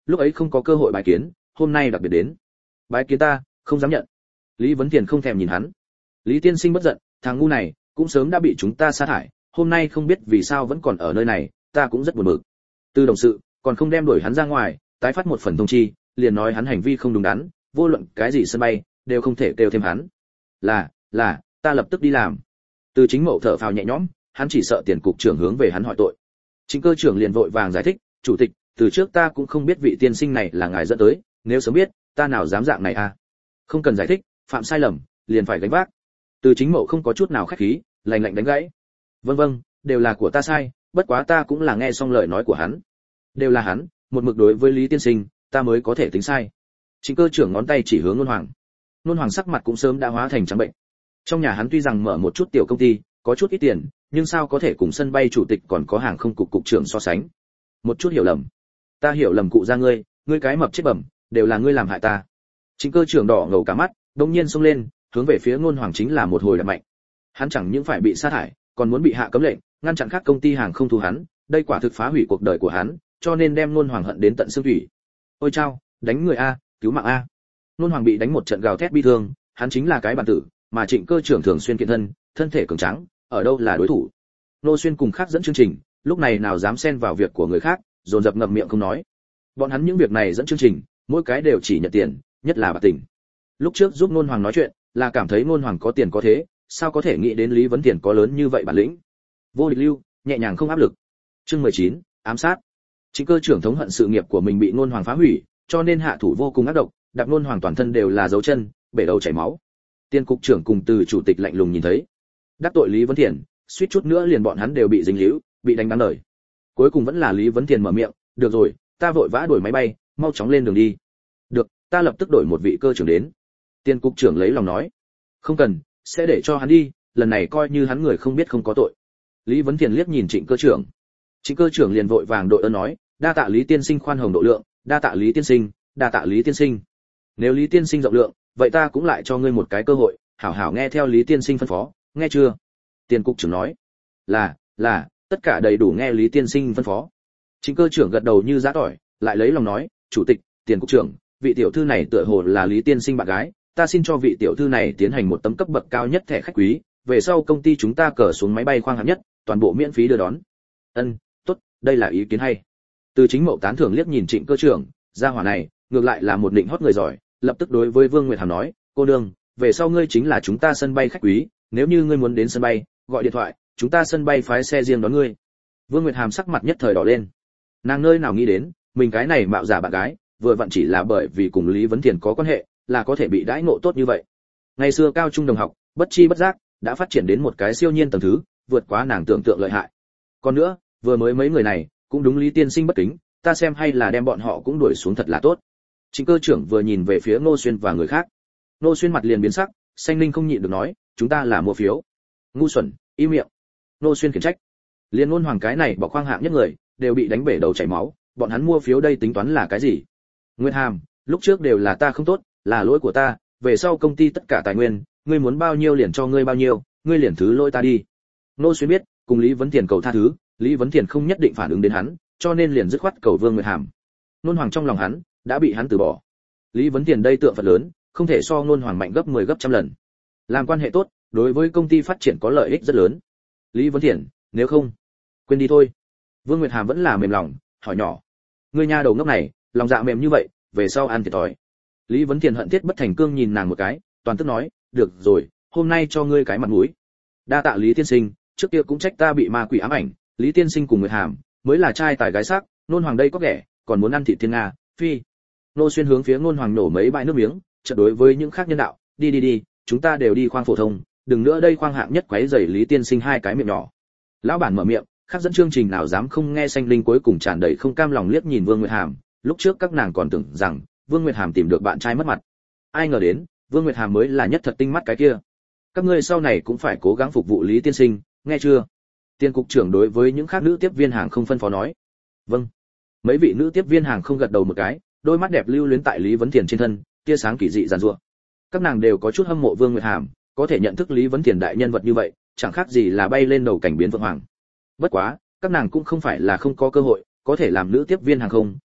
lúc ấy không có cơ hội bái kiến, hôm nay đặc biệt đến. Bái kiến ta, không dám nhận. Lý Vấn Thiền không thèm nhìn hắn. Lý tiên sinh bất giận, thằng ngu này cũng sớm đã bị chúng ta sa thải, hôm nay không biết vì sao vẫn còn ở nơi này, ta cũng rất buồn bực. Từ đồng sự còn không đem đuổi hắn ra ngoài, tái phát một phần thông chi, liền nói hắn hành vi không đúng đắn, vô luận cái gì sân bay đều không thể kêu thêm hắn. Là, là, ta lập tức đi làm. Từ Chính Mậu thở phào nhẹ nhõm, hắn chỉ sợ Tiền cục trưởng hướng về hắn hỏi tội. Chính cơ trưởng liền vội vàng giải thích, chủ tịch, từ trước ta cũng không biết vị tiên sinh này là ngài dẫn tới, nếu sớm biết, ta nào dám dạng này à? Không cần giải thích, phạm sai lầm, liền phải gánh vác. Từ Chính Mậu không có chút nào khách khí, lạnh lạnh đánh gãy. Vâng vâng, đều là của ta sai, bất quá ta cũng là nghe xong lời nói của hắn. Đều là hắn, một mực đối với Lý tiên sinh, ta mới có thể tính sai. Chính cơ trưởng ngón tay chỉ hướng Nôn Hoàng. Nôn Hoàng sắc mặt cũng sớm đã hóa thành trắng bệnh. Trong nhà hắn tuy rằng mở một chút tiểu công ty, có chút ít tiền, nhưng sao có thể cùng sân bay chủ tịch còn có hàng không cục cục trưởng so sánh. Một chút hiểu lầm. Ta hiểu lầm cụ ra ngươi, ngươi cái mập chết bẩm, đều là ngươi làm hại ta. Chính cơ trưởng đỏ ngầu cả mắt, đột nhiên xông lên, hướng về phía Nôn Hoàng chính là một hồi đập mạnh. Hắn chẳng những phải bị sa thải, còn muốn bị hạ cấm lệnh, ngăn chặn các công ty hàng không thu hắn, đây quả thực phá hủy cuộc đời của hắn, cho nên đem Nôn Hoàng hận đến tận xương thủy. Ôi chao, đánh người a, cứu mạng a. Nôn Hoàng bị đánh một trận gào thét bi thương, hắn chính là cái bản tử, mà Trịnh cơ trưởng thường xuyên kiện thân, thân thể cường tráng, ở đâu là đối thủ. Nô Xuyên cùng khác dẫn chương trình, lúc này nào dám xen vào việc của người khác, dồn dập ngậm miệng không nói. Bọn hắn những việc này dẫn chương trình, mỗi cái đều chỉ nhận tiền, nhất là bạc tình. Lúc trước giúp Nôn Hoàng nói chuyện, là cảm thấy Nôn Hoàng có tiền có thế, sao có thể nghĩ đến Lý Vấn Tiền có lớn như vậy bản lĩnh. Vô địch lưu, nhẹ nhàng không áp lực. Chương mười chín, ám sát. Trịnh cơ trưởng thống hận sự nghiệp của mình bị Nôn Hoàng phá hủy, cho nên hạ thủ vô cùng ác độc, đạp Nôn Hoàng toàn thân đều là dấu chân, bể đầu chảy máu. Tiên cục trưởng cùng từ chủ tịch lạnh lùng nhìn thấy, đắc tội Lý Vấn Thiền, suýt chút nữa liền bọn hắn đều bị dính líu, bị đánh đáng đời. Cuối cùng vẫn là Lý Vấn Thiền mở miệng, được rồi, ta vội vã đuổi máy bay, mau chóng lên đường đi. Được, ta lập tức đổi một vị cơ trưởng đến. Tiên cục trưởng lấy lòng nói, không cần, sẽ để cho hắn đi, lần này coi như hắn người không biết không có tội. Lý Vấn Thiền liếc nhìn Trịnh cơ trưởng, Trịnh cơ trưởng liền vội vàng đội ơn nói, đa tạ Lý tiên sinh khoan hồng độ lượng, đa tạ Lý tiên sinh, đa tạ Lý tiên sinh. Nếu Lý tiên sinh rộng lượng, vậy ta cũng lại cho ngươi một cái cơ hội, hảo hảo nghe theo Lý tiên sinh phân phó, nghe chưa? Tiền cục trưởng nói, là, là, tất cả đầy đủ nghe Lý tiên sinh phân phó. Trịnh cơ trưởng gật đầu như giã tỏi, lại lấy lòng nói, chủ tịch, Tiền cục trưởng, vị tiểu thư này tựa hồ là Lý tiên sinh bạn gái, ta xin cho vị tiểu thư này tiến hành một tấm cấp bậc cao nhất thẻ khách quý, về sau công ty chúng ta cờ xuống máy bay khoang hạng nhất, toàn bộ miễn phí đưa đón. Ân, tốt, đây là ý kiến hay. Từ Chính Mậu tán thưởng liếc nhìn Trịnh cơ trưởng, gia hỏa này, ngược lại là một định hót người giỏi, lập tức đối với Vương Nguyệt Hàm nói, cô đương, về sau ngươi chính là chúng ta sân bay khách quý, nếu như ngươi muốn đến sân bay, gọi điện thoại, chúng ta sân bay phái xe riêng đón ngươi. Vương Nguyệt Hàm sắc mặt nhất thời đỏ lên. Nàng nơi nào nghĩ đến, mình cái này mạo giả bạn gái, vừa vặn chỉ là bởi vì cùng Lý Vấn Thiền có quan hệ, là có thể bị đãi ngộ tốt như vậy. Ngày xưa cao trung đồng học, bất chi bất giác đã phát triển đến một cái siêu nhiên tầng thứ, vượt quá nàng tưởng tượng lợi hại. Còn nữa, vừa mới mấy người này, cũng đúng Lý tiên sinh bất kính, ta xem hay là đem bọn họ cũng đuổi xuống thật là tốt. Trịnh cơ trưởng vừa nhìn về phía Ngô Xuyên và người khác, Ngô Xuyên mặt liền biến sắc, Xanh Linh không nhịn được nói, chúng ta là mua phiếu. Ngu xuẩn, im miệng. Ngô Xuyên khiển trách. Liên Nôn Hoàng cái này bỏ khoang hạng nhất người, đều bị đánh bể đầu chảy máu, bọn hắn mua phiếu đây tính toán là cái gì? Nguyệt Hàm, lúc trước đều là ta không tốt, là lỗi của ta, về sau công ty tất cả tài nguyên, ngươi muốn bao nhiêu liền cho ngươi bao nhiêu, ngươi liền thứ lỗi ta đi. Ngô Xuyên biết, cùng Lý Vấn Thiền cầu tha thứ, Lý Vấn Thiền không nhất định phản ứng đến hắn, cho nên liền dứt khoát cầu Vương Nguyệt Hàm. Nôn Hoàng trong lòng hắn đã bị hắn từ bỏ. Lý Vấn Thiền đây tượng Phật lớn, không thể so Nôn Hoàng mạnh gấp mười gấp trăm lần. Làm quan hệ tốt, đối với công ty phát triển có lợi ích rất lớn. Lý Vấn Thiền, nếu không, quên đi thôi. Vương Nguyệt Hàm vẫn là mềm lòng, hỏi nhỏ, ngươi nha đầu ngốc này, lòng dạ mềm như vậy, về sau ăn thiệt thòi. Lý Vấn Thiền hận thiết bất thành cương nhìn nàng một cái, toàn tức nói, được rồi, hôm nay cho ngươi cái mặt mũi. Đa tạ Lý tiên sinh, trước kia cũng trách ta bị ma quỷ ám ảnh, Lý tiên sinh cùng Nguyệt Hàm mới là trai tài gái sắc, Nôn Hoàng đây có ghẻ, còn muốn ăn thịt thiên nga, phi. Nô Xuyên hướng phía Nôn Hoàng nổ mấy bãi nước miếng, chợt đối với những khác nhân đạo, đi đi đi, chúng ta đều đi khoang phổ thông, đừng nữa đây khoang hạng nhất quấy rầy Lý tiên sinh hai cái miệng nhỏ. Lão bản mở miệng, khác dẫn chương trình nào dám không nghe. Xanh Linh cuối cùng tràn đầy không cam lòng liếc nhìn Vương Nguyệt Hàm, lúc trước các nàng còn tưởng rằng Vương Nguyệt Hàm tìm được bạn trai mất mặt, ai ngờ đến Vương Nguyệt Hàm mới là nhất thật tinh mắt cái kia. Các ngươi sau này cũng phải cố gắng phục vụ Lý tiên sinh, nghe chưa? Tiên cục trưởng đối với những khác nữ tiếp viên hàng không phân phó nói. Vâng. Mấy vị nữ tiếp viên hàng không gật đầu một cái, đôi mắt đẹp lưu luyến tại Lý Vấn Thiền trên thân, tia sáng kỳ dị giàn giụa. Các nàng đều có chút hâm mộ Vương Nguyệt Hàm, có thể nhận thức Lý Vấn Thiền đại nhân vật như vậy, chẳng khác gì là bay lên đầu cảnh biến vượng hoàng. Bất quá, các nàng cũng không phải là không có cơ hội, có thể làm nữ tiếp viên hàng không,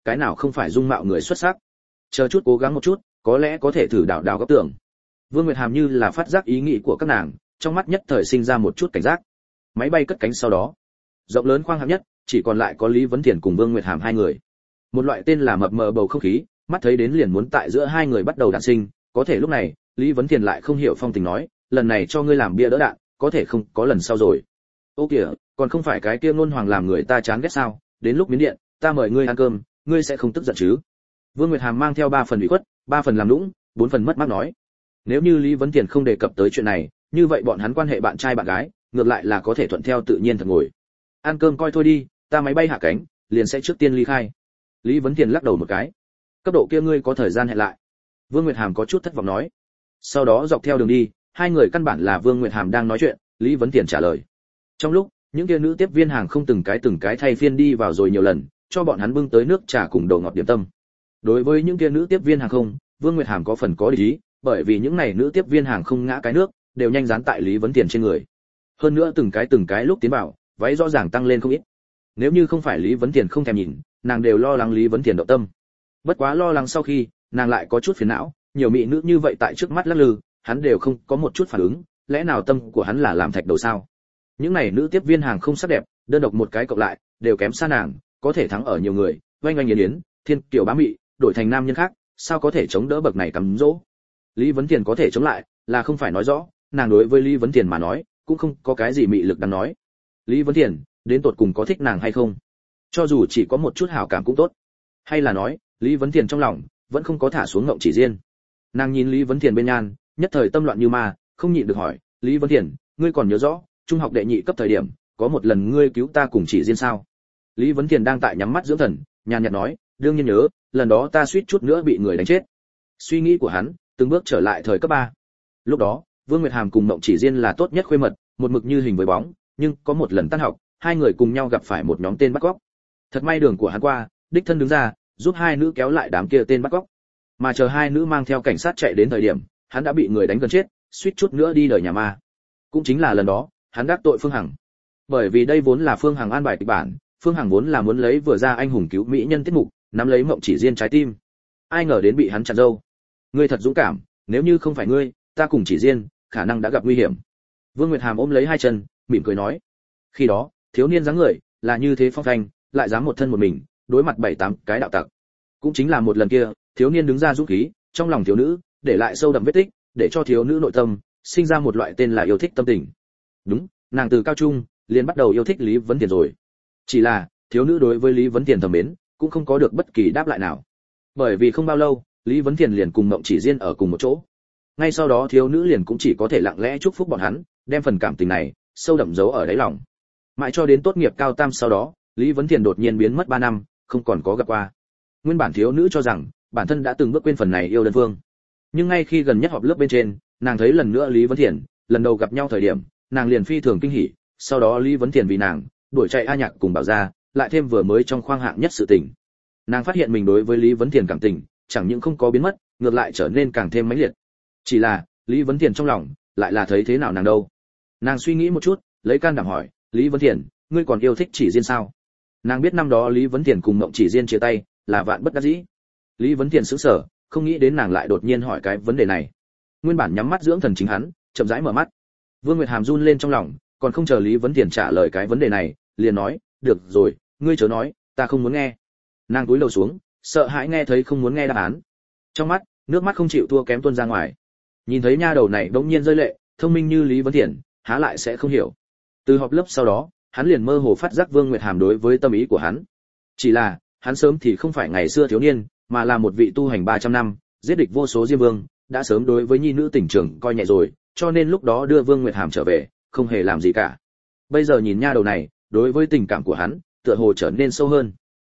cái nào không phải dung mạo người xuất sắc. Chờ chút cố gắng một chút, có lẽ có thể thử đảo đảo góc tưởng. Vương Nguyệt Hàm như là phát giác ý nghĩ của các nàng, trong mắt nhất thời sinh ra một chút cảnh giác. Máy bay cất cánh sau đó, rộng lớn khoang hạng nhất, chỉ còn lại có Lý Vấn Thiền cùng Vương Nguyệt Hàm hai người. Một loại tên là mập mờ bầu không khí, mắt thấy đến liền muốn tại giữa hai người bắt đầu đạn sinh, có thể lúc này, Lý Vấn Thiền lại không hiểu phong tình nói, lần này cho ngươi làm bia đỡ đạn, có thể không có lần sau rồi. Ô kìa, còn không phải cái kia ngôn hoàng làm người ta chán ghét sao, đến lúc miến điện, ta mời ngươi ăn cơm, ngươi sẽ không tức giận chứ? Vương Nguyệt Hàm mang theo ba phần ủy khuất, ba phần làm lũng, bốn phần mất mát nói. Nếu như Lý Vấn Thiền không đề cập tới chuyện này, như vậy bọn hắn quan hệ bạn trai bạn gái, ngược lại là có thể thuận theo tự nhiên thật ngồi. Ăn cơm coi thôi đi, ta máy bay hạ cánh, liền sẽ trước tiên ly khai. Lý Vấn Thiền lắc đầu một cái. Cấp độ kia ngươi có thời gian hẹn lại. Vương Nguyệt Hàm có chút thất vọng nói. Sau đó dọc theo đường đi, hai người căn bản là Vương Nguyệt Hàm đang nói chuyện, Lý Vấn Thiền trả lời. Trong lúc, những kia nữ tiếp viên hàng không từng cái từng cái thay phiên đi vào rồi nhiều lần, cho bọn hắn bưng tới nước trà cùng đồ ngọt điểm tâm. Đối với những kia nữ tiếp viên hàng không, Vương Nguyệt Hàm có phần có địch ý, bởi vì những này nữ tiếp viên hàng không ngã cái nước, đều nhanh dán tại Lý Vấn Thiền trên người. Hơn nữa từng cái từng cái lúc tiến vào, váy rõ ràng tăng lên không ít. Nếu như không phải Lý Vấn Thiền không thèm nhìn, nàng đều lo lắng Lý Vấn Thiền động tâm. Bất quá lo lắng sau khi, nàng lại có chút phiền não, nhiều mỹ nữ như vậy tại trước mắt lắc lư, hắn đều không có một chút phản ứng, lẽ nào tâm của hắn là làm thạch đầu sao? Những này nữ tiếp viên hàng không sắc đẹp, đơn độc một cái cộng lại, đều kém xa nàng, có thể thắng ở nhiều người, oanh oanh yến yến, thiên kiều bá mị, đổi thành nam nhân khác, sao có thể chống đỡ bậc này cắm dỗ? Lý Vấn Thiền có thể chống lại, là không phải nói rõ, nàng đối với Lý Vấn Thiền mà nói, cũng không có cái gì mị lực đáng nói. Lý Vấn Thiền, đến tột cùng có thích nàng hay không? Cho dù chỉ có một chút hảo cảm cũng tốt. Hay là nói, Lý Vấn Thiền trong lòng vẫn không có thả xuống ngộng chỉ riêng. Nàng nhìn Lý Vấn Thiền bên nhan, nhất thời tâm loạn như ma, không nhịn được hỏi, Lý Vấn Thiền, ngươi còn nhớ rõ, trung học đệ nhị cấp thời điểm, có một lần ngươi cứu ta cùng chỉ riêng sao? Lý Vấn Thiền đang tại nhắm mắt dưỡng thần, nhàn nhạt nói, đương nhiên nhớ, lần đó ta suýt chút nữa bị người đánh chết. Suy nghĩ của hắn từng bước trở lại thời cấp ba. Lúc đó, Vương Nguyệt Hàm cùng Mộng Chỉ Diên là tốt nhất khuê mật, một mực như hình với bóng, nhưng có một lần tan học, hai người cùng nhau gặp phải một nhóm tên bắt cóc. Thật may đường của hắn qua, đích thân đứng ra, giúp hai nữ kéo lại đám kia tên bắt cóc. Mà chờ hai nữ mang theo cảnh sát chạy đến thời điểm, hắn đã bị người đánh gần chết, suýt chút nữa đi đời nhà ma. Cũng chính là lần đó, hắn đắc tội Phương Hằng. Bởi vì đây vốn là Phương Hằng an bài kịch bản, Phương Hằng vốn là muốn lấy vừa ra anh hùng cứu mỹ nhân tiết mục, nắm lấy Mộng Chỉ Diên trái tim. Ai ngờ đến bị hắn chặn dâu. Ngươi thật dũng cảm, nếu như không phải ngươi, ta cùng Chỉ Diên, khả năng đã gặp nguy hiểm. Vương Nguyệt Hàm ôm lấy hai chân, mỉm cười nói. Khi đó, thiếu niên dáng người, là như thế phong thanh, lại dám một thân một mình, đối mặt bảy tám cái đạo tặc. Cũng chính là một lần kia, thiếu niên đứng ra dũng khí, trong lòng thiếu nữ, để lại sâu đậm vết tích, để cho thiếu nữ nội tâm sinh ra một loại tên là yêu thích tâm tình. Đúng, nàng từ cao trung liền bắt đầu yêu thích Lý Vấn Thiền rồi. Chỉ là, thiếu nữ đối với Lý Vấn Thiền thầm mến, cũng không có được bất kỳ đáp lại nào. Bởi vì không bao lâu, Lý Vấn Thiền liền cùng Mộng Chỉ Diên ở cùng một chỗ. Ngay sau đó thiếu nữ liền cũng chỉ có thể lặng lẽ chúc phúc bọn hắn, đem phần cảm tình này sâu đậm giấu ở đáy lòng. Mãi cho đến tốt nghiệp cao tam sau đó, Lý Vấn Thiền đột nhiên biến mất ba năm, không còn có gặp qua. Nguyên bản thiếu nữ cho rằng bản thân đã từng bước quên phần này yêu đơn phương. Nhưng ngay khi gần nhất họp lớp bên trên, nàng thấy lần nữa Lý Vấn Thiền, lần đầu gặp nhau thời điểm, nàng liền phi thường kinh hỉ, sau đó Lý Vấn Thiền vì nàng, đuổi chạy A Nhạc cùng Bảo Gia, lại thêm vừa mới trong khoang hạng nhất sự tình. Nàng phát hiện mình đối với Lý Vấn Thiền cảm tình, chẳng những không có biến mất, ngược lại trở nên càng thêm mãnh liệt. Chỉ là, Lý Vấn Thiền trong lòng, lại là thấy thế nào nàng đâu. Nàng suy nghĩ một chút, lấy can đảm hỏi, Lý Vấn Thiền, ngươi còn yêu thích Chỉ Diên sao? Nàng biết năm đó Lý Vấn Thiền cùng Mộng Chỉ Diên chia tay, là vạn bất đắc dĩ. Lý Vấn Thiền sững sờ, không nghĩ đến nàng lại đột nhiên hỏi cái vấn đề này. Nguyên bản nhắm mắt dưỡng thần chính hắn, chậm rãi mở mắt. Vương Nguyệt Hàm run lên trong lòng, còn không chờ Lý Vấn Thiền trả lời cái vấn đề này, liền nói, được rồi, ngươi chớ nói, ta không muốn nghe. Nàng cúi đầu xuống, sợ hãi nghe thấy không muốn nghe đáp án. Trong mắt, nước mắt không chịu thua kém tuôn ra ngoài. Nhìn thấy nha đầu này bỗng nhiên rơi lệ, thông minh như Lý Vấn Thiền, há lại sẽ không hiểu. Từ họp lớp sau đó, hắn liền mơ hồ phát giác Vương Nguyệt Hàm đối với tâm ý của hắn. Chỉ là, hắn sớm thì không phải ngày xưa thiếu niên, mà là một vị tu hành ba trăm năm, giết địch vô số diêm vương, đã sớm đối với nhi nữ tình trưởng coi nhẹ rồi, cho nên lúc đó đưa Vương Nguyệt Hàm trở về, không hề làm gì cả. Bây giờ nhìn nha đầu này, đối với tình cảm của hắn, tựa hồ trở nên sâu hơn.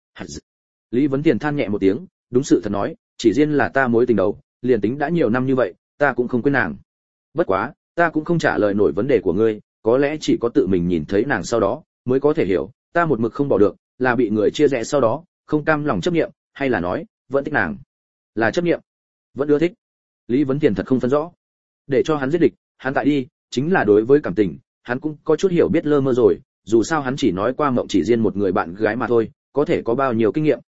Lý Vấn Thiền than nhẹ một tiếng, đúng sự thật nói, Chỉ Diên là ta mối tình đầu, liền tính đã nhiều năm như vậy, ta cũng không quên nàng. Bất quá, ta cũng không trả lời nổi vấn đề của ngươi, có lẽ chỉ có tự mình nhìn thấy nàng sau đó, mới có thể hiểu, ta một mực không bỏ được, là bị người chia rẽ sau đó, không cam lòng chấp niệm, hay là nói, vẫn thích nàng. Là chấp niệm, vẫn ưa thích. Lý Vấn Thiền thật không phân rõ. Để cho hắn giết địch, hắn tại đi, chính là đối với cảm tình, hắn cũng có chút hiểu biết lơ mơ rồi, dù sao hắn chỉ nói qua Mộng Chỉ Diên một người bạn gái mà thôi, có thể có bao nhiêu kinh nghiệm.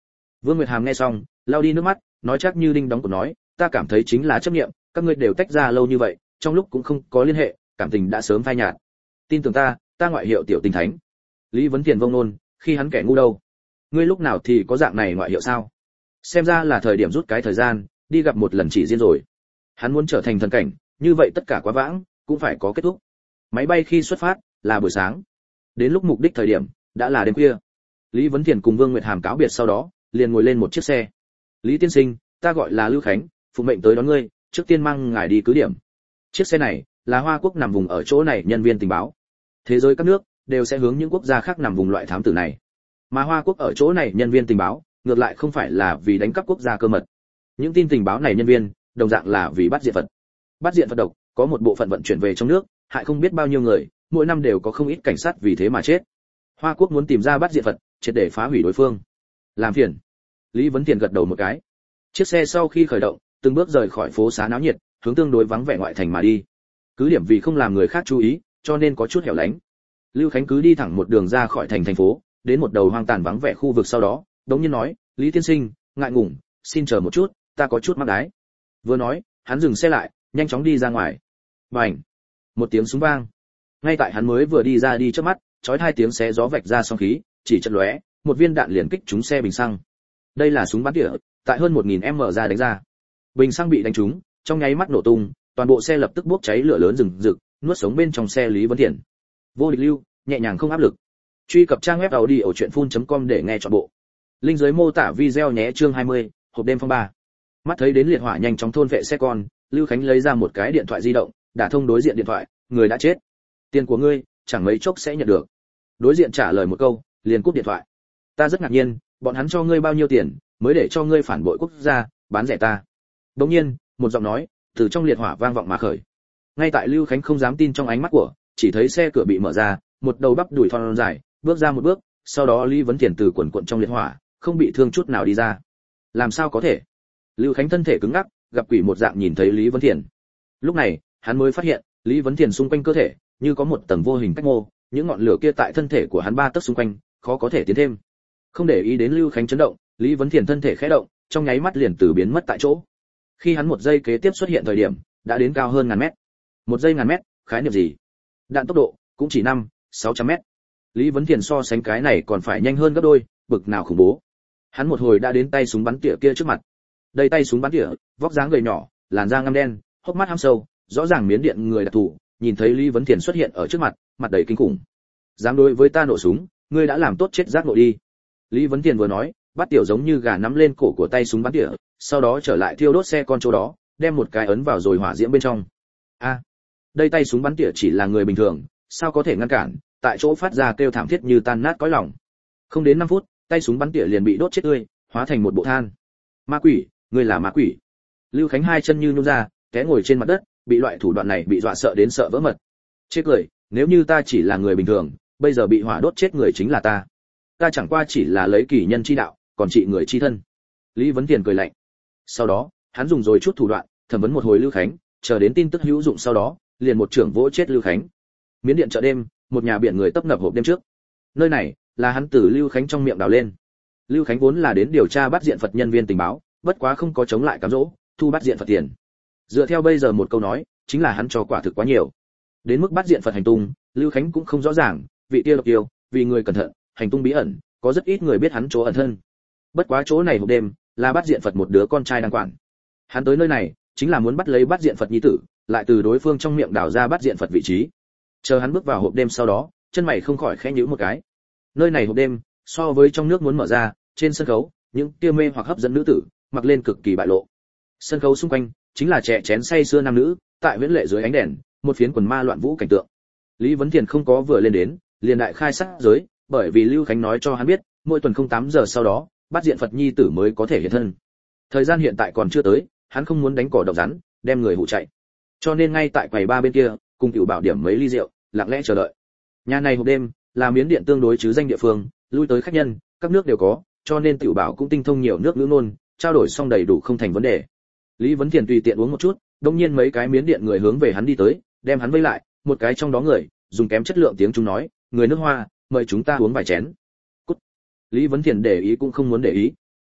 Vương Nguyệt Hàm nghe xong, lau đi nước mắt, nói chắc như đinh đóng cột nói, ta cảm thấy chính là chấp niệm, các ngươi đều tách ra lâu như vậy, trong lúc cũng không có liên hệ, cảm tình đã sớm phai nhạt. Tin tưởng ta, ta ngoại hiệu tiểu tình thánh. Lý Vấn Tiền vông nôn, khi hắn kẻ ngu đâu? Ngươi lúc nào thì có dạng này ngoại hiệu sao? Xem ra là thời điểm rút cái thời gian, đi gặp một lần chỉ riêng rồi. Hắn muốn trở thành thần cảnh, như vậy tất cả quá vãng, cũng phải có kết thúc. Máy bay khi xuất phát là buổi sáng. Đến lúc mục đích thời điểm, đã là đêm khuya. Lý Vấn Thiền cùng Vương Nguyệt Hàm cáo biệt sau đó, liền ngồi lên một chiếc xe. Lý tiên sinh, ta gọi là Lưu Khánh, phụ mệnh tới đón ngươi, trước tiên mang ngài đi cứ điểm. Chiếc xe này là Hoa Quốc nằm vùng ở chỗ này nhân viên tình báo. Thế giới các nước đều sẽ hướng những quốc gia khác nằm vùng loại thám tử này. Mà Hoa Quốc ở chỗ này nhân viên tình báo, ngược lại không phải là vì đánh cắp quốc gia cơ mật. Những tin tình báo này nhân viên, đồng dạng là vì bắt diện vật. Bắt diện vật độc, có một bộ phận vận chuyển về trong nước, hại không biết bao nhiêu người, mỗi năm đều có không ít cảnh sát vì thế mà chết. Hoa Quốc muốn tìm ra bắt diện vật, triệt để phá hủy đối phương. Làm phiền. Lý Vấn Tiền gật đầu một cái. Chiếc xe sau khi khởi động, từng bước rời khỏi phố xá náo nhiệt, hướng tương đối vắng vẻ ngoại thành mà đi. Cứ điểm vì không làm người khác chú ý, cho nên có chút hẻo lánh. Lưu Khánh cứ đi thẳng một đường ra khỏi thành thành phố, đến một đầu hoang tàn vắng vẻ khu vực sau đó, đống nhiên nói, Lý tiên sinh, ngại ngùng, xin chờ một chút, ta có chút mắc đái. Vừa nói, hắn dừng xe lại, nhanh chóng đi ra ngoài. Bành! Một tiếng súng vang. Ngay tại hắn mới vừa đi ra đi trước mắt, chói hai tiếng xé gió vạch ra sóng khí, chỉ chợt lóe, một viên đạn liền kích trúng xe bình xăng. Đây là súng bắn tỉa, tại hơn một nghìn mét ra đánh ra. Bình xăng bị đánh trúng, trong nháy mắt nổ tung, toàn bộ xe lập tức bốc cháy lửa lớn rừng rực, nuốt sống bên trong xe Lý Vấn Thiền. Vô địch lưu, nhẹ nhàng không áp lực. Truy cập trang web audiochuyenphun chấm com để nghe trọn bộ. Link dưới mô tả video nhé. Chương hai mươi, hộp đêm phong ba. Mắt thấy đến liệt hỏa nhanh chóng thôn vệ xe con, Lưu Khánh lấy ra một cái điện thoại di động, đả thông đối diện điện thoại, người đã chết. Tiền của ngươi, chẳng mấy chốc sẽ nhận được. Đối diện trả lời một câu, liền cúp điện thoại. Ta rất ngạc nhiên, bọn hắn cho ngươi bao nhiêu tiền, mới để cho ngươi phản bội quốc gia, bán rẻ ta. Đột nhiên, một giọng nói từ trong liệt hỏa vang vọng mà khởi. Ngay tại Lưu Khánh không dám tin trong ánh mắt của, chỉ thấy xe cửa bị mở ra, một đầu bắp đùi thon dài, bước ra một bước, sau đó Lý Vấn Thiền từ quần quần trong liệt hỏa, không bị thương chút nào đi ra. Làm sao có thể? Lưu Khánh thân thể cứng ngắc, gặp quỷ một dạng nhìn thấy Lý Vấn Thiền. Lúc này, hắn mới phát hiện, Lý Vấn Thiền xung quanh cơ thể, như có một tầng vô hình cách mô, những ngọn lửa kia tại thân thể của hắn ba tấc xung quanh, khó có thể tiến thêm. Không để ý đến Lưu Khánh chấn động, Lý Vấn Thiền thân thể khẽ động, trong nháy mắt liền từ biến mất tại chỗ. Khi hắn một giây kế tiếp xuất hiện thời điểm, đã đến cao hơn ngàn mét. Một giây ngàn mét, khái niệm gì? Đạn tốc độ cũng chỉ năm, sáu trăm mét. Lý Vấn Thiền so sánh cái này còn phải nhanh hơn gấp đôi, bực nào khủng bố. Hắn một hồi đã đến tay súng bắn tỉa kia trước mặt. Đây tay súng bắn tỉa, vóc dáng gầy nhỏ, làn da ngăm đen, hốc mắt hăm sâu, rõ ràng miến điện người đặc thù, nhìn thấy Lý Vấn Thiền xuất hiện ở trước mặt, mặt đầy kinh khủng. Dám đối với ta nổ súng, ngươi đã làm tốt chết giác ngộ đi. Lý Vấn Thiền vừa nói, bắt tiểu giống như gà nắm lên cổ của tay súng bắn tỉa, sau đó trở lại thiêu đốt xe con chỗ đó, đem một cái ấn vào rồi hỏa diễm bên trong. A, đây tay súng bắn tỉa chỉ là người bình thường, sao có thể ngăn cản? Tại chỗ phát ra kêu thảm thiết như tan nát cõi lòng. Không đến năm phút, tay súng bắn tỉa liền bị đốt chết tươi, hóa thành một bộ than. Ma quỷ, ngươi là ma quỷ. Lưu Khánh hai chân như nhũn ra, té ngồi trên mặt đất, bị loại thủ đoạn này bị dọa sợ đến sợ vỡ mật. Chết cười, nếu như ta chỉ là người bình thường, bây giờ bị hỏa đốt chết người chính là ta. Ta chẳng qua chỉ là lấy kỳ nhân chi đạo, còn trị người chi thân. Lý Vấn Tiền cười lạnh. Sau đó, hắn dùng rồi chút thủ đoạn, thẩm vấn một hồi Lưu Khánh, chờ đến tin tức hữu dụng sau đó, liền một trưởng vỗ chết Lưu Khánh. Miến điện chợ đêm, một nhà biển người tấp nập hộp đêm trước. Nơi này là hắn từ Lưu Khánh trong miệng đào lên. Lưu Khánh vốn là đến điều tra bắt diện Phật nhân viên tình báo, bất quá không có chống lại cám dỗ, thu bắt diện Phật tiền. Dựa theo bây giờ một câu nói, chính là hắn cho quả thực quá nhiều. Đến mức bắt diện Phật hành tung, Lưu Khánh cũng không rõ ràng, vị kia độc yêu, vì người cẩn thận, hành tung bí ẩn, có rất ít người biết hắn chỗ ẩn thân. Bất quá chỗ này hộp đêm, là bắt diện Phật một đứa con trai đang quản. Hắn tới nơi này, chính là muốn bắt lấy bắt diện Phật nhi tử, lại từ đối phương trong miệng đào ra bắt diện Phật vị trí. Chờ hắn bước vào hộp đêm sau đó, chân mày không khỏi khẽ nhíu một cái. Nơi này hộp đêm, so với trong nước muốn mở ra, trên sân khấu, những kia mê hoặc hấp dẫn nữ tử, mặc lên cực kỳ bại lộ. Sân khấu xung quanh, chính là trẻ chén say sưa nam nữ, tại huyễn lệ dưới ánh đèn, một phiến quần ma loạn vũ cảnh tượng. Lý Vấn Thiền không có vừa lên đến, liền đại khai sát giới, bởi vì Lưu Khánh nói cho hắn biết, mỗi tuần không tám giờ sau đó, bắt diện Phật nhi tử mới có thể hiện thân. Thời gian hiện tại còn chưa tới, hắn không muốn đánh cỏ độc rắn, đem người hụ chạy. Cho nên ngay tại quầy ba bên kia, cùng tiểu bảo điểm mấy ly rượu, lặng lẽ chờ đợi. Nhà này hộp đêm là miến điện tương đối chứ danh địa phương, lui tới khách nhân, các nước đều có, cho nên tiểu bảo cũng tinh thông nhiều nước ngữ ngôn, trao đổi xong đầy đủ không thành vấn đề. Lý Vấn Thiền tùy tiện uống một chút, đột nhiên mấy cái miến điện người hướng về hắn đi tới, đem hắn vây lại, một cái trong đó người dùng kém chất lượng tiếng Trung nói, người nước Hoa, mời chúng ta uống vài chén. Cút. Lý Vấn Thiền để ý cũng không muốn để ý.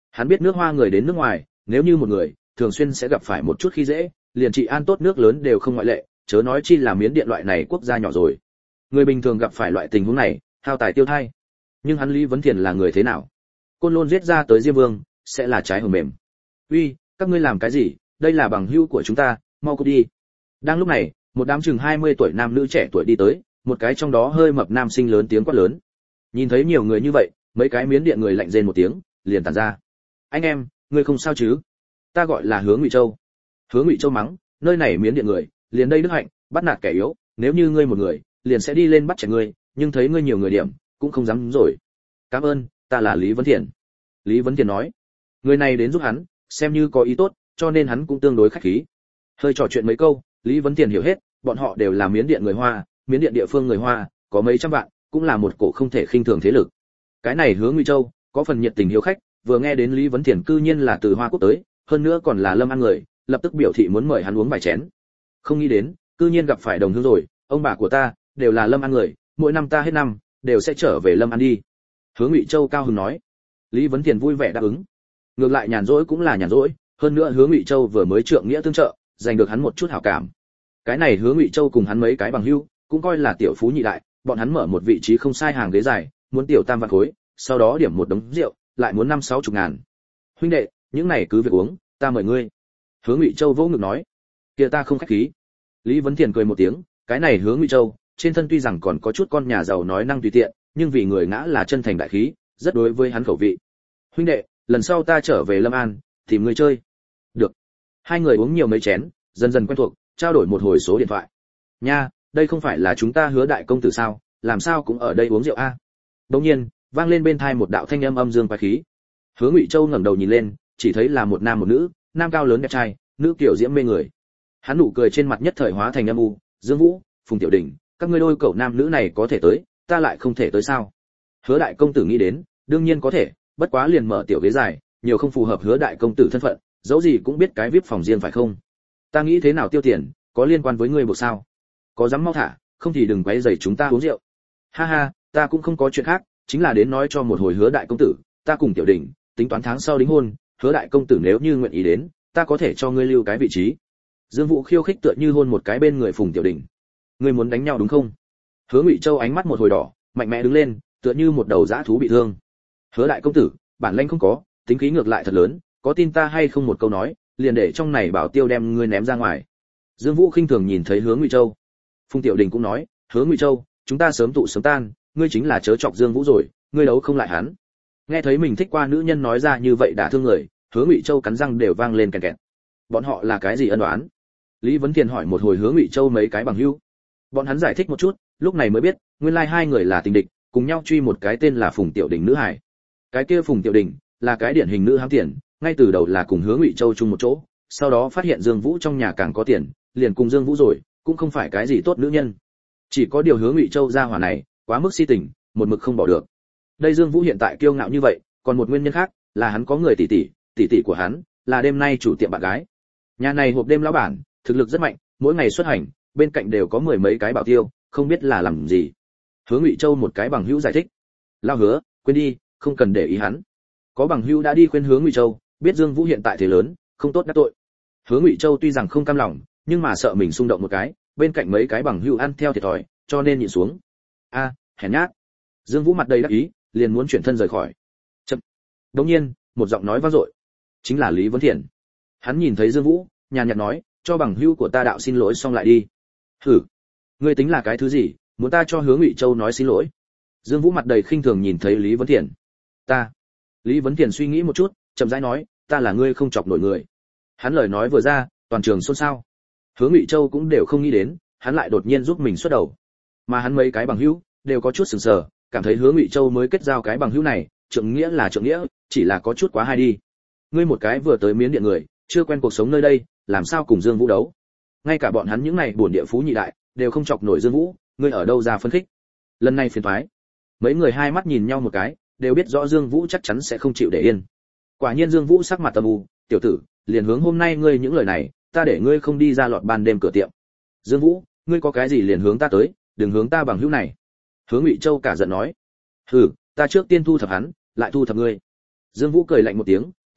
Hắn biết nước Hoa người đến nước ngoài, nếu như một người thường xuyên sẽ gặp phải một chút khi dễ, liền trị an tốt nước lớn đều không ngoại lệ, chớ nói chi là Miến Điện loại này quốc gia nhỏ rồi. Người bình thường gặp phải loại tình huống này, hao tài tiêu thai. Nhưng hắn Lý Vấn Thiền là người thế nào? Côn Lôn giết ra tới Diêm Vương, sẽ là trái hầm mềm. Uy, các ngươi làm cái gì? Đây là bằng hữu của chúng ta, mau cút đi. Đang lúc này, một đám chừng hai mươi tuổi nam nữ trẻ tuổi đi tới, một cái trong đó hơi mập nam sinh lớn tiếng quát lớn. Nhìn thấy nhiều người như vậy, mấy cái Miến Điện người lạnh rên một tiếng, liền tản ra. Anh em, ngươi không sao chứ? Ta gọi là Hứa Ngụy Châu. Hứa Ngụy Châu mắng, nơi này Miến Điện người, liền đây đức hạnh, bắt nạt kẻ yếu, nếu như ngươi một người, liền sẽ đi lên bắt trẻ ngươi, nhưng thấy ngươi nhiều người điểm, cũng không dám rồi. Cảm ơn, ta là Lý Vấn Thiền. Lý Vấn Thiền nói, người này đến giúp hắn, xem như có ý tốt, cho nên hắn cũng tương đối khách khí. Hơi trò chuyện mấy câu, Lý Vấn Thiền hiểu hết, bọn họ đều là Miến Điện người Hoa, Miến Điện địa phương người Hoa, có mấy trăm vạn, cũng là một cổ không thể khinh thường thế lực. Cái này Hứa Ngụy Châu, có phần nhiệt tình hiếu khách, vừa nghe đến Lý Vấn Thiền cư nhiên là từ Hoa Quốc tới, hơn nữa còn là Lâm An người, lập tức biểu thị muốn mời hắn uống vài chén. Không nghĩ đến, cư nhiên gặp phải đồng hương rồi, ông bà của ta đều là Lâm An người, mỗi năm ta hết năm đều sẽ trở về Lâm An đi. Hứa Ngụy Châu cao hứng nói. Lý Vấn Thiền vui vẻ đáp ứng. Ngược lại nhàn rỗi cũng là nhàn rỗi, hơn nữa Hứa Ngụy Châu vừa mới trượng nghĩa tương trợ, giành được hắn một chút hảo cảm. Cái này Hứa Ngụy Châu cùng hắn mấy cái bằng hữu, cũng coi là tiểu phú nhị đại, bọn hắn mở một vị trí không sai hàng ghế dài, muốn tiểu tam vạn khối, sau đó điểm một đống rượu, lại muốn năm sáu chục ngàn. Huynh đệ, những này cứ việc uống, ta mời ngươi. Hứa Ngụy Châu vỗ ngực nói. Kia ta không khách khí. Lý Vấn Thiền cười một tiếng, cái này Hứa Ngụy Châu, trên thân tuy rằng còn có chút con nhà giàu nói năng tùy tiện, nhưng vì người ngã là chân thành đại khí, rất đối với hắn khẩu vị. Huynh đệ, lần sau ta trở về Lâm An, tìm ngươi chơi. Được. Hai người uống nhiều mấy chén, dần dần quen thuộc, trao đổi một hồi số điện thoại. Nha, đây không phải là chúng ta Hứa đại công tử sao, làm sao cũng ở đây uống rượu a? Đột nhiên, vang lên bên tai một đạo thanh âm âm dương quái khí. Hứa Ngụy Châu ngẩng đầu nhìn lên, chỉ thấy là một nam một nữ, nam cao lớn đẹp trai, nữ kiểu diễm mê người. Hắn nụ cười trên mặt nhất thời hóa thành âm u, Dương Vũ, Phùng Tiểu Đình, các ngươi đôi cậu nam nữ này có thể tới, ta lại không thể tới sao? Hứa đại công tử nghĩ đến, đương nhiên có thể, bất quá liền mở tiểu ghế dài, nhiều không phù hợp Hứa đại công tử thân phận, dẫu gì cũng biết cái vê i pê phòng riêng phải không? Ta nghĩ thế nào tiêu tiền, có liên quan với ngươi bộ sao? Có dám mau thả, không thì đừng quấy rầy chúng ta uống rượu. Ha ha, ta cũng không có chuyện khác, chính là đến nói cho một hồi Hứa đại công tử, ta cùng Tiểu Đình tính toán tháng sau đính hôn, Hứa đại công tử nếu như nguyện ý đến, ta có thể cho ngươi lưu cái vị trí. Dương Vũ khiêu khích tựa như hôn một cái bên người Phùng Tiểu Đình. Ngươi muốn đánh nhau đúng không? Hứa Ngụy Châu ánh mắt một hồi đỏ, mạnh mẽ đứng lên, tựa như một đầu dã thú bị thương. Hứa đại công tử, bản lĩnh không có, tính khí ngược lại thật lớn, có tin ta hay không một câu nói, liền để trong này bảo tiêu đem ngươi ném ra ngoài. Dương Vũ khinh thường nhìn thấy Hứa Ngụy Châu. Phùng Tiểu Đình cũng nói, Hứa Ngụy Châu, chúng ta sớm tụ sớm tan, ngươi chính là chớ chọc Dương Vũ rồi, ngươi đấu không lại hắn. Nghe thấy mình thích qua nữ nhân nói ra như vậy đả thương người, Hứa Ngụy Châu cắn răng đều vang lên kẹt kẹt. Bọn họ là cái gì ân oán? Lý Vấn Thiền hỏi một hồi Hứa Ngụy Châu mấy cái bằng hữu. Bọn hắn giải thích một chút, lúc này mới biết, nguyên lai hai người là tình địch, cùng nhau truy một cái tên là Phùng Tiểu Đình nữ hài. Cái kia Phùng Tiểu Đình là cái điển hình nữ hám tiền, ngay từ đầu là cùng Hứa Ngụy Châu chung một chỗ, sau đó phát hiện Dương Vũ trong nhà càng có tiền, liền cùng Dương Vũ rồi, cũng không phải cái gì tốt nữ nhân. Chỉ có điều Hứa Ngụy Châu gia hỏa này, quá mức si tình, một mực không bỏ được. Đây Dương Vũ hiện tại kiêu ngạo như vậy, còn một nguyên nhân khác, là hắn có người tỷ tỷ, tỷ tỷ của hắn là đêm nay chủ tiệm bạn gái. Nhà này hộp đêm lão bản, thực lực rất mạnh, mỗi ngày xuất hành, bên cạnh đều có mười mấy cái bảo tiêu, không biết là làm gì. Hứa Ngụy Châu một cái bằng hữu giải thích. Lao Hứa, quên đi, không cần để ý hắn. Có bằng hữu đã đi khuyên Hứa Ngụy Châu, biết Dương Vũ hiện tại thế lớn, không tốt đắc tội. Hứa Ngụy Châu tuy rằng không cam lòng, nhưng mà sợ mình xung động một cái, bên cạnh mấy cái bằng hữu ăn theo thiệt thòi, cho nên nhịn xuống. A, à, hèn nhát. Dương Vũ mặt đầy đắc ý, liền muốn chuyển thân rời khỏi. Chậm. Đột nhiên, một giọng nói vang dội. Chính là Lý Vấn Thiền. Hắn nhìn thấy Dương Vũ, nhàn nhạt nói, cho bằng hữu của ta đạo xin lỗi xong lại đi. Hử, ngươi tính là cái thứ gì, muốn ta cho Hứa Ngụy Châu nói xin lỗi? Dương Vũ mặt đầy khinh thường nhìn thấy Lý Vấn Thiền. Ta. Lý Vấn Thiền suy nghĩ một chút, chậm rãi nói, ta là ngươi không chọc nổi người. Hắn lời nói vừa ra, toàn trường xôn xao. Hứa Ngụy Châu cũng đều không nghĩ đến, hắn lại đột nhiên giúp mình xuất đầu. Mà hắn mấy cái bằng hữu đều có chút sửng sờ, cảm thấy Hứa Ngụy Châu mới kết giao cái bằng hữu này, trượng nghĩa là trượng nghĩa, chỉ là có chút quá hay đi. Ngươi một cái vừa tới Miến Điện người, chưa quen cuộc sống nơi đây, làm sao cùng Dương Vũ đấu? Ngay cả bọn hắn những này buồn địa phú nhị đại, đều không chọc nổi Dương Vũ, ngươi ở đâu ra phân khích? Lần này phiền toái. Mấy người hai mắt nhìn nhau một cái, đều biết rõ Dương Vũ chắc chắn sẽ không chịu để yên. Quả nhiên Dương Vũ sắc mặt âm u, tiểu tử, liền hướng hôm nay ngươi những lời này, ta để ngươi không đi ra lọt ban đêm cửa tiệm. Dương Vũ, ngươi có cái gì liền hướng ta tới, đừng hướng ta bằng hữu này. Hứa Ngụy Châu cả giận nói. Hừ, ta trước tiên thu thập hắn, lại thu thập ngươi. Dương Vũ cười lạnh một tiếng,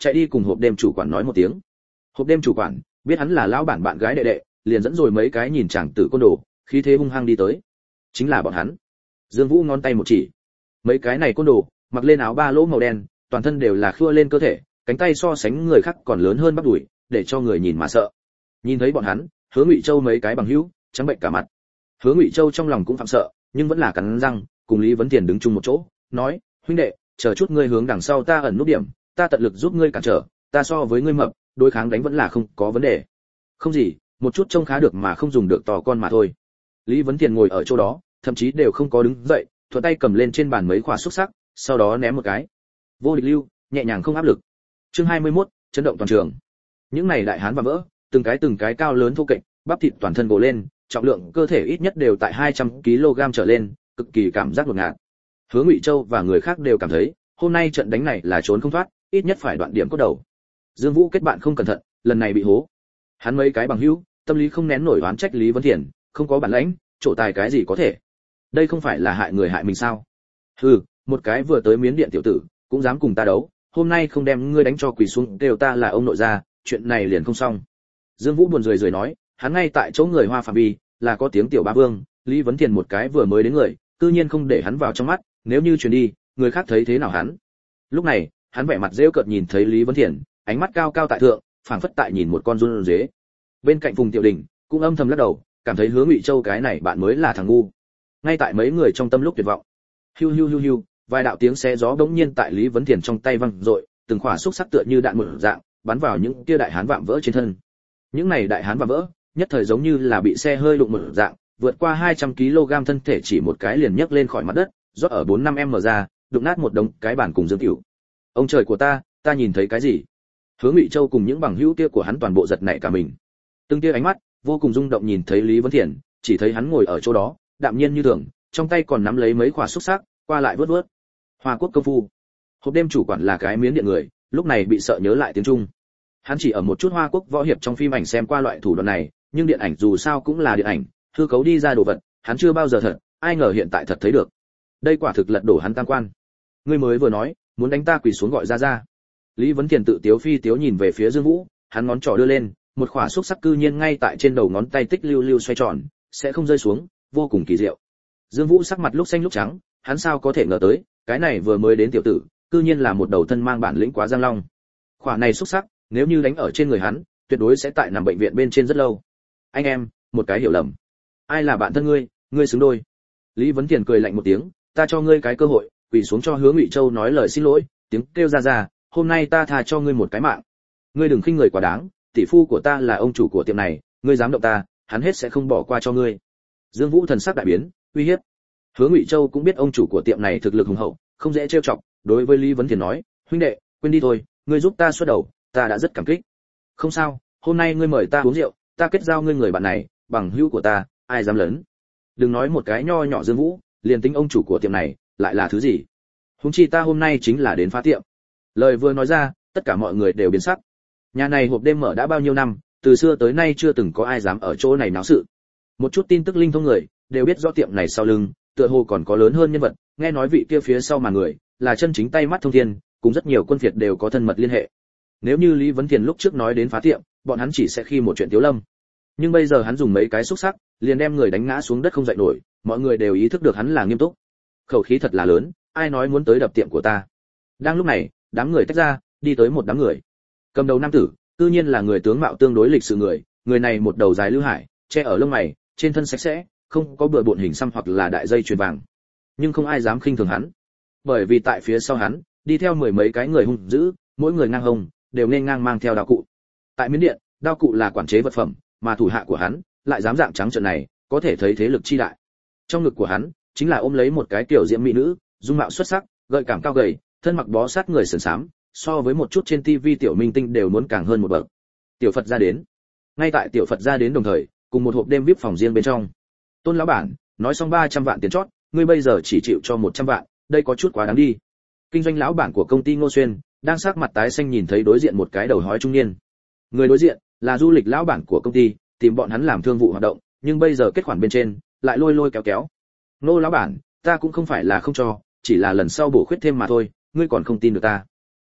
chạy đi cùng hộp đêm chủ quản nói một tiếng. Hộp đêm chủ quản biết hắn là lão bản bạn gái đệ đệ, liền dẫn rồi mấy cái nhìn chàng tử côn đồ, khí thế hung hăng đi tới. Chính là bọn hắn. Dương Vũ ngón tay một chỉ. Mấy cái này côn đồ, mặc lên áo ba lỗ màu đen, toàn thân đều là khua lên cơ thể, cánh tay so sánh người khác còn lớn hơn bắp đùi, để cho người nhìn mà sợ. Nhìn thấy bọn hắn, Hứa Ngụy Châu mấy cái bằng hữu, trắng bệnh cả mặt. Hứa Ngụy Châu trong lòng cũng phạm sợ, nhưng vẫn là cắn răng, cùng Lý Vấn Tiền đứng chung một chỗ, nói: "Huynh đệ, chờ chút ngươi hướng đằng sau ta ẩn nút điểm, ta tận lực giúp ngươi cản trở, ta so với ngươi mập, đối kháng đánh vẫn là không có vấn đề." "Không gì, một chút trông khá được mà không dùng được to con mà thôi." Lý Vấn Tiền ngồi ở chỗ đó, thậm chí đều không có đứng dậy, thuận tay cầm lên trên bàn mấy quả xúc sắc, sau đó ném một cái. Vô địch lưu, nhẹ nhàng không áp lực. Chương hai mươi mốt, chấn động toàn trường. Những này đại hán và vỡ, từng cái từng cái cao lớn thô kệch, bắp thịt toàn thân gồ lên, trọng lượng cơ thể ít nhất đều tại hai trăm ki lô gam trở lên, cực kỳ cảm giác đột ngạt. Hứa Ngụy Châu và người khác đều cảm thấy, hôm nay trận đánh này là trốn không thoát, ít nhất phải đoạn điểm cốt đầu. Dương Vũ kết bạn không cẩn thận, lần này bị hố. Hắn mấy cái bằng hữu, tâm lý không nén nổi oán trách Lý Vấn Thiền, không có bản lĩnh, trổ tài cái gì có thể. Đây không phải là hại người hại mình sao? Hừ, một cái vừa tới Miến Điện tiểu tử, cũng dám cùng ta đấu, hôm nay không đem ngươi đánh cho quỳ xuống, kêu ta là ông nội gia, chuyện này liền không xong. Dương Vũ buồn rười rười nói, hắn ngay tại chỗ người Hoa phạm vi, là có tiếng tiểu ba vương, Lý Vấn Thiền một cái vừa mới đến người, tự nhiên không để hắn vào trong mắt, nếu như truyền đi, người khác thấy thế nào hắn. Lúc này, hắn vẻ mặt rêu cợt nhìn thấy Lý Vấn Thiền, ánh mắt cao cao tại thượng, phảng phất tại nhìn một con run dế. Bên cạnh Phùng Tiểu Đình cũng âm thầm lắc đầu, cảm thấy Hứa Ngụy Châu cái này bạn mới là thằng ngu. Ngay tại mấy người trong tâm lúc tuyệt vọng, hiu hiu hiu hiu, vài đạo tiếng xé gió bỗng nhiên tại Lý Vấn Thiền trong tay văng rội, từng quả xúc sắc tựa như đạn một dạng, bắn vào những kia đại hán vạm vỡ trên thân. Những này đại hán vạm vỡ, nhất thời giống như là bị xe hơi đụng một dạng, vượt qua hai trăm ki lô gam thân thể chỉ một cái liền nhấc lên khỏi mặt đất, rót ở bốn năm m ra, đụng nát một đống cái bàn cùng Dương Cửu. Ông trời của ta, ta nhìn thấy cái gì? Hứa Ngụy Châu cùng những bằng hữu kia của hắn toàn bộ giật nảy cả mình. Từng tia ánh mắt vô cùng rung động nhìn thấy Lý Vấn Thiền, chỉ thấy hắn ngồi ở chỗ đó, đạm nhiên như thường, trong tay còn nắm lấy mấy quả xúc sắc, qua lại vớt vớt. Hoa Quốc công phu. Hộp đêm chủ quản là cái Miến Điện người, lúc này bị sợ nhớ lại tiếng Trung. Hắn chỉ ở một chút Hoa Quốc võ hiệp trong phim ảnh xem qua loại thủ đoạn này, nhưng điện ảnh dù sao cũng là điện ảnh, hư cấu đi ra đồ vật, hắn chưa bao giờ thật, ai ngờ hiện tại thật thấy được. Đây quả thực lật đổ hắn tam quan. Ngươi mới vừa nói, muốn đánh ta quỳ xuống gọi ra ra. Lý Vấn Thiền tự tiếu phi tiếu nhìn về phía Dương Vũ, hắn ngón trỏ đưa lên, một quả xúc sắc cư nhiên ngay tại trên đầu ngón tay tích lưu lưu xoay tròn, sẽ không rơi xuống, vô cùng kỳ diệu. Dương Vũ sắc mặt lúc xanh lúc trắng, hắn sao có thể ngờ tới, cái này vừa mới đến tiểu tử, cư nhiên là một đầu thân mang bản lĩnh quá giang long. Quả này xúc sắc, nếu như đánh ở trên người hắn, tuyệt đối sẽ tại nằm bệnh viện bên trên rất lâu. Anh em, một cái hiểu lầm. Ai là bạn thân ngươi, ngươi xứng đôi. Lý Vấn Thiền cười lạnh một tiếng, ta cho ngươi cái cơ hội, quỳ xuống cho Hứa Ngụy Châu nói lời xin lỗi, tiếng kêu ra ra, hôm nay ta tha cho ngươi một cái mạng. Ngươi đừng khinh người quá đáng, tỷ phu của ta là ông chủ của tiệm này, ngươi dám động ta, hắn hết sẽ không bỏ qua cho ngươi. Dương Vũ thần sắc đại biến, uy hiếp. Hứa Ngụy Châu cũng biết ông chủ của tiệm này thực lực hùng hậu, không dễ trêu chọc, đối với Lý Vấn Thiền nói, huynh đệ, quên đi thôi, ngươi giúp ta xuất đầu, ta đã rất cảm kích. Không sao, hôm nay ngươi mời ta uống rượu, ta kết giao ngươi người bạn này, bằng hữu của ta, ai dám lớn. Đừng nói một cái nho nhỏ Dương Vũ, liền tính ông chủ của tiệm này, lại là thứ gì? Huống chi ta hôm nay chính là đến phá tiệm. Lời vừa nói ra, tất cả mọi người đều biến sắc. Nhà này hộp đêm mở đã bao nhiêu năm, từ xưa tới nay chưa từng có ai dám ở chỗ này náo sự. Một chút tin tức linh thông người, đều biết rõ tiệm này sau lưng, tựa hồ còn có lớn hơn nhân vật, nghe nói vị kia phía sau màn người, là chân chính tay mắt thông thiên, cùng rất nhiều quân phiệt đều có thân mật liên hệ. Nếu như Lý Vấn Thiền lúc trước nói đến phá tiệm, bọn hắn chỉ sẽ khi một chuyện tiếu lâm. Nhưng bây giờ hắn dùng mấy cái xúc sắc, liền đem người đánh ngã xuống đất không dậy nổi, mọi người đều ý thức được hắn là nghiêm túc. Khẩu khí thật là lớn, ai nói muốn tới đập tiệm của ta. Đang lúc này, đám người tách ra, đi tới một đám người. Cầm đầu nam tử, tự nhiên là người tướng mạo tương đối lịch sự người, người này một đầu dài lưu hải, che ở lông mày, trên thân sạch sẽ, không có bừa bộn hình xăm hoặc là đại dây chuyền vàng. Nhưng không ai dám khinh thường hắn, bởi vì tại phía sau hắn, đi theo mười mấy cái người hung dữ, mỗi người ngang hông, đều nên ngang mang theo đao cụ. Tại Miến Điện, đao cụ là quản chế vật phẩm, mà thủ hạ của hắn lại dám dạng trắng trợn này, có thể thấy thế lực chi đại. Trong ngực của hắn chính là ôm lấy một cái tiểu diễm mỹ nữ, dung mạo xuất sắc, gợi cảm cao gầy, thân mặc bó sát người sườn xám, so với một chút trên tivi tiểu minh tinh đều muốn càng hơn một bậc. Tiểu Phật ra đến. Ngay tại Tiểu Phật ra đến đồng thời, cùng một hộp đêm vê i pê phòng riêng bên trong. Tôn lão bản, nói xong ba trăm vạn tiền chót, ngươi bây giờ chỉ chịu cho một trăm vạn, đây có chút quá đáng đi. Kinh doanh lão bản của công ty Ngô Xuyên, đang sắc mặt tái xanh nhìn thấy đối diện một cái đầu hói trung niên. Người đối diện là du lịch lão bản của công ty, tìm bọn hắn làm thương vụ hoạt động, nhưng bây giờ kết khoản bên trên lại lôi lôi kéo kéo. Nô lão bản, ta cũng không phải là không cho, chỉ là lần sau bổ khuyết thêm mà thôi, ngươi còn không tin được ta.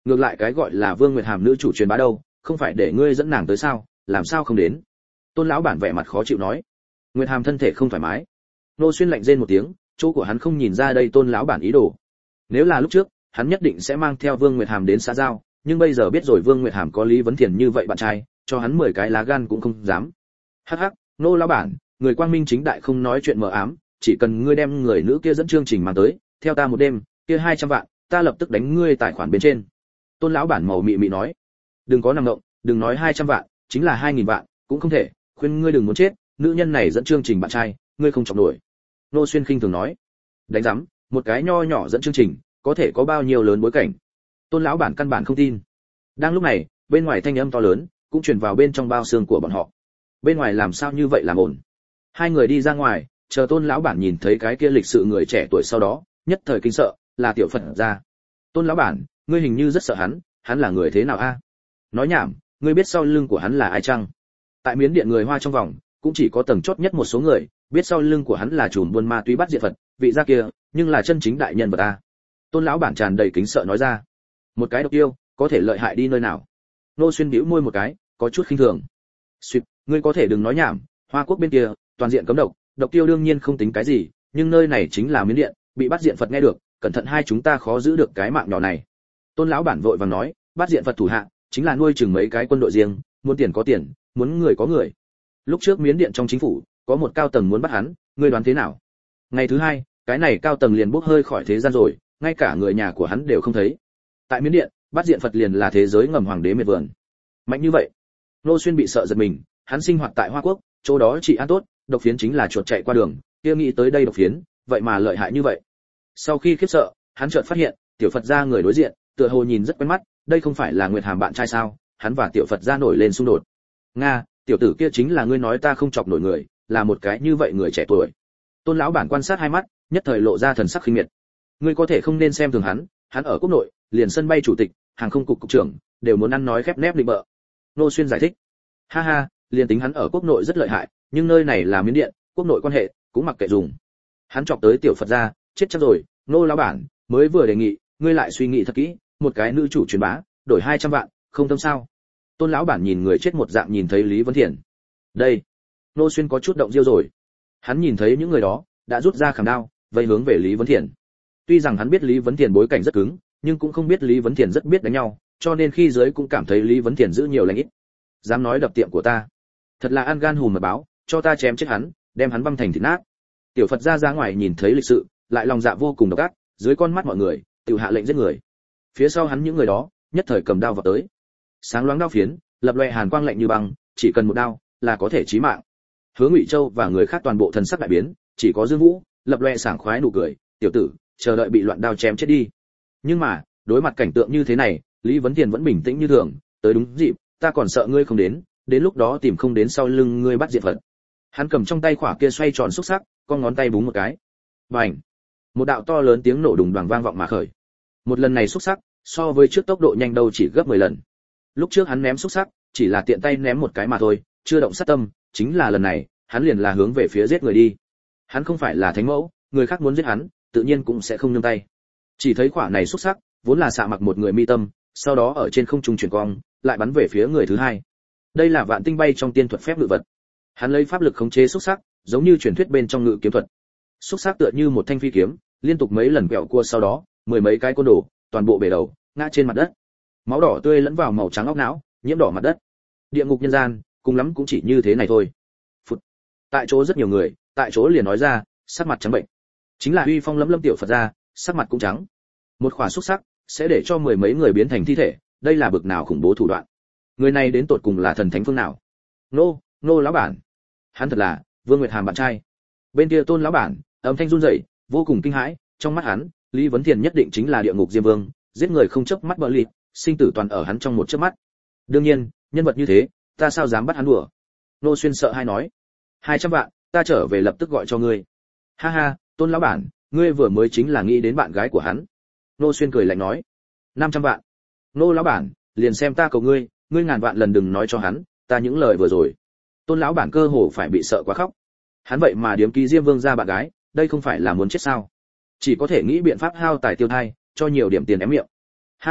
ngược lại cái gọi là Vương Nguyệt Hàm nữ chủ truyền bá đâu, không phải để ngươi dẫn nàng tới sao, làm sao không đến? Tôn lão bản vẻ mặt khó chịu nói. Nguyệt Hàm thân thể không thoải mái. Nô Xuyên lạnh rên một tiếng, chỗ của hắn không nhìn ra đây Tôn lão bản ý đồ. Nếu là lúc trước, hắn nhất định sẽ mang theo Vương Nguyệt Hàm đến xã giao, nhưng bây giờ biết rồi Vương Nguyệt Hàm có Lý Vấn Thiền như vậy bạn trai, cho hắn mười cái lá gan cũng không dám. Hắc hắc, nô lão bản, người quang minh chính đại không nói chuyện mờ ám, chỉ cần ngươi đem người nữ kia dẫn chương trình mang tới, theo ta một đêm, kia hai trăm vạn, ta lập tức đánh ngươi tài khoản bên trên. Tôn lão bản màu mị mị nói. Đừng có nằm động, đừng nói hai trăm vạn, chính là hai nghìn vạn, cũng không thể, khuyên ngươi đừng muốn chết, nữ nhân này dẫn chương trình bạn trai, ngươi không chọc nổi. Nô Xuyên khinh thường nói. Đánh rắm, một cái nho nhỏ dẫn chương trình, có thể có bao nhiêu lớn bối cảnh. Tôn lão bản căn bản không tin. Đang lúc này, bên ngoài thanh âm to lớn cũng truyền vào bên trong bao xương của bọn họ. Bên ngoài làm sao như vậy làm ổn. Hai người đi ra ngoài, chờ Tôn lão bản nhìn thấy cái kia lịch sự người trẻ tuổi sau đó, nhất thời kinh sợ, là Tiểu Phật gia. Tôn lão bản, ngươi hình như rất sợ hắn, hắn là người thế nào a? Nói nhảm, ngươi biết sau lưng của hắn là ai chăng? Tại Miến Điện người Hoa trong vòng, cũng chỉ có tầng chót nhất một số người biết sau lưng của hắn là chùm buôn ma túy bắt diệt Phật, vị gia kia, nhưng là chân chính đại nhân vật ta. Tôn lão bản tràn đầy kính sợ nói ra. Một cái độc yêu, có thể lợi hại đi nơi nào? Nô Xuyên bĩu môi một cái, có chút khinh thường. Xuyệt, ngươi có thể đừng nói nhảm, Hoa Quốc bên kia, toàn diện cấm độc, độc tiêu đương nhiên không tính cái gì, nhưng nơi này chính là Miến Điện, bị bắt diện Phật nghe được, cẩn thận hai chúng ta khó giữ được cái mạng nhỏ này. Tôn lão bản vội vàng nói, bắt diện Phật thủ hạ, chính là nuôi chừng mấy cái quân đội riêng, muốn tiền có tiền, muốn người có người. Lúc trước Miến Điện trong chính phủ, có một cao tầng muốn bắt hắn, ngươi đoán thế nào? Ngày thứ hai, cái này cao tầng liền bốc hơi khỏi thế gian rồi, ngay cả người nhà của hắn đều không thấy. Tại Miến Điện, bắt diện Phật liền là thế giới ngầm hoàng đế miệt vườn. Mạnh như vậy. Nô Xuyên bị sợ giật mình, hắn sinh hoạt tại Hoa Quốc, chỗ đó trị an tốt, độc phiến chính là chuột chạy qua đường, kia nghĩ tới đây độc phiến, vậy mà lợi hại như vậy. Sau khi khiếp sợ, hắn chợt phát hiện, Tiểu Phật gia người đối diện, tựa hồ nhìn rất quen mắt, đây không phải là Nguyệt Hàm bạn trai sao? Hắn và Tiểu Phật gia nổi lên xung đột. Nga, tiểu tử kia chính là ngươi nói ta không chọc nổi người, là một cái như vậy người trẻ tuổi. Tôn lão bản quan sát hai mắt, nhất thời lộ ra thần sắc khinh miệt. Ngươi có thể không nên xem thường hắn, hắn ở quốc nội, liền sân bay chủ tịch, hàng không cục cục trưởng, đều muốn ăn nói khép nép định bợ. Nô Xuyên giải thích. Ha ha, liền tính hắn ở quốc nội rất lợi hại, nhưng nơi này là Miến Điện, quốc nội quan hệ cũng mặc kệ dùng. Hắn chọc tới Tiểu Phật gia, chết chắc rồi. Nô lão bản mới vừa đề nghị, ngươi lại suy nghĩ thật kỹ, một cái nữ chủ truyền bá, đổi hai trăm vạn, không tâm sao? Tôn lão bản nhìn người chết một dạng nhìn thấy Lý Vấn Thiền. Đây, Nô Xuyên có chút động diêu rồi. Hắn nhìn thấy những người đó đã rút ra khảm đao, vây hướng về Lý Vấn Thiền. Tuy rằng hắn biết Lý Vấn Thiền bối cảnh rất cứng, nhưng cũng không biết Lý Vấn Thiền rất biết đánh nhau, cho nên khi dưới cũng cảm thấy Lý Vấn Thiền giữ nhiều lành ít. Dám nói đập tiệm của ta, thật là ăn gan hùm mật báo, cho ta chém chết hắn, đem hắn băm thành thịt nát. Tiểu Phật gia ra ngoài nhìn thấy lịch sự, lại lòng dạ vô cùng độc ác, dưới con mắt mọi người, tự hạ lệnh giết người. Phía sau hắn những người đó, nhất thời cầm đao vào tới. Sáng loáng đao phiến, lập loè hàn quang lạnh như băng, chỉ cần một đao là có thể chí mạng. Hứa Ngụy Châu và người khác toàn bộ thần sắc đại biến, chỉ có Dương Vũ lập loè sảng khoái nụ cười, "Tiểu tử, chờ đợi bị loạn đao chém chết đi." Nhưng mà, đối mặt cảnh tượng như thế này, Lý Vấn Thiền vẫn bình tĩnh như thường, "Tới đúng dịp, ta còn sợ ngươi không đến, đến lúc đó tìm không đến sau lưng ngươi bắt diệt Phật." Hắn cầm trong tay khỏa kia xoay tròn xúc sắc, con ngón tay búng một cái. Bành! Một đạo to lớn tiếng nổ đùng đoàng vang vọng mà khởi. Một lần này xúc sắc, so với trước tốc độ nhanh đâu chỉ gấp mười lần. Lúc trước hắn ném xúc sắc, chỉ là tiện tay ném một cái mà thôi, chưa động sát tâm, chính là lần này, hắn liền là hướng về phía giết người đi. Hắn không phải là thánh mẫu, người khác muốn giết hắn, tự nhiên cũng sẽ không nương tay. Chỉ thấy quả này xúc sắc, vốn là xạ mặc một người mi tâm, sau đó ở trên không trung chuyển cong, lại bắn về phía người thứ hai. Đây là vạn tinh bay trong tiên thuật phép ngự vật. Hắn lấy pháp lực khống chế xúc sắc, giống như truyền thuyết bên trong ngự kiếm thuật. Xúc sắc tựa như một thanh phi kiếm, liên tục mấy lần quẹo cua sau đó, mười mấy cái côn đồ, toàn bộ bể đầu, ngã trên mặt đất. Máu đỏ tươi lẫn vào màu trắng óc não, nhiễm đỏ mặt đất. Địa ngục nhân gian, cùng lắm cũng chỉ như thế này thôi. Phụt. Tại chỗ rất nhiều người, tại chỗ liền nói ra, sắc mặt trắng bệnh. Chính là uy phong lẫm lâm Tiểu Phật gia, sắc mặt cũng trắng. Một quả xúc sắc sẽ để cho mười mấy người biến thành thi thể, đây là bực nào khủng bố thủ đoạn. Người này đến tột cùng là thần thánh phương nào? Nô, nô lão bản. Hắn thật là Vương Nguyệt Hàm bạn trai. Bên kia Tôn lão bản, âm thanh run rẩy, vô cùng kinh hãi, trong mắt hắn, Lý Vấn Thiền nhất định chính là địa ngục diêm vương, giết người không chớp mắt bờ lịt, sinh tử toàn ở hắn trong một chớp mắt. Đương nhiên, nhân vật như thế, ta sao dám bắt hắn đùa? Nô Xuyên sợ hai nói, hai trăm vạn, ta trở về lập tức gọi cho ngươi. Ha ha, Tôn lão bản, ngươi vừa mới chính là nghĩ đến bạn gái của hắn. Nô Xuyên cười lạnh nói, năm trăm vạn. Nô lão bản, liền xem ta cầu ngươi, ngươi ngàn vạn lần đừng nói cho hắn, ta những lời vừa rồi. Tôn lão bản cơ hồ phải bị sợ quá khóc. Hắn vậy mà điếm ký Diêm Vương ra bạn gái, đây không phải là muốn chết sao? Chỉ có thể nghĩ biện pháp hao tài tiêu thai, cho nhiều điểm tiền ém miệng. Ha ha,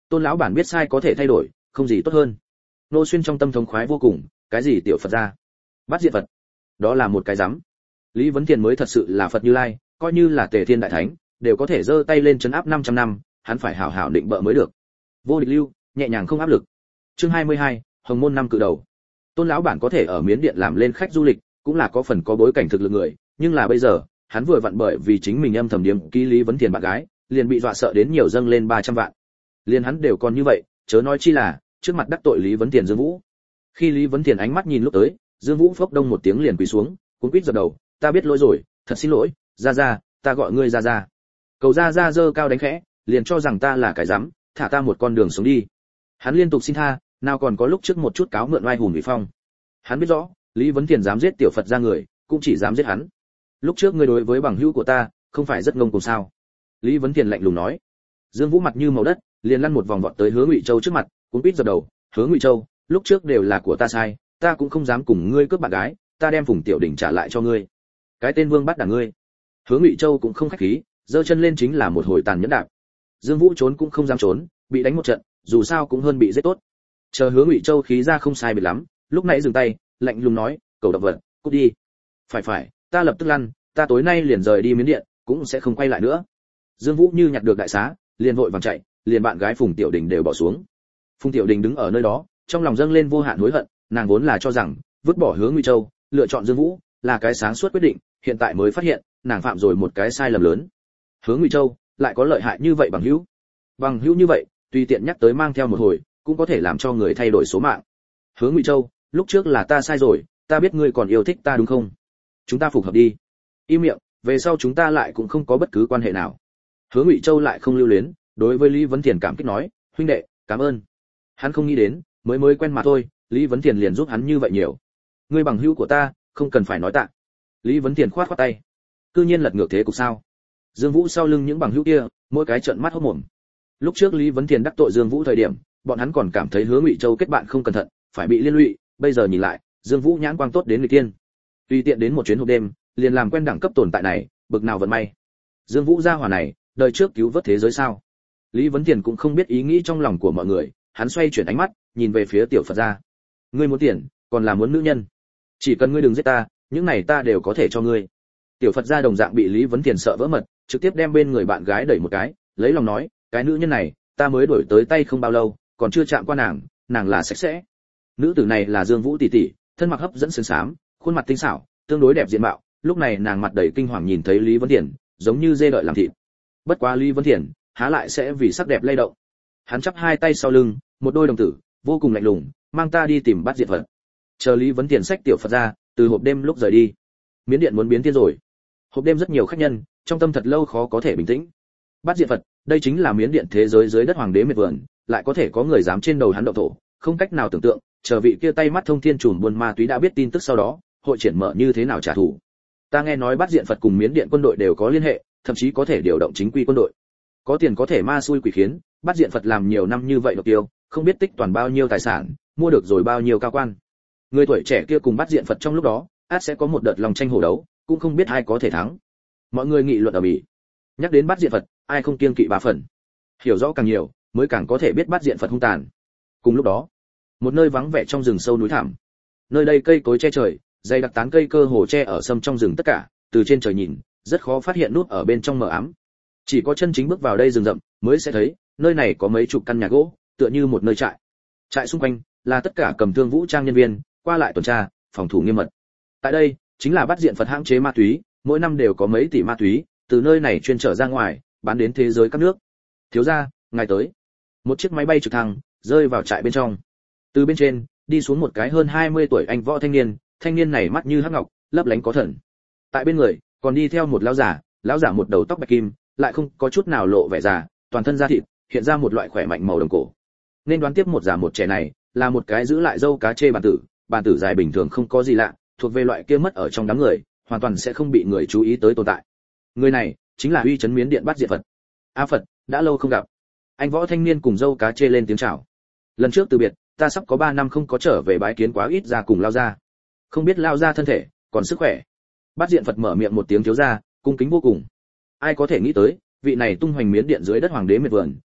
Tôn lão bản biết sai có thể thay đổi, không gì tốt hơn. Nô Xuyên trong tâm thống khoái vô cùng, cái gì tiểu Phật gia, bắt diện Phật, đó là một cái rắm. Lý Vấn Thiền mới thật sự là Phật Như Lai, coi như là Tề Thiên đại thánh, đều có thể giơ tay lên trấn áp năm trăm năm, hắn phải hảo hảo định bợ mới được. Vô địch lưu, nhẹ nhàng không áp lực. Chương hai mươi hai, Hồng môn năm cự đầu. Tôn lão bản có thể ở Miến Điện làm lên khách du lịch, cũng là có phần có bối cảnh thực lực người, nhưng là bây giờ, hắn vừa vặn bởi vì chính mình âm thầm điếm ký Lý Vấn Thiền bạn gái, liền bị dọa sợ đến nhiều dâng lên ba trăm vạn. Liền hắn đều còn như vậy, chớ nói chi là trước mặt đắc tội Lý Vấn Thiền Dương Vũ. Khi Lý Vấn Thiền ánh mắt nhìn lúc tới, Dương Vũ phốc đông một tiếng liền quỳ xuống, cuống quýt dập đầu, ta biết lỗi rồi, thật xin lỗi, ra ra, ta gọi ngươi ra ra. Cầu ra ra giơ cao đánh khẽ, liền cho rằng ta là cái dám, thả ta một con đường sống đi. Hắn liên tục xin tha, nào còn có lúc trước một chút cáo mượn oai hùng vị phong. Hắn biết rõ, Lý Vấn Thiền dám giết tiểu Phật gia người, cũng chỉ dám giết hắn. Lúc trước ngươi đối với bằng hữu của ta, không phải rất ngông cuồng sao? Lý Vấn Thiền lạnh lùng nói. Dương Vũ mặt như màu đất, liền lăn một vòng vọt tới Hứa Ngụy Châu trước mặt, cuống quýt dập đầu, Hứa Ngụy Châu, lúc trước đều là của ta sai, ta cũng không dám cùng ngươi cướp bạn gái, ta đem Phùng Tiểu Đình trả lại cho ngươi. Cái tên Vương bắt đả ngươi. Hứa Ngụy Châu cũng không khách khí, giơ chân lên chính là một hồi tàn nhẫn đạp. Dương Vũ trốn cũng không dám trốn, bị đánh một trận, dù sao cũng hơn bị giết tốt. Chờ Hứa Ngụy Châu khí ra không sai biệt lắm, lúc nãy dừng tay, lạnh lùng nói, cầu động vật, cút đi. Phải phải, ta lập tức lăn, ta tối nay liền rời đi Miến Điện, cũng sẽ không quay lại nữa. Dương Vũ như nhặt được đại xá, liền vội vàng chạy, liền bạn gái Phùng Tiểu Đình đều bỏ xuống. Phùng Tiểu Đình đứng ở nơi đó, trong lòng dâng lên vô hạn hối hận, nàng vốn là cho rằng vứt bỏ Hứa Ngụy Châu, lựa chọn Dương Vũ là cái sáng suốt quyết định, hiện tại mới phát hiện, nàng phạm rồi một cái sai lầm lớn. Hứa Ngụy Châu lại có lợi hại như vậy bằng hữu. Bằng hữu như vậy, tùy tiện nhắc tới mang theo một hồi, cũng có thể làm cho người thay đổi số mạng. Hứa Ngụy Châu, lúc trước là ta sai rồi, ta biết ngươi còn yêu thích ta đúng không? Chúng ta phục hợp đi. Im miệng, về sau chúng ta lại cũng không có bất cứ quan hệ nào. Hứa Ngụy Châu lại không lưu luyến, đối với Lý Vấn Thiền cảm kích nói, huynh đệ, cảm ơn. Hắn không nghĩ đến, mới mới quen mà thôi, Lý Vấn Thiền liền giúp hắn như vậy nhiều. Ngươi bằng hữu của ta, không cần phải nói tạ. Lý Vấn Thiền khoát khoát tay. Cư nhiên lật ngược thế cục sao? Dương Vũ sau lưng những bằng hữu kia, mỗi cái trợn mắt hốt mồm. Lúc trước Lý Vấn Thiền đắc tội Dương Vũ thời điểm, bọn hắn còn cảm thấy Hứa Ngụy Châu kết bạn không cẩn thận, phải bị liên lụy, bây giờ nhìn lại, Dương Vũ nhãn quang tốt đến người tiên. Tùy tiện đến một chuyến hộp đêm, liền làm quen đẳng cấp tồn tại này, bực nào vận may. Dương Vũ gia hỏa này, đời trước cứu vớt thế giới sao? Lý Vấn Thiền cũng không biết ý nghĩ trong lòng của mọi người, hắn xoay chuyển ánh mắt, nhìn về phía tiểu Phật gia. Ngươi muốn tiền, còn là muốn nữ nhân? Chỉ cần ngươi đừng giết ta, những này ta đều có thể cho ngươi. Tiểu Phật gia đồng dạng bị Lý Vấn Thiền sợ vỡ mật, trực tiếp đem bên người bạn gái đẩy một cái, lấy lòng nói, cái nữ nhân này, ta mới đổi tới tay không bao lâu, còn chưa chạm qua nàng, nàng là sạch sẽ. Nữ tử này là Dương Vũ tỷ tỷ, thân mặc hấp dẫn sườn xám, khuôn mặt tinh xảo, tương đối đẹp diện mạo, lúc này nàng mặt đầy kinh hoàng nhìn thấy Lý Vấn Thiền, giống như dê đợi làm thịt. Bất quá Lý Vấn Thiền, há lại sẽ vì sắc đẹp lay động. Hắn chắp hai tay sau lưng, một đôi đồng tử, vô cùng lạnh lùng, mang ta đi tìm bắt diệt Phật. Chờ Lý Vấn Thiền xách tiểu Phật ra, từ hộp đêm lúc rời đi. Miến Điện muốn biến thiên rồi. Hộp đêm rất nhiều khách nhân, trong tâm thật lâu khó có thể bình tĩnh. Bắt diệt Phật, đây chính là Miến Điện thế giới dưới đất hoàng đế miệt vườn, lại có thể có người dám trên đầu hắn động thổ, không cách nào tưởng tượng, chờ vị kia tay mắt thông thiên trùm buôn ma túy đã biết tin tức sau đó, hội triển mở như thế nào trả thù. Ta nghe nói Bắt Diện Phật cùng Miến Điện quân đội đều có liên hệ, thậm chí có thể điều động chính quy quân đội. Có tiền có thể ma xui quỷ khiến, Bắt Diện Phật làm nhiều năm như vậy độc tiêu, không biết tích toàn bao nhiêu tài sản, mua được rồi bao nhiêu cao quan. Người tuổi trẻ kia cùng Bắt Diện Phật trong lúc đó, ắt sẽ có một đợt lòng tranh hổ đấu, cũng không biết ai có thể thắng. Mọi người nghị luận ở mỹ. Nhắc đến Bắt Diện Phật, ai không kiêng kỵ ba phần. Hiểu rõ càng nhiều, mới càng có thể biết Bắt Diện Phật hung tàn. Cùng lúc đó, một nơi vắng vẻ trong rừng sâu núi thẳm. Nơi đây cây cối che trời, dày đặc tán cây cơ hồ che ở sâm trong rừng tất cả, từ trên trời nhìn, rất khó phát hiện nút ở bên trong mờ ám. Chỉ có chân chính bước vào đây rừng rậm, mới sẽ thấy, nơi này có mấy chục căn nhà gỗ, tựa như một nơi trại. Trại xung quanh là tất cả cầm thương vũ trang nhân viên, qua lại tuần tra, phòng thủ nghiêm mật. Tại đây, chính là Bắt Diện Phật hãng chế ma túy, mỗi năm đều có mấy tỷ ma túy, từ nơi này chuyên trở ra ngoài, bán đến thế giới các nước. Thiếu gia, ngài tới. Một chiếc máy bay trực thăng rơi vào trại bên trong. Từ bên trên, đi xuống một cái hơn hai mươi tuổi anh võ thanh niên, thanh niên này mắt như hắc ngọc, lấp lánh có thần. Tại bên người, còn đi theo một lão giả, lão giả một đầu tóc bạch kim, lại không có chút nào lộ vẻ già, toàn thân da thịt, hiện ra một loại khỏe mạnh màu đồng cổ. Nên đoán tiếp một già một trẻ này, là một cái giữ lại dâu cá chê bản tử, bản tử dài bình thường không có gì lạ, thuộc về loại kia mất ở trong đám người, hoàn toàn sẽ không bị người chú ý tới tồn tại. Người này chính là uy chấn Miến Điện Bắt Diện Phật. A Phật, đã lâu không gặp. Anh võ thanh niên cùng dâu cá chê lên tiếng chào. Lần trước từ biệt, ta sắp có ba năm không có trở về bái kiến quá ít ra cùng lao ra. Không biết lao ra thân thể, còn sức khỏe. Bắt Diện Phật mở miệng một tiếng thiếu ra, cung kính vô cùng. Ai có thể nghĩ tới, vị này tung hoành Miến Điện dưới đất hoàng đế miệt vườn,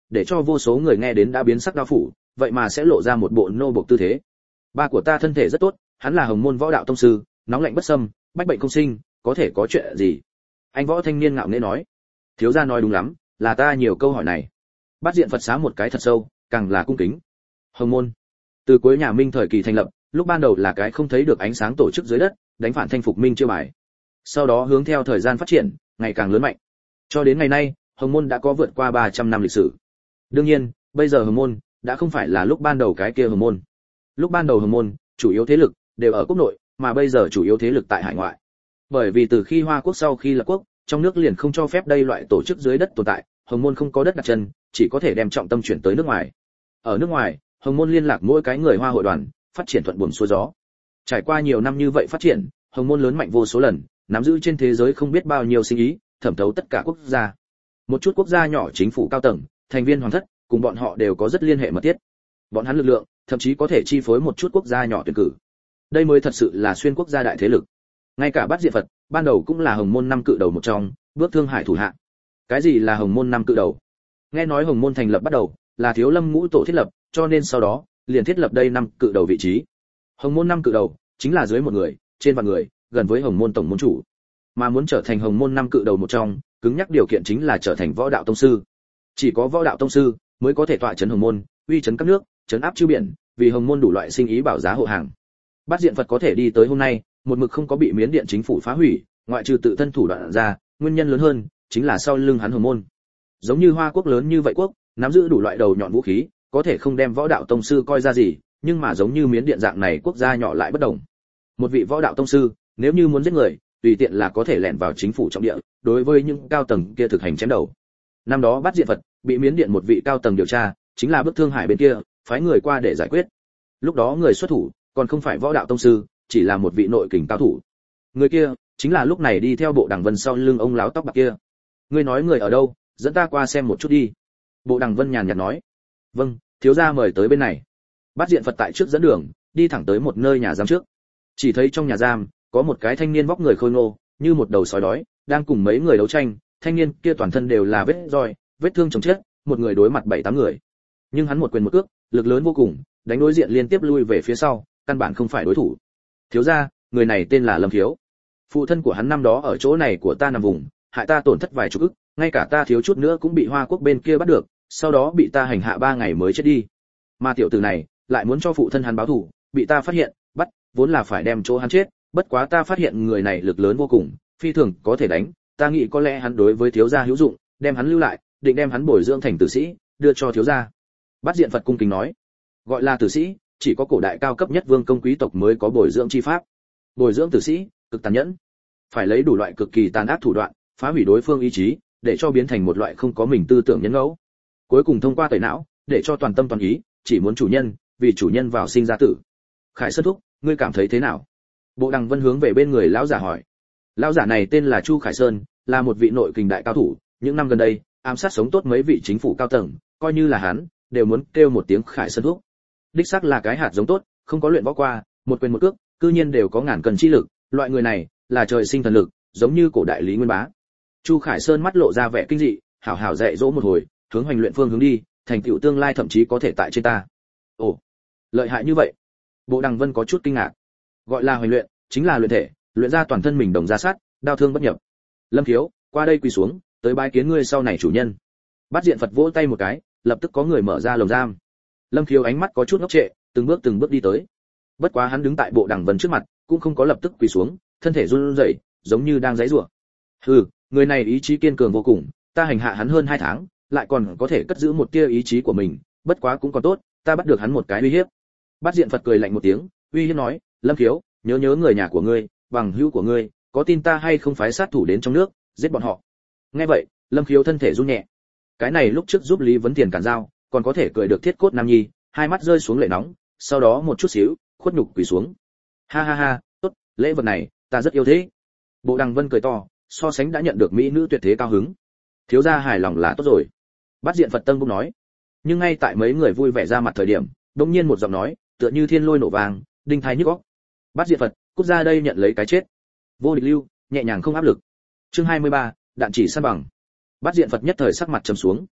để cho vô số người nghe đến đã biến sắc đao phủ, vậy mà sẽ lộ ra một bộ nô bộc tư thế. Ba của ta thân thể rất tốt, hắn là hồng môn võ đạo tông sư, nóng lạnh bất xâm, bách bệnh không sinh, có thể có chuyện gì? Anh võ thanh niên ngạo nghễ nói. Thiếu gia nói đúng lắm, là ta nhiều câu hỏi này. Bát Diện Phật xá một cái thật sâu, càng là cung kính. Hồng môn, từ cuối nhà Minh thời kỳ thành lập, lúc ban đầu là cái không thấy được ánh sáng tổ chức dưới đất, đánh phản thanh phục minh chiêu bài. Sau đó hướng theo thời gian phát triển, ngày càng lớn mạnh. Cho đến ngày nay, Hồng môn đã có vượt qua ba trăm năm lịch sử. Đương nhiên, bây giờ Hồng môn đã không phải là lúc ban đầu cái kia Hồng môn. Lúc ban đầu Hồng môn, chủ yếu thế lực đều ở quốc nội, mà bây giờ chủ yếu thế lực tại hải ngoại. Bởi vì từ khi Hoa quốc sau khi lập quốc, trong nước liền không cho phép đây loại tổ chức dưới đất tồn tại, Hồng môn không có đất đặt chân, chỉ có thể đem trọng tâm chuyển tới nước ngoài. Ở nước ngoài, Hồng môn liên lạc mỗi cái người Hoa hội đoàn, phát triển thuận buồm xuôi gió. Trải qua nhiều năm như vậy phát triển, Hồng môn lớn mạnh vô số lần, nắm giữ trên thế giới không biết bao nhiêu sinh ý, thẩm thấu tất cả quốc gia. Một chút quốc gia nhỏ chính phủ cao tầng, thành viên hoàng thất, cùng bọn họ đều có rất liên hệ mật thiết. Bọn hắn lực lượng, thậm chí có thể chi phối một chút quốc gia nhỏ tuyển cử. Đây mới thật sự là xuyên quốc gia đại thế lực. Ngay cả Bát Diện Phật, ban đầu cũng là Hồng môn năm cự đầu một trong, bước Thương Hải thủ hạ. Cái gì là Hồng môn năm cự đầu? Nghe nói Hồng môn thành lập bắt đầu là Thiếu Lâm ngũ tổ thiết lập, cho nên sau đó liền thiết lập đây năm cự đầu vị trí. Hồng môn năm cự đầu chính là dưới một người, trên vạn người, gần với Hồng môn tổng môn chủ. Mà muốn trở thành Hồng môn năm cự đầu một trong, cứng nhắc điều kiện chính là trở thành võ đạo tông sư. Chỉ có võ đạo tông sư mới có thể tọa chấn Hồng môn, uy chấn các nước, chấn áp chư biển, vì Hồng môn đủ loại sinh ý bảo giá hộ hàng. Bát Diện Phật có thể đi tới hôm nay, một mực không có bị Miến Điện chính phủ phá hủy, ngoại trừ tự thân thủ đoạn ra, nguyên nhân lớn hơn chính là sau lưng hắn Hồng môn. Giống như Hoa quốc lớn như vậy quốc, nắm giữ đủ loại đầu nhọn vũ khí, có thể không đem võ đạo tông sư coi ra gì, nhưng mà giống như Miến Điện dạng này quốc gia nhỏ lại bất đồng. Một vị võ đạo tông sư, nếu như muốn giết người, tùy tiện là có thể lẻn vào chính phủ trọng địa, đối với những cao tầng kia thực hành chém đầu. Năm đó Bát Diện Phật bị Miến Điện một vị cao tầng điều tra, chính là bức Thương Hải bên kia, phái người qua để giải quyết. Lúc đó người xuất thủ còn không phải võ đạo tông sư, chỉ là một vị nội kình cao thủ. Người kia chính là lúc này đi theo Bộ Đằng Vân sau lưng ông láo tóc bạc kia. Ngươi nói người ở đâu, dẫn ta qua xem một chút đi. Bộ Đằng Vân nhàn nhạt nói. Vâng, thiếu gia mời tới bên này. Bát Diện Phật tại trước dẫn đường, đi thẳng tới một nơi nhà giam trước. Chỉ thấy trong nhà giam có một cái thanh niên vóc người khôi ngô, như một đầu sói đói, đang cùng mấy người đấu tranh. Thanh niên kia toàn thân đều là vết roi, vết thương chồng chết, một người đối mặt bảy tám người. Nhưng hắn một quyền một cước, lực lớn vô cùng, đánh đối diện liên tiếp lui về phía sau, căn bản không phải đối thủ. Thiếu gia, người này tên là Lâm Khiếu. Phụ thân của hắn năm đó ở chỗ này của ta nằm vùng, hại ta tổn thất vài chục ức, ngay cả ta thiếu chút nữa cũng bị Hoa quốc bên kia bắt được, sau đó bị ta hành hạ ba ngày mới chết đi. Mà tiểu tử này lại muốn cho phụ thân hắn báo thù, bị ta phát hiện, bắt, vốn là phải đem chỗ hắn chết, bất quá ta phát hiện người này lực lớn vô cùng, phi thường có thể đánh, ta nghĩ có lẽ hắn đối với thiếu gia hữu dụng, đem hắn lưu lại, định đem hắn bồi dưỡng thành tử sĩ, đưa cho thiếu gia. Bát Diện Phật cung kính nói, gọi là tử sĩ, chỉ có cổ đại cao cấp nhất vương công quý tộc mới có bồi dưỡng chi pháp. Bồi dưỡng tử sĩ, cực tàn nhẫn, phải lấy đủ loại cực kỳ tàn ác thủ đoạn, phá hủy đối phương ý chí, để cho biến thành một loại không có mình tư tưởng nhân ngẫu. Cuối cùng thông qua tẩy não, để cho toàn tâm toàn ý, chỉ muốn chủ nhân, vì chủ nhân vào sinh ra tử. Khải Sơn thúc, ngươi cảm thấy thế nào? Bộ Đằng Vân hướng về bên người lão giả hỏi. Lão giả này tên là Chu Khải Sơn, là một vị nội kình đại cao thủ, những năm gần đây, ám sát sống tốt mấy vị chính phủ cao tầng, coi như là hắn, đều muốn kêu một tiếng Khải Sơn thúc. Đích xác là cái hạt giống tốt, không có luyện võ qua, một quyền một cước, cư nhiên đều có ngàn cân chi lực, loại người này là trời sinh thần lực, giống như cổ đại Lý Nguyên Bá. Chu Khải Sơn mắt lộ ra vẻ kinh dị, hảo hảo dạy dỗ một hồi, hướng hoành luyện phương hướng đi, thành tựu tương lai thậm chí có thể tại trên ta. Ồ, lợi hại như vậy. Bộ Đằng Vân có chút kinh ngạc. Gọi là hoành luyện, chính là luyện thể, luyện ra toàn thân mình đồng ra sát, đao thương bất nhập. Lâm Thiếu, qua đây quỳ xuống, tới bái kiến ngươi sau này chủ nhân. Bát Diện Phật vỗ tay một cái, lập tức có người mở ra lồng giam. Lâm Khiếu ánh mắt có chút ngốc trệ, từng bước từng bước đi tới. Bất quá hắn đứng tại Bộ Đằng Vân trước mặt, cũng không có lập tức quỳ xuống, thân thể run rẩy, giống như đang giãy giụa. Hừ, người này ý chí kiên cường vô cùng, ta hành hạ hắn hơn hai tháng, lại còn có thể cất giữ một tia ý chí của mình, bất quá cũng còn tốt, ta bắt được hắn một cái uy hiếp. Bát Diện Phật cười lạnh một tiếng, uy hiếp nói, Lâm Khiếu, nhớ nhớ người nhà của ngươi, bằng hữu của ngươi, có tin ta hay không phái sát thủ đến trong nước, giết bọn họ. Nghe vậy, Lâm Khiếu thân thể run nhẹ. Cái này lúc trước giúp Lý Vấn Tiền cản dao, còn có thể cười được thiết cốt nam nhi, hai mắt rơi xuống lệ nóng, sau đó một chút xíu, khuất nhục quỳ xuống. Ha ha ha, tốt, lễ vật này, ta rất yêu thế. Bộ Đằng Vân cười to, so sánh đã nhận được mỹ nữ tuyệt thế cao hứng. Thiếu gia hài lòng là tốt rồi. Bát Diện Phật Tân cũng nói. Nhưng ngay tại mấy người vui vẻ ra mặt thời điểm, đột nhiên một giọng nói, tựa như thiên lôi nổ vàng, đinh thái nhức óc. Bát Diện Phật, cút ra đây nhận lấy cái chết. Vô địch lưu, nhẹ nhàng không áp lực. Chương hai mươi ba, đạn chỉ san bằng. Bát Diện Phật nhất thời sắc mặt trầm xuống.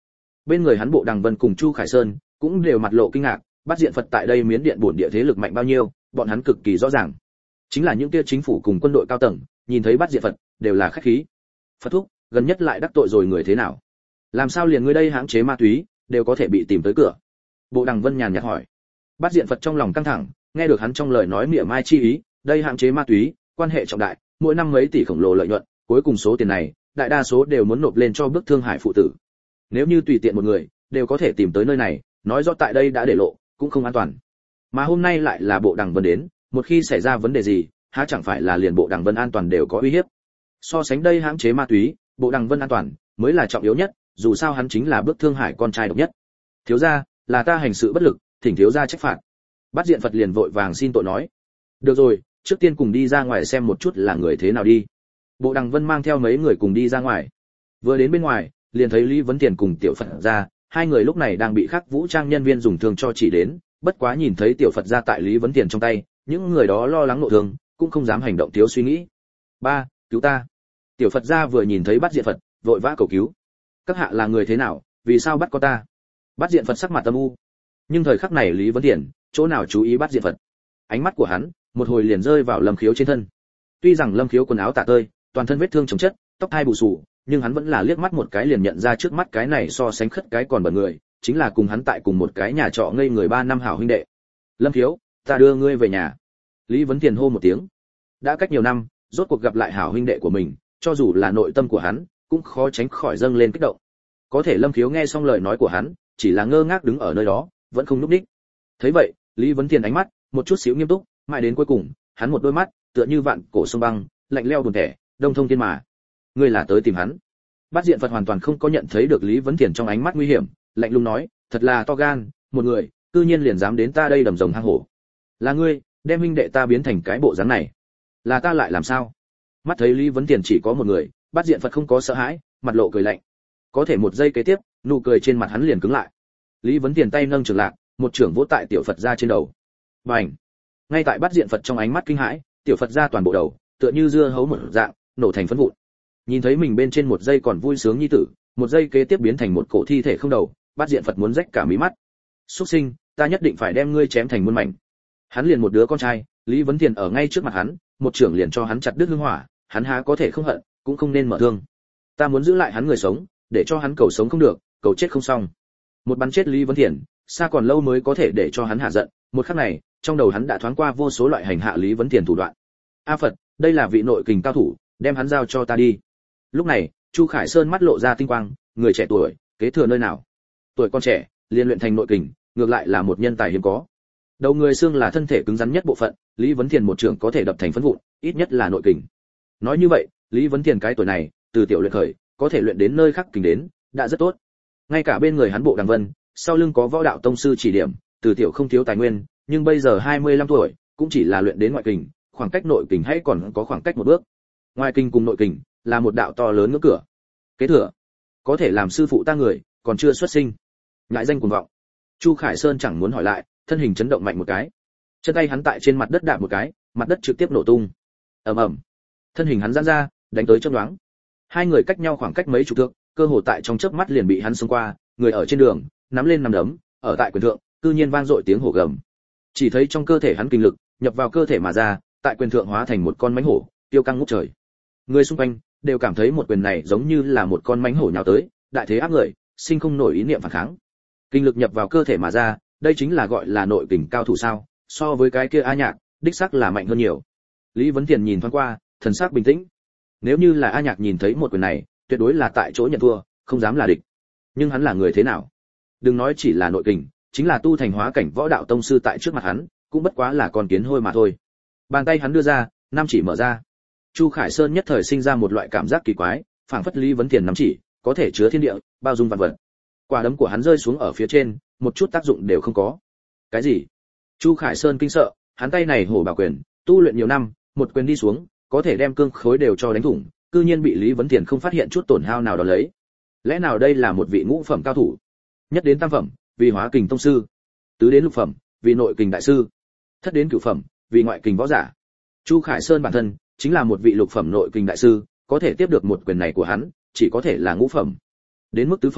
Bên người hắn Bộ Đằng Vân cùng Chu Khải Sơn cũng đều mặt lộ kinh ngạc, Bát Diện Phật tại đây Miến Điện bổn địa thế lực mạnh bao nhiêu, bọn hắn cực kỳ rõ ràng. Chính là những kia chính phủ cùng quân đội cao tầng, nhìn thấy Bát Diện Phật đều là khách khí. Phật thúc, gần nhất lại đắc tội rồi người thế nào? Làm sao liền ngươi đây hãng chế ma túy đều có thể bị tìm tới cửa? Bộ Đằng Vân nhàn nhạt hỏi. Bát Diện Phật trong lòng căng thẳng, nghe được hắn trong lời nói mỉa mai chi ý, đây hãng chế ma túy, quan hệ trọng đại, mỗi năm mấy tỷ khổng lồ lợi nhuận, cuối cùng số tiền này, đại đa số đều muốn nộp lên cho Bức Thương Hải phụ tử. Nếu như tùy tiện một người đều có thể tìm tới nơi này, nói rõ tại đây đã để lộ, cũng không an toàn. Mà hôm nay lại là Bộ Đằng Vân đến, một khi xảy ra vấn đề gì, há chẳng phải là liền Bộ Đằng Vân an toàn đều có uy hiếp. So sánh đây hãng chế ma túy, Bộ Đằng Vân an toàn mới là trọng yếu nhất, dù sao hắn chính là Bức Thương Hải con trai độc nhất. Thiếu gia, là ta hành sự bất lực, thỉnh thiếu gia trách phạt. Bát Diện Phật liền vội vàng xin tội nói. Được rồi, trước tiên cùng đi ra ngoài xem một chút là người thế nào đi. Bộ Đằng Vân mang theo mấy người cùng đi ra ngoài. Vừa đến bên ngoài, liền thấy Lý Vấn Tiền cùng Tiểu Phật gia, hai người lúc này đang bị khắc vũ trang nhân viên dùng thương cho chỉ đến, bất quá nhìn thấy Tiểu Phật gia tại Lý Vấn Tiền trong tay, những người đó lo lắng nội thương, cũng không dám hành động thiếu suy nghĩ. Ba, cứu ta! Tiểu Phật gia vừa nhìn thấy Bát Diện Phật, vội vã cầu cứu. Các hạ là người thế nào, vì sao bắt con ta? Bát Diện Phật sắc mặt âm u. Nhưng thời khắc này Lý Vấn Tiền, chỗ nào chú ý Bát Diện Phật? Ánh mắt của hắn, một hồi liền rơi vào Lâm Khiếu trên thân. Tuy rằng Lâm Khiếu quần áo tả tơi, toàn thân vết thương chồng chất, tóc hai bù xù, nhưng hắn vẫn là liếc mắt một cái liền nhận ra trước mắt cái này so sánh khất cái còn bẩn người, chính là cùng hắn tại cùng một cái nhà trọ ngây người ba năm hảo huynh đệ. Lâm Khiếu, ta đưa ngươi về nhà. Lý Vấn Tiền hô một tiếng. Đã cách nhiều năm, rốt cuộc gặp lại hảo huynh đệ của mình, cho dù là nội tâm của hắn, cũng khó tránh khỏi dâng lên kích động. Có thể Lâm Khiếu nghe xong lời nói của hắn, chỉ là ngơ ngác đứng ở nơi đó, vẫn không nhúc nhích. Thấy vậy, Lý Vấn Tiền ánh mắt một chút xíu nghiêm túc, mãi đến cuối cùng, hắn một đôi mắt tựa như vạn cổ sông băng, lạnh lẽo buồn tẻ, đông thông thiên mà. Ngươi là tới tìm hắn? Bát Diện Phật hoàn toàn không có nhận thấy được Lý Vấn Tiền trong ánh mắt nguy hiểm, lạnh lùng nói, thật là to gan, một người, cư nhiên liền dám đến ta đây đầm rồng hang hổ. Là ngươi, đem huynh đệ ta biến thành cái bộ dáng này. Là ta lại làm sao? Mắt thấy Lý Vấn Tiền chỉ có một người, Bát Diện Phật không có sợ hãi, mặt lộ cười lạnh. Có thể một giây kế tiếp, nụ cười trên mặt hắn liền cứng lại. Lý Vấn Tiền tay nâng trường lạc, một trưởng vỗ tại Tiểu Phật gia trên đầu. Bành! Ngay tại Bát Diện Phật trong ánh mắt kinh hãi, Tiểu Phật gia toàn bộ đầu, tựa như dưa hấu một dạng, nổ thành phấn vụn. Nhìn thấy mình bên trên một giây còn vui sướng nhi tử, một giây kế tiếp biến thành một cổ thi thể không đầu, Bát Diện Phật muốn rách cả mí mắt. Súc sinh, ta nhất định phải đem ngươi chém thành muôn mảnh. Hắn liền một đứa con trai, Lý Vấn Tiền ở ngay trước mặt hắn, một trưởng liền cho hắn chặt đứt hương hỏa, hắn há có thể không hận, cũng không nên mở thương. Ta muốn giữ lại hắn người sống, để cho hắn cầu sống không được, cầu chết không xong. Một bắn chết Lý Vấn Tiền, xa còn lâu mới có thể để cho hắn hạ giận, một khắc này, trong đầu hắn đã thoáng qua vô số loại hành hạ Lý Vấn Tiền thủ đoạn. A Phật, đây là vị nội kình cao thủ, đem hắn giao cho ta đi. Lúc này, Chu Khải Sơn mắt lộ ra tinh quang, người trẻ tuổi, kế thừa nơi nào? Tuổi con trẻ, liên luyện thành nội kình, ngược lại là một nhân tài hiếm có. Đầu người xương là thân thể cứng rắn nhất bộ phận, Lý Vấn Tiền một trưởng có thể đập thành phấn vụn, ít nhất là nội kình. Nói như vậy, Lý Vấn Tiền cái tuổi này, từ tiểu luyện khởi, có thể luyện đến nơi khác kình đến, đã rất tốt. Ngay cả bên người hắn Bộ Đằng Vân, sau lưng có võ đạo tông sư chỉ điểm, từ tiểu không thiếu tài nguyên, nhưng bây giờ hai mươi lăm tuổi, cũng chỉ là luyện đến ngoại kình, khoảng cách nội kình hay còn có khoảng cách một bước. Ngoại kình cùng nội kình là một đạo to lớn ngưỡng cửa. Kế thừa, có thể làm sư phụ ta người, còn chưa xuất sinh. Ngại danh cuồng vọng. Chu Khải Sơn chẳng muốn hỏi lại, thân hình chấn động mạnh một cái. Chân tay hắn tại trên mặt đất đạp một cái, mặt đất trực tiếp nổ tung. Ầm ầm. Thân hình hắn giãn ra, đánh tới chớp nhoáng. Hai người cách nhau khoảng cách mấy chục thước, cơ hồ tại trong chớp mắt liền bị hắn xông qua, người ở trên đường, nắm lên nắm đấm, ở tại quyền thượng, cư nhiên vang dội tiếng hổ gầm. Chỉ thấy trong cơ thể hắn kinh lực nhập vào cơ thể mà ra, tại quyền thượng hóa thành một con mãnh hổ, tiêu căng ngút trời. Người xung quanh đều cảm thấy một quyền này giống như là một con mãnh hổ nhào tới, đại thế áp người, sinh không nổi ý niệm phản kháng. Kinh lực nhập vào cơ thể mà ra, đây chính là gọi là nội kình cao thủ sao? So với cái kia A Nhạc, đích xác là mạnh hơn nhiều. Lý Vấn Tiền nhìn thoáng qua, thần sắc bình tĩnh. Nếu như là A Nhạc nhìn thấy một quyền này, tuyệt đối là tại chỗ nhận thua, không dám là địch. Nhưng hắn là người thế nào? Đừng nói chỉ là nội kình, chính là tu thành hóa cảnh võ đạo tông sư tại trước mặt hắn, cũng bất quá là con kiến hôi mà thôi. Bàn tay hắn đưa ra, năm chỉ mở ra. Chu Khải Sơn nhất thời sinh ra một loại cảm giác kỳ quái, phảng phất Lý Vấn Tiền nắm chỉ, có thể chứa thiên địa, bao dung vạn vật. Quả đấm của hắn rơi xuống ở phía trên, một chút tác dụng đều không có. Cái gì? Chu Khải Sơn kinh sợ, hắn tay này hổ bảo quyền, tu luyện nhiều năm, một quyền đi xuống, có thể đem cương khối đều cho đánh thủng, cư nhiên bị Lý Vấn Tiền không phát hiện chút tổn hao nào đó lấy. Lẽ nào đây là một vị ngũ phẩm cao thủ? Nhất đến tam phẩm, vì hóa kình tông sư, tứ đến lục phẩm, vì nội kình đại sư, thất đến cửu phẩm, vì ngoại kình võ giả. Chu Khải Sơn bản thân chính là một vị lục phẩm nội kình đại sư, có thể tiếp được một quyền này của hắn, chỉ có thể là ngũ phẩm. Đến mức tứ phẩm,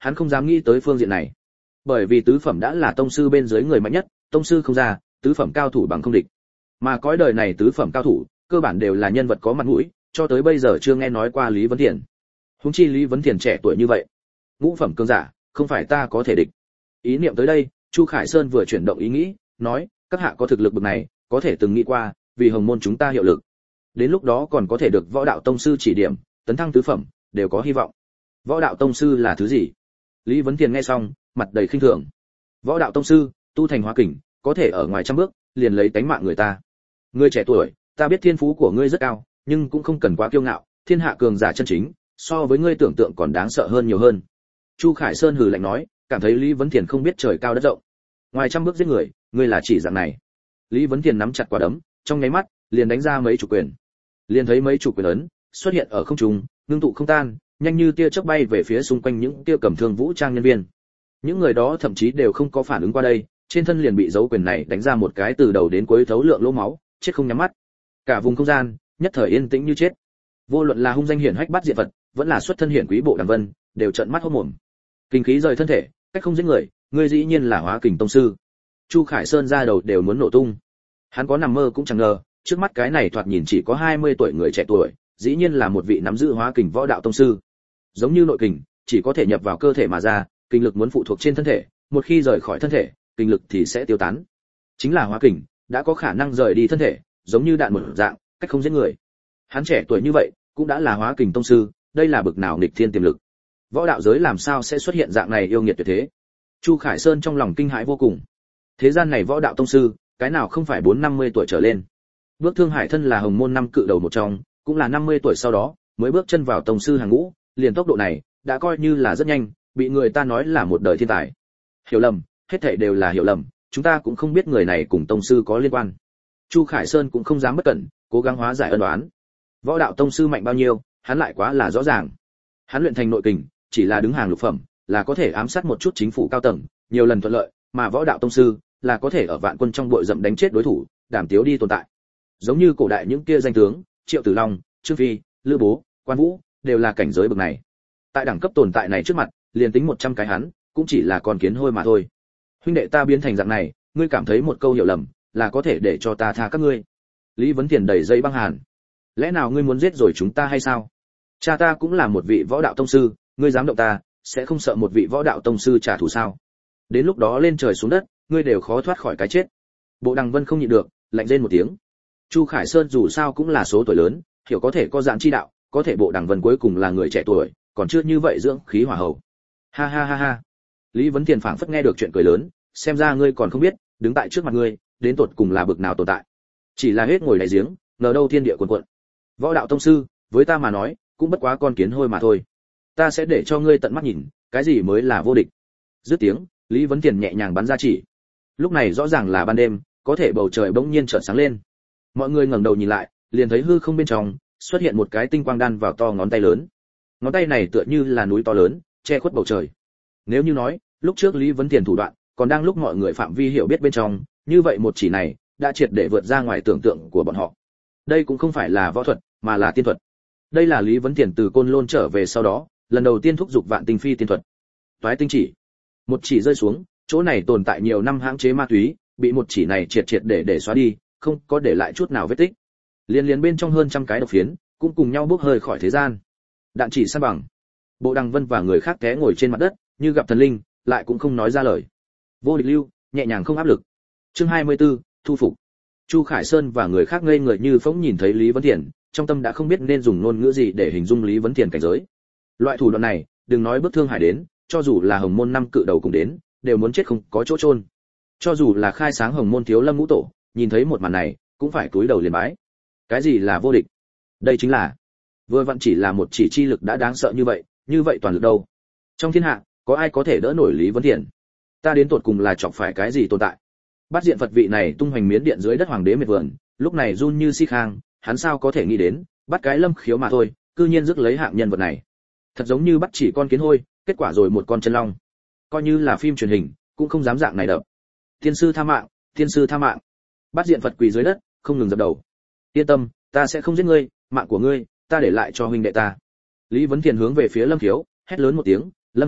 hắn không dám nghĩ tới phương diện này. Bởi vì tứ phẩm đã là tông sư bên dưới người mạnh nhất, tông sư không ra, tứ phẩm cao thủ bằng không địch. Mà cõi đời này tứ phẩm cao thủ, cơ bản đều là nhân vật có mặt mũi, cho tới bây giờ chưa nghe nói qua Lý Vấn Thiền. Huống chi Lý Vấn Thiền trẻ tuổi như vậy, ngũ phẩm cường giả, không phải ta có thể địch. Ý niệm tới đây, Chu Khải Sơn vừa chuyển động ý nghĩ, nói, các hạ có thực lực bậc này, có thể từng nghĩ qua, vì Hồng môn chúng ta hiệu lực. Đến lúc đó còn có thể được võ đạo tông sư chỉ điểm, tấn thăng tứ phẩm, đều có hy vọng. Võ đạo tông sư là thứ gì? Lý Vấn Thiền nghe xong, mặt đầy khinh thường. Võ đạo tông sư, tu thành hóa kình, có thể ở ngoài trăm bước, liền lấy tánh mạng người ta. Ngươi trẻ tuổi, ta biết thiên phú của ngươi rất cao, nhưng cũng không cần quá kiêu ngạo, thiên hạ cường giả chân chính, so với ngươi tưởng tượng còn đáng sợ hơn nhiều hơn. Chu Khải Sơn hừ lạnh nói, cảm thấy Lý Vấn Thiền không biết trời cao đất rộng. Ngoài trăm bước giết người, ngươi là chỉ dạng này. Lý Vấn Thiền nắm chặt quả đấm, trong nháy mắt, liền đánh ra mấy chủ quyền. Liền thấy mấy chủ quyền ấn xuất hiện ở không trung, ngưng tụ không tan, nhanh như tia chớp bay về phía xung quanh những tia cầm thương vũ trang nhân viên. Những người đó thậm chí đều không có phản ứng qua đây, trên thân liền bị dấu quyền này đánh ra một cái từ đầu đến cuối thấu lượng lỗ máu, chết không nhắm mắt. Cả vùng không gian nhất thời yên tĩnh như chết. Vô luận là hung danh hiển hách bắt diện vật, vẫn là xuất thân hiển quý bộ Đằng Vân, đều trợn mắt hốt mồm. Kinh khí rời thân thể, cách không giết người, ngươi dĩ nhiên là hóa kình tông sư. Chu Khải Sơn ra đầu đều muốn nổ tung. Hắn có nằm mơ cũng chẳng ngờ, trước mắt cái này thoạt nhìn chỉ có hai mươi tuổi người trẻ tuổi, dĩ nhiên là một vị nắm giữ hóa kình võ đạo tông sư. Giống như nội kình, chỉ có thể nhập vào cơ thể mà ra, kinh lực muốn phụ thuộc trên thân thể, một khi rời khỏi thân thể, kinh lực thì sẽ tiêu tán. Chính là hóa kình, đã có khả năng rời đi thân thể, giống như đạn một dạng, cách không giết người. Hắn trẻ tuổi như vậy, cũng đã là hóa kình tông sư, đây là bực nào nghịch thiên tiềm lực. Võ đạo giới làm sao sẽ xuất hiện dạng này yêu nghiệt tuyệt thế? Chu Khải Sơn trong lòng kinh hãi vô cùng. Thế gian này võ đạo tông sư, cái nào không phải bốn năm mươi tuổi trở lên. Bước Thương Hải thân là Hồng môn năm cự đầu một trong, cũng là năm mươi tuổi sau đó mới bước chân vào tông sư hàng ngũ, liền tốc độ này, đã coi như là rất nhanh, bị người ta nói là một đời thiên tài. Hiểu lầm, hết thảy đều là hiểu lầm, chúng ta cũng không biết người này cùng tông sư có liên quan. Chu Khải Sơn cũng không dám bất cẩn, cố gắng hóa giải ân oán. Võ đạo tông sư mạnh bao nhiêu, hắn lại quá là rõ ràng. Hắn luyện thành nội kình, chỉ là đứng hàng lục phẩm, là có thể ám sát một chút chính phủ cao tầng, nhiều lần thuận lợi, mà võ đạo tông sư là có thể ở vạn quân trong bội rậm đánh chết đối thủ, đảm tiếu đi tồn tại. Giống như cổ đại những kia danh tướng, Triệu Tử Long, Trương Phi, Lữ Bố, Quan Vũ, đều là cảnh giới bậc này. Tại đẳng cấp tồn tại này trước mặt, liền tính một trăm cái hắn, cũng chỉ là con kiến hôi mà thôi. Huynh đệ ta biến thành dạng này, ngươi cảm thấy một câu hiểu lầm, là có thể để cho ta tha các ngươi. Lý Vấn Thiền đầy dây băng hàn. Lẽ nào ngươi muốn giết rồi chúng ta hay sao? Cha ta cũng là một vị võ đạo tông sư, ngươi dám động ta, sẽ không sợ một vị võ đạo tông sư trả thù sao? Đến lúc đó lên trời xuống đất, ngươi đều khó thoát khỏi cái chết. Bộ Đằng Vân không nhịn được, lạnh rên một tiếng. Chu Khải Sơn dù sao cũng là số tuổi lớn, hiểu có thể có dạng chi đạo, có thể Bộ Đằng Vân cuối cùng là người trẻ tuổi, còn chưa như vậy dưỡng khí hỏa hậu. Ha ha ha ha. Lý Vấn Thiền phảng phất nghe được chuyện cười lớn, xem ra ngươi còn không biết, đứng tại trước mặt ngươi, đến tột cùng là bực nào tồn tại. Chỉ là hết ngồi đáy giếng, ngờ đâu thiên địa cuồn cuộn. Võ đạo tông sư, với ta mà nói, cũng bất quá con kiến hôi mà thôi. Ta sẽ để cho ngươi tận mắt nhìn, cái gì mới là vô địch. Dứt tiếng, Lý Vấn Thiền nhẹ nhàng bắn ra chỉ. Lúc này rõ ràng là ban đêm, có thể bầu trời bỗng nhiên chợt sáng lên. Mọi người ngẩng đầu nhìn lại, liền thấy hư không bên trong xuất hiện một cái tinh quang đan vào to ngón tay lớn. Ngón tay này tựa như là núi to lớn, che khuất bầu trời. Nếu như nói, lúc trước Lý Vấn Thiền thủ đoạn, còn đang lúc mọi người phạm vi hiểu biết bên trong, như vậy một chỉ này đã triệt để vượt ra ngoài tưởng tượng của bọn họ. Đây cũng không phải là võ thuật, mà là tiên thuật. Đây là Lý Vấn Thiền từ Côn Lôn trở về sau đó, lần đầu tiên thúc giục Vạn Tinh Phi tiên thuật. Toái tinh chỉ. Một chỉ rơi xuống, chỗ này tồn tại nhiều năm hãng chế ma túy, bị một chỉ này triệt triệt để để xóa đi, không có để lại chút nào vết tích. Liên liên bên trong hơn trăm cái độc phiến, cũng cùng nhau bốc hơi khỏi thế gian. Đạn chỉ san bằng. Bộ Đằng Vân và người khác té ngồi trên mặt đất, như gặp thần linh, lại cũng không nói ra lời. Vô địch lưu, nhẹ nhàng không áp lực. Chương hai mươi tư, thu phục. Chu Khải Sơn và người khác ngây người như phỗng nhìn thấy Lý Vấn Thiền, trong tâm đã không biết nên dùng ngôn ngữ gì để hình dung Lý Vấn Thiền cảnh giới. Loại thủ đoạn này, đừng nói Bước Thương Hải đến, cho dù là Hồng môn năm cự đầu cùng đến, đều muốn chết không có chỗ chôn. Cho dù là khai sáng Hồng môn Thiếu Lâm ngũ tổ, nhìn thấy một màn này, cũng phải cúi đầu liền bái. Cái gì là vô địch? Đây chính là, vừa vặn chỉ là một chỉ chi lực đã đáng sợ như vậy, như vậy toàn lực đâu? Trong thiên hạ, có ai có thể đỡ nổi Lý Vấn Thiền? Ta đến tột cùng là chọc phải cái gì tồn tại? Bát diện Phật vị này tung hoành miến điện dưới đất hoàng đế miệt vườn, lúc này run như si khang, hắn sao có thể nghĩ đến, bắt cái Lâm Khiếu mà thôi, cư nhiên rước lấy hạng nhân vật này. Thật giống như bắt chỉ con kiến hôi, kết quả rồi một con chân long. Coi như là phim truyền hình, cũng không dám dạng này đập. Tiên sư tha mạng, tiên sư tha mạng. Bát diện Phật quỳ dưới đất, không ngừng dập đầu. Yên tâm, ta sẽ không giết ngươi, mạng của ngươi, ta để lại cho huynh đệ ta. Lý Vấn Thiền hướng về phía Lâm Khiếu, hét lớn một tiếng, Lâm Khiếu,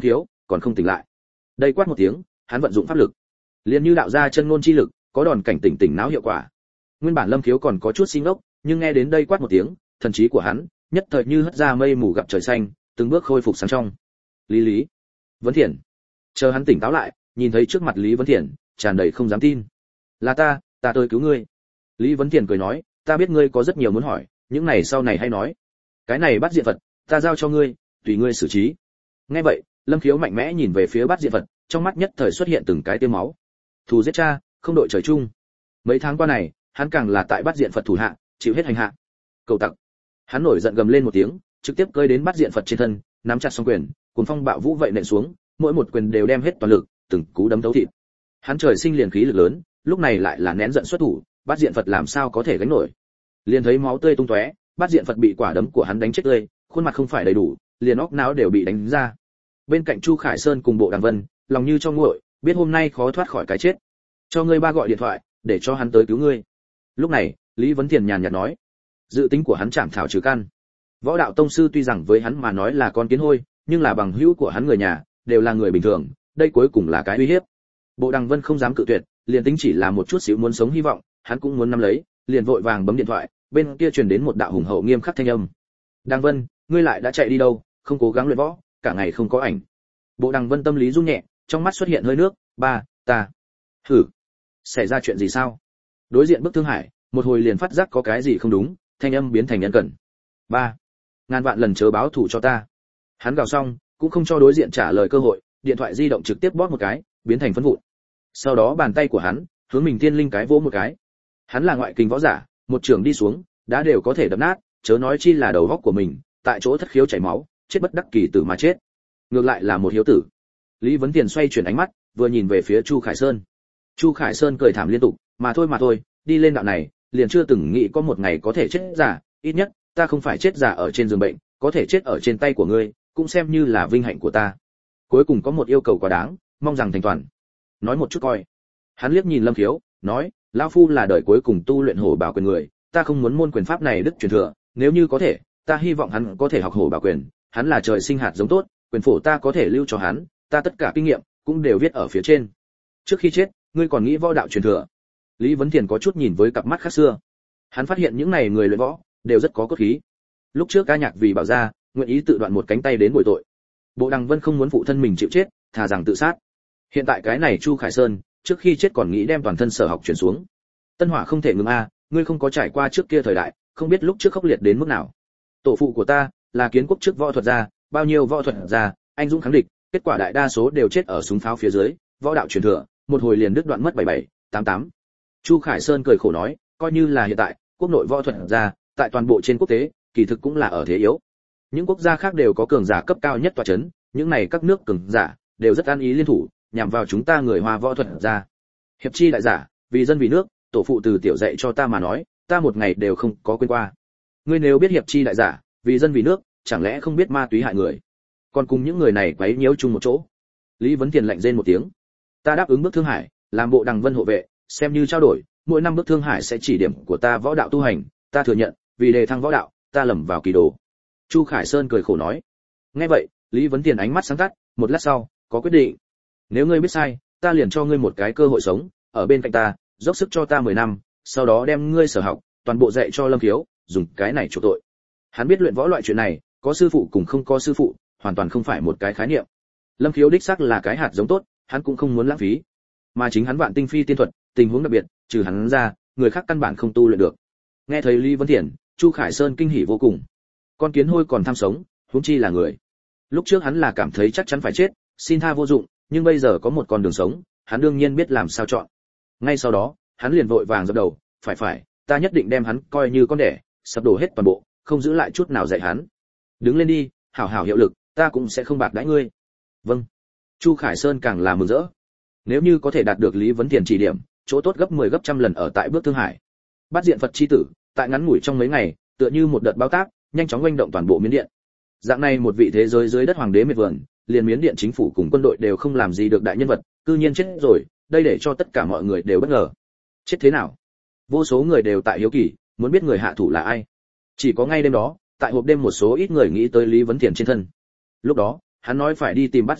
còn không tỉnh lại. Đây quát một tiếng, hắn vận dụng pháp lực, liền như đạo ra chân ngôn chi lực, có đòn cảnh tỉnh tỉnh não hiệu quả. Nguyên bản Lâm Khiếu còn có chút xin ngốc, nhưng nghe đến đây quát một tiếng, thần trí của hắn nhất thời như hất ra mây mù gặp trời xanh, từng bước khôi phục sáng trong. Lý Lý, Vấn Thiện. Chờ hắn tỉnh táo lại, nhìn thấy trước mặt Lý Vấn Thiện, tràn đầy không dám tin. Là ta, ta tới cứu ngươi. Lý Vấn Thiện cười nói, ta biết ngươi có rất nhiều muốn hỏi, những này sau này hay nói. Cái này Bát Diện Phật, ta giao cho ngươi, tùy ngươi xử trí. Nghe vậy, Lâm Khiếu mạnh mẽ nhìn về phía Bát Diện Phật, trong mắt nhất thời xuất hiện từng cái tia máu. Thù giết cha, không đội trời chung. Mấy tháng qua này, hắn càng là tại Bát Diện Phật thủ hạ, chịu hết hành hạ. Cầu tặc. Hắn nổi giận gầm lên một tiếng, trực tiếp cơi đến Bát Diện Phật trên thân, nắm chặt song quyền, cuồng phong bạo vũ vậy nện xuống, mỗi một quyền đều đem hết toàn lực, từng cú đấm thấu thịt. Hắn trời sinh liền khí lực lớn, lúc này lại là nén giận xuất thủ, Bát Diện Phật làm sao có thể gánh nổi. Liền thấy máu tươi tung tóe, Bát Diện Phật bị quả đấm của hắn đánh chết tươi, khuôn mặt không phải đầy đủ, liền óc não đều bị đánh ra. Bên cạnh Chu Khải Sơn cùng Bộ Đằng Vân, lòng như cho nguội, biết hôm nay khó thoát khỏi cái chết. Cho ngươi ba gọi điện thoại, để cho hắn tới cứu ngươi. Lúc này, Lý Vấn Thiền nhàn nhạt nói, dự tính của hắn chảm thảo trừ căn. Võ đạo tông sư tuy rằng với hắn mà nói là con kiến hôi, nhưng là bằng hữu của hắn người nhà, đều là người bình thường, đây cuối cùng là cái uy hiếp. Bộ Đằng Vân không dám cự tuyệt, liền tính chỉ là một chút xíu muốn sống hy vọng, hắn cũng muốn nắm lấy, liền vội vàng bấm điện thoại, bên kia truyền đến một đạo hùng hậu nghiêm khắc thanh âm. Đằng Vân, ngươi lại đã chạy đi đâu, không cố gắng luyện võ, cả ngày không có ảnh. Bộ Đằng Vân tâm lý rung nhẹ, trong mắt xuất hiện hơi nước, ba, ta. Hử. Xảy ra chuyện gì sao? Đối diện bức Thương Hải, một hồi liền phát giác có cái gì không đúng, thanh âm biến thành nhân cẩn. Ba. Ngàn vạn lần chớ báo thù cho ta. Hắn gào xong, cũng không cho đối diện trả lời cơ hội, điện thoại di động trực tiếp bóp một cái, biến thành phấn vụn. Sau đó bàn tay của hắn hướng mình thiên linh cái vỗ một cái. Hắn là ngoại kình võ giả, một trường đi xuống, đã đều có thể đập nát, chớ nói chi là đầu góc của mình, tại chỗ thất khiếu chảy máu, chết bất đắc kỳ tử mà chết. Ngược lại là một hiếu tử. Lý Vấn Tiền xoay chuyển ánh mắt, vừa nhìn về phía Chu Khải Sơn. Chu Khải Sơn cười thảm liên tục, mà thôi mà thôi, đi lên đạo này, liền chưa từng nghĩ có một ngày có thể chết giả, ít nhất, ta không phải chết giả ở trên giường bệnh, có thể chết ở trên tay của ngươi, cũng xem như là vinh hạnh của ta. Cuối cùng có một yêu cầu quá đáng, mong rằng thành toàn. Nói một chút coi. Hắn liếc nhìn Lâm Khiếu, nói, lão phu là đời cuối cùng tu luyện hổ bảo quyền người, ta không muốn môn quyền pháp này đứt truyền thừa, nếu như có thể, ta hy vọng hắn có thể học hổ bảo quyền, hắn là trời sinh hạt giống tốt, quyền phổ ta có thể lưu cho hắn, ta tất cả kinh nghiệm cũng đều viết ở phía trên. Trước khi chết, ngươi còn nghĩ võ đạo truyền thừa? Lý Vấn Thiền có chút nhìn với cặp mắt khác xưa. Hắn phát hiện những này người luyện võ đều rất có cốt khí. Lúc trước Ca Nhạc vì bảo ra, nguyện ý tự đoạn một cánh tay đến bồi tội. Bộ Đằng Vân không muốn phụ thân mình chịu chết, thà rằng tự sát. Hiện tại cái này Chu Khải Sơn, trước khi chết còn nghĩ đem toàn thân sở học chuyển xuống. Tân hỏa không thể ngừng a, ngươi không có trải qua trước kia thời đại, không biết lúc trước khốc liệt đến mức nào. Tổ phụ của ta là kiến quốc trước võ thuật gia, bao nhiêu võ thuật gia, anh dũng kháng địch, kết quả đại đa số đều chết ở súng pháo phía dưới, võ đạo truyền thừa, một hồi liền đứt đoạn mất bảy bảy, tám tám. Chu Khải Sơn cười khổ nói, coi như là hiện tại, quốc nội võ thuật gia, tại toàn bộ trên quốc tế, kỳ thực cũng là ở thế yếu. Những quốc gia khác đều có cường giả cấp cao nhất tọa chấn, những này các nước cường giả đều rất an ý liên thủ, nhằm vào chúng ta người Hoa võ thuật gia. Hiệp chi đại giả, vì dân vì nước, tổ phụ từ tiểu dạy cho ta mà nói, ta một ngày đều không có quên qua. Ngươi nếu biết hiệp chi đại giả, vì dân vì nước, chẳng lẽ không biết ma túy hại người? Còn cùng những người này quấy nhiễu chung một chỗ. Lý Vấn Tiền lạnh rên một tiếng. Ta đáp ứng bước Thương Hải, làm Bộ Đằng Vân hộ vệ, xem như trao đổi, mỗi năm bước Thương Hải sẽ chỉ điểm của ta võ đạo tu hành, ta thừa nhận, vì đề thăng võ đạo, ta lầm vào kỳ đồ. Chu Khải Sơn cười khổ nói. Nghe vậy, Lý Vấn Tiền ánh mắt sáng tắt, một lát sau, có quyết định. Nếu ngươi biết sai, ta liền cho ngươi một cái cơ hội sống, ở bên cạnh ta, dốc sức cho ta mười năm, sau đó đem ngươi sở học, toàn bộ dạy cho Lâm Khiếu, dùng cái này chuộc tội. Hắn biết luyện võ loại chuyện này, có sư phụ cùng không có sư phụ, hoàn toàn không phải một cái khái niệm. Lâm Khiếu đích xác là cái hạt giống tốt, hắn cũng không muốn lãng phí. Mà chính hắn Vạn Tinh Phi tiên thuật, tình huống đặc biệt, trừ hắn ra, người khác căn bản không tu luyện được. Nghe thấy Lý Vấn Thiển, Chu Khải Sơn kinh hỉ vô cùng. Con kiến hôi còn tham sống, huống chi là người. Lúc trước hắn là cảm thấy chắc chắn phải chết, xin tha vô dụng, nhưng bây giờ có một con đường sống, hắn đương nhiên biết làm sao chọn. Ngay sau đó, hắn liền vội vàng dập đầu, phải phải, ta nhất định đem hắn coi như con đẻ, sập đổ hết toàn bộ, không giữ lại chút nào dạy hắn. Đứng lên đi, hảo hảo hiệu lực, ta cũng sẽ không bạc đãi ngươi. Vâng. Chu Khải Sơn càng là mừng rỡ. Nếu như có thể đạt được Lý Vấn Tiền chỉ điểm, chỗ tốt gấp mười gấp trăm lần ở tại bước Thương Hải. Bát Diện Phật chi tử, tại ngắn ngủi trong mấy ngày, tựa như một đợt bão táp, nhanh chóng oanh động toàn bộ Miến Điện. Dạng này một vị thế giới dưới đất hoàng đế miệt vườn, liền Miến Điện chính phủ cùng quân đội đều không làm gì được đại nhân vật, cư nhiên chết rồi, đây để cho tất cả mọi người đều bất ngờ. Chết thế nào? Vô số người đều tại hiếu kỳ, muốn biết người hạ thủ là ai. Chỉ có ngay đêm đó, tại hộp đêm một số ít người nghĩ tới Lý Vấn Tiền trên thân. Lúc đó, hắn nói phải đi tìm Bát Diện Phật,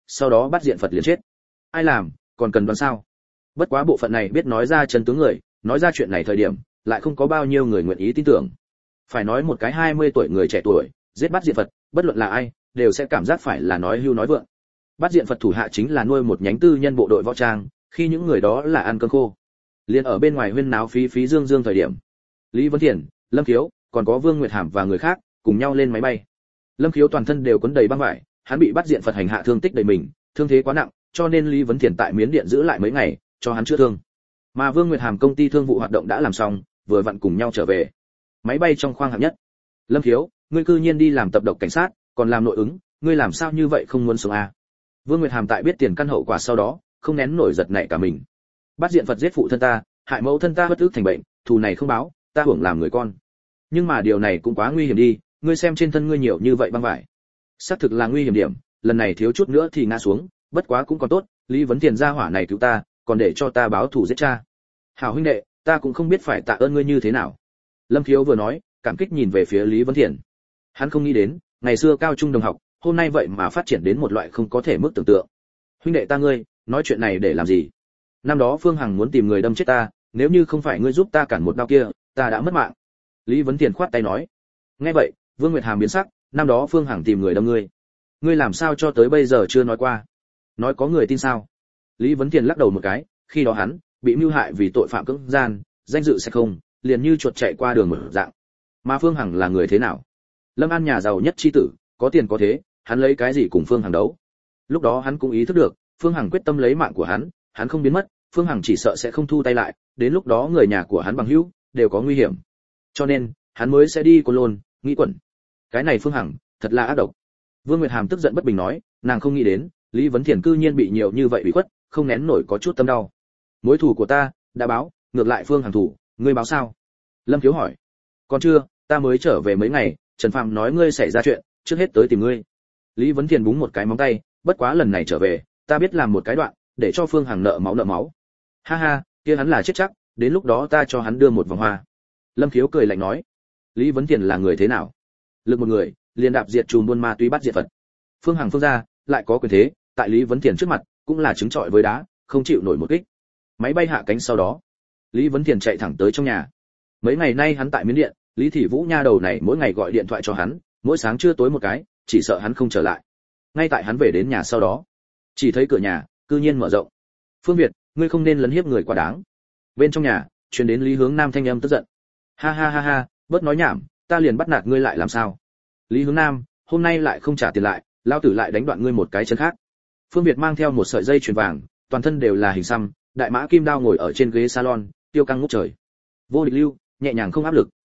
sau đó bắt diện Phật liền chết. Ai làm, còn cần đoán sao? Bất quá bộ phận này biết nói ra chân tướng người, nói ra chuyện này thời điểm, lại không có bao nhiêu người nguyện ý tin tưởng. Phải nói một cái hai mươi tuổi người trẻ tuổi, giết bắt diện Phật, bất luận là ai, đều sẽ cảm giác phải là nói hưu nói vượng. Bắt diện Phật thủ hạ chính là nuôi một nhánh tư nhân bộ đội võ trang, khi những người đó là ăn cơm khô. Liên ở bên ngoài huyên náo phí phí dương dương thời điểm, Lý Vấn Thiền, Lâm Khiếu, còn có Vương Nguyệt Hàm và người khác, cùng nhau lên máy bay. Lâm Khiếu toàn thân đều quấn đầy băng vải, hắn bị bắt diện Phật hành hạ thương tích đầy mình, thương thế quá nặng, cho nên Lý Vấn Thiền tại Miến Điện giữ lại mấy ngày, cho hắn chữa thương. Mà Vương Nguyệt Hàm công ty thương vụ hoạt động đã làm xong, vừa vặn cùng nhau trở về. Máy bay trong khoang hạng nhất. Lâm Khiếu, ngươi cư nhiên đi làm tập độc cảnh sát, còn làm nội ứng, ngươi làm sao như vậy không muốn sống à? Vương Nguyệt Hàm tại biết tiền căn hậu quả sau đó, không nén nổi giật nảy cả mình. Bắt diện Phật giết phụ thân ta, hại mẫu thân ta bất ức thành bệnh, thù này không báo, ta hưởng làm người con. Nhưng mà điều này cũng quá nguy hiểm đi, ngươi xem trên thân ngươi nhiều như vậy băng vải. Xác thực là nguy hiểm điểm, lần này thiếu chút nữa thì ngã xuống, bất quá cũng còn tốt, Lý Vấn Tiền gia hỏa này cứu ta, còn để cho ta báo thù giết cha. Hảo huynh đệ, ta cũng không biết phải tạ ơn ngươi như thế nào. Lâm Khiếu vừa nói, cảm kích nhìn về phía Lý Vấn Thiền. Hắn không nghĩ đến, ngày xưa cao trung đồng học, hôm nay vậy mà phát triển đến một loại không có thể mức tưởng tượng. Huynh đệ ta ngươi, nói chuyện này để làm gì? Năm đó Phương Hằng muốn tìm người đâm chết ta, nếu như không phải ngươi giúp ta cản một đao kia, ta đã mất mạng. Lý Vấn Thiền khoát tay nói. Nghe vậy, Vương Nguyệt Hàm biến sắc, năm đó Phương Hằng tìm người đâm ngươi, ngươi làm sao cho tới bây giờ chưa nói qua? Nói có người tin sao? Lý Vấn Thiền lắc đầu một cái, khi đó hắn bị mưu hại vì tội phạm cưỡng gian, danh dự sẽ không, liền như chuột chạy qua đường mở dạng. Mà Phương Hằng là người thế nào? Lâm An nhà giàu nhất chi tử, có tiền có thế, hắn lấy cái gì cùng Phương Hằng đấu? Lúc đó hắn cũng ý thức được, Phương Hằng quyết tâm lấy mạng của hắn, hắn không biến mất, Phương Hằng chỉ sợ sẽ không thu tay lại, đến lúc đó người nhà của hắn bằng hữu đều có nguy hiểm. Cho nên, hắn mới sẽ đi Côn Lôn, nghĩ quẩn. Cái này Phương Hằng, thật là ác độc. Vương Nguyệt Hàm tức giận bất bình nói, nàng không nghĩ đến, Lý Vấn Thiền cư nhiên bị nhiều như vậy bị khuất, không nén nổi có chút tâm đau. Mối thù của ta đã báo, ngược lại Phương Hằng thủ, ngươi báo sao? Lâm Khiếu hỏi. Còn chưa, ta mới trở về mấy ngày, Trần Phạm nói ngươi xảy ra chuyện, trước hết tới tìm ngươi. Lý Vấn Thiền búng một cái móng tay, bất quá lần này trở về, ta biết làm một cái đoạn, để cho Phương Hằng nợ máu nợ máu. Ha ha, kia hắn là chết chắc, đến lúc đó ta cho hắn đưa một vòng hoa. Lâm Khiếu cười lạnh nói. Lý Vấn Thiền là người thế nào? Lực một người, liền đạp diệt chùm buôn ma túy bắt diệt Phật. Phương Hằng Phương gia lại có quyền thế, tại Lý Vấn Thiền trước mặt, cũng là trứng trọi với đá, không chịu nổi một kích. Máy bay hạ cánh sau đó, Lý Vấn Thiền chạy thẳng tới trong nhà. Mấy ngày nay hắn tại Miến Điện, Lý Thị Vũ nha đầu này mỗi ngày gọi điện thoại cho hắn, mỗi sáng trưa tối một cái, chỉ sợ hắn không trở lại. Ngay tại hắn về đến nhà sau đó, chỉ thấy cửa nhà cư nhiên mở rộng. Phương Việt, ngươi không nên lấn hiếp người quá đáng. Bên trong nhà truyền đến Lý Hướng Nam thanh âm tức giận. Ha ha ha ha, bớt nói nhảm, ta liền bắt nạt ngươi lại làm sao? Lý Hướng Nam, hôm nay lại không trả tiền lại, lao tử lại đánh đoạn ngươi một cái chân khác. Phương Việt mang theo một sợi dây chuyền vàng, toàn thân đều là hình xăm, đại mã kim đao ngồi ở trên ghế salon, tiêu căng ngút trời. Vô địch lưu, nhẹ nhàng không áp lực.